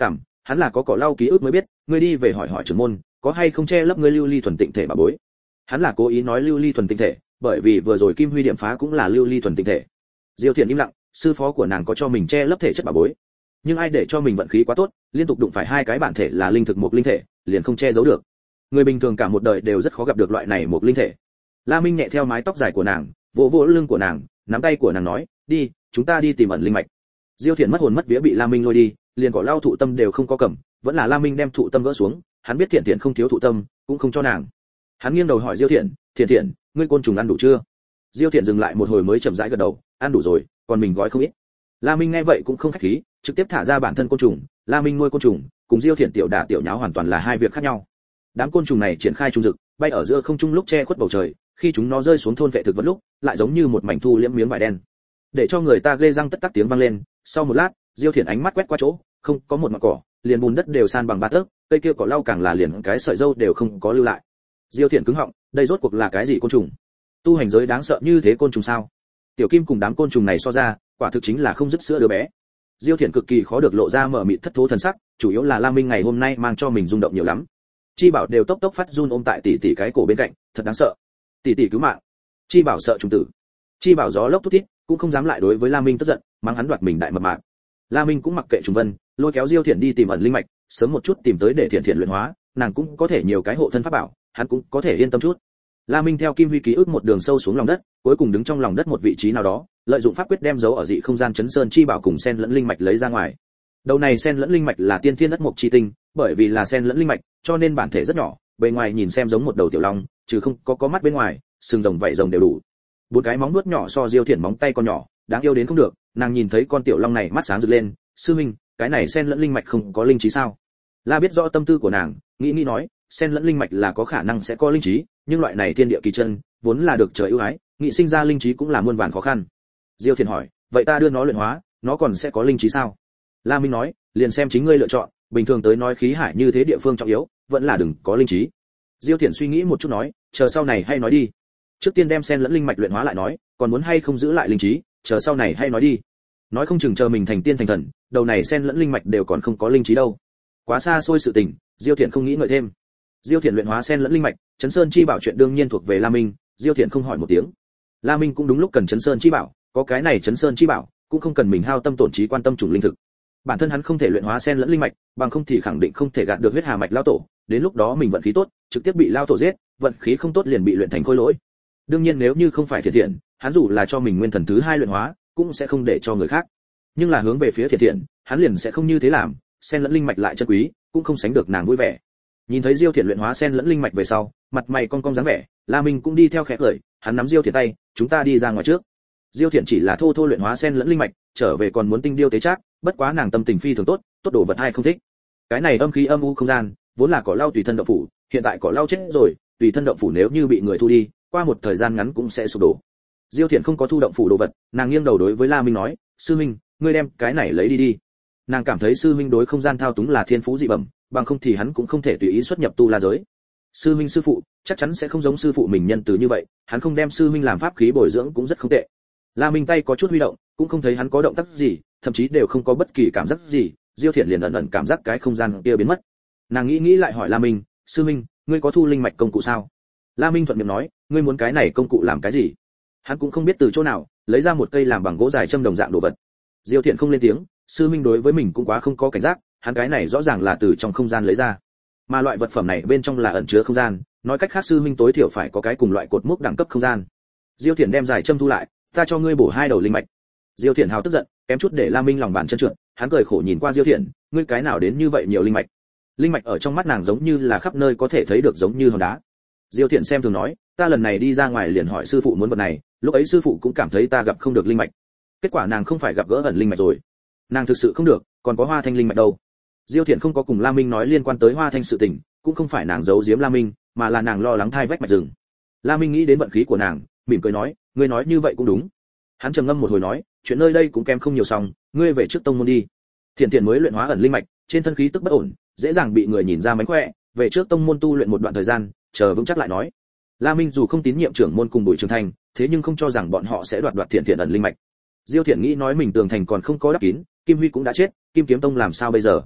hắn là có cỏ lau ký ức mới biết, ngươi đi về hỏi hỏi trưởng môn, có hay không che lấp ngươi lưu ly thuần tịnh thể bà bối. Hắn là cố ý nói lưu ly thuần tịnh thể, bởi vì vừa rồi Kim Huy điểm phá cũng là lưu ly thuần tịnh thể. Diêu Thiện im lặng, sư phó của nàng có cho mình che lấp thể chất bà bối, nhưng ai để cho mình vận khí quá tốt, liên tục đụng phải hai cái bản thể là linh thực một linh thể, liền không che giấu được. Người bình thường cả một đời đều rất khó gặp được loại này một linh thể. La Minh nhẹ theo mái tóc dài của nàng, vỗ vỗ lưng của nàng, nắm tay của nàng nói, đi, chúng ta đi tìm ẩn linh mạch. Diêu Thiện mất hồn mất vía bị La Minh lôi đi, liền cỏ lau thụ tâm đều không có cầm, vẫn là La Minh đem thụ tâm gỡ xuống, hắn biết Thiện Thiện không thiếu thụ tâm, cũng không cho nàng. Hắn nghiêng đầu hỏi Diêu Thiện, Thiện Thiện, ngươi côn trùng ăn đủ chưa? Diêu Thiện dừng lại một hồi mới chậm rãi gật đầu, ăn đủ rồi, còn mình gói không ít. La Minh nghe vậy cũng không khách khí, trực tiếp thả ra bản thân côn trùng. La Minh nuôi côn trùng, cùng Diêu Thiện tiểu đả tiểu nháo hoàn toàn là hai việc khác nhau. Đám côn trùng này triển khai trung dực, bay ở giữa không trung lúc che khuất bầu trời, khi chúng nó rơi xuống thôn vệ thực vật lúc, lại giống như một mảnh thu liễm miếng vải đen, để cho người ta ghê răng tất tắc tiếng vang lên. Sau một lát, Diêu Thiện ánh mắt quét qua chỗ, không có một mảng cỏ, liền bùn đất đều san bằng ba tấc, cây kia cỏ lau càng là liền cái sợi râu đều không có lưu lại. Diêu Thiện cứng họng, đây rốt cuộc là cái gì côn trùng? Tu hành giới đáng sợ như thế côn trùng sao? Tiểu Kim cùng đám côn trùng này so ra, quả thực chính là không dứt sữa đứa bé. Diêu Thiện cực kỳ khó được lộ ra mở mịt thất thố thần sắc, chủ yếu là La Minh ngày hôm nay mang cho mình rung động nhiều lắm. Chi Bảo đều tốc tốc phát run ôm tại tỷ tỷ cái cổ bên cạnh, thật đáng sợ. Tỷ tỷ cứu mạng. Chi Bảo sợ trùng tử. Chi Bảo gió lốc thút thít, cũng không dám lại đối với La Minh tức giận, mắng hắn đoạt mình đại mập mạp. La Minh cũng mặc kệ trùng vân, lôi kéo Diêu Thiện đi tìm ẩn linh mạch, sớm một chút tìm tới để Thiện Thiện luyện hóa, nàng cũng có thể nhiều cái hộ thân pháp bảo, hắn cũng có thể yên tâm chút. La Minh theo Kim Huy ký ức một đường sâu xuống lòng đất, cuối cùng đứng trong lòng đất một vị trí nào đó, lợi dụng pháp quyết đem dấu ở dị không gian chấn sơn chi bảo cùng sen lẫn linh mạch lấy ra ngoài. Đầu này sen lẫn linh mạch là tiên thiên đất mộc chi tinh, bởi vì là sen lẫn linh mạch, cho nên bản thể rất nhỏ, bề ngoài nhìn xem giống một đầu tiểu long, trừ không có mắt bên ngoài, sừng rồng vảy rồng đều đủ. Bốn cái móng vuốt nhỏ so Diêu Thiện móng tay con nhỏ, đáng yêu đến không được, nàng nhìn thấy con tiểu long này mắt sáng rực lên, sư huynh, cái này sen lẫn linh mạch không có linh trí sao? La biết rõ tâm tư của nàng, nghĩ nói, sen lẫn linh mạch là có khả năng sẽ có linh trí, nhưng loại này thiên địa kỳ chân, vốn là được trời ưu ái, nghị sinh ra linh trí cũng là muôn vàn khó khăn. Diêu Thiện hỏi, vậy ta đưa nó luyện hóa, nó còn sẽ có linh trí sao? La Minh nói, liền xem chính ngươi lựa chọn, bình thường tới nói khí hải như thế địa phương trọng yếu, vẫn là đừng có linh trí. Diêu Thiện suy nghĩ một chút nói, chờ sau này hay nói đi. Trước tiên đem sen lẫn linh mạch luyện hóa lại nói, còn muốn hay không giữ lại linh trí, chờ sau này hay nói đi. Nói không chừng chờ mình thành tiên thành thần, đầu này sen lẫn linh mạch đều còn không có linh trí đâu. Quá xa xôi sự tình, Diêu Thiện không nghĩ ngợi thêm. Diêu Thiện luyện hóa sen lẫn linh mạch, Chấn Sơn chi bảo chuyện đương nhiên thuộc về La Minh, Diêu Thiện không hỏi một tiếng. La Minh cũng đúng lúc cần Chấn Sơn chi bảo, có cái này Chấn Sơn chi bảo, cũng không cần mình hao tâm tổn trí quan tâm chủng linh thực. Bản thân hắn không thể luyện hóa sen lẫn linh mạch, bằng không thì khẳng định không thể gạt được huyết hà mạch lao tổ, đến lúc đó mình vận khí tốt, trực tiếp bị lao tổ giết, vận khí không tốt liền bị luyện thành khôi lỗi. Đương nhiên nếu như không phải Thiện Thiện, hắn dù là cho mình nguyên thần thứ hai luyện hóa, cũng sẽ không để cho người khác. Nhưng là hướng về phía Thiện Thiện, hắn liền sẽ không như thế làm, sen lẫn linh mạch lại chân quý, cũng không sánh được nàng vui vẻ. Nhìn thấy Diêu Thiện luyện hóa sen lẫn linh mạch về sau, mặt mày cong cong dáng vẻ, La Minh cũng đi theo khẽ cười, hắn nắm Diêu Thiện tay, chúng ta đi ra ngoài trước. Diêu Thiện chỉ là thô thô luyện hóa sen lẫn linh mạch, trở về còn muốn tinh điêu tế trác, bất quá nàng tâm tình phi thường tốt, tốt đồ vật hay không thích. Cái này âm khí âm u không gian, vốn là cỏ lau tùy thân động phủ, hiện tại cỏ lau chết rồi, tùy thân động phủ nếu như bị người thu đi, qua một thời gian ngắn cũng sẽ sụp đổ. Diêu Thiện không có thu động phủ đồ vật, nàng nghiêng đầu đối với La Minh nói, sư minh, ngươi đem cái này lấy đi đi. Nàng cảm thấy sư minh đối không gian thao túng là thiên phú dị bẩm, bằng không thì hắn cũng không thể tùy ý xuất nhập tu la giới. Sư minh sư phụ chắc chắn sẽ không giống sư phụ mình nhân từ như vậy, hắn không đem sư minh làm pháp khí bồi dưỡng cũng rất không tệ. La Minh tay có chút huy động, cũng không thấy hắn có động tác gì, thậm chí đều không có bất kỳ cảm giác gì. Diêu Thiện liền ẩn ẩn cảm giác cái không gian kia biến mất. Nàng nghĩ lại hỏi La Minh, sư minh, ngươi có thu linh mạch công cụ sao? La Minh thuận miệng nói, ngươi muốn cái này công cụ làm cái gì? Hắn cũng không biết từ chỗ nào lấy ra một cây làm bằng gỗ dài châm đồng dạng đồ vật. Diêu Thiện không lên tiếng, sư minh đối với mình cũng quá không có cảnh giác, hắn cái này rõ ràng là từ trong không gian lấy ra, mà loại vật phẩm này bên trong là ẩn chứa không gian, nói cách khác sư minh tối thiểu phải có cái cùng loại cột mốc đẳng cấp không gian. Diêu Thiện đem dài châm thu lại, ta cho ngươi bổ 2 đầu linh mạch. Diêu Thiện hào tức giận, kém chút để La Minh lòng bàn chân trượt, hắn cười khổ nhìn qua Diêu Thiện, ngươi cái nào đến như vậy nhiều linh mạch? Linh mạch ở trong mắt nàng giống như là khắp nơi có thể thấy được, giống như hòn đá. Diêu Thiện xem thường nói, ta lần này đi ra ngoài liền hỏi sư phụ muốn vật này, lúc ấy sư phụ cũng cảm thấy ta gặp không được linh mạch. Kết quả nàng không phải gặp gỡ ẩn linh mạch rồi, nàng thực sự không được, còn có hoa thanh linh mạch đâu. Diêu Thiện không có cùng La Minh nói liên quan tới hoa thanh sự tình, cũng không phải nàng giấu giếm La Minh, mà là nàng lo lắng thai vách mạch rừng. La Minh nghĩ đến vận khí của nàng, mỉm cười nói, ngươi nói như vậy cũng đúng. Hắn trầm ngâm một hồi nói, chuyện nơi đây cũng kém không nhiều xong, ngươi về trước tông môn đi. Thiện Thiện mới luyện hóa ẩn linh mạch, trên thân khí tức bất ổn, dễ dàng bị người nhìn ra mánh khỏe, về trước tông môn tu luyện một đoạn thời gian, chờ vững chắc lại nói. La Minh dù không tín nhiệm trưởng môn cùng Bùi Trường Thành, thế nhưng không cho rằng bọn họ sẽ đoạt Thiện Thiện ẩn linh mạch. Diêu Thiện nghĩ nói mình tường thành còn không có đắp kín, Kim Huy cũng đã chết, Kim Kiếm Tông làm sao bây giờ?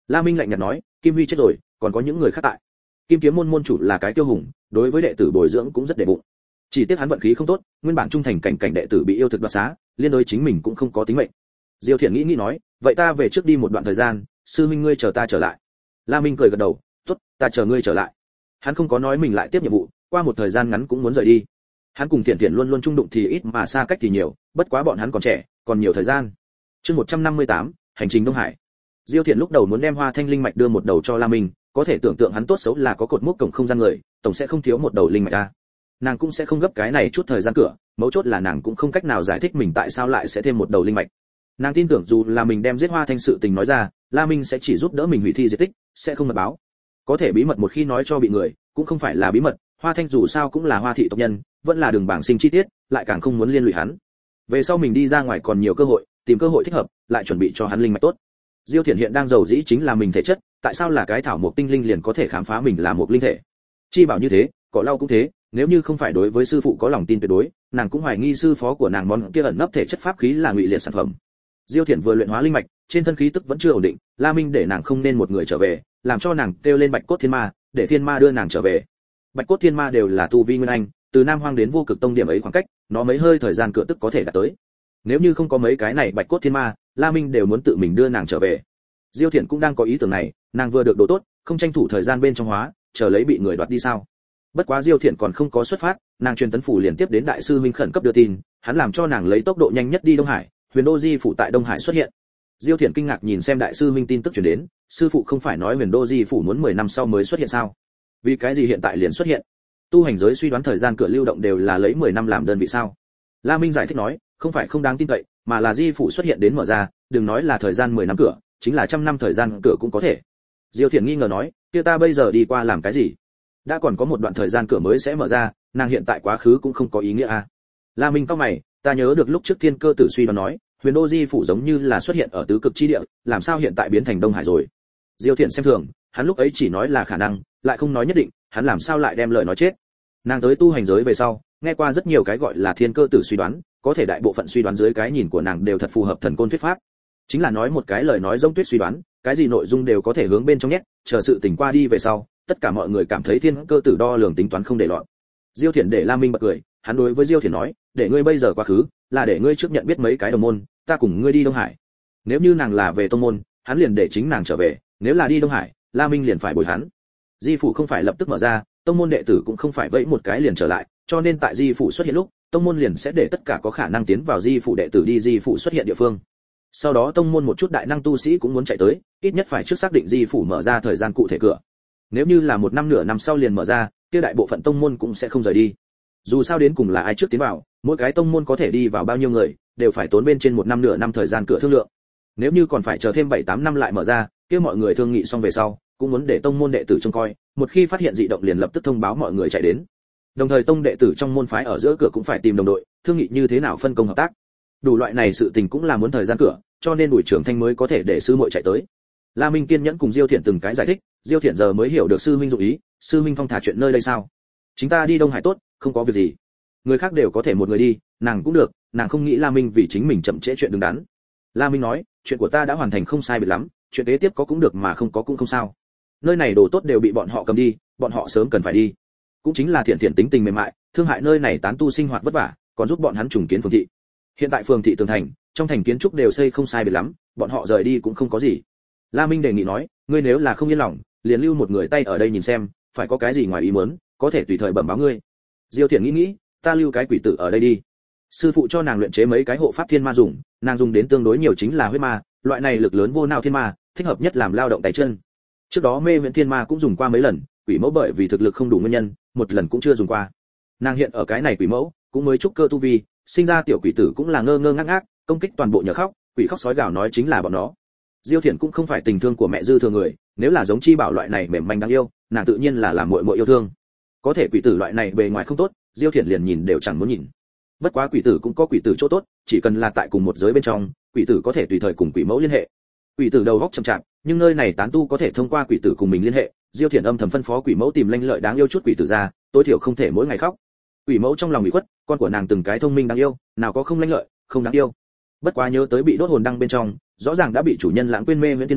La Minh lạnh nhạt nói, Kim Huy chết rồi, còn có những người khác tại. Kim Kiếm môn môn chủ là cái tiêu hùng, đối với đệ tử bồi dưỡng cũng rất để bụng. Chỉ tiếc hắn vận khí không tốt, nguyên bản trung thành cảnh đệ tử bị yêu thực đoạt xá, liên đối chính mình cũng không có tính mệnh. Diêu Thiện nghĩ nói, vậy ta về trước đi một đoạn thời gian, sư huynh ngươi chờ ta trở lại. La Minh cười gật đầu, tốt, ta chờ ngươi trở lại. Hắn không có nói mình lại tiếp nhiệm vụ, qua một thời gian ngắn cũng muốn rời đi. Hắn cùng Thiện Thiện luôn luôn chung đụng thì ít mà xa cách thì nhiều, bất quá bọn hắn còn trẻ, còn nhiều thời gian. Chương 158, hành trình Đông Hải. Diêu Thiện lúc đầu muốn đem Hoa Thanh linh mạch đưa một đầu cho La Minh, có thể tưởng tượng hắn tốt xấu là có cột mốc cổng không gian người, tổng sẽ không thiếu một đầu linh mạch a. Nàng cũng sẽ không gấp cái này chút thời gian cửa, mấu chốt là nàng cũng không cách nào giải thích mình tại sao lại sẽ thêm một đầu linh mạch. Nàng tin tưởng dù là mình đem giết Hoa Thanh sự tình nói ra, La Minh sẽ chỉ giúp đỡ mình hủy thi diệt tích, sẽ không mật báo. Có thể bí mật một khi nói cho bị người, cũng không phải là bí mật, Hoa Thanh dù sao cũng là Hoa thị tộc nhân, vẫn là đường bảng sinh chi tiết, lại càng không muốn liên lụy hắn. Về sau mình đi ra ngoài còn nhiều cơ hội, tìm cơ hội thích hợp, lại chuẩn bị cho hắn linh mạch tốt. Diêu Thiện hiện đang giàu dĩ chính là mình thể chất, tại sao là cái thảo mộc tinh linh liền có thể khám phá mình là một linh thể? Chi bảo như thế, cỏ lau cũng thế, nếu như không phải đối với sư phụ có lòng tin tuyệt đối, nàng cũng hoài nghi sư phó của nàng món kia ẩn nấp thể chất pháp khí là ngụy liệt sản phẩm. Diêu Thiện vừa luyện hóa linh mạch, trên thân khí tức vẫn chưa ổn định, La Minh để nàng không nên một người trở về, làm cho nàng kêu lên Bạch Cốt Thiên Ma, để Thiên Ma đưa nàng trở về. Bạch Cốt Thiên Ma đều là tu vi nguyên anh, từ Nam Hoang đến Vô Cực Tông điểm ấy khoảng cách, nó mấy hơi thời gian cửa tức có thể đạt tới. Nếu như không có mấy cái này Bạch Cốt Thiên Ma, La Minh đều muốn tự mình đưa nàng trở về. Diêu Thiện cũng đang có ý tưởng này, nàng vừa được đồ tốt, không tranh thủ thời gian bên trong hóa, chờ lấy bị người đoạt đi sao? Bất quá Diêu Thiện còn không có xuất phát, nàng truyền tấn phủ liền tiếp đến đại sư huynh khẩn cấp đưa tin, hắn làm cho nàng lấy tốc độ nhanh nhất đi Đông Hải, Huyền Đô Di phủ tại Đông Hải xuất hiện. Diêu Thiện kinh ngạc nhìn xem đại sư huynh tin tức truyền đến, sư phụ không phải nói Huyền Đô Di phủ muốn 10 năm sau mới xuất hiện sao? Vì cái gì hiện tại liền xuất hiện? Tu hành giới suy đoán thời gian cửa lưu động đều là lấy 10 năm làm đơn vị sao? La Minh giải thích nói, không phải không đáng tin cậy, mà là Di phủ xuất hiện đến mở ra, đừng nói là thời gian 10 năm cửa, chính là 100 năm thời gian cửa cũng có thể. Diêu Thiện nghi ngờ nói, kia ta bây giờ đi qua làm cái gì? Đã còn có một đoạn thời gian cửa mới sẽ mở ra, nàng hiện tại quá khứ cũng không có ý nghĩa à? La Minh cau mày, ta nhớ được lúc trước Thiên Cơ Tử suy đoán nói, Huyền Đô Di phủ giống như là xuất hiện ở tứ cực chi địa, làm sao hiện tại biến thành Đông Hải rồi? Diêu Thiện xem thường, hắn lúc ấy chỉ nói là khả năng, lại không nói nhất định, hắn làm sao lại đem lời nói chết? Nàng tới tu hành giới về sau, nghe qua rất nhiều cái gọi là Thiên Cơ Tử suy đoán, có thể đại bộ phận suy đoán dưới cái nhìn của nàng đều thật phù hợp thần côn thuyết pháp. Chính là nói một cái lời nói giống tuyết suy đoán, cái gì nội dung đều có thể hướng bên trong nhét, chờ sự tình qua đi về sau, tất cả mọi người cảm thấy Thiên Cơ Tử đo lường tính toán không để lọt. Diêu Thiện để La Minh bật cười, hắn đối với Diêu Thiện nói, để ngươi bây giờ quá khứ, là để ngươi trước nhận biết mấy cái đồng môn, ta cùng ngươi đi Đông Hải. Nếu như nàng là về tông môn, hắn liền để chính nàng trở về, nếu là đi Đông Hải, La Minh liền phải bồi hắn. Di phủ không phải lập tức mở ra, tông môn đệ tử cũng không phải vẫy một cái liền trở lại, cho nên tại Di phủ xuất hiện lúc, tông môn liền sẽ để tất cả có khả năng tiến vào Di phủ đệ tử đi Di phủ xuất hiện địa phương. Sau đó tông môn một chút đại năng tu sĩ cũng muốn chạy tới, ít nhất phải trước xác định Di phủ mở ra thời gian cụ thể cửa. Nếu như là một năm nửa năm sau liền mở ra, kia đại bộ phận tông môn cũng sẽ không rời đi. Dù sao đến cùng là ai trước tiến vào, mỗi cái tông môn có thể đi vào bao nhiêu người, đều phải tốn bên trên một năm nửa năm thời gian cửa thương lượng. Nếu như còn phải chờ thêm 7-8 năm lại mở ra, kia mọi người thương nghị xong về sau, cũng muốn để tông môn đệ tử trông coi, một khi phát hiện dị động liền lập tức thông báo mọi người chạy đến. Đồng thời tông đệ tử trong môn phái ở giữa cửa cũng phải tìm đồng đội, thương nghị như thế nào phân công hợp tác. Đủ loại này sự tình cũng là muốn thời gian cửa, cho nên Bùi Trưởng Thanh mới có thể để sư muội chạy tới. La Minh kiên nhẫn cùng Diêu Thiện từng cái giải thích, Diêu Thiện giờ mới hiểu được sư huynh dụng ý, sư huynh phong thả chuyện nơi đây sao? Chúng ta đi Đông Hải tốt, không có việc gì. Người khác đều có thể một người đi, nàng cũng được, nàng không nghĩ La Minh vì chính mình chậm trễ chuyện đứng đắn. La Minh nói, chuyện của ta đã hoàn thành không sai biệt lắm, chuyện kế tiếp có cũng được mà không có cũng không sao. Nơi này đồ tốt đều bị bọn họ cầm đi, bọn họ sớm cần phải đi. Cũng chính là Thiện Thiện tính tình mềm mại, thương hại nơi này tán tu sinh hoạt vất vả, còn giúp bọn hắn trùng kiến phường thị. Hiện tại phường thị tường thành, trong thành kiến trúc đều xây không sai biệt lắm, bọn họ rời đi cũng không có gì. La Minh đề nghị nói, ngươi nếu là không yên lòng, liền lưu một người tay ở đây nhìn xem, phải có cái gì ngoài ý muốn, có thể tùy thời bẩm báo ngươi. Diêu Thiện nghĩ, ta lưu cái quỷ tử ở đây đi. Sư phụ cho nàng luyện chế mấy cái hộ pháp thiên ma dùng, nàng dùng đến tương đối nhiều chính là huyết ma, loại này lực lớn vô nào thiên ma, thích hợp nhất làm lao động tay chân. Trước đó Mê Viễn Thiên Ma cũng dùng qua mấy lần, quỷ mẫu bởi vì thực lực không đủ nguyên nhân, một lần cũng chưa dùng qua. Nàng hiện ở cái này quỷ mẫu, cũng mới trúc cơ tu vi, sinh ra tiểu quỷ tử cũng là ngơ ngơ ngác ngác, công kích toàn bộ nhờ khóc, quỷ khóc sói gào nói chính là bọn nó. Diêu Thiện cũng không phải tình thương của mẹ dư thừa người, nếu là giống Chi Bảo loại này mềm manh đáng yêu, nàng tự nhiên là làm muội muội yêu thương. Có thể quỷ tử loại này bề ngoài không tốt, Diêu Thiện liền nhìn đều chẳng muốn nhìn. Bất quá quỷ tử cũng có quỷ tử chỗ tốt, chỉ cần là tại cùng một giới bên trong, quỷ tử có thể tùy thời cùng quỷ mẫu liên hệ. Quỷ tử đầu góc chậm chạp, nhưng nơi này tán tu có thể thông qua quỷ tử cùng mình liên hệ. Diêu Thiện âm thầm phân phó quỷ mẫu tìm lanh lợi đáng yêu chút quỷ tử ra, tối thiểu không thể mỗi ngày khóc. Quỷ mẫu trong lòng ủy khuất, con của nàng từng cái thông minh đáng yêu, nào có không lanh lợi, không đáng yêu. Bất quá nhớ tới bị đốt hồn đăng bên trong, rõ ràng đã bị chủ nhân lãng quên Mê Viễn Thiên Ma,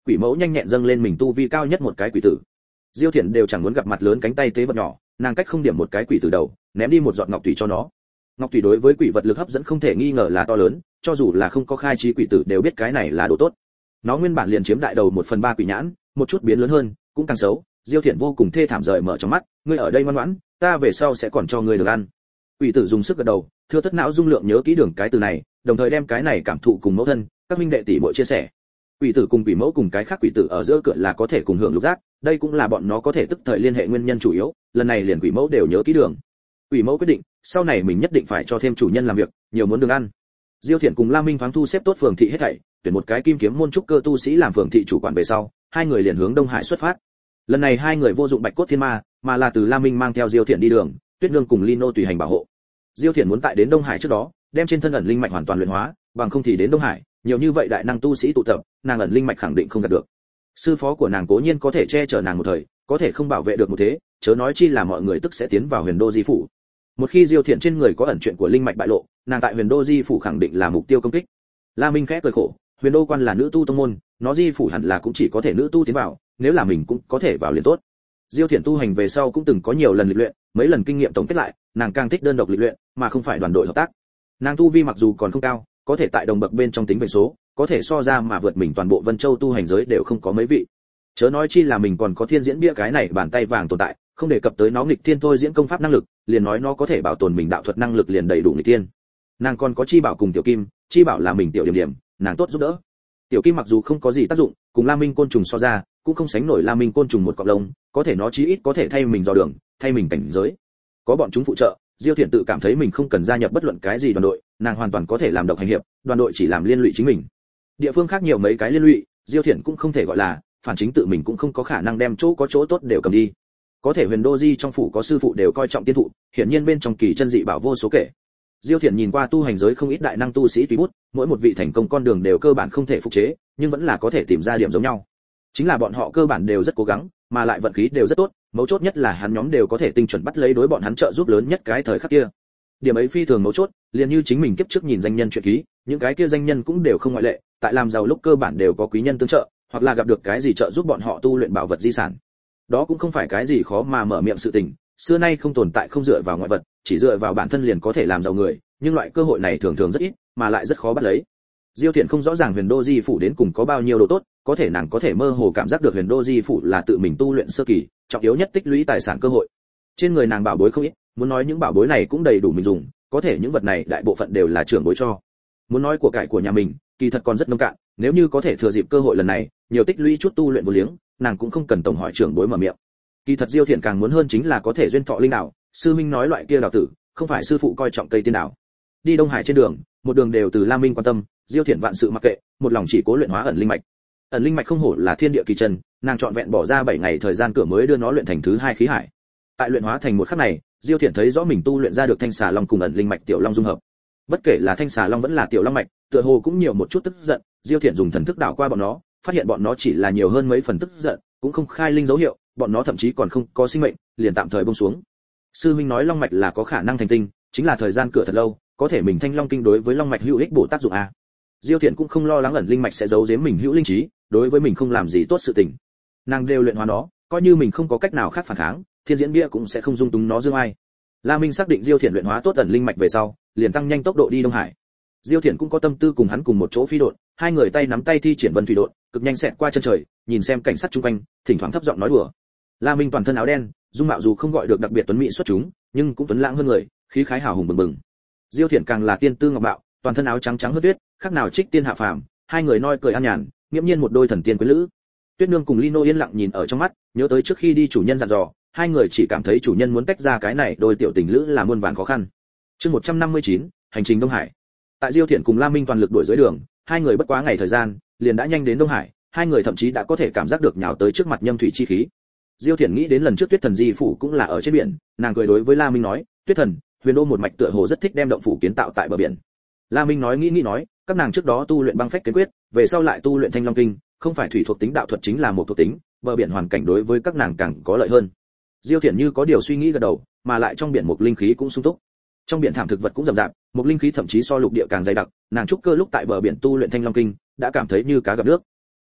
quỷ mẫu nhanh nhẹn dâng lên mình tu vi cao nhất một cái quỷ tử. Diêu Thiển đều chẳng muốn gặp mặt lớn cánh tay tế vật nhỏ, nàng cách không điểm một cái quỷ tử đầu, ném đi một giọt ngọc thủy cho nó. Ngọc thủy đối với quỷ vật lực hấp dẫn không thể nghi ngờ là to lớn, cho dù là không có khai trí quỷ tử đều biết cái này là đồ tốt. Nó nguyên bản liền chiếm đại đầu 1/3 quỷ nhãn, một chút biến lớn hơn, cũng càng xấu. Diêu Thiển vô cùng thê thảm rời mở trong mắt, ngươi ở đây ngoan ngoãn, ta về sau sẽ còn cho ngươi được ăn. Quỷ tử dùng sức gật đầu, thưa thất não dung lượng nhớ kỹ đường cái từ này, đồng thời đem cái này cảm thụ cùng mẫu thân, các minh đệ tỷ muội chia sẻ. Quỷ tử cùng quỷ mẫu cùng cái khác quỷ tử ở giữa cửa là có thể cùng hưởng lục giác, đây cũng là bọn nó có thể tức thời liên hệ nguyên nhân chủ yếu, lần này liền quỷ mẫu đều nhớ kỹ đường. Quỷ mẫu quyết định, sau này mình nhất định phải cho thêm chủ nhân làm việc, nhiều muốn đường ăn. Diêu Thiển cùng Lam Minh thoáng thu xếp tốt phường thị hết thảy, tuyển một cái kim kiếm môn trúc cơ tu sĩ làm phường thị chủ quản về sau, hai người liền hướng Đông Hải xuất phát. Lần này hai người vô dụng Bạch cốt thiên ma, mà là từ Lam Minh mang theo Diêu Thiển đi đường, Tuyết Nương cùng Lino tùy hành bảo hộ. Diêu Thiển muốn tại đến Đông Hải trước đó, đem trên thân ẩn linh mạch hoàn toàn luyện hóa, bằng không thì đến Đông Hải, nhiều như vậy đại năng tu sĩ tụ tập, nàng ẩn linh mạch khẳng định không đạt được. Sư phó của nàng cố nhiên có thể che chở nàng một thời, có thể không bảo vệ được một thế, chớ nói chi là mọi người tức sẽ tiến vào Huyền Đô Di phủ. Một khi Diêu Thiển trên người có ẩn chuyện của linh mạch bại lộ, nàng tại Huyền Đô Di phủ khẳng định là mục tiêu công kích. La Minh khẽ cười khổ, Huyền Đô quan là nữ tu tông môn, nó Di phủ hẳn là cũng chỉ có thể nữ tu tiến vào, nếu là mình cũng có thể vào liền tốt. Diêu Thiển tu hành về sau cũng từng có nhiều lần lịch luyện, mấy lần kinh nghiệm tổng kết lại, nàng càng thích đơn độc lịch luyện, mà không phải đoàn đội hợp tác. Nàng tu vi mặc dù còn không cao, có thể tại đồng bậc bên trong tính về số, có thể so ra mà vượt mình toàn bộ Vân Châu tu hành giới đều không có mấy vị. Chớ nói chi là mình còn có thiên diễn bia cái này bàn tay vàng tồn tại, không đề cập tới nó nghịch thiên thôi diễn công pháp năng lực, liền nói nó có thể bảo tồn mình đạo thuật năng lực liền đầy đủ nghịch thiên. Nàng còn có chi bảo cùng tiểu kim, chi bảo là mình tiểu điểm điểm, nàng tốt giúp đỡ. Tiểu kim mặc dù không có gì tác dụng, cùng La Minh côn trùng so ra, cũng không sánh nổi La Minh côn trùng một cọng lông, có thể nó chí ít có thể thay mình dò đường, thay mình cảnh giới. Có bọn chúng phụ trợ, Diêu Thiển tự cảm thấy mình không cần gia nhập bất luận cái gì đoàn đội, nàng hoàn toàn có thể làm độc hành hiệp, đoàn đội chỉ làm liên lụy chính mình. Địa phương khác nhiều mấy cái liên lụy, Diêu Thiển cũng không thể gọi là, phản chính tự mình cũng không có khả năng đem chỗ có chỗ tốt đều cầm đi. Có thể Huyền Đô Di trong phủ có sư phụ đều coi trọng tiên thụ, hiển nhiên bên trong kỳ chân dị bảo vô số kể. Diêu Thiển nhìn qua tu hành giới không ít đại năng tu sĩ tùy bút, mỗi một vị thành công con đường đều cơ bản không thể phục chế, nhưng vẫn là có thể tìm ra điểm giống nhau. Chính là bọn họ cơ bản đều rất cố gắng, mà lại vận khí đều rất tốt, mấu chốt nhất là hắn nhóm đều có thể tinh chuẩn bắt lấy đối bọn hắn trợ giúp lớn nhất cái thời khắc kia. Điểm ấy phi thường mấu chốt, liền như chính mình kiếp trước nhìn danh nhân truyện ký, những cái kia danh nhân cũng đều không ngoại lệ, tại làm giàu lúc cơ bản đều có quý nhân tương trợ, hoặc là gặp được cái gì trợ giúp bọn họ tu luyện bảo vật di sản. Đó cũng không phải cái gì khó mà mở miệng sự tình, xưa nay không tồn tại không dựa vào ngoại vật, chỉ dựa vào bản thân liền có thể làm giàu người, nhưng loại cơ hội này thường thường rất ít, mà lại rất khó bắt lấy. Diêu Thiện không rõ ràng Huyền Đô Di phủ đến cùng có bao nhiêu đồ tốt, có thể nàng có thể mơ hồ cảm giác được Huyền Đô Di phủ là tự mình tu luyện sơ kỳ, trọng yếu nhất tích lũy tài sản cơ hội. Trên người nàng bảo bối không ít, muốn nói những bảo bối này cũng đầy đủ mình dùng, có thể những vật này đại bộ phận đều là trưởng bối cho. Muốn nói của cải của nhà mình, kỳ thật còn rất nông cạn, nếu như có thể thừa dịp cơ hội lần này, nhiều tích lũy chút tu luyện vô liếng, nàng cũng không cần tổng hỏi trưởng bối mở miệng. Kỳ thật Diêu Thiện càng muốn hơn chính là có thể duyên thọ linh đạo, sư minh nói loại kia đào tử, không phải sư phụ coi trọng cây tiên đảo. Đi Đông Hải trên đường, một đường đều từ Lam Minh quan tâm, Diêu Thiện vạn sự mặc kệ, một lòng chỉ cố luyện hóa ẩn linh mạch. Ẩn linh mạch không hổ là thiên địa kỳ chân, nàng chọn vẹn bỏ ra 7 ngày thời gian cửa mới đưa nó luyện thành thứ 2 khí hải. Tại luyện hóa thành một khắc này, Diêu Thiện thấy rõ mình tu luyện ra được thanh xà long cùng ẩn linh mạch tiểu long dung hợp. Bất kể là thanh xà long vẫn là tiểu long mạch, tựa hồ cũng nhiều một chút tức giận, Diêu Thiện dùng thần thức đảo qua bọn nó, phát hiện bọn nó chỉ là nhiều hơn mấy phần tức giận, cũng không khai linh dấu hiệu, bọn nó thậm chí còn không có sinh mệnh, liền tạm thời buông xuống. Sư huynh nói long mạch là có khả năng thành tinh, chính là thời gian cửa thật lâu, có thể mình thanh long kinh đối với long mạch hữu ích bổ tác dụng a. Diêu Thiện cũng không lo lắng ẩn linh mạch sẽ giấu giếm mình hữu linh trí, đối với mình không làm gì tốt sự tình. Nàng đều luyện hóa nó, coi như mình không có cách nào khác phản kháng, thiên diễn bia cũng sẽ không dung túng nó dương ai. La Minh xác định Diêu Thiện luyện hóa tốt ẩn linh mạch về sau, liền tăng nhanh tốc độ đi Đông Hải. Diêu Thiện cũng có tâm tư cùng hắn cùng một chỗ phi độn, hai người tay nắm tay thi triển vân thủy độn, cực nhanh xẹt qua chân trời, nhìn xem cảnh sắc xung quanh, thỉnh thoảng thấp giọng nói đùa. La Minh toàn thân áo đen, dung mạo dù không gọi được đặc biệt tuấn mỹ xuất chúng, nhưng cũng tuấn lãng hơn người, khí khái hào hùng bừng bừng. Diêu Thiện càng là tiên tư ngọc bạo, toàn thân áo trắng trắng hơn tuyết, khác nào trích tiên hạ phàm, hai người noi cười an nhàn, nghiễm nhiên một đôi thần tiên quyến lữ. Tuyết Nương cùng Lino yên lặng nhìn ở trong mắt, nhớ tới trước khi đi chủ nhân dặn dò, hai người chỉ cảm thấy chủ nhân muốn tách ra cái này đôi tiểu tình lữ là muôn vàn khó khăn. Chương 159, hành trình Đông Hải. Tại Diêu Thiện cùng La Minh toàn lực đuổi dưới đường, hai người bất quá ngày thời gian, liền đã nhanh đến Đông Hải, hai người thậm chí đã có thể cảm giác được nhào tới trước mặt nhâm thủy chi khí. Diêu Thiện nghĩ đến lần trước Tuyết Thần Di phủ cũng là ở trên biển, nàng cười đối với La Minh nói, "Tuyết Thần, Huyền Đô một mạch tựa hồ rất thích đem động phủ kiến tạo tại bờ biển." La Minh nghĩ nói, các nàng trước đó tu luyện băng phách kiến quyết, về sau lại tu luyện thanh long kinh, không phải thủy thuộc tính đạo thuật chính là một thuộc tính, bờ biển hoàn cảnh đối với các nàng càng có lợi hơn. Diêu Thiện như có điều suy nghĩ gật đầu, mà lại trong biển một linh khí cũng sung túc. Trong biển thảm thực vật cũng rậm rạp, một linh khí thậm chí so lục địa càng dày đặc, nàng trúc cơ lúc tại bờ biển tu luyện thanh long kinh, đã cảm thấy như cá gặp nước.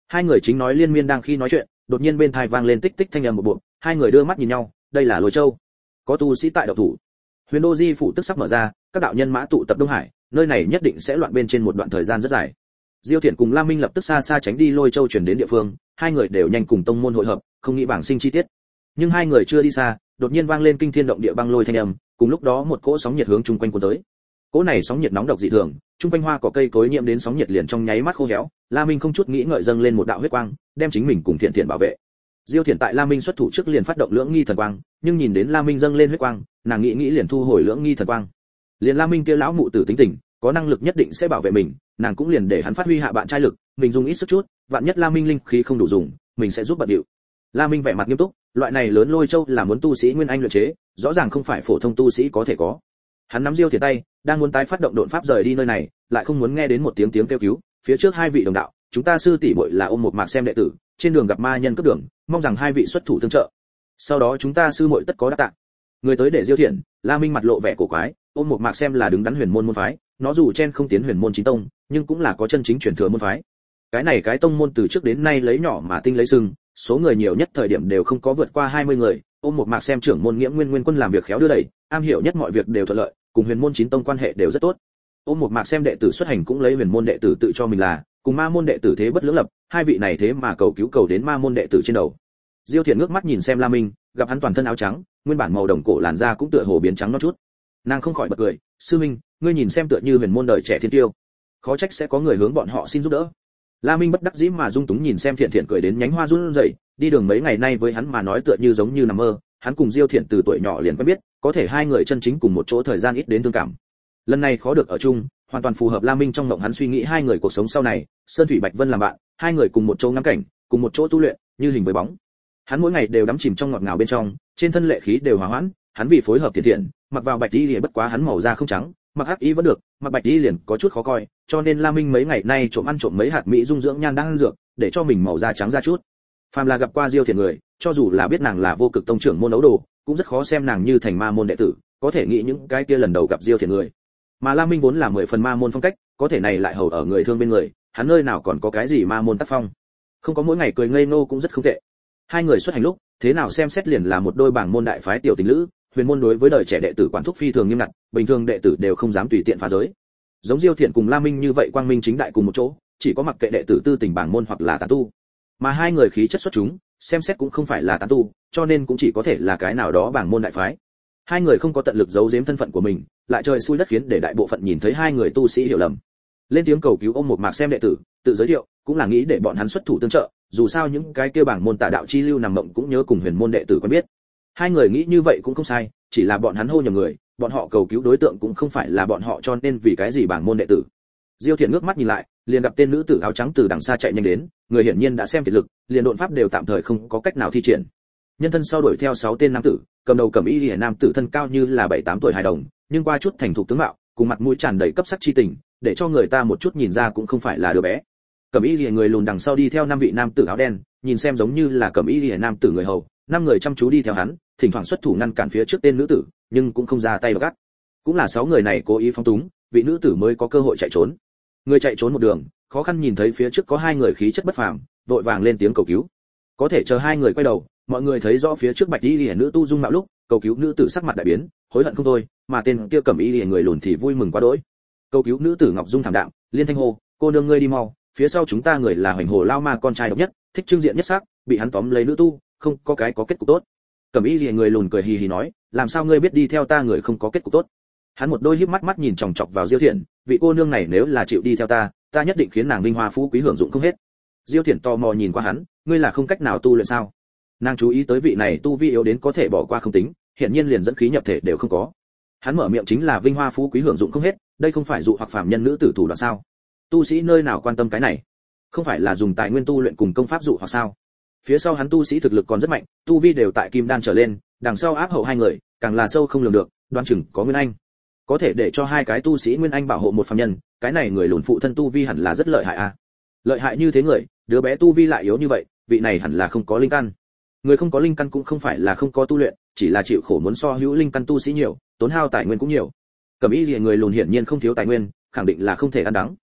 Hai người chính nói liên miên đang khi nói chuyện, đột nhiên bên tai vang lên tích tích thanh âm một bộ, hai người đưa mắt nhìn nhau, đây là Lôi Châu. Có tu sĩ tại động thủ. Huyền Đô Di phủ tức sắp mở ra, các đạo nhân mã tụ tập Đông Hải, nơi này nhất định sẽ loạn bên trên một đoạn thời gian rất dài. Diêu Thiện cùng Lam Minh lập tức xa xa tránh đi Lôi Châu chuyển đến địa phương, hai người đều nhanh cùng tông môn hội hợp, không nghĩ bảng sinh chi tiết. Nhưng hai người chưa đi xa, đột nhiên vang lên kinh thiên động địa băng lôi thanh âm, cùng lúc đó một cỗ sóng nhiệt hướng chung quanh cuốn tới. Cỗ này sóng nhiệt nóng độc dị thường, chung quanh hoa cỏ cây cối nhiễm đến sóng nhiệt liền trong nháy mắt khô héo, La Minh không chút nghĩ ngợi dâng lên một đạo huyết quang, đem chính mình cùng Thiện Thiện bảo vệ. Diêu Thiện tại La Minh xuất thủ trước liền phát động lưỡng nghi thần quang, nhưng nhìn đến La Minh dâng lên huyết quang, nàng nghĩ liền thu hồi lưỡng nghi thần quang. Liền La Minh kia lão mụ tử tính tình, có năng lực nhất định sẽ bảo vệ mình, nàng cũng liền để hắn phát huy hạ bạn trai lực, mình dùng ít sức chút, vạn nhất La Minh linh khí không đủ dùng, mình sẽ giúp bận điệu. La Minh vẻ mặt nghiêm túc, loại này lớn Lôi Châu là muốn tu sĩ nguyên anh luyện chế, rõ ràng không phải phổ thông tu sĩ có thể có. Hắn nắm Diêu Thiện tay, đang muốn tái phát động độn pháp rời đi nơi này, lại không muốn nghe đến một tiếng kêu cứu, phía trước hai vị đồng đạo, chúng ta sư tỷ muội là ôm một mạc xem đệ tử, trên đường gặp ma nhân cướp đường, mong rằng hai vị xuất thủ tương trợ. Sau đó chúng ta sư muội tất có đáp tạ. Người tới để Diêu Thiện, La Minh mặt lộ vẻ cổ quái, ôm một mạc xem là đứng đắn huyền môn môn phái, nó dù chen không tiến huyền môn chính tông, nhưng cũng là có chân chính truyền thừa môn phái. Cái này cái tông môn từ trước đến nay lấy nhỏ mà tinh lấy sừng, số người nhiều nhất thời điểm đều không có vượt qua 20 người, ôm một mạc xem trưởng môn Nghiễm Nguyên Quân làm việc khéo đưa đẩy, am hiểu nhất mọi việc đều thuận lợi, cùng huyền môn chính tông quan hệ đều rất tốt. Ôm một mạc xem đệ tử xuất hành cũng lấy huyền môn đệ tử tự cho mình là, cùng ma môn đệ tử thế bất lưỡng lập, hai vị này thế mà cầu cứu cầu đến ma môn đệ tử trên đầu. Diêu Thiện ngước mắt nhìn xem La Minh, gặp hắn toàn thân áo trắng, nguyên bản màu đồng cổ làn da cũng tựa hồ biến trắng non chút. Nàng không khỏi bật cười, sư minh, ngươi nhìn xem tựa như huyền môn đời trẻ thiên tiêu, khó trách sẽ có người hướng bọn họ xin giúp đỡ. La Minh bất đắc dĩ mà dung túng nhìn xem Thiện Thiện cười đến nhánh hoa run rẩy, đi đường mấy ngày nay với hắn mà nói tựa như giống như nằm mơ, hắn cùng Diêu Thiện từ tuổi nhỏ liền quen biết, có thể hai người chân chính cùng một chỗ thời gian ít đến thương cảm. Lần này khó được ở chung, hoàn toàn phù hợp La Minh trong mộng hắn suy nghĩ hai người cuộc sống sau này, Sơn Thủy Bạch Vân làm bạn, hai người cùng một chỗ ngắm cảnh, cùng một chỗ tu luyện, như hình với bóng. Hắn mỗi ngày đều đắm chìm trong ngọt ngào bên trong, trên thân lệ khí đều hòa hoãn, hắn vì phối hợp Thiện Thiện, mặc vào bạch y liền bất quá hắn màu da không trắng, mặc hắc y vẫn được, mặc bạch y liền có chút khó coi, cho nên La Minh mấy ngày nay trộm ăn trộm mấy hạt mỹ dung dưỡng nhan đang ăn dược, để cho mình màu da trắng ra chút. Phàm là gặp qua Diêu Thiện người, cho dù là biết nàng là vô cực tông trưởng môn ấu đồ, cũng rất khó xem nàng như thành ma môn đệ tử, có thể nghĩ những cái kia lần đầu gặp Diêu Thiện người. Mà La Minh vốn là 10 phần ma môn phong cách, có thể này lại hầu ở người thương bên người, hắn nơi nào còn có cái gì ma môn tác phong. Không có mỗi ngày cười ngây ngô cũng rất không tệ. Hai người xuất hành lúc, thế nào xem xét liền là một đôi bảng môn đại phái tiểu tình lữ, huyền môn đối với đời trẻ đệ tử quản thúc phi thường nghiêm ngặt, bình thường đệ tử đều không dám tùy tiện phá giới. Giống Diêu Thiện cùng La Minh như vậy quang minh chính đại cùng một chỗ, chỉ có mặc kệ đệ tử tư tình bảng môn hoặc là tán tu. Mà hai người khí chất xuất chúng, xem xét cũng không phải là tán tu, cho nên cũng chỉ có thể là cái nào đó bảng môn đại phái. Hai người không có tận lực giấu giếm thân phận của mình, lại trời xui đất khiến để đại bộ phận nhìn thấy hai người tu sĩ hiểu lầm. Lên tiếng cầu cứu ôm một mạc xem đệ tử, tự giới thiệu, cũng là nghĩ để bọn hắn xuất thủ tương trợ, dù sao những cái kia bảng môn tà đạo chi lưu nằm mộng cũng nhớ cùng huyền môn đệ tử quen biết. Hai người nghĩ như vậy cũng không sai, chỉ là bọn hắn hô nhầm người, bọn họ cầu cứu đối tượng cũng không phải là bọn họ cho nên vì cái gì bảng môn đệ tử. Diêu Thiện ngước mắt nhìn lại, liền gặp tên nữ tử áo trắng từ đằng xa chạy nhanh đến, người hiển nhiên đã xem kiệt lực, liền độn pháp đều tạm thời không có cách nào thi triển. Nhân thân sau đuổi theo 6 tên nam tử, cầm đầu cầm y liễu nam tử thân cao như là 7-8 tuổi hài đồng, nhưng qua chút thành thục tướng mạo, cùng mặt mũi tràn đầy cấp sắc chi tình, để cho người ta một chút nhìn ra cũng không phải là đứa bé. Cầm y liễu người lùn đằng sau đi theo 5 vị nam tử áo đen, nhìn xem giống như là cầm y liễu nam tử người hầu, 5 người chăm chú đi theo hắn, thỉnh thoảng xuất thủ ngăn cản phía trước tên nữ tử, nhưng cũng không ra tay gắt. Cũng là 6 người này cố ý phóng túng, vị nữ tử mới có cơ hội chạy trốn. Người chạy trốn một đường, khó khăn nhìn thấy phía trước có 2 người khí chất bất phàm, vội vàng lên tiếng cầu cứu. Có thể chờ 2 người quay đầu, mọi người thấy rõ phía trước bạch y liễu nữ tu dung mạo lúc, cầu cứu nữ tử sắc mặt đại biến, hối hận không thôi, mà tên kia cầm y liễu người lùn thì vui mừng quá đỗi. Cầu cứu nữ tử ngọc dung thảm đạm, liên thanh hô, cô nương ngươi đi mau, phía sau chúng ta người là Hoành Hồ Lao Ma con trai độc nhất, thích trưng diện nhất sắc, bị hắn tóm lấy nữ tu, không có kết cục tốt. Cầm y liễu người lùn cười hì hì nói, làm sao ngươi biết đi theo ta người không có kết cục tốt? Hắn một đôi híp mắt nhìn chòng chọc vào Diêu Thiện, vị cô nương này nếu là chịu đi theo ta nhất định khiến nàng vinh hoa phú quý hưởng dụng không hết. Diêu Thiện tò mò nhìn qua hắn, ngươi là không cách nào tu luyện sao? Nàng chú ý tới vị này tu vi yếu đến có thể bỏ qua không tính, hiện nhiên liền dẫn khí nhập thể đều không có. Hắn mở miệng chính là vinh hoa phú quý hưởng dụng không hết, đây không phải dụ hoặc phàm nhân nữ tử thủ đoạn sao? Tu sĩ nơi nào quan tâm cái này? Không phải là dùng tài nguyên tu luyện cùng công pháp dụ hoặc sao? Phía sau hắn tu sĩ thực lực còn rất mạnh, tu vi đều tại kim đan trở lên, đằng sau áp hậu 2 người, càng là sâu không lường được, đoán chừng có nguyên anh. Có thể để cho 2 cái tu sĩ nguyên anh bảo hộ một phàm nhân, cái này người lùn phụ thân tu vi hẳn là rất lợi hại a. Lợi hại như thế người, đứa bé tu vi lại yếu như vậy, vị này hẳn là không có linh căn. Người không có linh căn cũng không phải là không có tu luyện, chỉ là chịu khổ muốn so hữu linh căn tu sĩ nhiều, tốn hao tài nguyên cũng nhiều. Cẩm y liễu người lùn hiển nhiên không thiếu tài nguyên, khẳng định là không thể ăn đắng.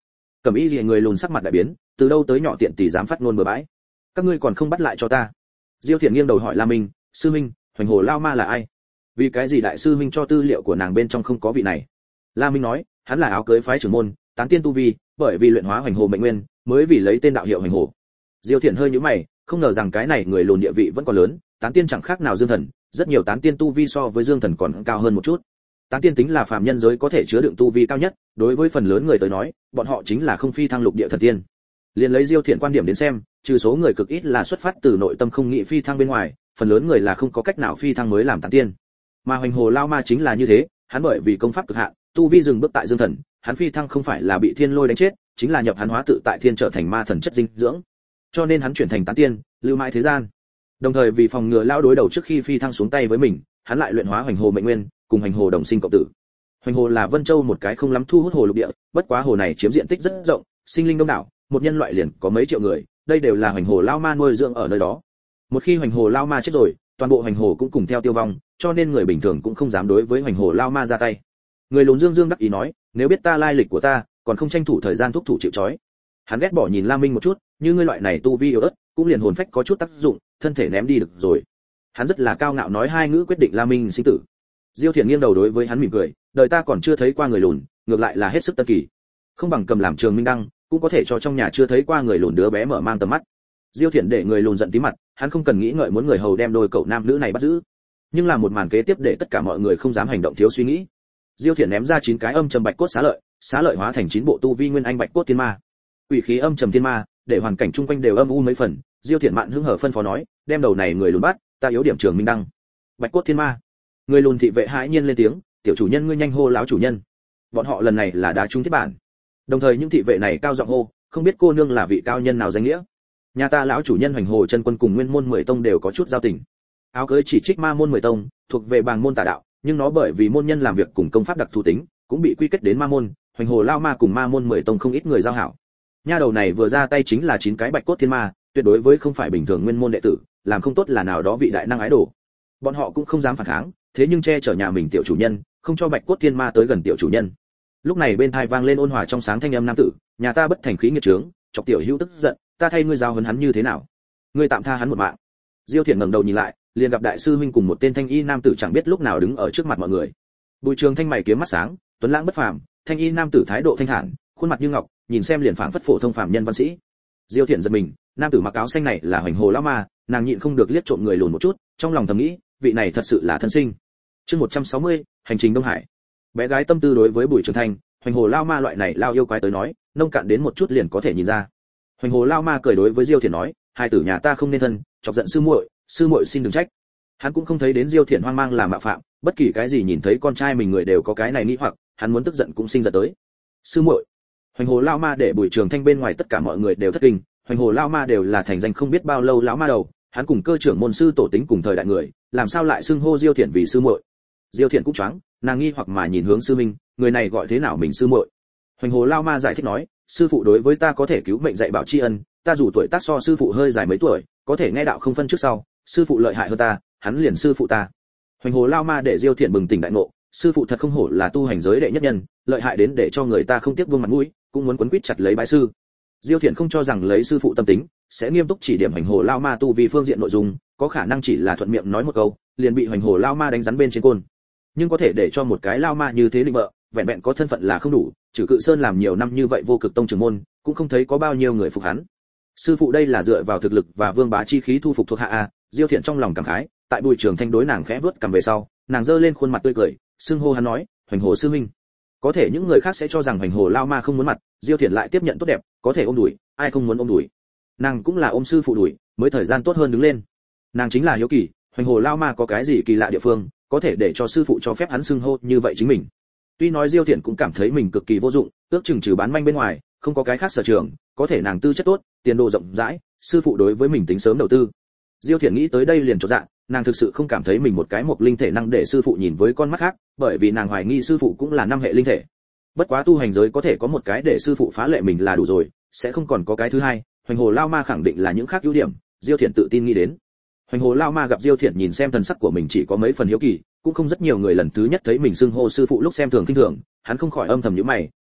Cẩm y liễu người lùn sắc mặt đại biến, từ đâu tới nhỏ tiện tỷ dám phát ngôn bừa bãi, các ngươi còn không bắt lại cho ta. Diêu Thiện nghiêng đầu hỏi La Minh, sư minh, hoành hồ lao ma là ai? Vì cái gì đại sư minh cho tư liệu của nàng bên trong không có vị này? La Minh nói, hắn là áo cưới phái trưởng môn, tán tiên tu vi, bởi vì luyện hóa hoành hồ mệnh nguyên, mới vì lấy tên đạo hiệu hoành hồ. Diêu Thiện hơi nhíu mày, không ngờ rằng cái này người lùn địa vị vẫn còn lớn, tán tiên chẳng khác nào dương thần, rất nhiều tán tiên tu vi so với dương thần còn cao hơn một chút. Tán tiên tính là phàm nhân giới có thể chứa đựng tu vi cao nhất, đối với phần lớn người tới nói, bọn họ chính là không phi thăng lục địa thần tiên. Liên lấy Diêu Thiện quan điểm đến xem, trừ số người cực ít là xuất phát từ nội tâm không nghĩ phi thăng bên ngoài, phần lớn người là không có cách nào phi thăng mới làm tán tiên. Mà hoành hồ lao ma chính là như thế, hắn bởi vì công pháp cực hạn, tu vi dừng bước tại dương thần, hắn phi thăng không phải là bị thiên lôi đánh chết, chính là nhập hắn hóa tự tại thiên trở thành ma thần chất dinh dưỡng. Cho nên hắn chuyển thành tán tiên, lưu mãi thế gian. Đồng thời vì phòng ngừa lao đối đầu trước khi phi thăng xuống tay với mình, hắn lại luyện hóa hoành hồ mệnh nguyên, cùng hoành hồ đồng sinh cộng tử. Hoành hồ là Vân Châu một cái không lắm thu hút hồ lục địa, bất quá hồ này chiếm diện tích rất rộng, sinh linh đông đảo, một nhân loại liền có mấy triệu người, đây đều là hoành hồ lao ma nuôi dưỡng ở nơi đó. Một khi hoành hồ lao ma chết rồi, toàn bộ hoành hồ cũng cùng theo tiêu vong, cho nên người bình thường cũng không dám đối với hoành hồ lao ma ra tay. Người lùn dương dương đắc ý nói, nếu biết ta lai lịch của ta, còn không tranh thủ thời gian thúc thủ chịu trói. Hắn ghét bỏ nhìn La Minh một chút, như ngươi loại này tu vi yếu ớt, cũng liền hồn phách có chút tác dụng, thân thể ném đi được rồi. Hắn rất là cao ngạo nói hai ngữ quyết định La Minh sinh tử. Diêu Thiện nghiêng đầu đối với hắn mỉm cười, đời ta còn chưa thấy qua người lùn, ngược lại là hết sức tân kỳ. Không bằng cầm làm trường minh đăng, cũng có thể cho trong nhà chưa thấy qua người lùn đứa bé mở mang tầm mắt. Diêu Thiện để người lùn giận tí mặt, hắn không cần nghĩ ngợi muốn người hầu đem đôi cậu nam nữ này bắt giữ. Nhưng là một màn kế tiếp để tất cả mọi người không dám hành động thiếu suy nghĩ. Diêu Thiện ném ra 9 cái âm trầm bạch cốt xá lợi hóa thành 9 bộ tu vi nguyên anh bạch cốt thiên ma. Quỷ khí âm trầm thiên ma, để hoàn cảnh chung quanh đều âm u mấy phần, Diêu Thiện mạn hứng hở phân phó nói, đem đầu này người lùn bắt, ta yếu điểm trường minh đăng. Bạch cốt thiên ma. Người lùn thị vệ hãi nhiên lên tiếng, tiểu chủ nhân ngươi nhanh hô lão chủ nhân. Bọn họ lần này là đá trúng thiết bản. Đồng thời những thị vệ này cao giọng hô, không biết cô nương là vị cao nhân nào danh nghĩa. Nhà ta lão chủ nhân Hoành Hồ chân quân cùng nguyên môn 10 tông đều có chút giao tình. Áo cưới chỉ trích ma môn 10 tông, thuộc về bàng môn tà đạo, nhưng nó bởi vì môn nhân làm việc cùng công pháp đặc thù tính, cũng bị quy kết đến ma môn, Hoành Hồ lao ma cùng ma môn 10 tông không ít người giao hảo. Nha đầu này vừa ra tay chính là 9 cái bạch cốt thiên ma, tuyệt đối với không phải bình thường nguyên môn đệ tử, làm không tốt là nào đó vị đại năng ái đồ. Bọn họ cũng không dám phản kháng, thế nhưng che chở nhà mình tiểu chủ nhân, không cho bạch cốt thiên ma tới gần tiểu chủ nhân. Lúc này bên tai vang lên ôn hòa trong sáng thanh âm nam tử, nhà ta bất thành khí nghiệt trướng, chọc tiểu hữu tức giận, ta thay ngươi giao huấn hắn như thế nào? Ngươi tạm tha hắn một mạng. Diêu Thiện ngẩng đầu nhìn lại, liền gặp đại sư huynh cùng một tên thanh y nam tử chẳng biết lúc nào đứng ở trước mặt mọi người. Bùi Trường Thanh mày kiếm mắt sáng, tuấn lãng bất phàm, thanh y nam tử thái độ thanh thản, khuôn mặt như ngọc, nhìn xem liền phảng phất phổ thông phàm nhân văn sĩ. Diêu Thiện giật mình, nam tử mặc áo xanh này là Hoành Hồ lão ma, nàng nhịn không được liếc trộm người lùn một chút, trong lòng thầm nghĩ, vị này thật sự là thân sinh. Chương 160, hành trình Đông Hải. Bé gái tâm tư đối với Bùi Trường Thanh, Hoành Hồ lao ma loại này lao yêu quái tới nói, nông cạn đến một chút liền có thể nhìn ra. Hoành Hồ lao ma cười đối với Diêu Thiện nói, hai tử nhà ta không nên thân, chọc giận sư muội xin đừng trách. Hắn cũng không thấy đến Diêu Thiện hoang mang là mạo phạm, bất kỳ cái gì nhìn thấy con trai mình người đều có cái này nghĩ hoặc, hắn muốn tức giận cũng sinh ra tới. Sư muội. Hoành Hồ lao ma để Bùi Trường Thanh bên ngoài tất cả mọi người đều thất kinh, Hoành Hồ lao ma đều là thành danh không biết bao lâu lão ma đầu, hắn cùng cơ trưởng môn sư tổ tính cùng thời đại người, làm sao lại xưng hô Diêu Thiện vì sư muội? Diêu Thiện cũng choáng, nàng nghi hoặc mà nhìn hướng sư minh, người này gọi thế nào mình sư muội? Hoành Hồ lao ma giải thích nói, sư phụ đối với ta có thể cứu mệnh dạy bảo tri ân, ta dù tuổi tác so sư phụ hơi dài mấy tuổi, có thể nghe đạo không phân trước sau, sư phụ lợi hại hơn ta, hắn liền sư phụ ta. Hoành Hồ lao ma để Diêu Thiện bừng tỉnh đại ngộ, sư phụ thật không hổ là tu hành giới đệ nhất nhân, lợi hại đến để cho người ta không tiếc vương mặt mũi, cũng muốn quấn quýt chặt lấy bái sư. Diêu Thiện không cho rằng lấy sư phụ tâm tính, sẽ nghiêm túc chỉ điểm Hoành Hồ lao ma tu vì phương diện nội dung, có khả năng chỉ là thuận miệng nói một câu, liền bị Hoành Hồ lao ma đánh rắn bên trên côn. Nhưng có thể để cho một cái lao ma như thế định bợ, vẹn vẹn có thân phận là không đủ, Trừ Cự Sơn làm nhiều năm như vậy vô cực tông trưởng môn, cũng không thấy có bao nhiêu người phục hắn. Sư phụ đây là dựa vào thực lực và vương bá chi khí thu phục thuộc hạ a. Diêu Thiện trong lòng cảm khái, tại Bùi Trường Thanh đối nàng khẽ vớt cầm về sau, nàng giơ lên khuôn mặt tươi cười, xưng hô hắn nói, Hoành Hồ sư huynh. Có thể những người khác sẽ cho rằng Hoành Hồ lao ma không muốn mặt, Diêu Thiện lại tiếp nhận tốt đẹp, có thể ôm đùi, ai không muốn ôm đùi. Nàng cũng là ôm sư phụ đùi, mới thời gian tốt hơn đứng lên. Nàng chính là hiếu kỳ, Hoành Hồ lao ma có cái gì kỳ lạ địa phương, có thể để cho sư phụ cho phép hắn xưng hô như vậy chính mình. Tuy nói Diêu Thiện cũng cảm thấy mình cực kỳ vô dụng, ước chừng trừ bán manh bên ngoài, không có cái khác sở trường, có thể nàng tư chất tốt, tiền đồ rộng rãi, sư phụ đối với mình tính sớm đầu tư. Diêu Thiện nghĩ tới đây liền chột dạ, nàng thực sự không cảm thấy mình một cái mộc linh thể năng để sư phụ nhìn với con mắt khác, bởi vì nàng hoài nghi sư phụ cũng là năm hệ linh thể. Bất quá tu hành giới có thể có một cái để sư phụ phá lệ mình là đủ rồi, sẽ không còn có cái thứ hai. Hoành Hồ lao ma khẳng định là những khác ưu điểm, Diêu Thiện tự tin nghĩ đến. Hoành Hồ lao ma gặp Diêu Thiện nhìn xem thần sắc của mình chỉ có mấy phần hiếu kỳ, cũng không rất nhiều người lần thứ nhất thấy mình xưng hô sư phụ lúc xem thường kinh thường, hắn không khỏi âm thầm nhíu mày,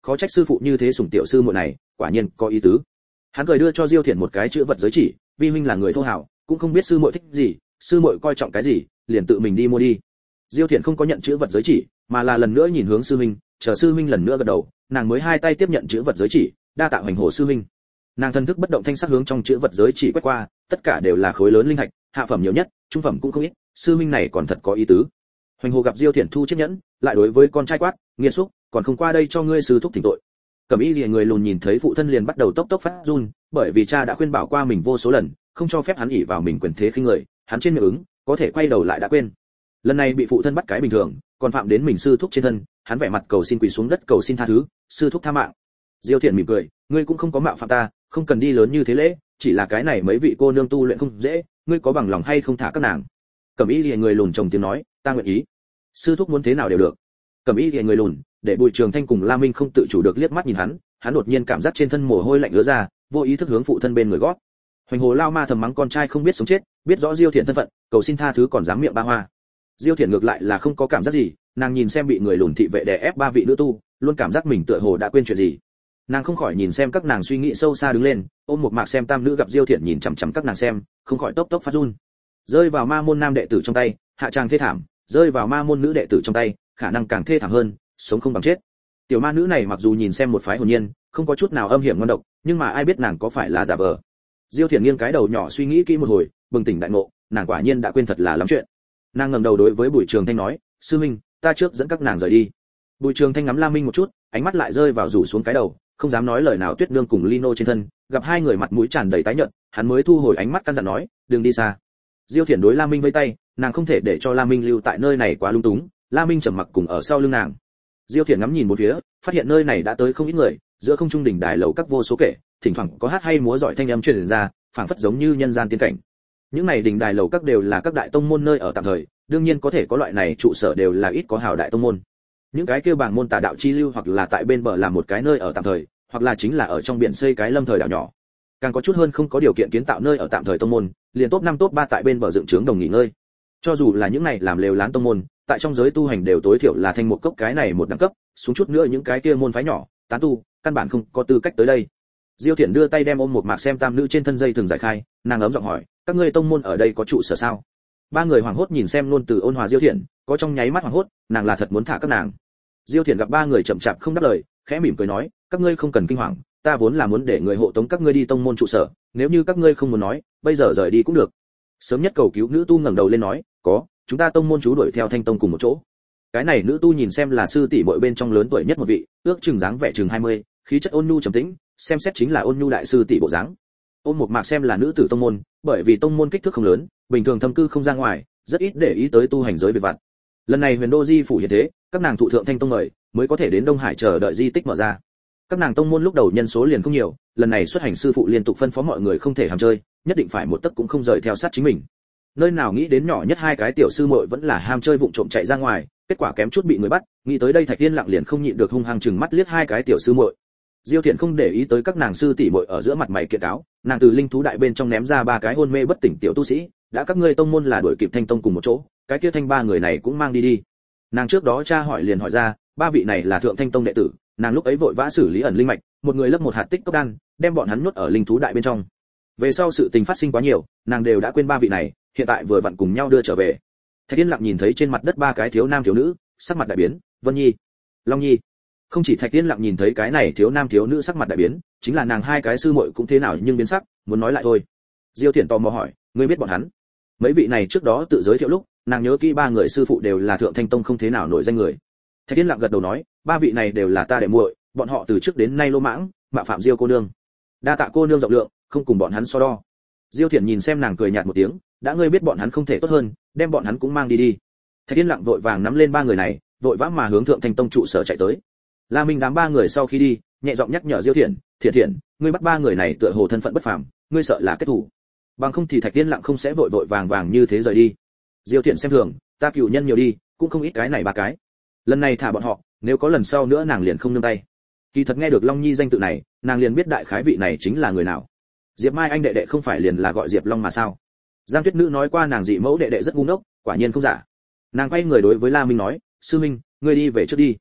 khó trách sư phụ như thế sủng tiểu sư muội này, quả nhiên có ý tứ. Hắn cười đưa cho Diêu Thiển một cái chữ vật giới chỉ, vi huynh là người thô hảo, cũng không biết sư muội thích gì, sư muội coi trọng cái gì, liền tự mình đi mua đi. Diêu Thiển không có nhận chữ vật giới chỉ, mà là lần nữa nhìn hướng sư huynh, chờ sư huynh lần nữa gật đầu, nàng mới hai tay tiếp nhận chữ vật giới chỉ, đa tạ hoành hổ sư huynh. Nàng thần thức bất động thanh sắc hướng trong chữ vật giới chỉ quét qua, tất cả đều là khối lớn linh thạch, hạ phẩm nhiều nhất, trung phẩm cũng không ít, sư huynh này còn thật có ý tứ. Hoành Hồ gặp Diêu Thiển thu chiếc nhẫn, lại đối với con trai quát, nghiệt xúc, còn không qua đây cho ngươi sư thúc thỉnh tội. Cẩm Y Liễu người lùn nhìn thấy phụ thân liền bắt đầu tốc tốc phát run, bởi vì cha đã khuyên bảo qua mình vô số lần, không cho phép hắn ỷ vào mình quyền thế khinh người, hắn trên miệng ứng, có thể quay đầu lại đã quên. Lần này bị phụ thân bắt cái bình thường, còn phạm đến mình sư thúc trên thân, hắn vẻ mặt cầu xin quỳ xuống đất cầu xin tha thứ, sư thúc tha mạng. Diêu Thiển mỉm cười, ngươi cũng không có mạo phạm ta, không cần đi lớn như thế lễ, chỉ là cái này mấy vị cô nương tu luyện không dễ, ngươi có bằng lòng hay không thả các nàng? Cẩm Y Liễu người lùn trồng tiếng nói, ta nguyện ý. Sư thúc muốn thế nào đều được. Cẩm Y Liễu người lùn, để Bùi Trường Thanh cùng La Minh không tự chủ được liếc mắt nhìn hắn đột nhiên cảm giác trên thân mồ hôi lạnh ứa ra, vô ý thức hướng phụ thân bên người gót. Hoành Hồ lao ma thầm mắng con trai không biết sống chết, biết rõ Diêu Thiển thân phận, cầu xin tha thứ còn dám miệng ba hoa. Diêu Thiển ngược lại là không có cảm giác gì, nàng nhìn xem bị người lùn thị vệ đè ép ba vị nữ tu, luôn cảm giác mình tựa hồ đã quên chuyện gì. Nàng không khỏi nhìn xem các nàng suy nghĩ sâu xa đứng lên, ôm một mạc xem tam nữ gặp Diêu Thiển nhìn chằm chằm các nàng xem, không khỏi tốc tốc phát run. Rơi vào ma môn nam đệ tử trong tay, hạ tràng thê thảm, rơi vào ma môn nữ đệ tử trong tay, khả năng càng thê thảm hơn, sống không bằng chết. Tiểu ma nữ này mặc dù nhìn xem một phái hồn nhiên, không có chút nào âm hiểm ngon độc, nhưng mà ai biết nàng có phải là giả vờ. Diêu Thiển nghiêng cái đầu nhỏ suy nghĩ kỹ một hồi, bừng tỉnh đại ngộ, nàng quả nhiên đã quên thật là lắm chuyện. Nàng ngẩng đầu đối với Bùi Trường Thanh nói, sư minh, ta trước dẫn các nàng rời đi. Bùi Trường Thanh ngắm La Minh một chút, ánh mắt lại rơi vào rủ xuống cái đầu, không dám nói lời nào Tuyết Nương cùng Lino trên thân, gặp hai người mặt mũi tràn đầy tái nhợt, hắn mới thu hồi ánh mắt căn dặn nói, đừng đi xa. Diêu Thiển đối La Minh vẫy tay, nàng không thể để cho La Minh lưu tại nơi này quá lung túng, La Minh trầm mặc cùng ở sau lưng nàng. Diêu Thiển ngắm nhìn một phía, phát hiện nơi này đã tới không ít người, giữa không trung đỉnh đài lầu các vô số kể, thỉnh thoảng có hát hay múa giỏi thanh âm truyền ra, phảng phất giống như nhân gian tiên cảnh. Những này đỉnh đài lầu các đều là các đại tông môn nơi ở tạm thời, đương nhiên có thể có loại này trụ sở đều là ít có hào đại tông môn. Những cái kia bảng môn tà đạo chi lưu hoặc là tại bên bờ làm một cái nơi ở tạm thời, hoặc là chính là ở trong biển xây cái lâm thời đảo nhỏ. Càng có chút hơn không có điều kiện kiến tạo nơi ở tạm thời tông môn, liền top 5 top 3 tại bên bờ dựng trướng đồng nghỉ ngơi. Cho dù là những này làm lều lán tông môn, tại trong giới tu hành đều tối thiểu là thanh một cốc cái này một đẳng cấp, xuống chút nữa những cái kia môn phái nhỏ, tán tu, căn bản không có tư cách tới đây. Diêu Thiển đưa tay đem ôm một mạc xem tam nữ trên thân dây thường giải khai, nàng ấm giọng hỏi, các ngươi tông môn ở đây có trụ sở sao? Ba người hoảng hốt nhìn xem luôn từ ôn hòa Diêu Thiển, có trong nháy mắt hoảng hốt, nàng là thật muốn thả các nàng. Diêu Thiển gặp ba người chậm chạp không đáp lời, khẽ mỉm cười nói, các ngươi không cần kinh hoàng, ta vốn là muốn để người hộ tống các ngươi đi tông môn trụ sở, nếu như các ngươi không muốn nói, bây giờ rời đi cũng được. Sớm nhất cầu cứu nữ tu ngẩng đầu lên nói, có, chúng ta tông môn chú đuổi theo Thanh Tông cùng một chỗ. Cái này nữ tu nhìn xem là sư tỷ muội bên trong lớn tuổi nhất một vị, ước chừng dáng vẻ chừng 20, khí chất ôn nhu trầm tĩnh, xem xét chính là ôn nhu đại sư tỷ bộ dáng. Ôn một mạc xem là nữ tử tông môn, bởi vì tông môn kích thước không lớn, bình thường thâm cư không ra ngoài, rất ít để ý tới tu hành giới việc vặt. Lần này Huyền Đô Di phủ hiện thế, các nàng thụ thượng Thanh Tông mời, mới có thể đến Đông Hải chờ đợi di tích mở ra. Các nàng tông môn lúc đầu nhân số liền không nhiều, lần này xuất hành sư phụ liên tục phân phó mọi người không thể ham chơi, nhất định phải một tấc cũng không rời theo sát chính mình. Nơi nào nghĩ đến nhỏ nhất hai cái tiểu sư muội vẫn là ham chơi vụng trộm chạy ra ngoài, kết quả kém chút bị người bắt, nghĩ tới đây Thạch Tiên lặng liền không nhịn được hung hăng chừng mắt liếc hai cái tiểu sư muội. Diêu Thiện không để ý tới các nàng sư tỷ muội ở giữa mặt mày kiện cáo, nàng từ linh thú đại bên trong ném ra ba cái hôn mê bất tỉnh tiểu tu sĩ, đã các ngươi tông môn là đuổi kịp Thanh Tông cùng một chỗ, cái kia Thanh ba người này cũng mang đi đi. Nàng trước đó tra hỏi liền hỏi ra, ba vị này là thượng Thanh Tông đệ tử, nàng lúc ấy vội vã xử lý ẩn linh mạch, một người lấp một hạt tích cốc đan, đem bọn hắn nhốt ở linh thú đại bên trong. Về sau sự tình phát sinh quá nhiều, nàng đều đã quên ba vị này, hiện tại vừa vặn cùng nhau đưa trở về. Thạch Tiên lặng nhìn thấy trên mặt đất ba cái thiếu nam thiếu nữ, sắc mặt đại biến, Vân Nhi, Long Nhi. Không chỉ Thạch Tiên lặng nhìn thấy cái này thiếu nam thiếu nữ sắc mặt đại biến, chính là nàng hai cái sư muội cũng thế nào nhưng biến sắc, muốn nói lại thôi. Diêu Thiển tò mò hỏi, ngươi biết bọn hắn? Mấy vị này trước đó tự giới thiệu lúc, nàng nhớ kỹ ba người sư phụ đều là thượng Thanh Tông không thế nào nổi danh người. Thạch Tiên lặng gật đầu nói, ba vị này đều là ta đệ muội, bọn họ từ trước đến nay lô mãng, mạo phạm Diêu cô nương. Đa tạ cô nương rộng lượng, không cùng bọn hắn so đo. Diêu Thiển nhìn xem nàng cười nhạt một tiếng, đã ngươi biết bọn hắn không thể tốt hơn, đem bọn hắn cũng mang đi đi. Thạch Tiên lặng vội vàng nắm lên ba người này, vội vã mà hướng thượng Thanh Tông trụ sở chạy tới. La Minh đám ba người sau khi đi, nhẹ giọng nhắc nhở Diêu Thiển, Thiển, ngươi bắt ba người này tựa hồ thân phận bất phàm, ngươi sợ là kết thủ. Bằng không thì Thạch Tiên lặng không sẽ vội vội vàng vàng như thế rời đi. Diêu Thiển xem thường, ta cửu nhân nhiều đi, cũng không ít cái này ba cái. Lần này thả bọn họ, nếu có lần sau nữa nàng liền không nương tay. Kỳ thật nghe được Long Nhi danh tự này, nàng liền biết đại khái vị này chính là người nào. Diệp Mai anh đệ đệ không phải liền là gọi Diệp Long mà sao? Giang Tuyết Nữ nói qua nàng dị mẫu đệ đệ rất ngu ngốc, quả nhiên không giả. Nàng quay người đối với La Minh nói, sư minh, ngươi đi về trước đi.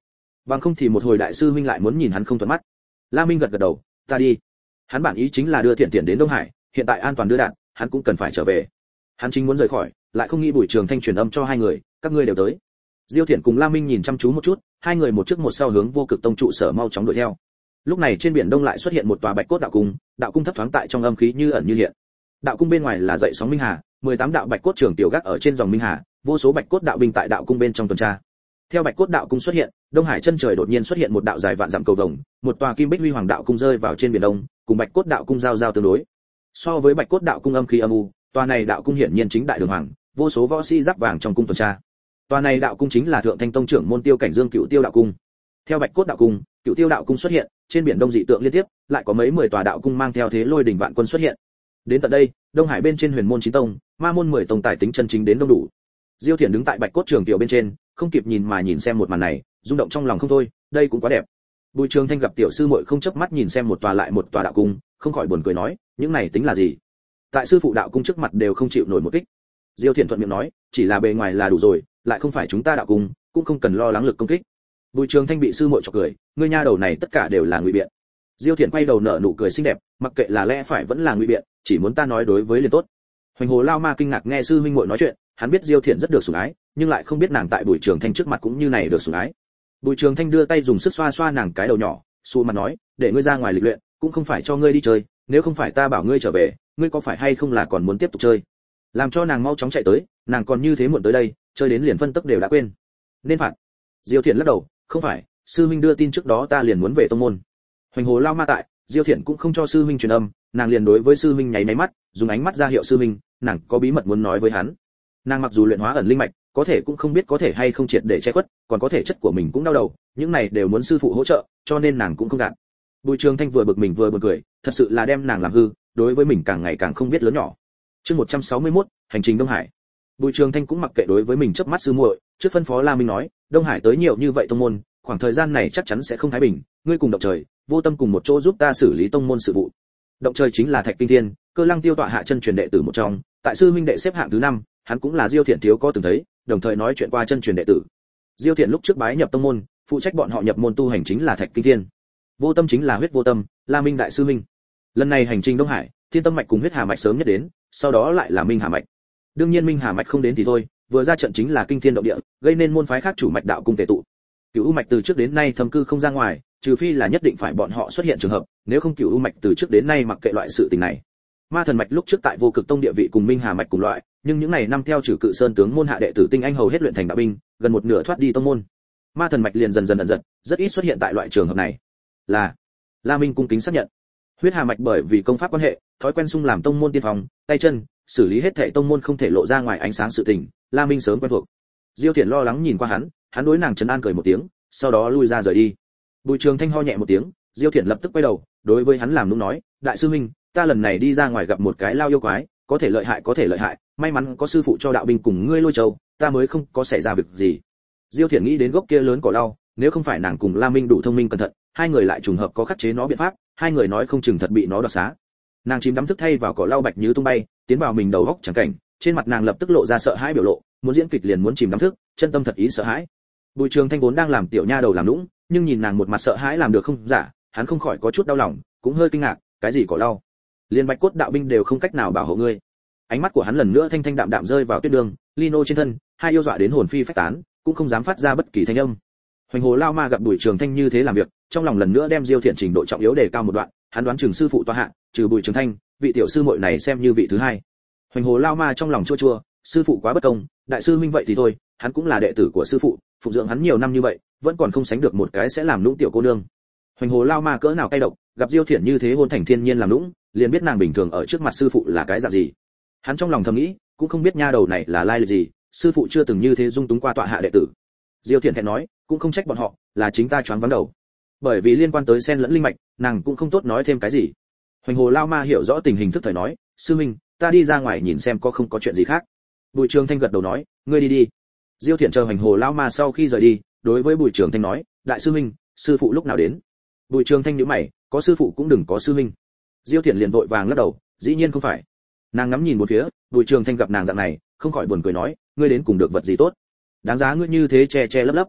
Bằng không thì một hồi đại sư huynh lại muốn nhìn hắn không thuận mắt. La Minh gật gật đầu, ta đi. Hắn bản ý chính là đưa Thiện Thiện đến Đông Hải, hiện tại an toàn đưa đạn, hắn cũng cần phải trở về. Hắn chính muốn rời khỏi, lại không nghĩ Bùi Trường Thanh truyền âm cho hai người, các ngươi đều tới. Diêu Thiện cùng La Minh nhìn chăm chú một chút, hai người một trước một sau hướng Vô Cực Tông trụ sở mau chóng đuổi theo. Lúc này trên biển Đông lại xuất hiện một tòa bạch cốt đạo cung thấp thoáng tại trong âm khí như ẩn như hiện. Đạo cung bên ngoài là dậy sóng minh hà, 18 đạo bạch cốt trường tiểu gác ở trên dòng minh hà, vô số bạch cốt đạo binh tại đạo cung bên trong tuần tra. Theo bạch cốt đạo cung xuất hiện, Đông Hải chân trời đột nhiên xuất hiện một đạo dài vạn dặm cầu vồng, một tòa kim bích huy hoàng đạo cung rơi vào trên biển Đông, cùng bạch cốt đạo cung giao tương đối. So với bạch cốt đạo cung âm khí âm u, tòa này đạo cung hiển nhiên chính đại đường hoàng, vô số võ sĩ giáp vàng trong cung tuần tra. Tòa này đạo cung chính là Thượng Thanh Tông trưởng môn Tiêu Cảnh Dương Cựu Tiêu đạo cung. Theo bạch cốt đạo cung, Cựu Tiêu đạo cung xuất hiện, trên biển Đông dị tượng liên tiếp, lại có mấy 10 tòa đạo cung mang theo thế lôi đỉnh vạn quân xuất hiện. Đến tận đây, Đông Hải bên trên Huyền môn 9 tông, Ma môn 10 tông tài tính chân chính đến đông đủ. Diêu Thiển đứng tại bạch cốt trường tiểu bên trên, không kịp nhìn mà nhìn xem một màn này, rung động trong lòng không thôi, đây cũng quá đẹp. Bùi Trường Thanh gặp tiểu sư muội không chớp mắt nhìn xem một tòa lại một tòa đạo cung, không khỏi buồn cười nói, những này tính là gì? Tại sư phụ đạo cung trước mặt đều không chịu nổi một kích. Diêu Thiển thuận miệng nói, chỉ là bề ngoài là đủ rồi, lại không phải chúng ta đạo cung, cũng không cần lo lắng lực công kích. Bùi Trường Thanh bị sư muội chọc cười, ngươi nha đầu này tất cả đều là ngụy biện. Diêu Thiển quay đầu nở nụ cười xinh đẹp, mặc kệ là lẽ phải vẫn là ngụy biện, chỉ muốn ta nói đối với liền tốt. Hoành Hồ Lao Ma kinh ngạc nghe sư huynh muội nói chuyện, hắn biết Diêu Thiển rất được sủng ái, nhưng lại không biết nàng tại Bùi Trường Thanh trước mặt cũng như này được sủng ái. Bùi Trường Thanh đưa tay dùng sức xoa xoa nàng cái đầu nhỏ, xù mặt nói, để ngươi ra ngoài lịch luyện, cũng không phải cho ngươi đi chơi, nếu không phải ta bảo ngươi trở về, ngươi có phải hay không là còn muốn tiếp tục chơi? Làm cho nàng mau chóng chạy tới, nàng còn như thế muộn tới đây, chơi đến liền phân tức đều đã quên. Nên phạt. Diêu Thiển lắc đầu, không phải, sư huynh đưa tin trước đó ta liền muốn về tông môn. Hoành Hồ Lao Ma tại, Diêu Thiển cũng không cho sư huynh truyền âm, nàng liền đối với sư huynh nháy máy mắt, dùng ánh mắt ra hiệu sư huynh, nàng có bí mật muốn nói với hắn. Nàng mặc dù luyện hóa ẩn linh mạch, có thể cũng không biết có thể hay không triệt để che khuất, còn có thể chất của mình cũng đau đầu, những này đều muốn sư phụ hỗ trợ, cho nên nàng cũng không gạt. Bùi Trường Thanh vừa bực mình vừa buồn cười, thật sự là đem nàng làm hư, đối với mình càng ngày càng không biết lớn nhỏ. Chương 161, hành trình Đông Hải. Bùi Trường Thanh cũng mặc kệ đối với mình chớp mắt sư muội, trước phân phó La Minh nói, Đông Hải tới nhiều như vậy tông môn, khoảng thời gian này chắc chắn sẽ không thái bình, ngươi cùng Động Trời, Vô Tâm cùng một chỗ giúp ta xử lý tông môn sự vụ. Động Trời chính là Thạch Kinh Thiên, Cơ Lăng Tiêu tọa hạ chân truyền đệ tử một trong, tại sư huynh đệ xếp hạng thứ 5, hắn cũng là Diêu Thiển thiếu có từng thấy, đồng thời nói chuyện qua chân truyền đệ tử. Diêu Thiển lúc trước bái nhập tông môn, phụ trách bọn họ nhập môn tu hành chính là Thạch Kinh Thiên. Vô Tâm chính là Huyết Vô Tâm, La Minh đại sư huynh. Lần này hành trình Đông Hải, Thiên Tâm mạch cùng Huyết Hà mạch sớm nhất đến, sau đó lại là Minh Hà mạch. Đương nhiên Minh Hà mạch không đến thì thôi, vừa ra trận chính là kinh thiên động địa, gây nên môn phái khác chủ mạch đạo cung tề tụ. Cửu U mạch từ trước đến nay thâm cư không ra ngoài, trừ phi là nhất định phải bọn họ xuất hiện trường hợp, nếu không Cửu U mạch từ trước đến nay mặc kệ loại sự tình này. Ma Thần mạch lúc trước tại Vô Cực Tông địa vị cùng Minh Hà mạch cùng loại, nhưng những này năm theo Trừ Cự Sơn tướng môn hạ đệ tử tinh anh hầu hết luyện thành đạo binh, gần một nửa thoát đi tông môn. Ma Thần mạch liền dần dần ẩn dật, rất ít xuất hiện tại loại trường hợp này. Là La Minh cung kính xác nhận. Huyết Hà mạch bởi vì công pháp quan hệ, thói quen sung làm tông môn tiên phong, tay chân, xử lý hết thảy tông môn không thể lộ ra ngoài ánh sáng sự tình, La Minh sớm quen thuộc. Diêu Thiển lo lắng nhìn qua hắn đối nàng trấn an cười một tiếng, sau đó lui ra rời đi. Bùi Trường Thanh ho nhẹ một tiếng, Diêu Thiển lập tức quay đầu, đối với hắn làm nũng nói, đại sư huynh, ta lần này đi ra ngoài gặp một cái lao yêu quái, có thể lợi hại, may mắn có sư phụ cho đạo binh cùng ngươi lôi châu, ta mới không có xảy ra việc gì. Diêu Thiển nghĩ đến gốc kia lớn cỏ lau, nếu không phải nàng cùng La Minh đủ thông minh cẩn thận, hai người lại trùng hợp có khắc chế nó biện pháp, hai người nói không chừng thật bị nó đoạt xá. Nàng chìm đắm thức thay vào cỏ lau bạch như tung bay, tiến vào mình đầu óc chẳng cảnh, trên mặt nàng lập tức lộ ra sợ hãi biểu lộ, muốn diễn kịch liền muốn chìm đắm thức, chân tâm thật ý sợ hãi. Bùi Trường Thanh vốn đang làm tiểu nha đầu làm nũng, nhưng nhìn nàng một mặt sợ hãi làm được không giả, hắn không khỏi có chút đau lòng, cũng hơi kinh ngạc, cái gì cỏ lau? Liên bạch cốt đạo binh đều không cách nào bảo hộ ngươi. Ánh mắt của hắn lần nữa thanh thanh đạm đạm rơi vào tuyết đường, lino trên thân, hai yêu dọa đến hồn phi phách tán, cũng không dám phát ra bất kỳ thanh âm. Hoành Hồ Lao Ma gặp Bùi Trường Thanh như thế làm việc, trong lòng lần nữa đem Diêu Thiện trình độ trọng yếu đề cao một đoạn, hắn đoán chừng sư phụ tọa hạ, trừ Bùi Trường Thanh, vị tiểu sư muội này xem như vị thứ hai. Hoành Hồ Lao Ma trong lòng chua chua, sư phụ quá bất công, đại sư huynh vậy thì thôi, hắn cũng là đệ tử của sư phụ, phụng dưỡng hắn nhiều năm như vậy, vẫn còn không sánh được một cái sẽ làm nũng tiểu cô nương. Hoành Hồ Lao Ma cỡ nào cay độc, gặp Diêu Thiện như thế hôn thành thiên nhiên làm nũng, liền biết nàng bình thường ở trước mặt sư phụ là cái dạng gì. Hắn trong lòng thầm nghĩ, cũng không biết nha đầu này là lai lịch gì, sư phụ chưa từng như thế dung túng qua tọa hạ đệ tử. Diêu Thiện thẹn nói, cũng không trách bọn họ, là chính ta choáng váng đầu. Bởi vì liên quan tới sen lẫn linh mạch, nàng cũng không tốt nói thêm cái gì. Hoành Hồ Lao Ma hiểu rõ tình hình thức thời nói, sư huynh, ta đi ra ngoài nhìn xem có không có chuyện gì khác. Bùi Trường Thanh gật đầu nói, ngươi đi đi. Diêu Thiện chờ Hoành Hồ Lao Ma sau khi rời đi, đối với Bùi Trường Thanh nói, đại sư huynh, sư phụ lúc nào đến? Bùi Trường Thanh nhíu mày, có sư phụ cũng đừng có sư huynh. Diêu Thiện liền vội vàng lắc đầu, dĩ nhiên không phải. Nàng ngắm nhìn một phía, Bùi Trường Thanh gặp nàng dạng này, không khỏi buồn cười nói, ngươi đến cùng được vật gì tốt, đáng giá ngươi như thế che che lấp lấp.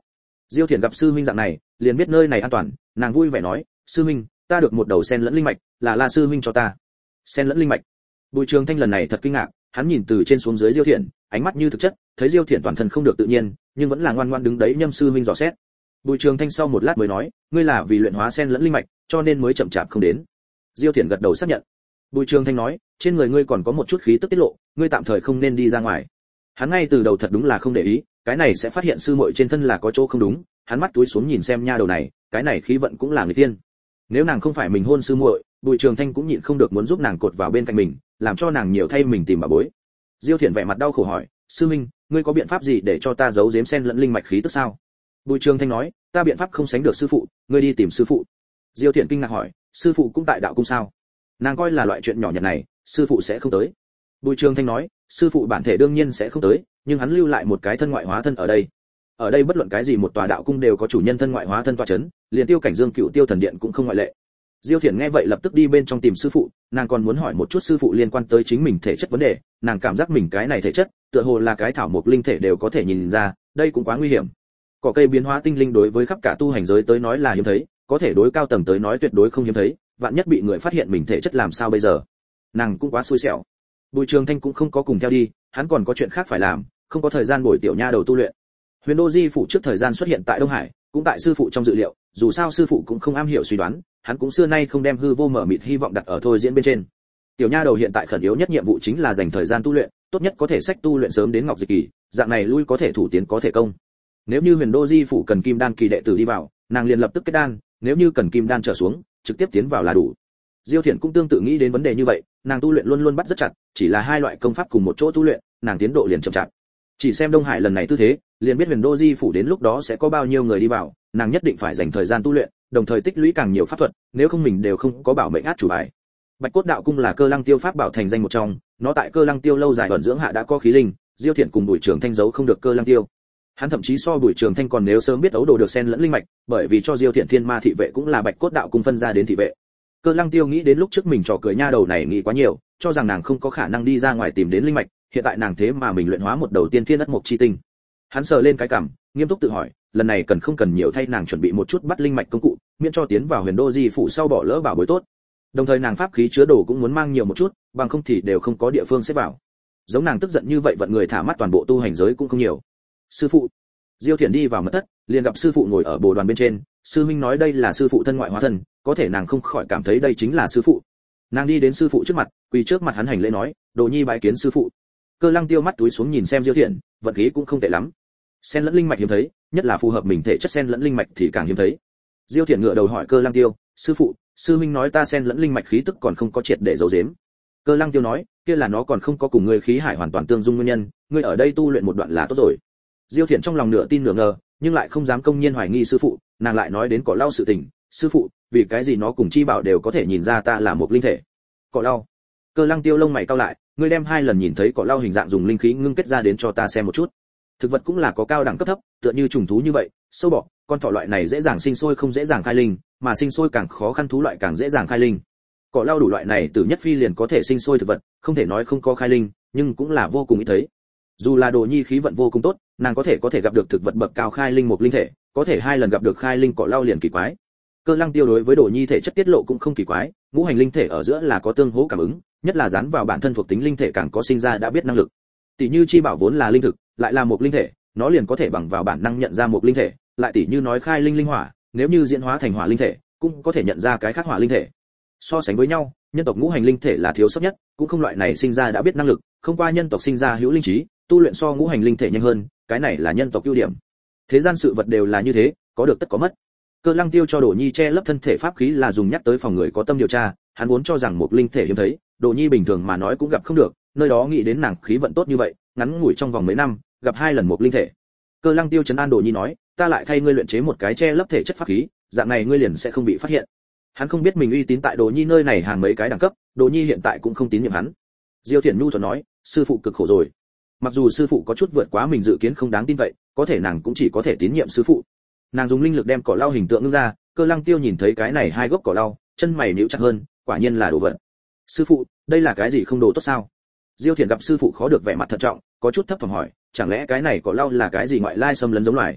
Diêu Thiển gặp sư huynh dạng này, liền biết nơi này an toàn, nàng vui vẻ nói, sư huynh, ta được một đầu sen lẫn linh mạch, là La sư huynh cho ta. Sen lẫn linh mạch. Bùi Trường Thanh lần này thật kinh ngạc, hắn nhìn từ trên xuống dưới Diêu Thiển, ánh mắt như thực chất, thấy Diêu Thiển toàn thân không được tự nhiên, nhưng vẫn là ngoan ngoãn đứng đấy nhâm sư huynh dò xét. Bùi Trường Thanh sau một lát mới nói, ngươi là vì luyện hóa sen lẫn linh mạch, cho nên mới chậm chạp không đến. Diêu Thiển gật đầu xác nhận. Bùi Trường Thanh nói, trên người ngươi còn có một chút khí tức tiết lộ, ngươi tạm thời không nên đi ra ngoài. Hắn ngay từ đầu thật đúng là không để ý, cái này sẽ phát hiện sư muội trên thân là có chỗ không đúng, hắn mắt túi xuống nhìn xem nha đầu này, cái này khí vận cũng là người tiên. Nếu nàng không phải mình hôn sư muội, Bùi Trường Thanh cũng nhịn không được muốn giúp nàng cột vào bên cạnh mình, làm cho nàng nhiều thay mình tìm bà bối. Diêu Thiển vẻ mặt đau khổ hỏi, sư minh, ngươi có biện pháp gì để cho ta giấu giếm sen lẫn linh mạch khí tức sao? Bùi Trường Thanh nói, ta biện pháp không sánh được sư phụ, ngươi đi tìm sư phụ. Diêu Thiển kinh ngạc hỏi, sư phụ cũng tại đạo cung sao? Nàng coi là loại chuyện nhỏ nhặt này, sư phụ sẽ không tới. Bùi Trường Thanh nói, sư phụ bản thể đương nhiên sẽ không tới, nhưng hắn lưu lại một cái thân ngoại hóa thân ở đây. Ở đây bất luận cái gì một tòa đạo cung đều có chủ nhân thân ngoại hóa thân tọa chấn, liền Tiêu Cảnh Dương Cựu Tiêu Thần Điện cũng không ngoại lệ. Diêu Thiển nghe vậy lập tức đi bên trong tìm sư phụ, nàng còn muốn hỏi một chút sư phụ liên quan tới chính mình thể chất vấn đề, nàng cảm giác mình cái này thể chất, tựa hồ là cái thảo mộc linh thể đều có thể nhìn ra, đây cũng quá nguy hiểm. Cỏ cây biến hóa tinh linh đối với khắp cả tu hành giới tới nói là hiếm thấy, có thể đối cao tầng tới nói tuyệt đối không hiếm thấy, vạn nhất bị người phát hiện mình thể chất làm sao bây giờ? Nàng cũng quá xui xẻo. Bùi Trường Thanh cũng không có cùng theo đi, hắn còn có chuyện khác phải làm, không có thời gian bồi tiểu nha đầu tu luyện. Huyền Đô Di phủ trước thời gian xuất hiện tại Đông Hải, cũng tại sư phụ trong dự liệu, dù sao sư phụ cũng không am hiểu suy đoán, hắn cũng xưa nay không đem hư vô mở mịt hy vọng đặt ở thôi diễn bên trên. Tiểu nha đầu hiện tại khẩn yếu nhất nhiệm vụ chính là dành thời gian tu luyện, tốt nhất có thể sách tu luyện sớm đến Ngọc Dịch Kỳ, dạng này lui có thể thủ tiến có thể công. Nếu như Huyền Đô Di phủ cần kim đan kỳ đệ tử đi vào, nàng liền lập tức kết đan, nếu như cần kim đan trở xuống, trực tiếp tiến vào là đủ. Diêu Thiển cũng tương tự nghĩ đến vấn đề như vậy, nàng tu luyện luôn luôn bắt rất chặt, chỉ là hai loại công pháp cùng một chỗ tu luyện, nàng tiến độ liền chậm chạp. Chỉ xem Đông Hải lần này tư thế, liền biết Huyền Đô Di phủ đến lúc đó sẽ có bao nhiêu người đi vào, nàng nhất định phải dành thời gian tu luyện, đồng thời tích lũy càng nhiều pháp thuật, nếu không mình đều không có bảo mệnh át chủ bài. Bạch Cốt Đạo Cung là Cơ Lăng Tiêu pháp bảo thành danh một trong, nó tại Cơ Lăng Tiêu lâu dài ẩn dưỡng hạ đã có khí linh, Diêu Thiển cùng Bùi Trường Thanh giấu không được Cơ Lăng Tiêu. Hắn thậm chí so Bùi Trường Thanh còn nếu sớm biết ấu đồ được xen lẫn linh mạch, bởi vì cho Diêu Thiển Thiên Ma thị vệ cũng là Bạch Cốt Đạo Cung phân ra đến thị vệ. Cơ Lăng Tiêu nghĩ đến lúc trước mình trò cười nha đầu này nghĩ quá nhiều, cho rằng nàng không có khả năng đi ra ngoài tìm đến linh mạch, hiện tại nàng thế mà mình luyện hóa một đầu tiên thiên ất mộc chi tinh. Hắn sờ lên cái cằm, nghiêm túc tự hỏi, lần này cần không cần nhiều thay nàng chuẩn bị một chút bắt linh mạch công cụ, miễn cho tiến vào Huyền Đô Di phủ sau bỏ lỡ bảo bối tốt. Đồng thời nàng pháp khí chứa đồ cũng muốn mang nhiều một chút, bằng không thì đều không có địa phương xếp vào. Giống nàng tức giận như vậy vận người thả mắt toàn bộ tu hành giới cũng không nhiều. Sư phụ. Diêu Thiển đi vào mật thất, liền gặp sư phụ ngồi ở bồ đoàn bên trên, sư huynh nói đây là sư phụ thân ngoại hóa thân, có thể nàng không khỏi cảm thấy đây chính là sư phụ. Nàng đi đến sư phụ trước mặt, quỳ trước mặt hắn hành lễ nói, Đồ Nhi bái kiến sư phụ. Cơ Lăng Tiêu mắt túi xuống nhìn xem Diêu Thiển, vận khí cũng không tệ lắm. Sen lẫn linh mạch hiếm thấy, nhất là phù hợp mình thể chất sen lẫn linh mạch thì càng hiếm thấy. Diêu Thiển ngửa đầu hỏi Cơ Lăng Tiêu, sư phụ, sư huynh nói ta sen lẫn linh mạch khí tức còn không có triệt để giấu giếm. Cơ Lăng Tiêu nói, kia là nó còn không có cùng ngươi khí hải hoàn toàn tương dung nguyên nhân, ngươi ở đây tu luyện một đoạn là tốt rồi. Diêu Thiển trong lòng nửa tin nửa ngờ, nhưng lại không dám công nhiên hoài nghi sư phụ, nàng lại nói đến cỏ lau sự tình, sư phụ, vì cái gì nó cùng chi bảo đều có thể nhìn ra ta là một linh thể. Cỏ lau. Cơ Lăng Tiêu lông mày cau lại, ngươi đem hai lần nhìn thấy cỏ lau hình dạng dùng linh khí ngưng kết ra đến cho ta xem một chút. Thực vật cũng là có cao đẳng cấp thấp, tựa như trùng thú như vậy, sâu bọ, con thỏ loại này dễ dàng sinh sôi không dễ dàng khai linh, mà sinh sôi càng khó khăn thú loại càng dễ dàng khai linh. Cỏ lau đủ loại này từ nhất phi liền có thể sinh sôi thực vật, không thể nói không có khai linh, nhưng cũng là vô cùng ít thấy. Dù là Đồ Nhi khí vận vô cùng tốt, nàng có thể gặp được thực vật bậc cao khai linh một linh thể, có thể hai lần gặp được khai linh cỏ lau liền kỳ quái. Cơ Lăng Tiêu đối với Đồ Nhi thể chất tiết lộ cũng không kỳ quái, ngũ hành linh thể ở giữa là có tương hỗ cảm ứng, nhất là dán vào bản thân thuộc tính linh thể càng có sinh ra đã biết năng lực. Tỷ như chi bảo vốn là linh thực, lại là một linh thể, nó liền có thể bằng vào bản năng nhận ra một linh thể, lại tỷ như nói khai linh linh hỏa, nếu như diễn hóa thành hỏa linh thể, cũng có thể nhận ra cái khác hỏa linh thể. So sánh với nhau, nhân tộc ngũ hành linh thể là thiếu sót nhất, cũng không loại này sinh ra đã biết năng lực, không qua nhân tộc sinh ra hữu linh trí, tu luyện so ngũ hành linh thể nhanh hơn, cái này là nhân tộc ưu điểm. Thế gian sự vật đều là như thế, có được tất có mất. Cơ Lăng Tiêu cho Đồ Nhi che lấp thân thể pháp khí là dùng nhắc tới phòng người có tâm điều tra, hắn vốn cho rằng một linh thể hiếm thấy, Đồ Nhi bình thường mà nói cũng gặp không được, nơi đó nghĩ đến nàng khí vận tốt như vậy, ngắn ngủi trong vòng mấy năm, gặp hai lần một linh thể. Cơ Lăng Tiêu trấn an Đồ Nhi nói, ta lại thay ngươi luyện chế một cái che lấp thể chất pháp khí, dạng này ngươi liền sẽ không bị phát hiện. Hắn không biết mình uy tín tại Đồ Nhi nơi này hàng mấy cái đẳng cấp, Đồ Nhi hiện tại cũng không tín nhiệm hắn. Diêu Thiển nhu thuận nói, sư phụ cực khổ rồi. Mặc dù sư phụ có chút vượt quá mình dự kiến không đáng tin vậy, có thể nàng cũng chỉ có thể tín nhiệm sư phụ. Nàng dùng linh lực đem cỏ lau hình tượng ngưng ra, Cơ Lăng Tiêu nhìn thấy cái này hai gốc cỏ lau, chân mày nhíu chặt hơn, quả nhiên là đồ vật. Sư phụ, đây là cái gì không đồ tốt sao? Diêu Thiển gặp sư phụ khó được vẻ mặt thận trọng, có chút thấp thỏm hỏi, chẳng lẽ cái này cỏ lau là cái gì ngoại lai xâm lấn giống loài?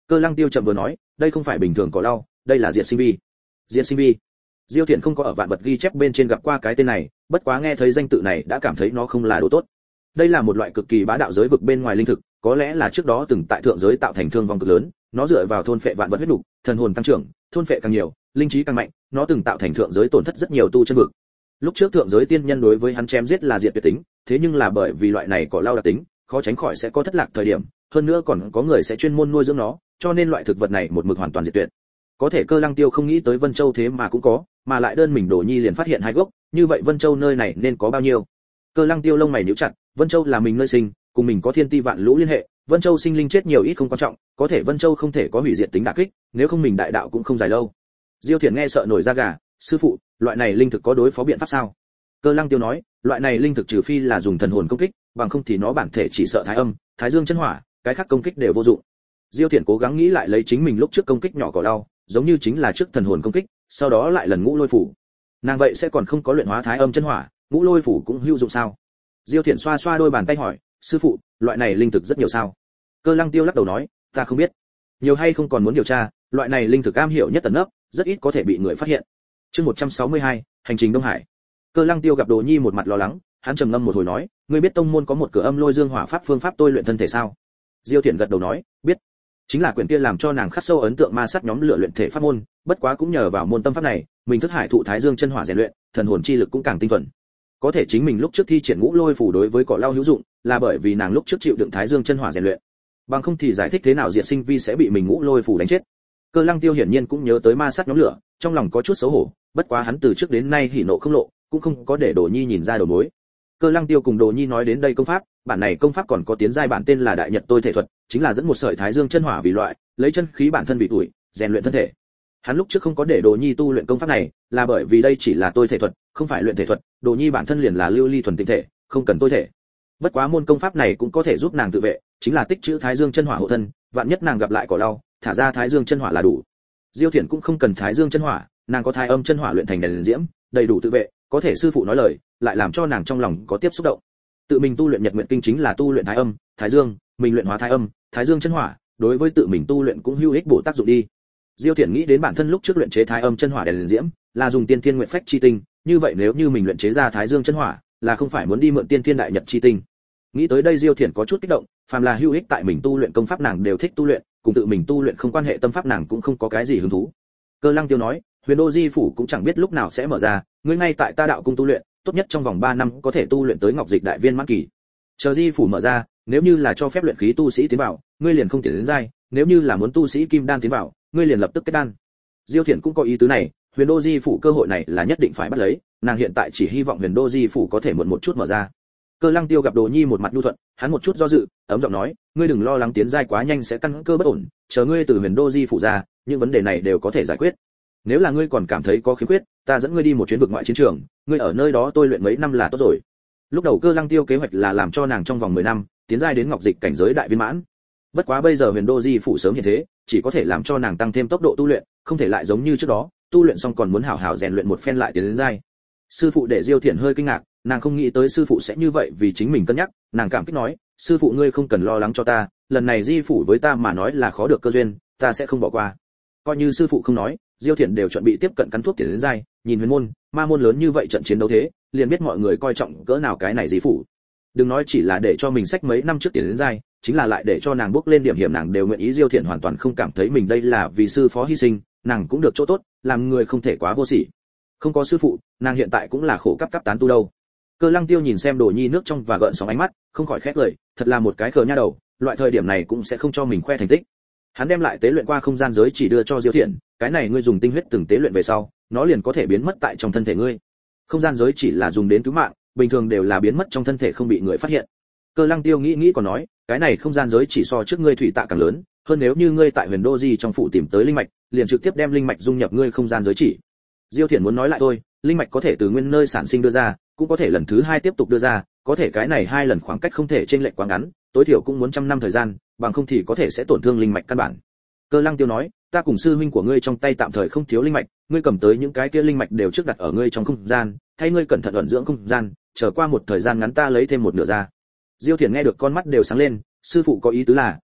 Cơ Lăng Tiêu chậm vừa nói, đây không phải bình thường cỏ lau, đây là diệt sinh vi. Diệt sinh vi. Diêu Thiện không có ở vạn vật ghi chép bên trên gặp qua cái tên này, bất quá nghe thấy danh tự này đã cảm thấy nó không là đồ tốt. Đây là một loại cực kỳ bá đạo giới vực bên ngoài linh thực, có lẽ là trước đó từng tại thượng giới tạo thành thương vong cực lớn, nó dựa vào thôn phệ vạn vật huyết nục, thần hồn tăng trưởng, thôn phệ càng nhiều, linh trí càng mạnh, nó từng tạo thành thượng giới tổn thất rất nhiều tu chân vực. Lúc trước thượng giới tiên nhân đối với hắn chém giết là diệt tuyệt tính, thế nhưng là bởi vì loại này cỏ lau đặc tính, khó tránh khỏi sẽ có thất lạc thời điểm, hơn nữa còn có người sẽ chuyên môn nuôi dưỡng nó, cho nên loại thực vật này một mực hoàn toàn diệt tuyệt. Có thể Cơ Lăng Tiêu không nghĩ tới Vân Châu thế mà cũng có, mà lại đơn mình Đồ Nhi liền phát hiện hai gốc, như vậy Vân Châu nơi này nên có bao nhiêu? Cơ Lăng Tiêu lông mày nhíu chặt, Vân Châu là mình nơi sinh, cùng mình có thiên ti vạn lũ liên hệ, Vân Châu sinh linh chết nhiều ít không quan trọng, có thể Vân Châu không thể có hủy diệt tính đả kích, nếu không mình đại đạo cũng không dài lâu. Diêu Thiển nghe sợ nổi da gà, sư phụ, loại này linh thực có đối phó biện pháp sao? Cơ Lăng Tiêu nói, loại này linh thực trừ phi là dùng thần hồn công kích, bằng không thì nó bản thể chỉ sợ thái âm, thái dương chân hỏa, cái khác công kích đều vô dụng. Diêu Thiển cố gắng nghĩ lại lấy chính mình lúc trước công kích nhỏ cỏ đau, giống như chính là trước thần hồn công kích, sau đó lại lần ngũ lôi phủ. Nàng vậy sẽ còn không có luyện hóa thái âm chân hỏa, ngũ lôi phủ cũng hữu dụng sao? Diêu Thiển xoa xoa đôi bàn tay hỏi, sư phụ, loại này linh thực rất nhiều sao? Cơ Lăng Tiêu lắc đầu nói, ta không biết, nhiều hay không còn muốn điều tra, loại này linh thực am hiểu nhất tầng nấp, rất ít có thể bị người phát hiện. Chương 162, hành trình Đông Hải. Cơ Lăng Tiêu gặp Đồ Nhi một mặt lo lắng, hắn trầm ngâm một hồi nói, ngươi biết tông môn có một cửa âm lôi dương hỏa pháp phương pháp tôi luyện thân thể sao? Diêu Thiển gật đầu nói, biết. Chính là quyển kia làm cho nàng khắc sâu ấn tượng ma sát nhóm lựa luyện thể pháp môn, bất quá cũng nhờ vào môn tâm pháp này, mình thức hải thụ thái dương chân hỏa rèn luyện, thần hồn chi lực cũng càng tinh thuần. Có thể chính mình lúc trước thi triển ngũ lôi phủ đối với cỏ lau hữu dụng, là bởi vì nàng lúc trước chịu đựng thái dương chân hỏa rèn luyện. Bằng không thì giải thích thế nào Diệt Sinh Vi sẽ bị mình ngũ lôi phủ đánh chết. Cơ Lăng Tiêu hiển nhiên cũng nhớ tới ma sát nhóm lửa, trong lòng có chút xấu hổ, bất quá hắn từ trước đến nay hỉ nộ không lộ, cũng không có để Đồ Nhi nhìn ra đầu mối. Cơ Lăng Tiêu cùng Đồ Nhi nói đến đây công pháp, bản này công pháp còn có tiến giai bản tên là Đại Nhật Tôi Thể Thuật, chính là dẫn một sợi thái dương chân hỏa vì loại, lấy chân khí bản thân vì tuổi, rèn luyện thân thể. Hắn lúc trước không có để Đồ Nhi tu luyện công pháp này, là bởi vì đây chỉ là tôi thể thuật, không phải luyện thể thuật, Đồ Nhi bản thân liền là lưu ly thuần tinh thể, không cần tôi thể. Bất quá môn công pháp này cũng có thể giúp nàng tự vệ, chính là tích trữ thái dương chân hỏa hộ thân, vạn nhất nàng gặp lại cỏ đau, thả ra thái dương chân hỏa là đủ. Diêu Thiển cũng không cần thái dương chân hỏa, nàng có thái âm chân hỏa luyện thành đèn diễm, đầy đủ tự vệ, có thể sư phụ nói lời, lại làm cho nàng trong lòng có tiếp xúc động. Tự mình tu luyện Nhật Nguyệt Kinh chính là tu luyện thái âm, thái dương, mình luyện hóa thái âm, thái dương chân hỏa, đối với tự mình tu luyện cũng hữu ích bổ tác dụng đi. Diêu Thiển nghĩ đến bản thân lúc trước luyện chế thái âm chân hỏa đèn diễm, là dùng tiên thiên nguyệt phách chi tinh, như vậy nếu như mình luyện chế ra thái dương chân hỏa, là không phải muốn đi mượn tiên thiên đại nhật chi tinh. Nghĩ tới đây Diêu Thiển có chút kích động, phàm là hữu ích tại mình tu luyện công pháp nàng đều thích tu luyện, cùng tự mình tu luyện không quan hệ tâm pháp nàng cũng không có cái gì hứng thú. Cơ Lăng Tiêu nói, Huyền Đô Di phủ cũng chẳng biết lúc nào sẽ mở ra, ngươi ngay tại ta đạo cung tu luyện, tốt nhất trong vòng 3 năm có thể tu luyện tới ngọc dịch đại viên mãn kỳ. Chờ Di phủ mở ra, nếu như là cho phép luyện khí tu sĩ tiến vào, ngươi liền không tiến đến giai, nếu như là muốn tu sĩ kim đan tiến vào, ngươi liền lập tức kết đan. Diêu Thiển cũng có ý tứ này, Huyền Đô Di phủ cơ hội này là nhất định phải bắt lấy, nàng hiện tại chỉ hy vọng Huyền Đô Di phủ có thể muộn một chút mở ra. Cơ Lăng Tiêu gặp Đồ Nhi một mặt nhu thuận, hắn một chút do dự, ấm giọng nói, ngươi đừng lo lắng tiến giai quá nhanh sẽ căn cơ bất ổn, chờ ngươi từ Huyền Đô Di phủ ra, những vấn đề này đều có thể giải quyết. Nếu là ngươi còn cảm thấy có khiếm khuyết, ta dẫn ngươi đi một chuyến vực ngoại chiến trường, ngươi ở nơi đó tôi luyện mấy năm là tốt rồi. Lúc đầu Cơ Lăng Tiêu kế hoạch là làm cho nàng trong vòng 10 năm tiến giai đến ngọc dịch cảnh giới đại viên mãn. Bất quá bây giờ Huyền Đô Di phủ sớm hiện thế, chỉ có thể làm cho nàng tăng thêm tốc độ tu luyện, không thể lại giống như trước đó, tu luyện xong còn muốn hảo hảo rèn luyện một phen lại tiến đến giai. Sư phụ để Diêu Thiển hơi kinh ngạc, nàng không nghĩ tới sư phụ sẽ như vậy vì chính mình cân nhắc, nàng cảm kích nói, sư phụ ngươi không cần lo lắng cho ta, lần này Di phủ với ta mà nói là khó được cơ duyên, ta sẽ không bỏ qua. Coi như sư phụ không nói, Diêu Thiển đều chuẩn bị tiếp cận cắn thuốc tiến đến giai, nhìn Huyền môn, ma môn lớn như vậy trận chiến đấu thế, liền biết mọi người coi trọng cỡ nào cái này Di phủ. Đừng nói chỉ là để cho mình sách mấy năm trước tiến đến giai, chính là lại để cho nàng bước lên điểm hiểm nàng đều nguyện ý. Diêu Thiển hoàn toàn không cảm thấy mình đây là vì sư phó hy sinh, nàng cũng được chỗ tốt, làm người không thể quá vô sỉ. Không có sư phụ, nàng hiện tại cũng là khổ cấp tán tu đâu. Cơ Lăng Tiêu nhìn xem Đồ Nhi nước trong và gợn sóng ánh mắt, không khỏi khẽ cười, thật là một cái khờ nha đầu, loại thời điểm này cũng sẽ không cho mình khoe thành tích. Hắn đem lại tế luyện qua không gian giới chỉ đưa cho Diêu Thiển, cái này ngươi dùng tinh huyết từng tế luyện về sau, nó liền có thể biến mất tại trong thân thể ngươi. Không gian giới chỉ là dùng đến cứu mạng, bình thường đều là biến mất trong thân thể không bị người phát hiện. Cơ Lăng Tiêu nghĩ còn nói, cái này không gian giới chỉ so trước ngươi thủy tạ càng lớn, hơn nếu như ngươi tại Huyền Đô Di trong phủ tìm tới linh mạch, liền trực tiếp đem linh mạch dung nhập ngươi không gian giới chỉ. Diêu Thiển muốn nói lại thôi, linh mạch có thể từ nguyên nơi sản sinh đưa ra, cũng có thể lần thứ 2 tiếp tục đưa ra, có thể cái này 2 lần khoảng cách không thể chênh lệch quá ngắn, tối thiểu cũng muốn 100 năm thời gian, bằng không thì có thể sẽ tổn thương linh mạch căn bản. Cơ Lăng Tiêu nói, ta cùng sư huynh của ngươi trong tay tạm thời không thiếu linh mạch, ngươi cầm tới những cái kia linh mạch đều trước đặt ở ngươi trong không gian, thay ngươi cẩn thận ẩn dưỡng không gian, chờ qua một thời gian ngắn ta lấy thêm một nửa ra. Diêu Thiển nghe được con mắt đều sáng lên, sư phụ có ý tứ là,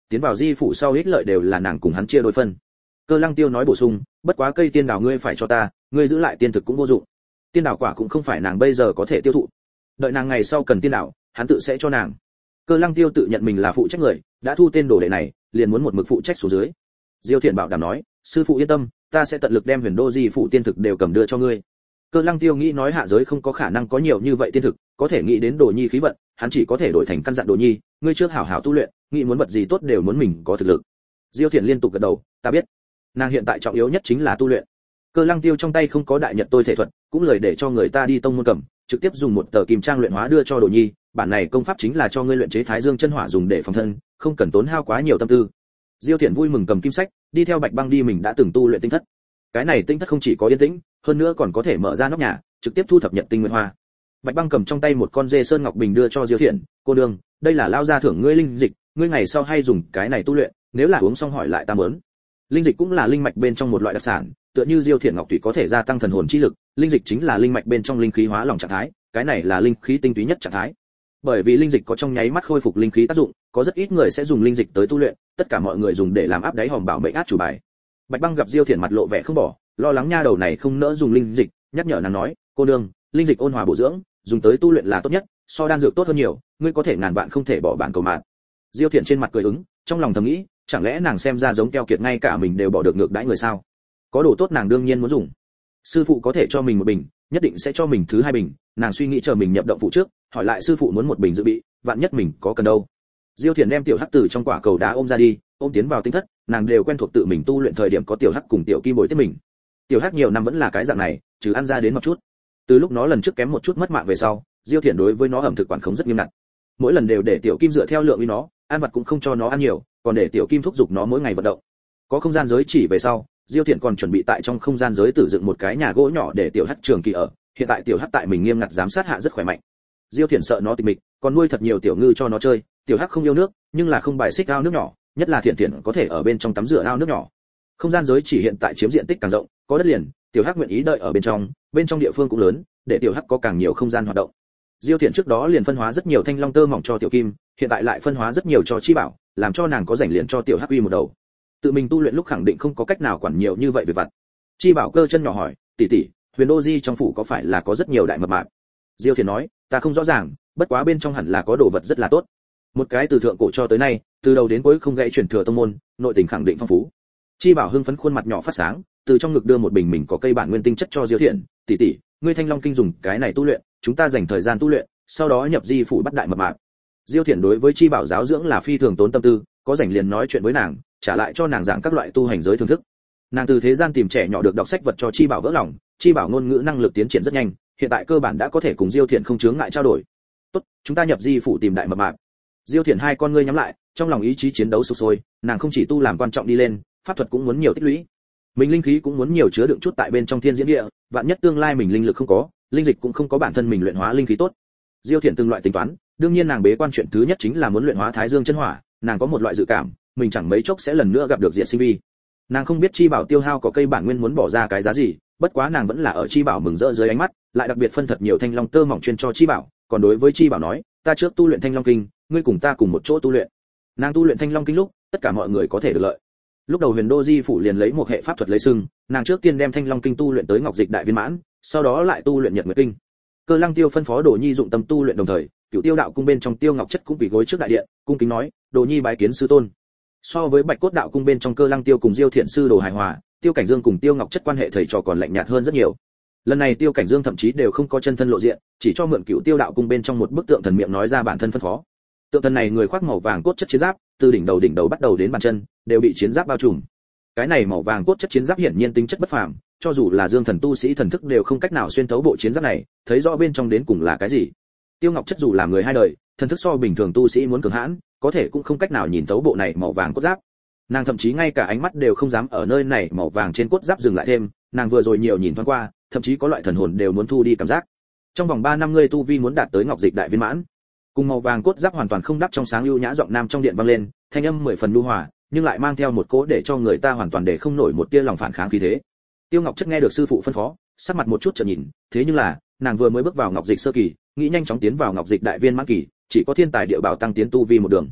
tiến vào di phủ sau ích lợi đều là nàng cùng hắn chia đôi phân. Cơ Lăng Tiêu nói bổ sung, bất quá cây tiên đào ngươi phải cho ta, ngươi giữ lại tiên thực cũng vô dụng. Tiên đào quả cũng không phải nàng bây giờ có thể tiêu thụ. Đợi nàng ngày sau cần tiên đào, hắn tự sẽ cho nàng. Cơ Lăng Tiêu tự nhận mình là phụ trách người, đã thu tên đồ đệ này, liền muốn một mực phụ trách xuống dưới. Diêu Thiện bảo đảm nói, sư phụ yên tâm, ta sẽ tận lực đem Huyền Đô di phụ tiên thực đều cầm đưa cho ngươi. Cơ Lăng Tiêu nghĩ nói hạ giới không có khả năng có nhiều như vậy tiên thực, có thể nghĩ đến Đồ Nhi khí vận, hắn chỉ có thể đổi thành căn dặn Đồ Nhi, ngươi trước hảo hảo tu luyện, nghĩ muốn vật gì tốt đều muốn mình có thực lực. Diêu Thiện liên tục gật đầu, ta biết. Nàng hiện tại trọng yếu nhất chính là tu luyện. Cơ Lăng Tiêu trong tay không có đại nhật tôi thể thuật, cũng lời để cho người ta đi tông môn cầm, trực tiếp dùng một tờ kim trang luyện hóa đưa cho Đồ Nhi, bản này công pháp chính là cho ngươi luyện chế Thái Dương chân hỏa dùng để phòng thân, không cần tốn hao quá nhiều tâm tư. Diêu Thiện vui mừng cầm kim sách, đi theo Bạch Băng đi mình đã từng tu luyện tinh thất. Cái này tinh thất không chỉ có yên tĩnh, hơn nữa còn có thể mở ra nóc nhà, trực tiếp thu thập nhật tinh nguyên hoa. Bạch Băng cầm trong tay một con dê sơn ngọc bình đưa cho Diêu Thiện, cô đương, đây là lao gia thưởng ngươi linh dịch, ngươi ngày sau hay dùng cái này tu luyện, nếu là uống xong hỏi lại ta muốn. Linh dịch cũng là linh mạch bên trong một loại đặc sản, tựa như Diêu Thiện ngọc thủy có thể gia tăng thần hồn chi lực, linh dịch chính là linh mạch bên trong linh khí hóa lỏng trạng thái, cái này là linh khí tinh túy nhất trạng thái. Bởi vì linh dịch có trong nháy mắt khôi phục linh khí tác dụng, có rất ít người sẽ dùng linh dịch tới tu luyện, tất cả mọi người dùng để làm áp đáy hòm bảo mệnh át chủ bài. Bạch Băng gặp Diêu Thiện mặt lộ vẻ không bỏ, lo lắng nha đầu này không nỡ dùng linh dịch, nhắc nhở nàng nói, cô nương, linh dịch ôn hòa bổ dưỡng, dùng tới tu luyện là tốt nhất, so đan dược tốt hơn nhiều, ngươi có thể ngàn vạn không thể bỏ bản cầu mạng. Diêu Thiện trên mặt cười ứng, trong lòng thầm nghĩ, chẳng lẽ nàng xem ra giống keo kiệt ngay cả mình đều bỏ được ngược đãi người sao? Có đồ tốt nàng đương nhiên muốn dùng. Sư phụ có thể cho mình một bình, nhất định sẽ cho mình thứ hai bình, nàng suy nghĩ chờ mình nhập động phụ trước, hỏi lại sư phụ muốn một bình dự bị, vạn nhất mình có cần đâu. Diêu Thiện đem tiểu hắc từ trong quả cầu đá ôm ra đi, ôm tiến vào tinh thất, nàng đều quen thuộc tự mình tu luyện thời điểm có tiểu hắc cùng tiểu kim bồi tiếp mình. Tiểu hắc nhiều năm vẫn là cái dạng này, trừ ăn ra đến một chút. Từ lúc nó lần trước kém một chút mất mạng về sau, Diêu Thiện đối với nó ẩm thực quản khống rất nghiêm ngặt. Mỗi lần đều để tiểu kim dựa theo lượng với nó, ăn vặt cũng không cho nó ăn nhiều, còn để tiểu kim thúc giục nó mỗi ngày vận động. Có không gian giới chỉ về sau, Diêu Thiện còn chuẩn bị tại trong không gian giới tử dựng một cái nhà gỗ nhỏ để tiểu hắc trường kỳ ở, hiện tại tiểu hắc tại mình nghiêm ngặt giám sát hạ rất khỏe mạnh. Diêu Thiện sợ nó tịch mịch, còn nuôi thật nhiều tiểu ngư cho nó chơi, tiểu hắc không yêu nước, nhưng là không bài xích ao nước nhỏ, nhất là Thiện Thiện có thể ở bên trong tắm rửa ao nước nhỏ. Không gian giới chỉ hiện tại chiếm diện tích càng rộng, có đất liền, tiểu hắc nguyện ý đợi ở bên trong địa phương cũng lớn, để tiểu hắc có càng nhiều không gian hoạt động. Diêu Thiện trước đó liền phân hóa rất nhiều thanh long tơ mỏng cho tiểu kim, hiện tại lại phân hóa rất nhiều cho chi bảo, làm cho nàng có rảnh liền cho tiểu hắc uy một đầu. Tự mình tu luyện lúc khẳng định không có cách nào quản nhiều như vậy về vặt. Chi bảo cơ chân nhỏ hỏi, tỷ tỷ, Huyền Đô Di trong phủ có phải là có rất nhiều đại mập mạp? Diêu Thiện nói, ta không rõ ràng, bất quá bên trong hẳn là có đồ vật rất là tốt. Một cái từ thượng cổ cho tới nay, từ đầu đến cuối không gãy truyền thừa tông môn, nội tình khẳng định phong phú. Chi bảo hưng phấn khuôn mặt nhỏ phát sáng, từ trong ngực đưa một bình mình có cây bản nguyên tinh chất cho Diêu Thiện, tỷ tỷ, ngươi Thanh Long kinh dùng cái này tu luyện, chúng ta dành thời gian tu luyện, sau đó nhập di phủ bắt đại mập mạp. Diêu Thiện đối với chi bảo giáo dưỡng là phi thường tốn tâm tư, có rảnh liền nói chuyện với nàng, trả lại cho nàng giảng các loại tu hành giới thưởng thức. Nàng từ thế gian tìm trẻ nhỏ được đọc sách vật cho chi bảo vỡ lòng, chi bảo ngôn ngữ năng lực tiến triển rất nhanh, hiện tại cơ bản đã có thể cùng Diêu Thiện không chướng ngại trao đổi. Tốt, chúng ta nhập di phủ tìm đại mập mạp. Diêu Thiện hai con ngươi nhắm lại, trong lòng ý chí chiến đấu sục sôi, nàng không chỉ tu làm quan trọng đi lên, pháp thuật cũng muốn nhiều tích lũy. Mình linh khí cũng muốn nhiều chứa đựng chút tại bên trong thiên diễn địa, vạn nhất tương lai mình linh lực không có, linh dịch cũng không có bản thân mình luyện hóa linh khí tốt. Diêu Thiện từng loại tính toán, đương nhiên nàng bế quan chuyện thứ nhất chính là muốn luyện hóa Thái Dương chân hỏa, nàng có một loại dự cảm, mình chẳng mấy chốc sẽ lần nữa gặp được Diệt Sinh Vi. Nàng không biết chi bảo tiêu hao có cây bản nguyên muốn bỏ ra cái giá gì, bất quá nàng vẫn là ở chi bảo mừng rỡ dưới ánh mắt, lại đặc biệt phân thật nhiều thanh long tơ mỏng chuyên cho chi bảo, còn đối với chi bảo nói, ta trước tu luyện Thanh Long kinh, ngươi cùng ta cùng một chỗ tu luyện. Nàng tu luyện Thanh Long kinh lúc, tất cả mọi người có thể được lợi. Lúc đầu Huyền Đô Di phủ liền lấy một hệ pháp thuật lấy sừng, nàng trước tiên đem Thanh Long kinh tu luyện tới Ngọc Dịch đại viên mãn, sau đó lại tu luyện Nhật Nguyệt kinh. Cơ Lăng Tiêu phân phó Đồ Nhi dụng tâm tu luyện đồng thời, Cửu Tiêu đạo cung bên trong Tiêu Ngọc Chất cũng quỳ gối trước đại điện, cung kính nói, Đồ Nhi bái kiến sư tôn. So với Bạch Cốt đạo cung bên trong Cơ Lăng Tiêu cùng Diêu Thiện sư đồ hài hòa, Tiêu Cảnh Dương cùng Tiêu Ngọc Chất quan hệ thầy trò còn lạnh nhạt hơn rất nhiều. Lần này Tiêu Cảnh Dương thậm chí đều không có chân thân lộ diện, chỉ cho mượn Cửu Tiêu đạo cung bên trong một bức tượng thần miệng nói ra bản thân phân phó. Tượng thần này người khoác màu vàng cốt chất chiến giáp, từ đỉnh đầu bắt đầu đến bàn chân, đều bị chiến giáp bao trùm. Cái này màu vàng cốt chất chiến giáp hiển nhiên tính chất bất phàm, cho dù là Dương thần tu sĩ thần thức đều không cách nào xuyên thấu bộ chiến giáp này, thấy rõ bên trong đến cùng là cái gì. Tiêu Ngọc Chất dù là người hai đời, thần thức so bình thường tu sĩ muốn cường hãn, có thể cũng không cách nào nhìn thấu bộ này màu vàng cốt giáp. Nàng thậm chí ngay cả ánh mắt đều không dám ở nơi này màu vàng trên cốt giáp dừng lại thêm, nàng vừa rồi nhiều nhìn thoáng qua, thậm chí có loại thần hồn đều muốn thu đi cảm giác. Trong vòng 3 năm ngươi tu vi muốn đạt tới Ngọc Dịch đại viên mãn. Cùng màu vàng cốt giáp hoàn toàn không đắp trong sáng lưu nhã giọng nam trong điện vang lên, thanh âm 10 phần nhu hòa, nhưng lại mang theo một cỗ để cho người ta hoàn toàn để không nổi một tia lòng phản kháng khí thế. Tiêu Ngọc Chất nghe được sư phụ phân phó, sắc mặt một chút chợt nhìn, thế nhưng là, nàng vừa mới bước vào Ngọc Dịch sơ kỳ, nghĩ nhanh chóng tiến vào Ngọc Dịch đại viên mãn kỳ, chỉ có thiên tài địa bảo tăng tiến tu vi một đường.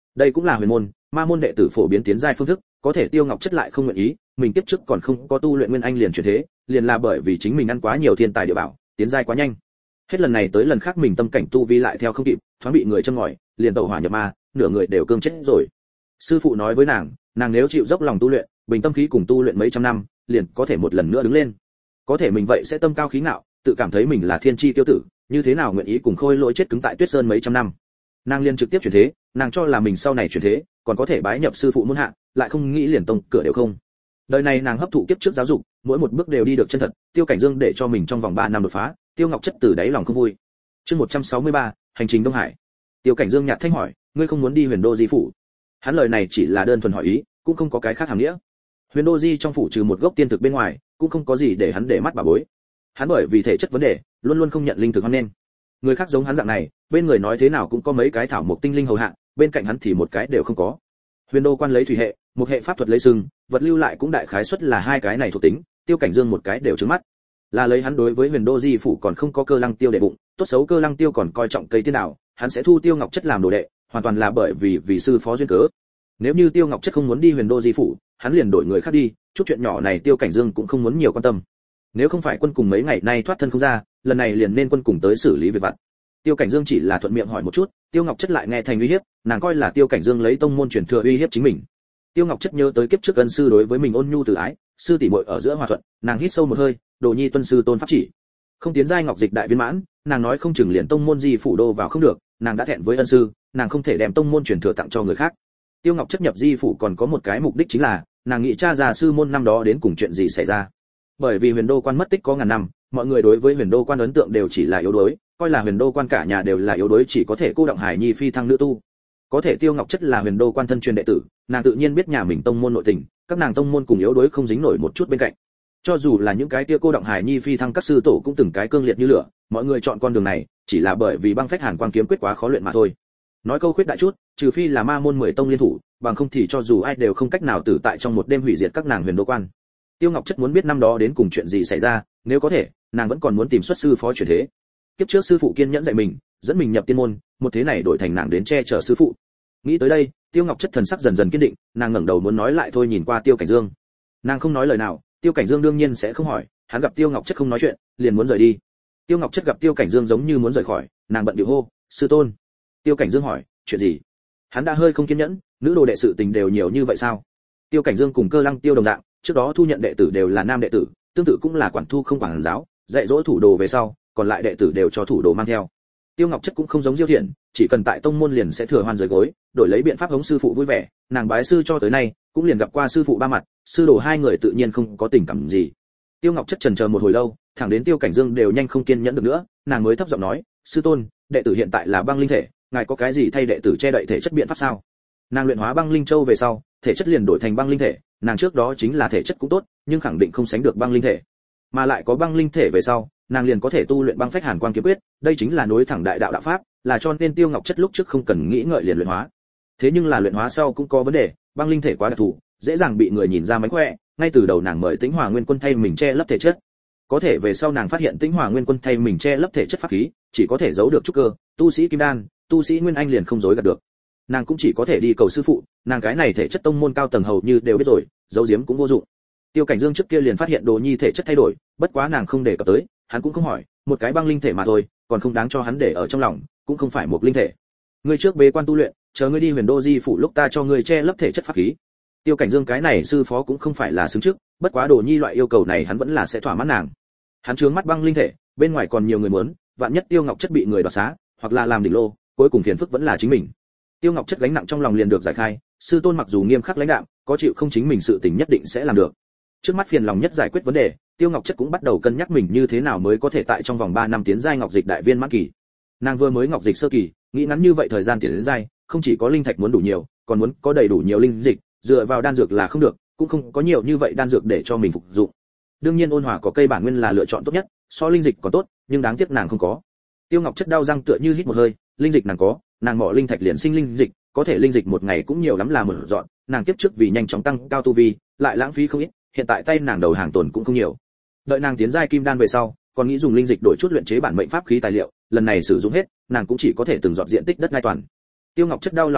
Đây cũng là huyền môn, ma môn đệ tử phổ biến tiến giai phương thức, có thể Tiêu Ngọc Chất lại không nguyện ý, mình kiếp trước còn không có tu luyện nguyên anh liền chuyển thế, liền là bởi vì chính mình ăn quá nhiều thiên tài địa bảo, tiến giai quá nhanh. Hết lần này tới lần khác mình tâm cảnh tu vi lại theo không kịp, thoáng bị người châm ngòi, liền tẩu hỏa nhập ma, nửa người đều cương chết rồi. Sư phụ nói với nàng nếu chịu dốc lòng tu luyện, bình tâm khí cùng tu luyện mấy trăm năm, liền có thể một lần nữa đứng lên. Có thể mình vậy sẽ tâm cao khí ngạo, tự cảm thấy mình là thiên chi tiêu tử, như thế nào nguyện ý cùng Khôi Lỗi chết cứng tại Tuyết Sơn mấy trăm năm. Nàng liền trực tiếp chuyển thế, nàng cho là mình sau này chuyển thế, còn có thể bái nhập sư phụ môn hạ, lại không nghĩ liền tông cửa đều không. Đời này nàng hấp thụ kiếp trước giáo dục, mỗi một bước đều đi được chân thật, Tiêu Cảnh Dương để cho mình trong vòng 3 năm đột phá, Tiêu Ngọc Chất từ đáy lòng không vui. Chương 163, hành trình Đông Hải. Tiêu Cảnh Dương nhạt thanh hỏi, ngươi không muốn đi Huyền Đô Di phủ? Hắn lời này chỉ là đơn thuần hỏi ý, cũng không có cái khác hàm nghĩa. Huyền Đô Di trong phủ trừ một gốc tiên thực bên ngoài, cũng không có gì để hắn để mắt bà bối. Hắn bởi vì thể chất vấn đề, luôn luôn không nhận linh thực hoan nên. Người khác giống hắn dạng này, bên người nói thế nào cũng có mấy cái thảo mộc tinh linh hầu hạ, bên cạnh hắn thì một cái đều không có. Huyền Đô quan lấy thủy hệ, một hệ pháp thuật lấy sừng, vật lưu lại cũng đại khái suất là hai cái này thuộc tính, Tiêu Cảnh Dương một cái đều trứng mắt. Là lấy hắn đối với Huyền Đô Di phủ còn không có Cơ Lăng Tiêu để bụng, tốt xấu Cơ Lăng Tiêu còn coi trọng cây tiên đạo, hắn sẽ thu Tiêu Ngọc Chất làm đồ đệ, hoàn toàn là bởi vì sư phó duyên cớ. Nếu như Tiêu Ngọc Chất không muốn đi Huyền Đô Di phủ, hắn liền đổi người khác đi, chút chuyện nhỏ này Tiêu Cảnh Dương cũng không muốn nhiều quan tâm. Nếu không phải quân cùng mấy ngày nay thoát thân không ra, lần này liền nên quân cùng tới xử lý việc vặt. Tiêu Cảnh Dương chỉ là thuận miệng hỏi một chút, Tiêu Ngọc Chất lại nghe thành uy hiếp, nàng coi là Tiêu Cảnh Dương lấy tông môn truyền thừa uy hiếp chính mình. Tiêu Ngọc Chất nhớ tới kiếp trước ân sư đối với mình ôn nhu từ ái, sư tỷ muội ở giữa hòa thuận, nàng hít sâu một hơi, Đồ Nhi tuân sư tôn pháp chỉ. Không tiến giai ngọc dịch đại viên mãn, nàng nói không chừng liền tông môn Di phủ đô vào không được, nàng đã thẹn với ân sư, nàng không thể đem tông môn truyền thừa tặng cho người khác. Tiêu Ngọc Chất nhập Di phủ còn có một cái mục đích chính là, nàng nghĩ tra ra sư môn năm đó đến cùng chuyện gì xảy ra. Bởi vì Huyền Đô quan mất tích có ngàn năm, mọi người đối với Huyền Đô quan ấn tượng đều chỉ là yếu đuối, coi là Huyền Đô quan cả nhà đều là yếu đuối, chỉ có thể cô động hải nhi phi thăng nữ tu. Có thể Tiêu Ngọc Chất là Huyền Đô quan thân truyền đệ tử, nàng tự nhiên biết nhà mình tông môn nội tình, các nàng tông môn cùng yếu đuối không dính nổi một chút bên cạnh. Cho dù là những cái kia cô động hải nhi phi thăng các sư tổ cũng từng cái cương liệt như lửa, mọi người chọn con đường này chỉ là bởi vì băng phách hàn quang kiếm quyết quá khó luyện mà thôi. Nói câu khuyết đại chút, trừ phi là ma môn 10 tông liên thủ, bằng không thì cho dù ai đều không cách nào tử tại trong một đêm hủy diệt các nàng Huyền Đô quan. Tiêu Ngọc Chất muốn biết năm đó đến cùng chuyện gì xảy ra, nếu có thể, nàng vẫn còn muốn tìm xuất sư phó chuyển thế. Kiếp trước sư phụ kiên nhẫn dạy mình, dẫn mình nhập tiên môn, một thế này đổi thành nàng đến che chở sư phụ. Nghĩ tới đây, Tiêu Ngọc Chất thần sắc dần dần kiên định, nàng ngẩng đầu muốn nói lại thôi nhìn qua Tiêu Cảnh Dương. Nàng không nói lời nào, Tiêu Cảnh Dương đương nhiên sẽ không hỏi, hắn gặp Tiêu Ngọc Chất không nói chuyện, liền muốn rời đi. Tiêu Ngọc Chất gặp Tiêu Cảnh Dương giống như muốn rời khỏi, nàng bận điệu hô, "Sư tôn." Tiêu Cảnh Dương hỏi, "Chuyện gì?" Hắn đã hơi không kiên nhẫn, nữ đồ đệ sự tình đều nhiều như vậy sao? Tiêu Cảnh Dương cùng Cơ Lăng Tiêu đồng dạng, trước đó thu nhận đệ tử đều là nam đệ tử, tương tự cũng là quản thu không quản giáo, dạy dỗ thủ đồ về sau, còn lại đệ tử đều cho thủ đồ mang theo. Tiêu Ngọc Chất cũng không giống Diêu Thiện, chỉ cần tại tông môn liền sẽ thừa hoan dưới gối, đổi lấy biện pháp hống sư phụ vui vẻ, nàng bái sư cho tới nay, cũng liền gặp qua sư phụ ba mặt, sư đồ hai người tự nhiên không có tình cảm gì. Tiêu Ngọc Chất chần chờ một hồi lâu, thẳng đến Tiêu Cảnh Dương đều nhanh không kiên nhẫn được nữa, nàng mới thấp giọng nói, "Sư tôn, đệ tử hiện tại là băng linh thể, ngài có cái gì thay đệ tử che đậy thể chất biện pháp sao?" Nàng luyện hóa băng linh châu về sau, thể chất liền đổi thành băng linh thể, nàng trước đó chính là thể chất cũng tốt, nhưng khẳng định không sánh được băng linh thể. Mà lại có băng linh thể về sau, nàng liền có thể tu luyện băng phách hàn quang kiếm quyết, đây chính là nối thẳng đại đạo đạo pháp, là cho nên Tiêu Ngọc Chất lúc trước không cần nghĩ ngợi liền luyện hóa. Thế nhưng là luyện hóa sau cũng có vấn đề, băng linh thể quá đặc thù, dễ dàng bị người nhìn ra mánh khỏe, ngay từ đầu nàng mời Tĩnh Hòa Nguyên Quân thay mình che lấp thể chất. Có thể về sau nàng phát hiện Tĩnh Hòa Nguyên Quân thay mình che lấp thể chất pháp khí, chỉ có thể giấu được trúc cơ, tu sĩ kim đan, tu sĩ nguyên anh liền không dối gạt được. Nàng cũng chỉ có thể đi cầu sư phụ, nàng cái này thể chất tông môn cao tầng hầu như đều biết rồi, giấu giếm cũng vô dụng. Tiêu Cảnh Dương trước kia liền phát hiện Đồ Nhi thể chất thay đổi, bất quá nàng không để cập tới, hắn cũng không hỏi, một cái băng linh thể mà thôi, còn không đáng cho hắn để ở trong lòng, cũng không phải một linh thể. Ngươi trước bế quan tu luyện, chờ ngươi đi Huyền Đô Di phủ lúc ta cho ngươi che lấp thể chất pháp khí. Tiêu Cảnh Dương cái này sư phó cũng không phải là xứng trước, bất quá Đồ Nhi loại yêu cầu này hắn vẫn là sẽ thỏa mãn nàng. Hắn trướng mắt băng linh thể, bên ngoài còn nhiều người muốn, vạn nhất Tiêu Ngọc Chất bị người đoạt xá, hoặc là làm đỉnh lô, cuối cùng phiền phức vẫn là chính mình. Tiêu Ngọc Chất gánh nặng trong lòng liền được giải khai, sư tôn mặc dù nghiêm khắc lãnh đạm, có chịu không chính mình sự tình nhất định sẽ làm được. Trước mắt phiền lòng nhất giải quyết vấn đề, Tiêu Ngọc Chất cũng bắt đầu cân nhắc mình như thế nào mới có thể tại trong vòng 3 năm tiến giai ngọc dịch đại viên mãn kỳ. Nàng vừa mới ngọc dịch sơ kỳ, nghĩ ngắn như vậy thời gian tiến đến giai, không chỉ có linh thạch muốn đủ nhiều, còn muốn có đầy đủ nhiều linh dịch, dựa vào đan dược là không được, cũng không có nhiều như vậy đan dược để cho mình phục dụng. Đương nhiên ôn hòa có cây bản nguyên là lựa chọn tốt nhất, so linh dịch còn tốt, nhưng đáng tiếc nàng không có. Tiêu Ngọc Chất đau răng tựa như hít một hơi, linh dịch nàng có, nàng mỏ linh thạch liền sinh linh dịch, có thể linh dịch một ngày cũng nhiều lắm là một dọn, nàng kiếp trước vì nhanh chóng tăng cao tu vi, lại lãng phí không ít, hiện tại tay nàng đầu hàng tồn cũng không nhiều. Đợi nàng tiến giai kim đan về sau, còn nghĩ dùng linh dịch đổi chút luyện chế bản mệnh pháp khí tài liệu, lần này sử dụng hết, nàng cũng chỉ có thể từng dọn diện tích đất ngai toàn. Tiêu Ngọc Chất đau lòng không được,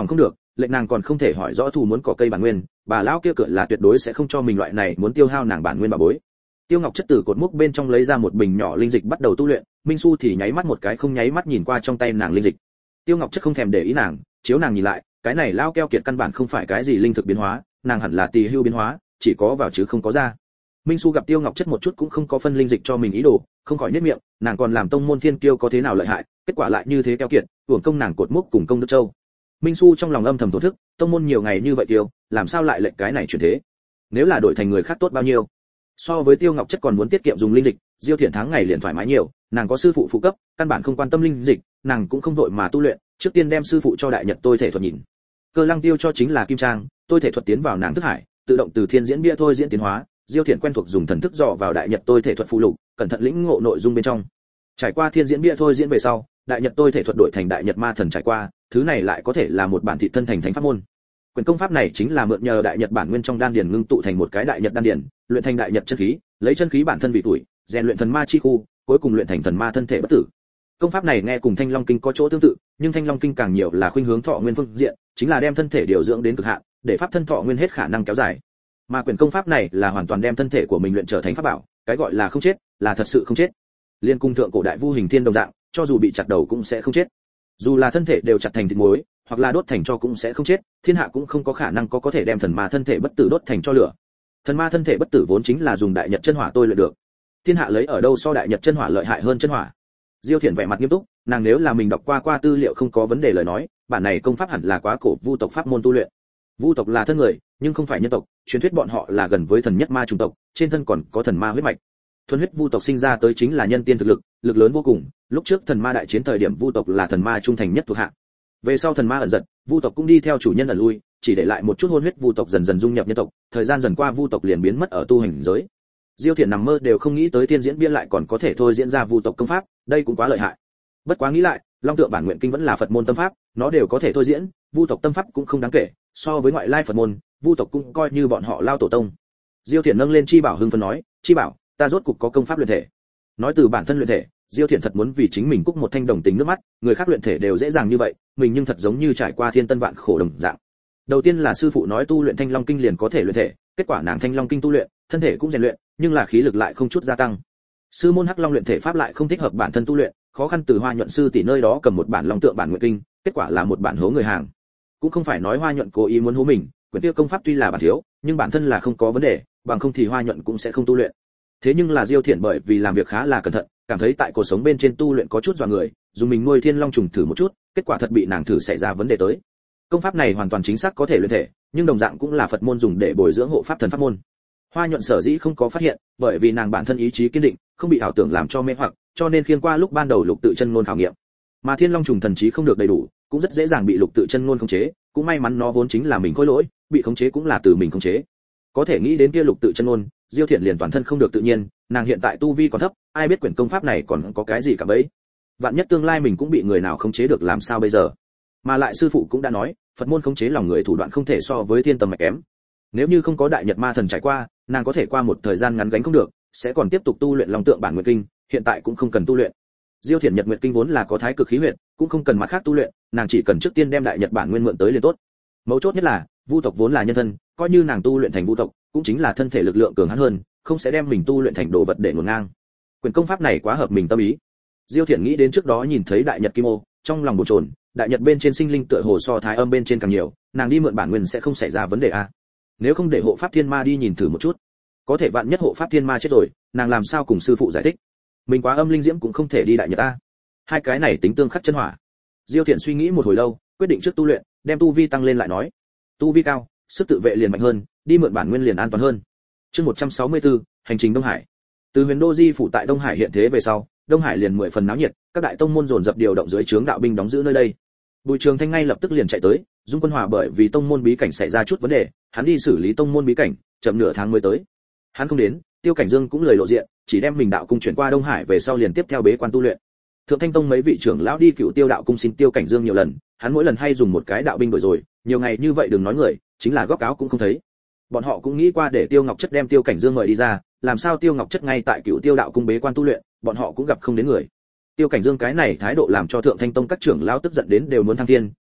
lệnh nàng còn không thể hỏi rõ thù muốn cỏ cây bản nguyên, bà lão kia cửa là tuyệt đối sẽ không cho mình loại này muốn tiêu hao nàng bản nguyên bà bối. Tiêu Ngọc Chất từ cột mốc bên trong lấy ra một bình nhỏ linh dịch bắt đầu tu luyện, Minh Su thì nháy mắt một cái không nháy mắt nhìn qua trong tay nàng linh dịch. Tiêu Ngọc Chất không thèm để ý nàng, chiếu nàng nhìn lại, cái này lao keo kiệt căn bản không phải cái gì linh thực biến hóa, nàng hẳn là tỳ hưu biến hóa, chỉ có vào chứ không có ra. Minh Su gặp Tiêu Ngọc Chất một chút cũng không có phân linh dịch cho mình ý đồ, không khỏi nhếch miệng, nàng còn làm tông môn thiên kiêu có thế nào lợi hại, kết quả lại như thế keo kiệt, uổng công nàng cột mốc cùng công đức châu. Minh Su trong lòng âm thầm thổ thức, tông môn nhiều ngày như vậy tiêu, làm sao lại lệnh cái này chuyển thế? Nếu là đổi thành người khác tốt bao nhiêu? So với Tiêu Ngọc Chất còn muốn tiết kiệm dùng linh dịch, Diêu Thiển tháng ngày liền thoải mái nhiều, nàng có sư phụ phụ cấp, căn bản không quan tâm linh dịch, nàng cũng không vội mà tu luyện, trước tiên đem sư phụ cho đại nhật tôi thể thuật nhìn. Cơ Lăng Tiêu cho chính là kim trang, tôi thể thuật tiến vào nàng thức hải, tự động từ thiên diễn bia thôi diễn tiến hóa, Diêu Thiển quen thuộc dùng thần thức dò vào đại nhật tôi thể thuật phụ lục, cẩn thận lĩnh ngộ nội dung bên trong. Trải qua thiên diễn bia thôi diễn về sau, đại nhật tôi thể thuật đổi thành đại nhật ma thần trải qua, thứ này lại có thể là một bản thị thân thành thánh pháp môn. Quyền công pháp này chính là mượn nhờ đại nhật bản nguyên trong đan điền ngưng tụ thành một cái đại nhật đan điền, luyện thành đại nhật chân khí, lấy chân khí bản thân vị tuổi, rèn luyện thần ma chi khu, cuối cùng luyện thành thần ma thân thể bất tử. Công pháp này nghe cùng Thanh Long kinh có chỗ tương tự, nhưng Thanh Long kinh càng nhiều là khuynh hướng thọ nguyên phương diện, chính là đem thân thể điều dưỡng đến cực hạn, để pháp thân thọ nguyên hết khả năng kéo dài. Mà quyền công pháp này là hoàn toàn đem thân thể của mình luyện trở thành pháp bảo, cái gọi là không chết, là thật sự không chết. Liên cung thượng cổ đại vu hình thiên đồng dạng, cho dù bị chặt đầu cũng sẽ không chết. Dù là thân thể đều chặt thành thịt muối, hoặc là đốt thành tro cũng sẽ không chết, thiên hạ cũng không có khả năng có thể đem thần ma thân thể bất tử đốt thành tro lửa. Thần ma thân thể bất tử vốn chính là dùng đại nhật chân hỏa tôi luyện được. Thiên hạ lấy ở đâu so đại nhật chân hỏa lợi hại hơn chân hỏa? Diêu Thiển vẻ mặt nghiêm túc, nàng nếu là mình đọc qua tư liệu không có vấn đề lời nói, bản này công pháp hẳn là quá cổ vu tộc pháp môn tu luyện. Vu tộc là thân người, nhưng không phải nhân tộc, truyền thuyết bọn họ là gần với thần nhất ma chủng tộc, trên thân còn có thần ma huyết mạch. Thuần huyết vu tộc sinh ra tới chính là nhân tiên thực lực, lực lớn vô cùng, lúc trước thần ma đại chiến thời điểm vu tộc là thần ma trung thành nhất thuộc hạ. Về sau thần ma ẩn giật, vu tộc cũng đi theo chủ nhân ẩn lui, chỉ để lại một chút hôn huyết vu tộc dần dần dung nhập nhân tộc, thời gian dần qua vu tộc liền biến mất ở tu hành giới. Diêu Thiển nằm mơ đều không nghĩ tới tiên diễn bia lại còn có thể thôi diễn ra vu tộc công pháp, đây cũng quá lợi hại. Bất quá nghĩ lại, Long Tượng Bản Nguyện Kinh vẫn là Phật môn tâm pháp, nó đều có thể thôi diễn, vu tộc tâm pháp cũng không đáng kể, so với ngoại lai Phật môn, vu tộc cũng coi như bọn họ lao tổ tông. Diêu Thiển nâng lên chi bảo hưng phấn nói, chi bảo, ta rốt cục có công pháp luyện thể. Nói từ bản thân luyện thể, Diêu Thiển thật muốn vì chính mình cúc một thanh đồng tình nước mắt, người khác luyện thể đều dễ dàng như vậy, mình nhưng thật giống như trải qua thiên tân vạn khổ đồng dạng. Đầu tiên là sư phụ nói tu luyện Thanh Long Kinh liền có thể luyện thể, kết quả nàng Thanh Long Kinh tu luyện, thân thể cũng rèn luyện, nhưng là khí lực lại không chút gia tăng. Sư môn Hắc Long luyện thể pháp lại không thích hợp bản thân tu luyện, khó khăn từ Hoa Nhuận sư tỷ nơi đó cầm một bản Long Tượng Bản Nguyện Kinh, kết quả là một bản hố người hàng. Cũng không phải nói Hoa Nhuận cố ý muốn hố mình, quyển kia công pháp tuy là bản thiếu, nhưng bản thân là không có vấn đề, bằng không thì Hoa Nhuận cũng sẽ không tu luyện. Thế nhưng là Diêu Thiển bởi vì làm việc khá là cẩn thận, cảm thấy tại cuộc sống bên trên tu luyện có chút dọa người, dùng mình nuôi thiên long trùng thử một chút, kết quả thật bị nàng thử xảy ra vấn đề tới. Công pháp này hoàn toàn chính xác có thể luyện thể, nhưng đồng dạng cũng là Phật môn dùng để bồi dưỡng hộ pháp thần pháp môn. Hoa Nhuận sở dĩ không có phát hiện, bởi vì nàng bản thân ý chí kiên định, không bị ảo tưởng làm cho mê hoặc, cho nên khiên qua lúc ban đầu lục tự chân ngôn khảo nghiệm. Mà thiên long trùng thần trí không được đầy đủ, cũng rất dễ dàng bị lục tự chân ngôn khống chế, cũng may mắn nó vốn chính là mình khối lỗi, bị khống chế cũng là từ mình khống chế. Có thể nghĩ đến kia lục tự chân ngôn, Diêu Thiển liền toàn thân không được tự nhiên, nàng hiện tại tu vi còn thấp, ai biết quyển công pháp này còn có cái gì cả bấy. Vạn nhất tương lai mình cũng bị người nào khống chế được làm sao bây giờ? Mà lại sư phụ cũng đã nói, Phật môn khống chế lòng người thủ đoạn không thể so với thiên tầm mạch kém. Nếu như không có đại nhật ma thần trải qua, nàng có thể qua một thời gian ngắn gánh không được, sẽ còn tiếp tục tu luyện Long Tượng Bản Nguyện Kinh, hiện tại cũng không cần tu luyện. Diêu Thiển Nhật Nguyện Kinh vốn là có thái cực khí huyệt, cũng không cần mặt khác tu luyện, nàng chỉ cần trước tiên đem đại nhật bản nguyên mượn tới liền tốt. Mấu chốt nhất là, vu tộc vốn là nhân thân, coi như nàng tu luyện thành vu tộc, cũng chính là thân thể lực lượng cường hãn hơn, không sẽ đem mình tu luyện thành đồ vật để ngổn ngang. Quyền công pháp này quá hợp mình tâm ý. Diêu Thiển nghĩ đến trước đó nhìn thấy đại nhật kim ô, trong lòng bồn chồn, đại nhật bên trên sinh linh tựa hồ so thái âm bên trên càng nhiều, nàng đi mượn bản nguyên sẽ không xảy ra vấn đề a. Nếu không để hộ pháp thiên ma đi nhìn thử một chút, có thể vạn nhất hộ pháp thiên ma chết rồi, nàng làm sao cùng sư phụ giải thích? Mình quá âm linh diễm cũng không thể đi đại nhật a. Hai cái này tính tương khắc chân hỏa. Diêu Thiển suy nghĩ một hồi lâu, quyết định trước tu luyện, đem tu vi tăng lên lại nói. Tu vi cao, sức tự vệ liền mạnh hơn, đi mượn bản nguyên liền an toàn hơn. Chương 164, hành trình Đông Hải. Từ Huyền Đô Di phủ tại Đông Hải hiện thế về sau, Đông Hải liền 10 phần náo nhiệt, các đại tông môn dồn dập điều động dưới trướng đạo binh đóng giữ nơi đây. Bùi Trường Thanh ngay lập tức liền chạy tới, Dung Quân Hòa bởi vì tông môn bí cảnh xảy ra chút vấn đề, hắn đi xử lý tông môn bí cảnh, chậm nửa tháng mới tới. Hắn không đến, Tiêu Cảnh Dương cũng lời lộ diện, chỉ đem mình đạo cung chuyển qua Đông Hải về sau liền tiếp theo bế quan tu luyện. Thượng Thanh Tông mấy vị trưởng lão đi Cửu Tiêu đạo cung xin Tiêu Cảnh Dương nhiều lần, hắn mỗi lần hay dùng một cái đạo binh đuổi rồi, nhiều ngày như vậy đừng nói người, chính là góc áo cũng không thấy. Bọn họ cũng nghĩ qua để Tiêu Ngọc Chất đem Tiêu Cảnh Dương mời đi ra, làm sao Tiêu Ngọc Chất ngay tại Cửu Tiêu đạo cung bế quan tu luyện, bọn họ cũng gặp không đến người. Tiêu Cảnh Dương cái này thái độ làm cho Thượng Thanh Tông các trưởng lão tức giận đến đều muốn thăng thiên,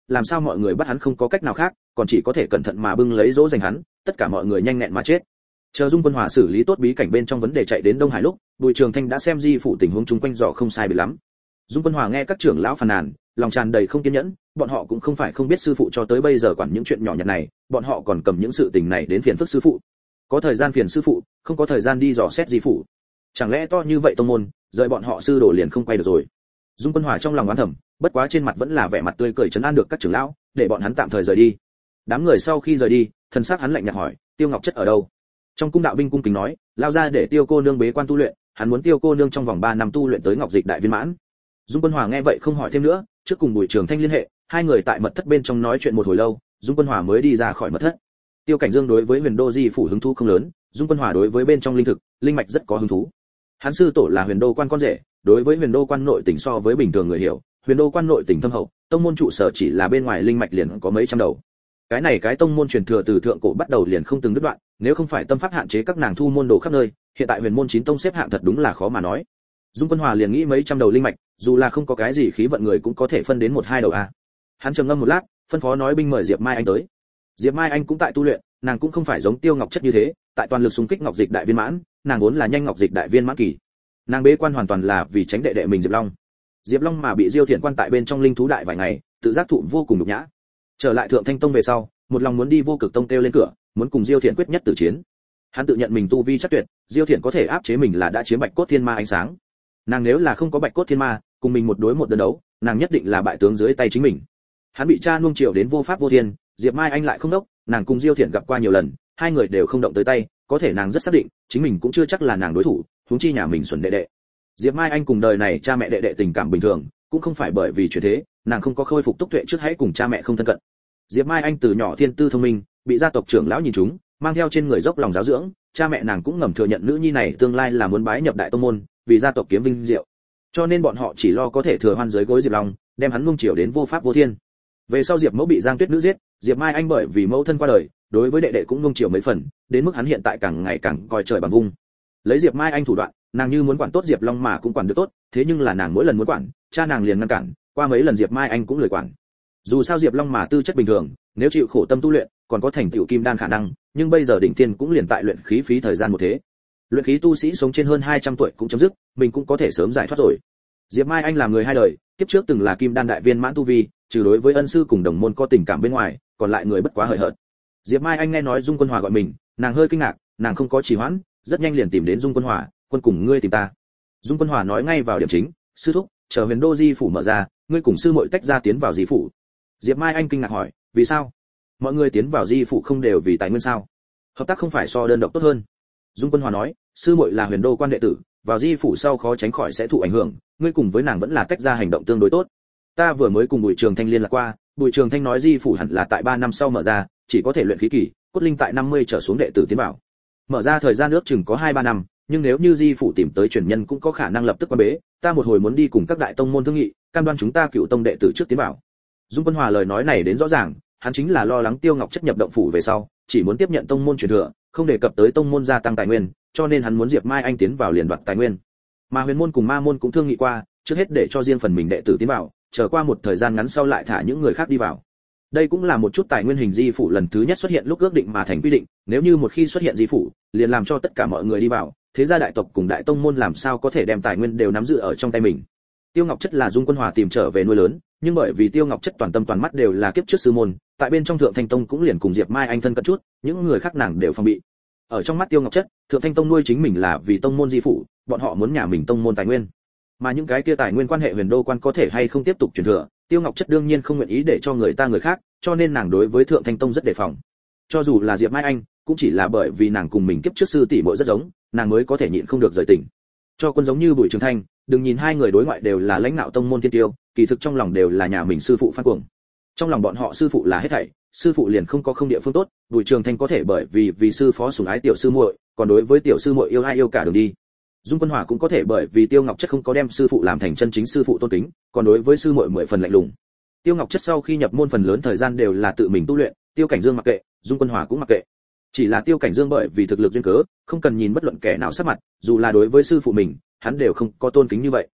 làm sao mọi người bắt hắn không có cách nào khác, còn chỉ có thể cẩn thận mà bưng lấy dỗ dành hắn, tất cả mọi người nhanh nhẹn mà chết. Chờ Dung Quân Hòa xử lý tốt bí cảnh bên trong vấn đề chạy đến Đông Hải lúc, Bùi Trường Thanh đã xem di phủ tình huống chung quanh dò không sai biệt lắm. Dung Quân Hòa nghe các trưởng lão phàn nàn, lòng tràn đầy không kiên nhẫn, bọn họ cũng không phải không biết sư phụ cho tới bây giờ quản những chuyện nhỏ nhặt này, bọn họ còn cầm những sự tình này đến phiền phức sư phụ. Có thời gian phiền sư phụ, không có thời gian đi dò xét di phủ. Chẳng lẽ to như vậy tông môn, rời bọn họ sư đồ liền không quay được rồi. Dung Quân Hòa trong lòng oán thầm, bất quá trên mặt vẫn là vẻ mặt tươi cười trấn an được các trưởng lão, để bọn hắn tạm thời rời đi. Đám người sau khi rời đi, thần sắc hắn lạnh nhạt hỏi, Tiêu Ngọc Chất ở đâu? Trong cung đạo binh cung kính nói, lao ra để Tiêu cô nương bế quan tu luyện, hắn muốn Tiêu cô nương trong vòng 3 năm tu luyện tới Ngọc Dịch đại viên mãn. Dung Quân Hòa nghe vậy không hỏi thêm nữa, trước cùng Bùi Trường Thanh liên hệ, hai người tại mật thất bên trong nói chuyện một hồi lâu, Dung Quân Hòa mới đi ra khỏi mật thất. Tiêu Cảnh Dương đối với Huyền Đô Di phủ hứng thú không lớn, Dung Quân Hòa đối với bên trong linh thực, linh mạch rất có hứng thú. Hắn sư tổ là Huyền Đô quan con rể, đối với Huyền Đô quan nội tỉnh so với bình thường người hiểu, Huyền Đô quan nội tỉnh thâm hậu, tông môn trụ sở chỉ là bên ngoài linh mạch liền có mấy trăm đầu. Cái này cái tông môn truyền thừa từ thượng cổ bắt đầu liền không từng đứt đoạn, nếu không phải tâm pháp hạn chế các nàng thu môn đồ khắp nơi, hiện tại Huyền môn 9 tông xếp hạng thật đúng là khó mà nói. Dung Quân Hòa liền nghĩ mấy trăm đầu linh mạch, dù là không có cái gì khí vận người cũng có thể phân đến 1-2 đầu a. Hắn trầm ngâm một lát, phân phó nói binh mời Diệp Mai Anh tới. Diệp Mai Anh cũng tại tu luyện, nàng cũng không phải giống Tiêu Ngọc Chất như thế, tại toàn lực xung kích Ngọc Dịch đại viên mãn, nàng vốn là nhanh Ngọc Dịch đại viên mãn kỳ. Nàng bế quan hoàn toàn là vì tránh đệ đệ mình Diệp Long. Diệp Long mà bị Diêu Thiện quan tại bên trong linh thú đại vài ngày, tự giác thụ vô cùng nhục nhã. Trở lại Thượng Thanh Tông về sau, một lòng muốn đi Vô Cực Tông kêu lên cửa, muốn cùng Diêu Thiện quyết nhất tử chiến. Hắn tự nhận mình tu vi chắc tuyệt, Diêu Thiện có thể áp chế mình là đã chiếm Bạch Cốt Thiên Ma ánh sáng. Nàng nếu là không có Bạch Cốt Thiên Ma, cùng mình một đối một đơn đấu, nàng nhất định là bại tướng dưới tay chính mình. Hắn bị cha nuông chiều đến vô pháp vô thiên, Diệp Mai Anh lại không đốc, nàng cùng Diêu Thiện gặp qua nhiều lần, hai người đều không động tới tay, có thể nàng rất xác định, chính mình cũng chưa chắc là nàng đối thủ, huống chi nhà mình xuẩn đệ đệ. Diệp Mai Anh cùng đời này cha mẹ đệ đệ tình cảm bình thường, cũng không phải bởi vì chuyện thế, nàng không có khôi phục túc tuệ trước hãy cùng cha mẹ không thân cận. Diệp Mai Anh từ nhỏ thiên tư thông minh, bị gia tộc trưởng lão nhìn trúng, mang theo trên người dốc lòng giáo dưỡng, cha mẹ nàng cũng ngầm thừa nhận nữ nhi này tương lai là muốn bái nhập đại tông môn, vì gia tộc kiếm vinh diệu. Cho nên bọn họ chỉ lo có thể thừa hoan dưới gối Diệp Long, đem hắn nuông chiều đến vô pháp vô thiên. Về sau Diệp Mẫu bị Giang Tuyết nữ giết, Diệp Mai Anh bởi vì mẫu thân qua đời, đối với đệ đệ cũng nuông chiều mấy phần, đến mức hắn hiện tại càng ngày càng coi trời bằng vung. Lấy Diệp Mai Anh thủ đoạn, nàng như muốn quản tốt Diệp Long mà cũng quản được tốt, thế nhưng là nàng mỗi lần muốn quản, cha nàng liền ngăn cản, qua mấy lần Diệp Mai Anh cũng lười quản. Dù sao Diệp Long mà tư chất bình thường, nếu chịu khổ tâm tu luyện, còn có thành tựu kim đan khả năng, nhưng bây giờ đỉnh tiên cũng liền tại luyện khí phí thời gian một thế. Luyện khí tu sĩ sống trên hơn 200 tuổi cũng chấm dứt, mình cũng có thể sớm giải thoát rồi. Diệp Mai Anh là người hai đời, kiếp trước từng là kim đan đại viên mãn tu vi, trừ đối với ân sư cùng đồng môn có tình cảm bên ngoài, còn lại người bất quá hời hợt. Diệp Mai Anh nghe nói Dung Quân Hòa gọi mình, nàng hơi kinh ngạc, nàng không có trì hoãn, rất nhanh liền tìm đến Dung Quân Hòa, "Quân cùng ngươi tìm ta." Dung Quân Hòa nói ngay vào điểm chính, "Sư thúc, chờ Huyền Đô Di phủ mở ra, ngươi cùng sư muội tách ra tiến vào Di phủ." Diệp Mai Anh kinh ngạc hỏi, "Vì sao? Mọi người tiến vào Di phủ không đều vì tài nguyên sao? Hợp tác không phải so đơn độc tốt hơn?" Dung Quân Hòa nói, "Sư muội là Huyền Đô quan đệ tử, vào Di phủ sau khó tránh khỏi sẽ thụ ảnh hưởng, ngươi cùng với nàng vẫn là tách ra hành động tương đối tốt. Ta vừa mới cùng Bùi Trường Thanh liên lạc qua, Bùi Trường Thanh nói Di phủ hẳn là tại 3 năm sau mở ra, chỉ có thể luyện khí kỳ, cốt linh tại 50 trở xuống đệ tử tiến vào. Mở ra thời gian ước chừng có 2-3 năm, nhưng nếu như Di phủ tìm tới truyền nhân cũng có khả năng lập tức quan bế, ta một hồi muốn đi cùng các đại tông môn thương nghị, cam đoan chúng ta Cựu tông đệ tử trước tiến vào." Dung Quân Hòa lời nói này đến rõ ràng, hắn chính là lo lắng Tiêu Ngọc Chất nhập động phủ về sau, chỉ muốn tiếp nhận tông môn truyền thừa, không đề cập tới tông môn gia tăng tài nguyên, cho nên hắn muốn Diệp Mai Anh tiến vào liền đoạt tài nguyên. Mà Huyền môn cùng Ma môn cũng thương nghị qua, trước hết để cho riêng phần mình đệ tử tiến vào, chờ qua một thời gian ngắn sau lại thả những người khác đi vào. Đây cũng là một chút tài nguyên hình Di phủ lần thứ nhất xuất hiện lúc ước định mà thành quy định, nếu như một khi xuất hiện Di phủ, liền làm cho tất cả mọi người đi vào, thế gia đại tộc cùng đại tông môn làm sao có thể đem tài nguyên đều nắm giữ ở trong tay mình. Tiêu Ngọc Chất là Dung Quân Hòa tìm trở về nuôi lớn, nhưng bởi vì Tiêu Ngọc Chất toàn tâm toàn mắt đều là kiếp trước sư môn, tại bên trong Thượng Thanh Tông cũng liền cùng Diệp Mai Anh thân cận chút, những người khác nàng đều phòng bị. Ở trong mắt Tiêu Ngọc Chất, Thượng Thanh Tông nuôi chính mình là vì tông môn Di phủ, bọn họ muốn nhà mình tông môn tài nguyên. Mà những cái kia tài nguyên quan hệ Huyền Đô quan có thể hay không tiếp tục truyền thừa, Tiêu Ngọc Chất đương nhiên không nguyện ý để cho người ta người khác, cho nên nàng đối với Thượng Thanh Tông rất đề phòng. Cho dù là Diệp Mai Anh, cũng chỉ là bởi vì nàng cùng mình kiếp trước sư tỷ muội rất giống, nàng mới có thể nhịn không được rời tình. Cho quân giống như Bùi Trường Thanh, đừng nhìn hai người đối ngoại đều là lãnh đạo tông môn thiên tiêu, kỳ thực trong lòng đều là nhà mình sư phụ Phan Cuồng. Trong lòng bọn họ sư phụ là hết thảy, sư phụ liền không có không địa phương tốt, Bùi Trường Thanh có thể bởi vì sư phó sủng ái tiểu sư muội, còn đối với tiểu sư muội yêu ai yêu cả đường đi. Dung Quân Hòa cũng có thể bởi vì Tiêu Ngọc Chất không có đem sư phụ làm thành chân chính sư phụ tôn kính, còn đối với sư muội 10 phần lạnh lùng. Tiêu Ngọc Chất sau khi nhập môn phần lớn thời gian đều là tự mình tu luyện, Tiêu Cảnh Dương mặc kệ, Dung Quân Hòa cũng mặc kệ. Chỉ là Tiêu Cảnh Dương bởi vì thực lực duyên cớ, không cần nhìn bất luận kẻ nào sắc mặt, dù là đối với sư phụ mình, hắn đều không có tôn kính như vậy.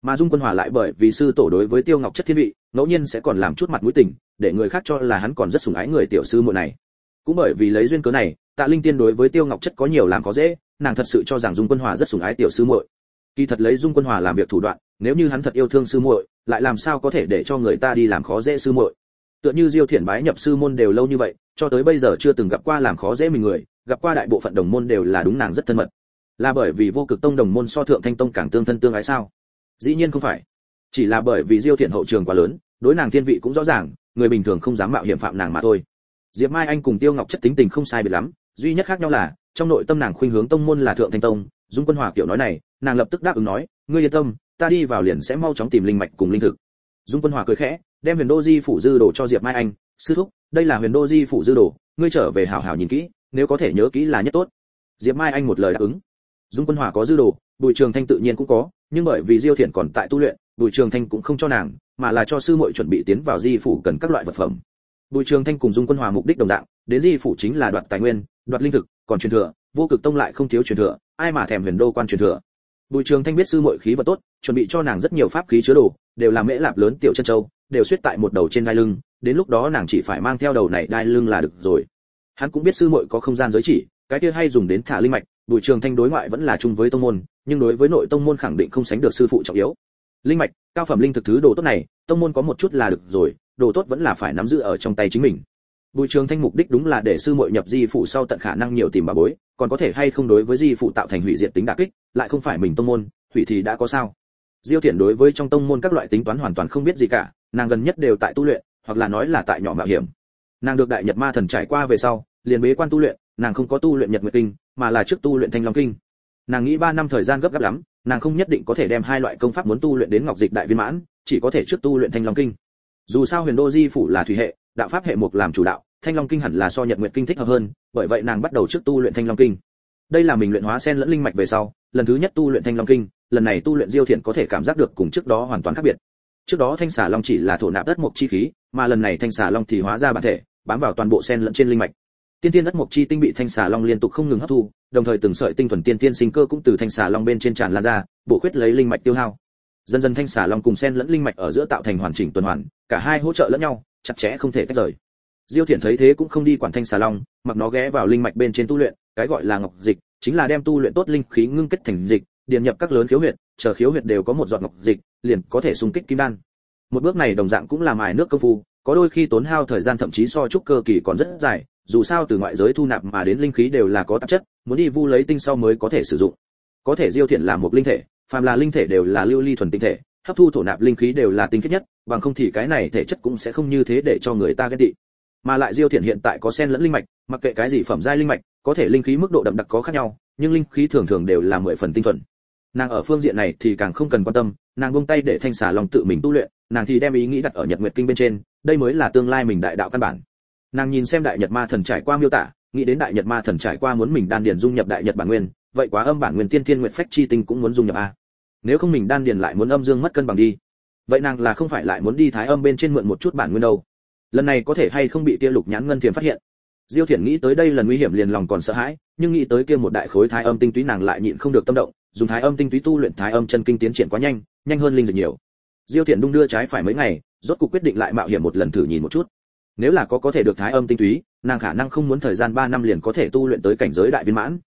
Mà Dung Quân Hòa lại bởi vì sư tổ đối với Tiêu Ngọc Chất thiên vị, ngẫu nhiên sẽ còn làm chút mặt mũi tình, để người khác cho là hắn còn rất sủng ái người tiểu sư muội này. Cũng bởi vì lấy duyên cớ này, Tạ Linh Tiên đối với Tiêu Ngọc Chất có nhiều làm khó dễ, nàng thật sự cho rằng Dung Quân Hòa rất sủng ái tiểu sư muội. Kỳ thật lấy Dung Quân Hòa làm việc thủ đoạn, nếu như hắn thật yêu thương sư muội, lại làm sao có thể để cho người ta đi làm khó dễ sư muội. Tựa như Diêu Thiển bái nhập sư môn đều lâu như vậy, cho tới bây giờ chưa từng gặp qua làm khó dễ mình người, gặp qua đại bộ phận đồng môn đều là đúng nàng rất thân mật. Là bởi vì Vô Cực Tông đồng môn so Thượng Thanh Tông càng tương thân tương ái sao? Dĩ nhiên không phải, chỉ là bởi vì Diêu Thiển hậu trường quá lớn, đối nàng thiên vị cũng rõ ràng, người bình thường không dám mạo hiểm phạm nàng mà thôi. Diệp Mai Anh cùng Tiêu Ngọc Chất tính tình không sai biệt lắm, duy nhất khác nhau là trong nội tâm nàng khuynh hướng tông môn là Thượng Thanh Tông. Dung Quân Hòa kiểu nói này, nàng lập tức đáp ứng nói, ngươi yên tâm, ta đi vào liền sẽ mau chóng tìm linh mạch cùng linh thực. Dung Quân Hòa cười khẽ, đem Huyền Đô Di phủ dư đồ cho Diệp Mai Anh, sư thúc, đây là Huyền Đô Di phủ dư đồ, ngươi trở về hảo hảo nhìn kỹ, nếu có thể nhớ kỹ là nhất tốt. Diệp Mai Anh một lời đáp ứng. Dung Quân Hòa có dư đồ, Bùi Trường Thanh tự nhiên cũng có, nhưng bởi vì Diêu Thiển còn tại tu luyện, Bùi Trường Thanh cũng không cho nàng, mà là cho sư muội chuẩn bị tiến vào Di phủ cần các loại vật phẩm. Bùi Trường Thanh cùng Dung Quân Hòa mục đích đồng dạng, đến Di phủ chính là đoạt tài nguyên, đoạt linh thực, còn truyền thừa, Vô Cực Tông lại không thiếu truyền thừa, ai mà thèm Huyền Đô quan truyền thừa. Bùi Trường Thanh biết sư muội khí vật tốt, chuẩn bị cho nàng rất nhiều pháp khí chứa đồ, đều là mễ lạp lớn tiểu chân châu, đều xuyết tại một đầu trên đai lưng, đến lúc đó nàng chỉ phải mang theo đầu này đai lưng là được rồi. Hắn cũng biết sư muội có không gian giới chỉ, cái kia hay dùng đến thả linh mạch, Bùi Trường Thanh đối ngoại vẫn là chung với tông môn, nhưng đối với nội tông môn khẳng định không sánh được sư phụ trọng yếu. Linh mạch, cao phẩm linh thực thứ đồ tốt này, tông môn có một chút là được rồi, đồ tốt vẫn là phải nắm giữ ở trong tay chính mình. Bùi Trường Thanh mục đích đúng là để sư muội nhập Di phủ sau tận khả năng nhiều tìm bà bối, còn có thể hay không đối với Di phủ tạo thành hủy diệt tính đả kích, lại không phải mình tông môn, hủy thì đã có sao. Diêu Thiển đối với trong tông môn các loại tính toán hoàn toàn không biết gì cả, nàng gần nhất đều tại tu luyện, hoặc là nói là tại nhỏ mạo hiểm. Nàng được Đại Nhật Ma Thần trải qua về sau, liền bế quan tu luyện, nàng không có tu luyện Nhật Nguyệt Kinh, mà là trước tu luyện Thanh Long Kinh. Nàng nghĩ 3 năm thời gian gấp gáp lắm, nàng không nhất định có thể đem hai loại công pháp muốn tu luyện đến Ngọc Dịch đại viên mãn, chỉ có thể trước tu luyện Thanh Long Kinh. Dù sao Huyền Đô Di phủ là thủy hệ, đạo pháp hệ mộc làm chủ đạo, Thanh Long Kinh hẳn là so Nhật Nguyệt Kinh thích hợp hơn, bởi vậy nàng bắt đầu trước tu luyện Thanh Long Kinh. Đây là mình luyện hóa sen lẫn linh mạch về sau, lần thứ nhất tu luyện Thanh Long Kinh, lần này tu luyện Diêu Thiển có thể cảm giác được cùng trước đó hoàn toàn khác biệt. Trước đó Thanh Xà Long chỉ là thổ nạp đất mộc chi khí, mà lần này Thanh Xà Long thì hóa ra bản thể, bám vào toàn bộ sen lẫn trên linh mạch. Tiên tiên đất mộc chi tinh bị Thanh Xà Long liên tục không ngừng hấp thu, đồng thời từng sợi tinh thuần tiên tiên sinh cơ cũng từ Thanh Xà Long bên trên tràn lan ra, bổ khuyết lấy linh mạch tiêu hao. Dần dần Thanh Xà Long cùng sen lẫn linh mạch ở giữa tạo thành hoàn chỉnh tuần hoàn, cả hai hỗ trợ lẫn nhau, chặt chẽ không thể tách rời. Diêu Thiển thấy thế cũng không đi quản Thanh Xà Long, mặc nó ghé vào linh mạch bên trên tu luyện, cái gọi là ngọc dịch, chính là đem tu luyện tốt linh khí ngưng kết thành dịch, điền nhập các lớn khiếu huyệt, chờ khiếu huyệt đều có một giọt ngọc dịch, liền có thể xung kích kim đan. Một bước này đồng dạng cũng là mài nước công phu, có đôi khi tốn hao thời gian thậm chí so trúc cơ kỳ còn rất dài, dù sao từ ngoại giới thu nạp mà đến linh khí đều là có tạp chất, muốn đi vu lấy tinh sau mới có thể sử dụng. Có thể Diêu Thiển là một linh thể, phàm là linh thể đều là lưu ly thuần tinh thể, hấp thu thổ nạp linh khí đều là tinh khiết nhất, bằng không thì cái này thể chất cũng sẽ không như thế để cho người ta ghen tị. Mà lại Diêu Thiển hiện tại có sen lẫn linh mạch, mặc kệ cái gì phẩm giai linh mạch, có thể linh khí mức độ đậm đặc có khác nhau, nhưng linh khí thường thường đều là 10 phần tinh thuần. Nàng ở phương diện này thì càng không cần quan tâm, nàng buông tay để Thanh Xà Long tự mình tu luyện, nàng thì đem ý nghĩ đặt ở Nhật Nguyệt Kinh bên trên, đây mới là tương lai mình đại đạo căn bản. Nàng nhìn xem Đại Nhật Ma Thần trải qua miêu tả, nghĩ đến Đại Nhật Ma Thần trải qua muốn mình đan điền dung nhập Đại Nhật bản nguyên, vậy quá âm bản nguyên tiên tiên nguyệt phách chi tinh cũng muốn dung nhập a. Nếu không mình đan điền lại muốn âm dương mất cân bằng đi. Vậy nàng là không phải lại muốn đi thái âm bên trên mượn một chút bản nguyên đâu? Lần này có thể hay không bị Tia Lục Nhãn Ngân Thiềm phát hiện? Diêu Thiển nghĩ tới đây lần nguy hiểm liền lòng còn sợ hãi, nhưng nghĩ tới kia một đại khối thái âm tinh túy nàng lại nhịn không được tâm động, dùng thái âm tinh túy tu luyện thái âm chân kinh tiến triển quá nhanh, nhanh hơn linh dịch nhiều. Diêu Thiển đung đưa trái phải mấy ngày, rốt cuộc quyết định lại mạo hiểm một lần thử nhìn một chút. Nếu là có thể được thái âm tinh túy, nàng khả năng không muốn thời gian 3 năm liền có thể tu luyện tới cảnh giới đại viên mãn.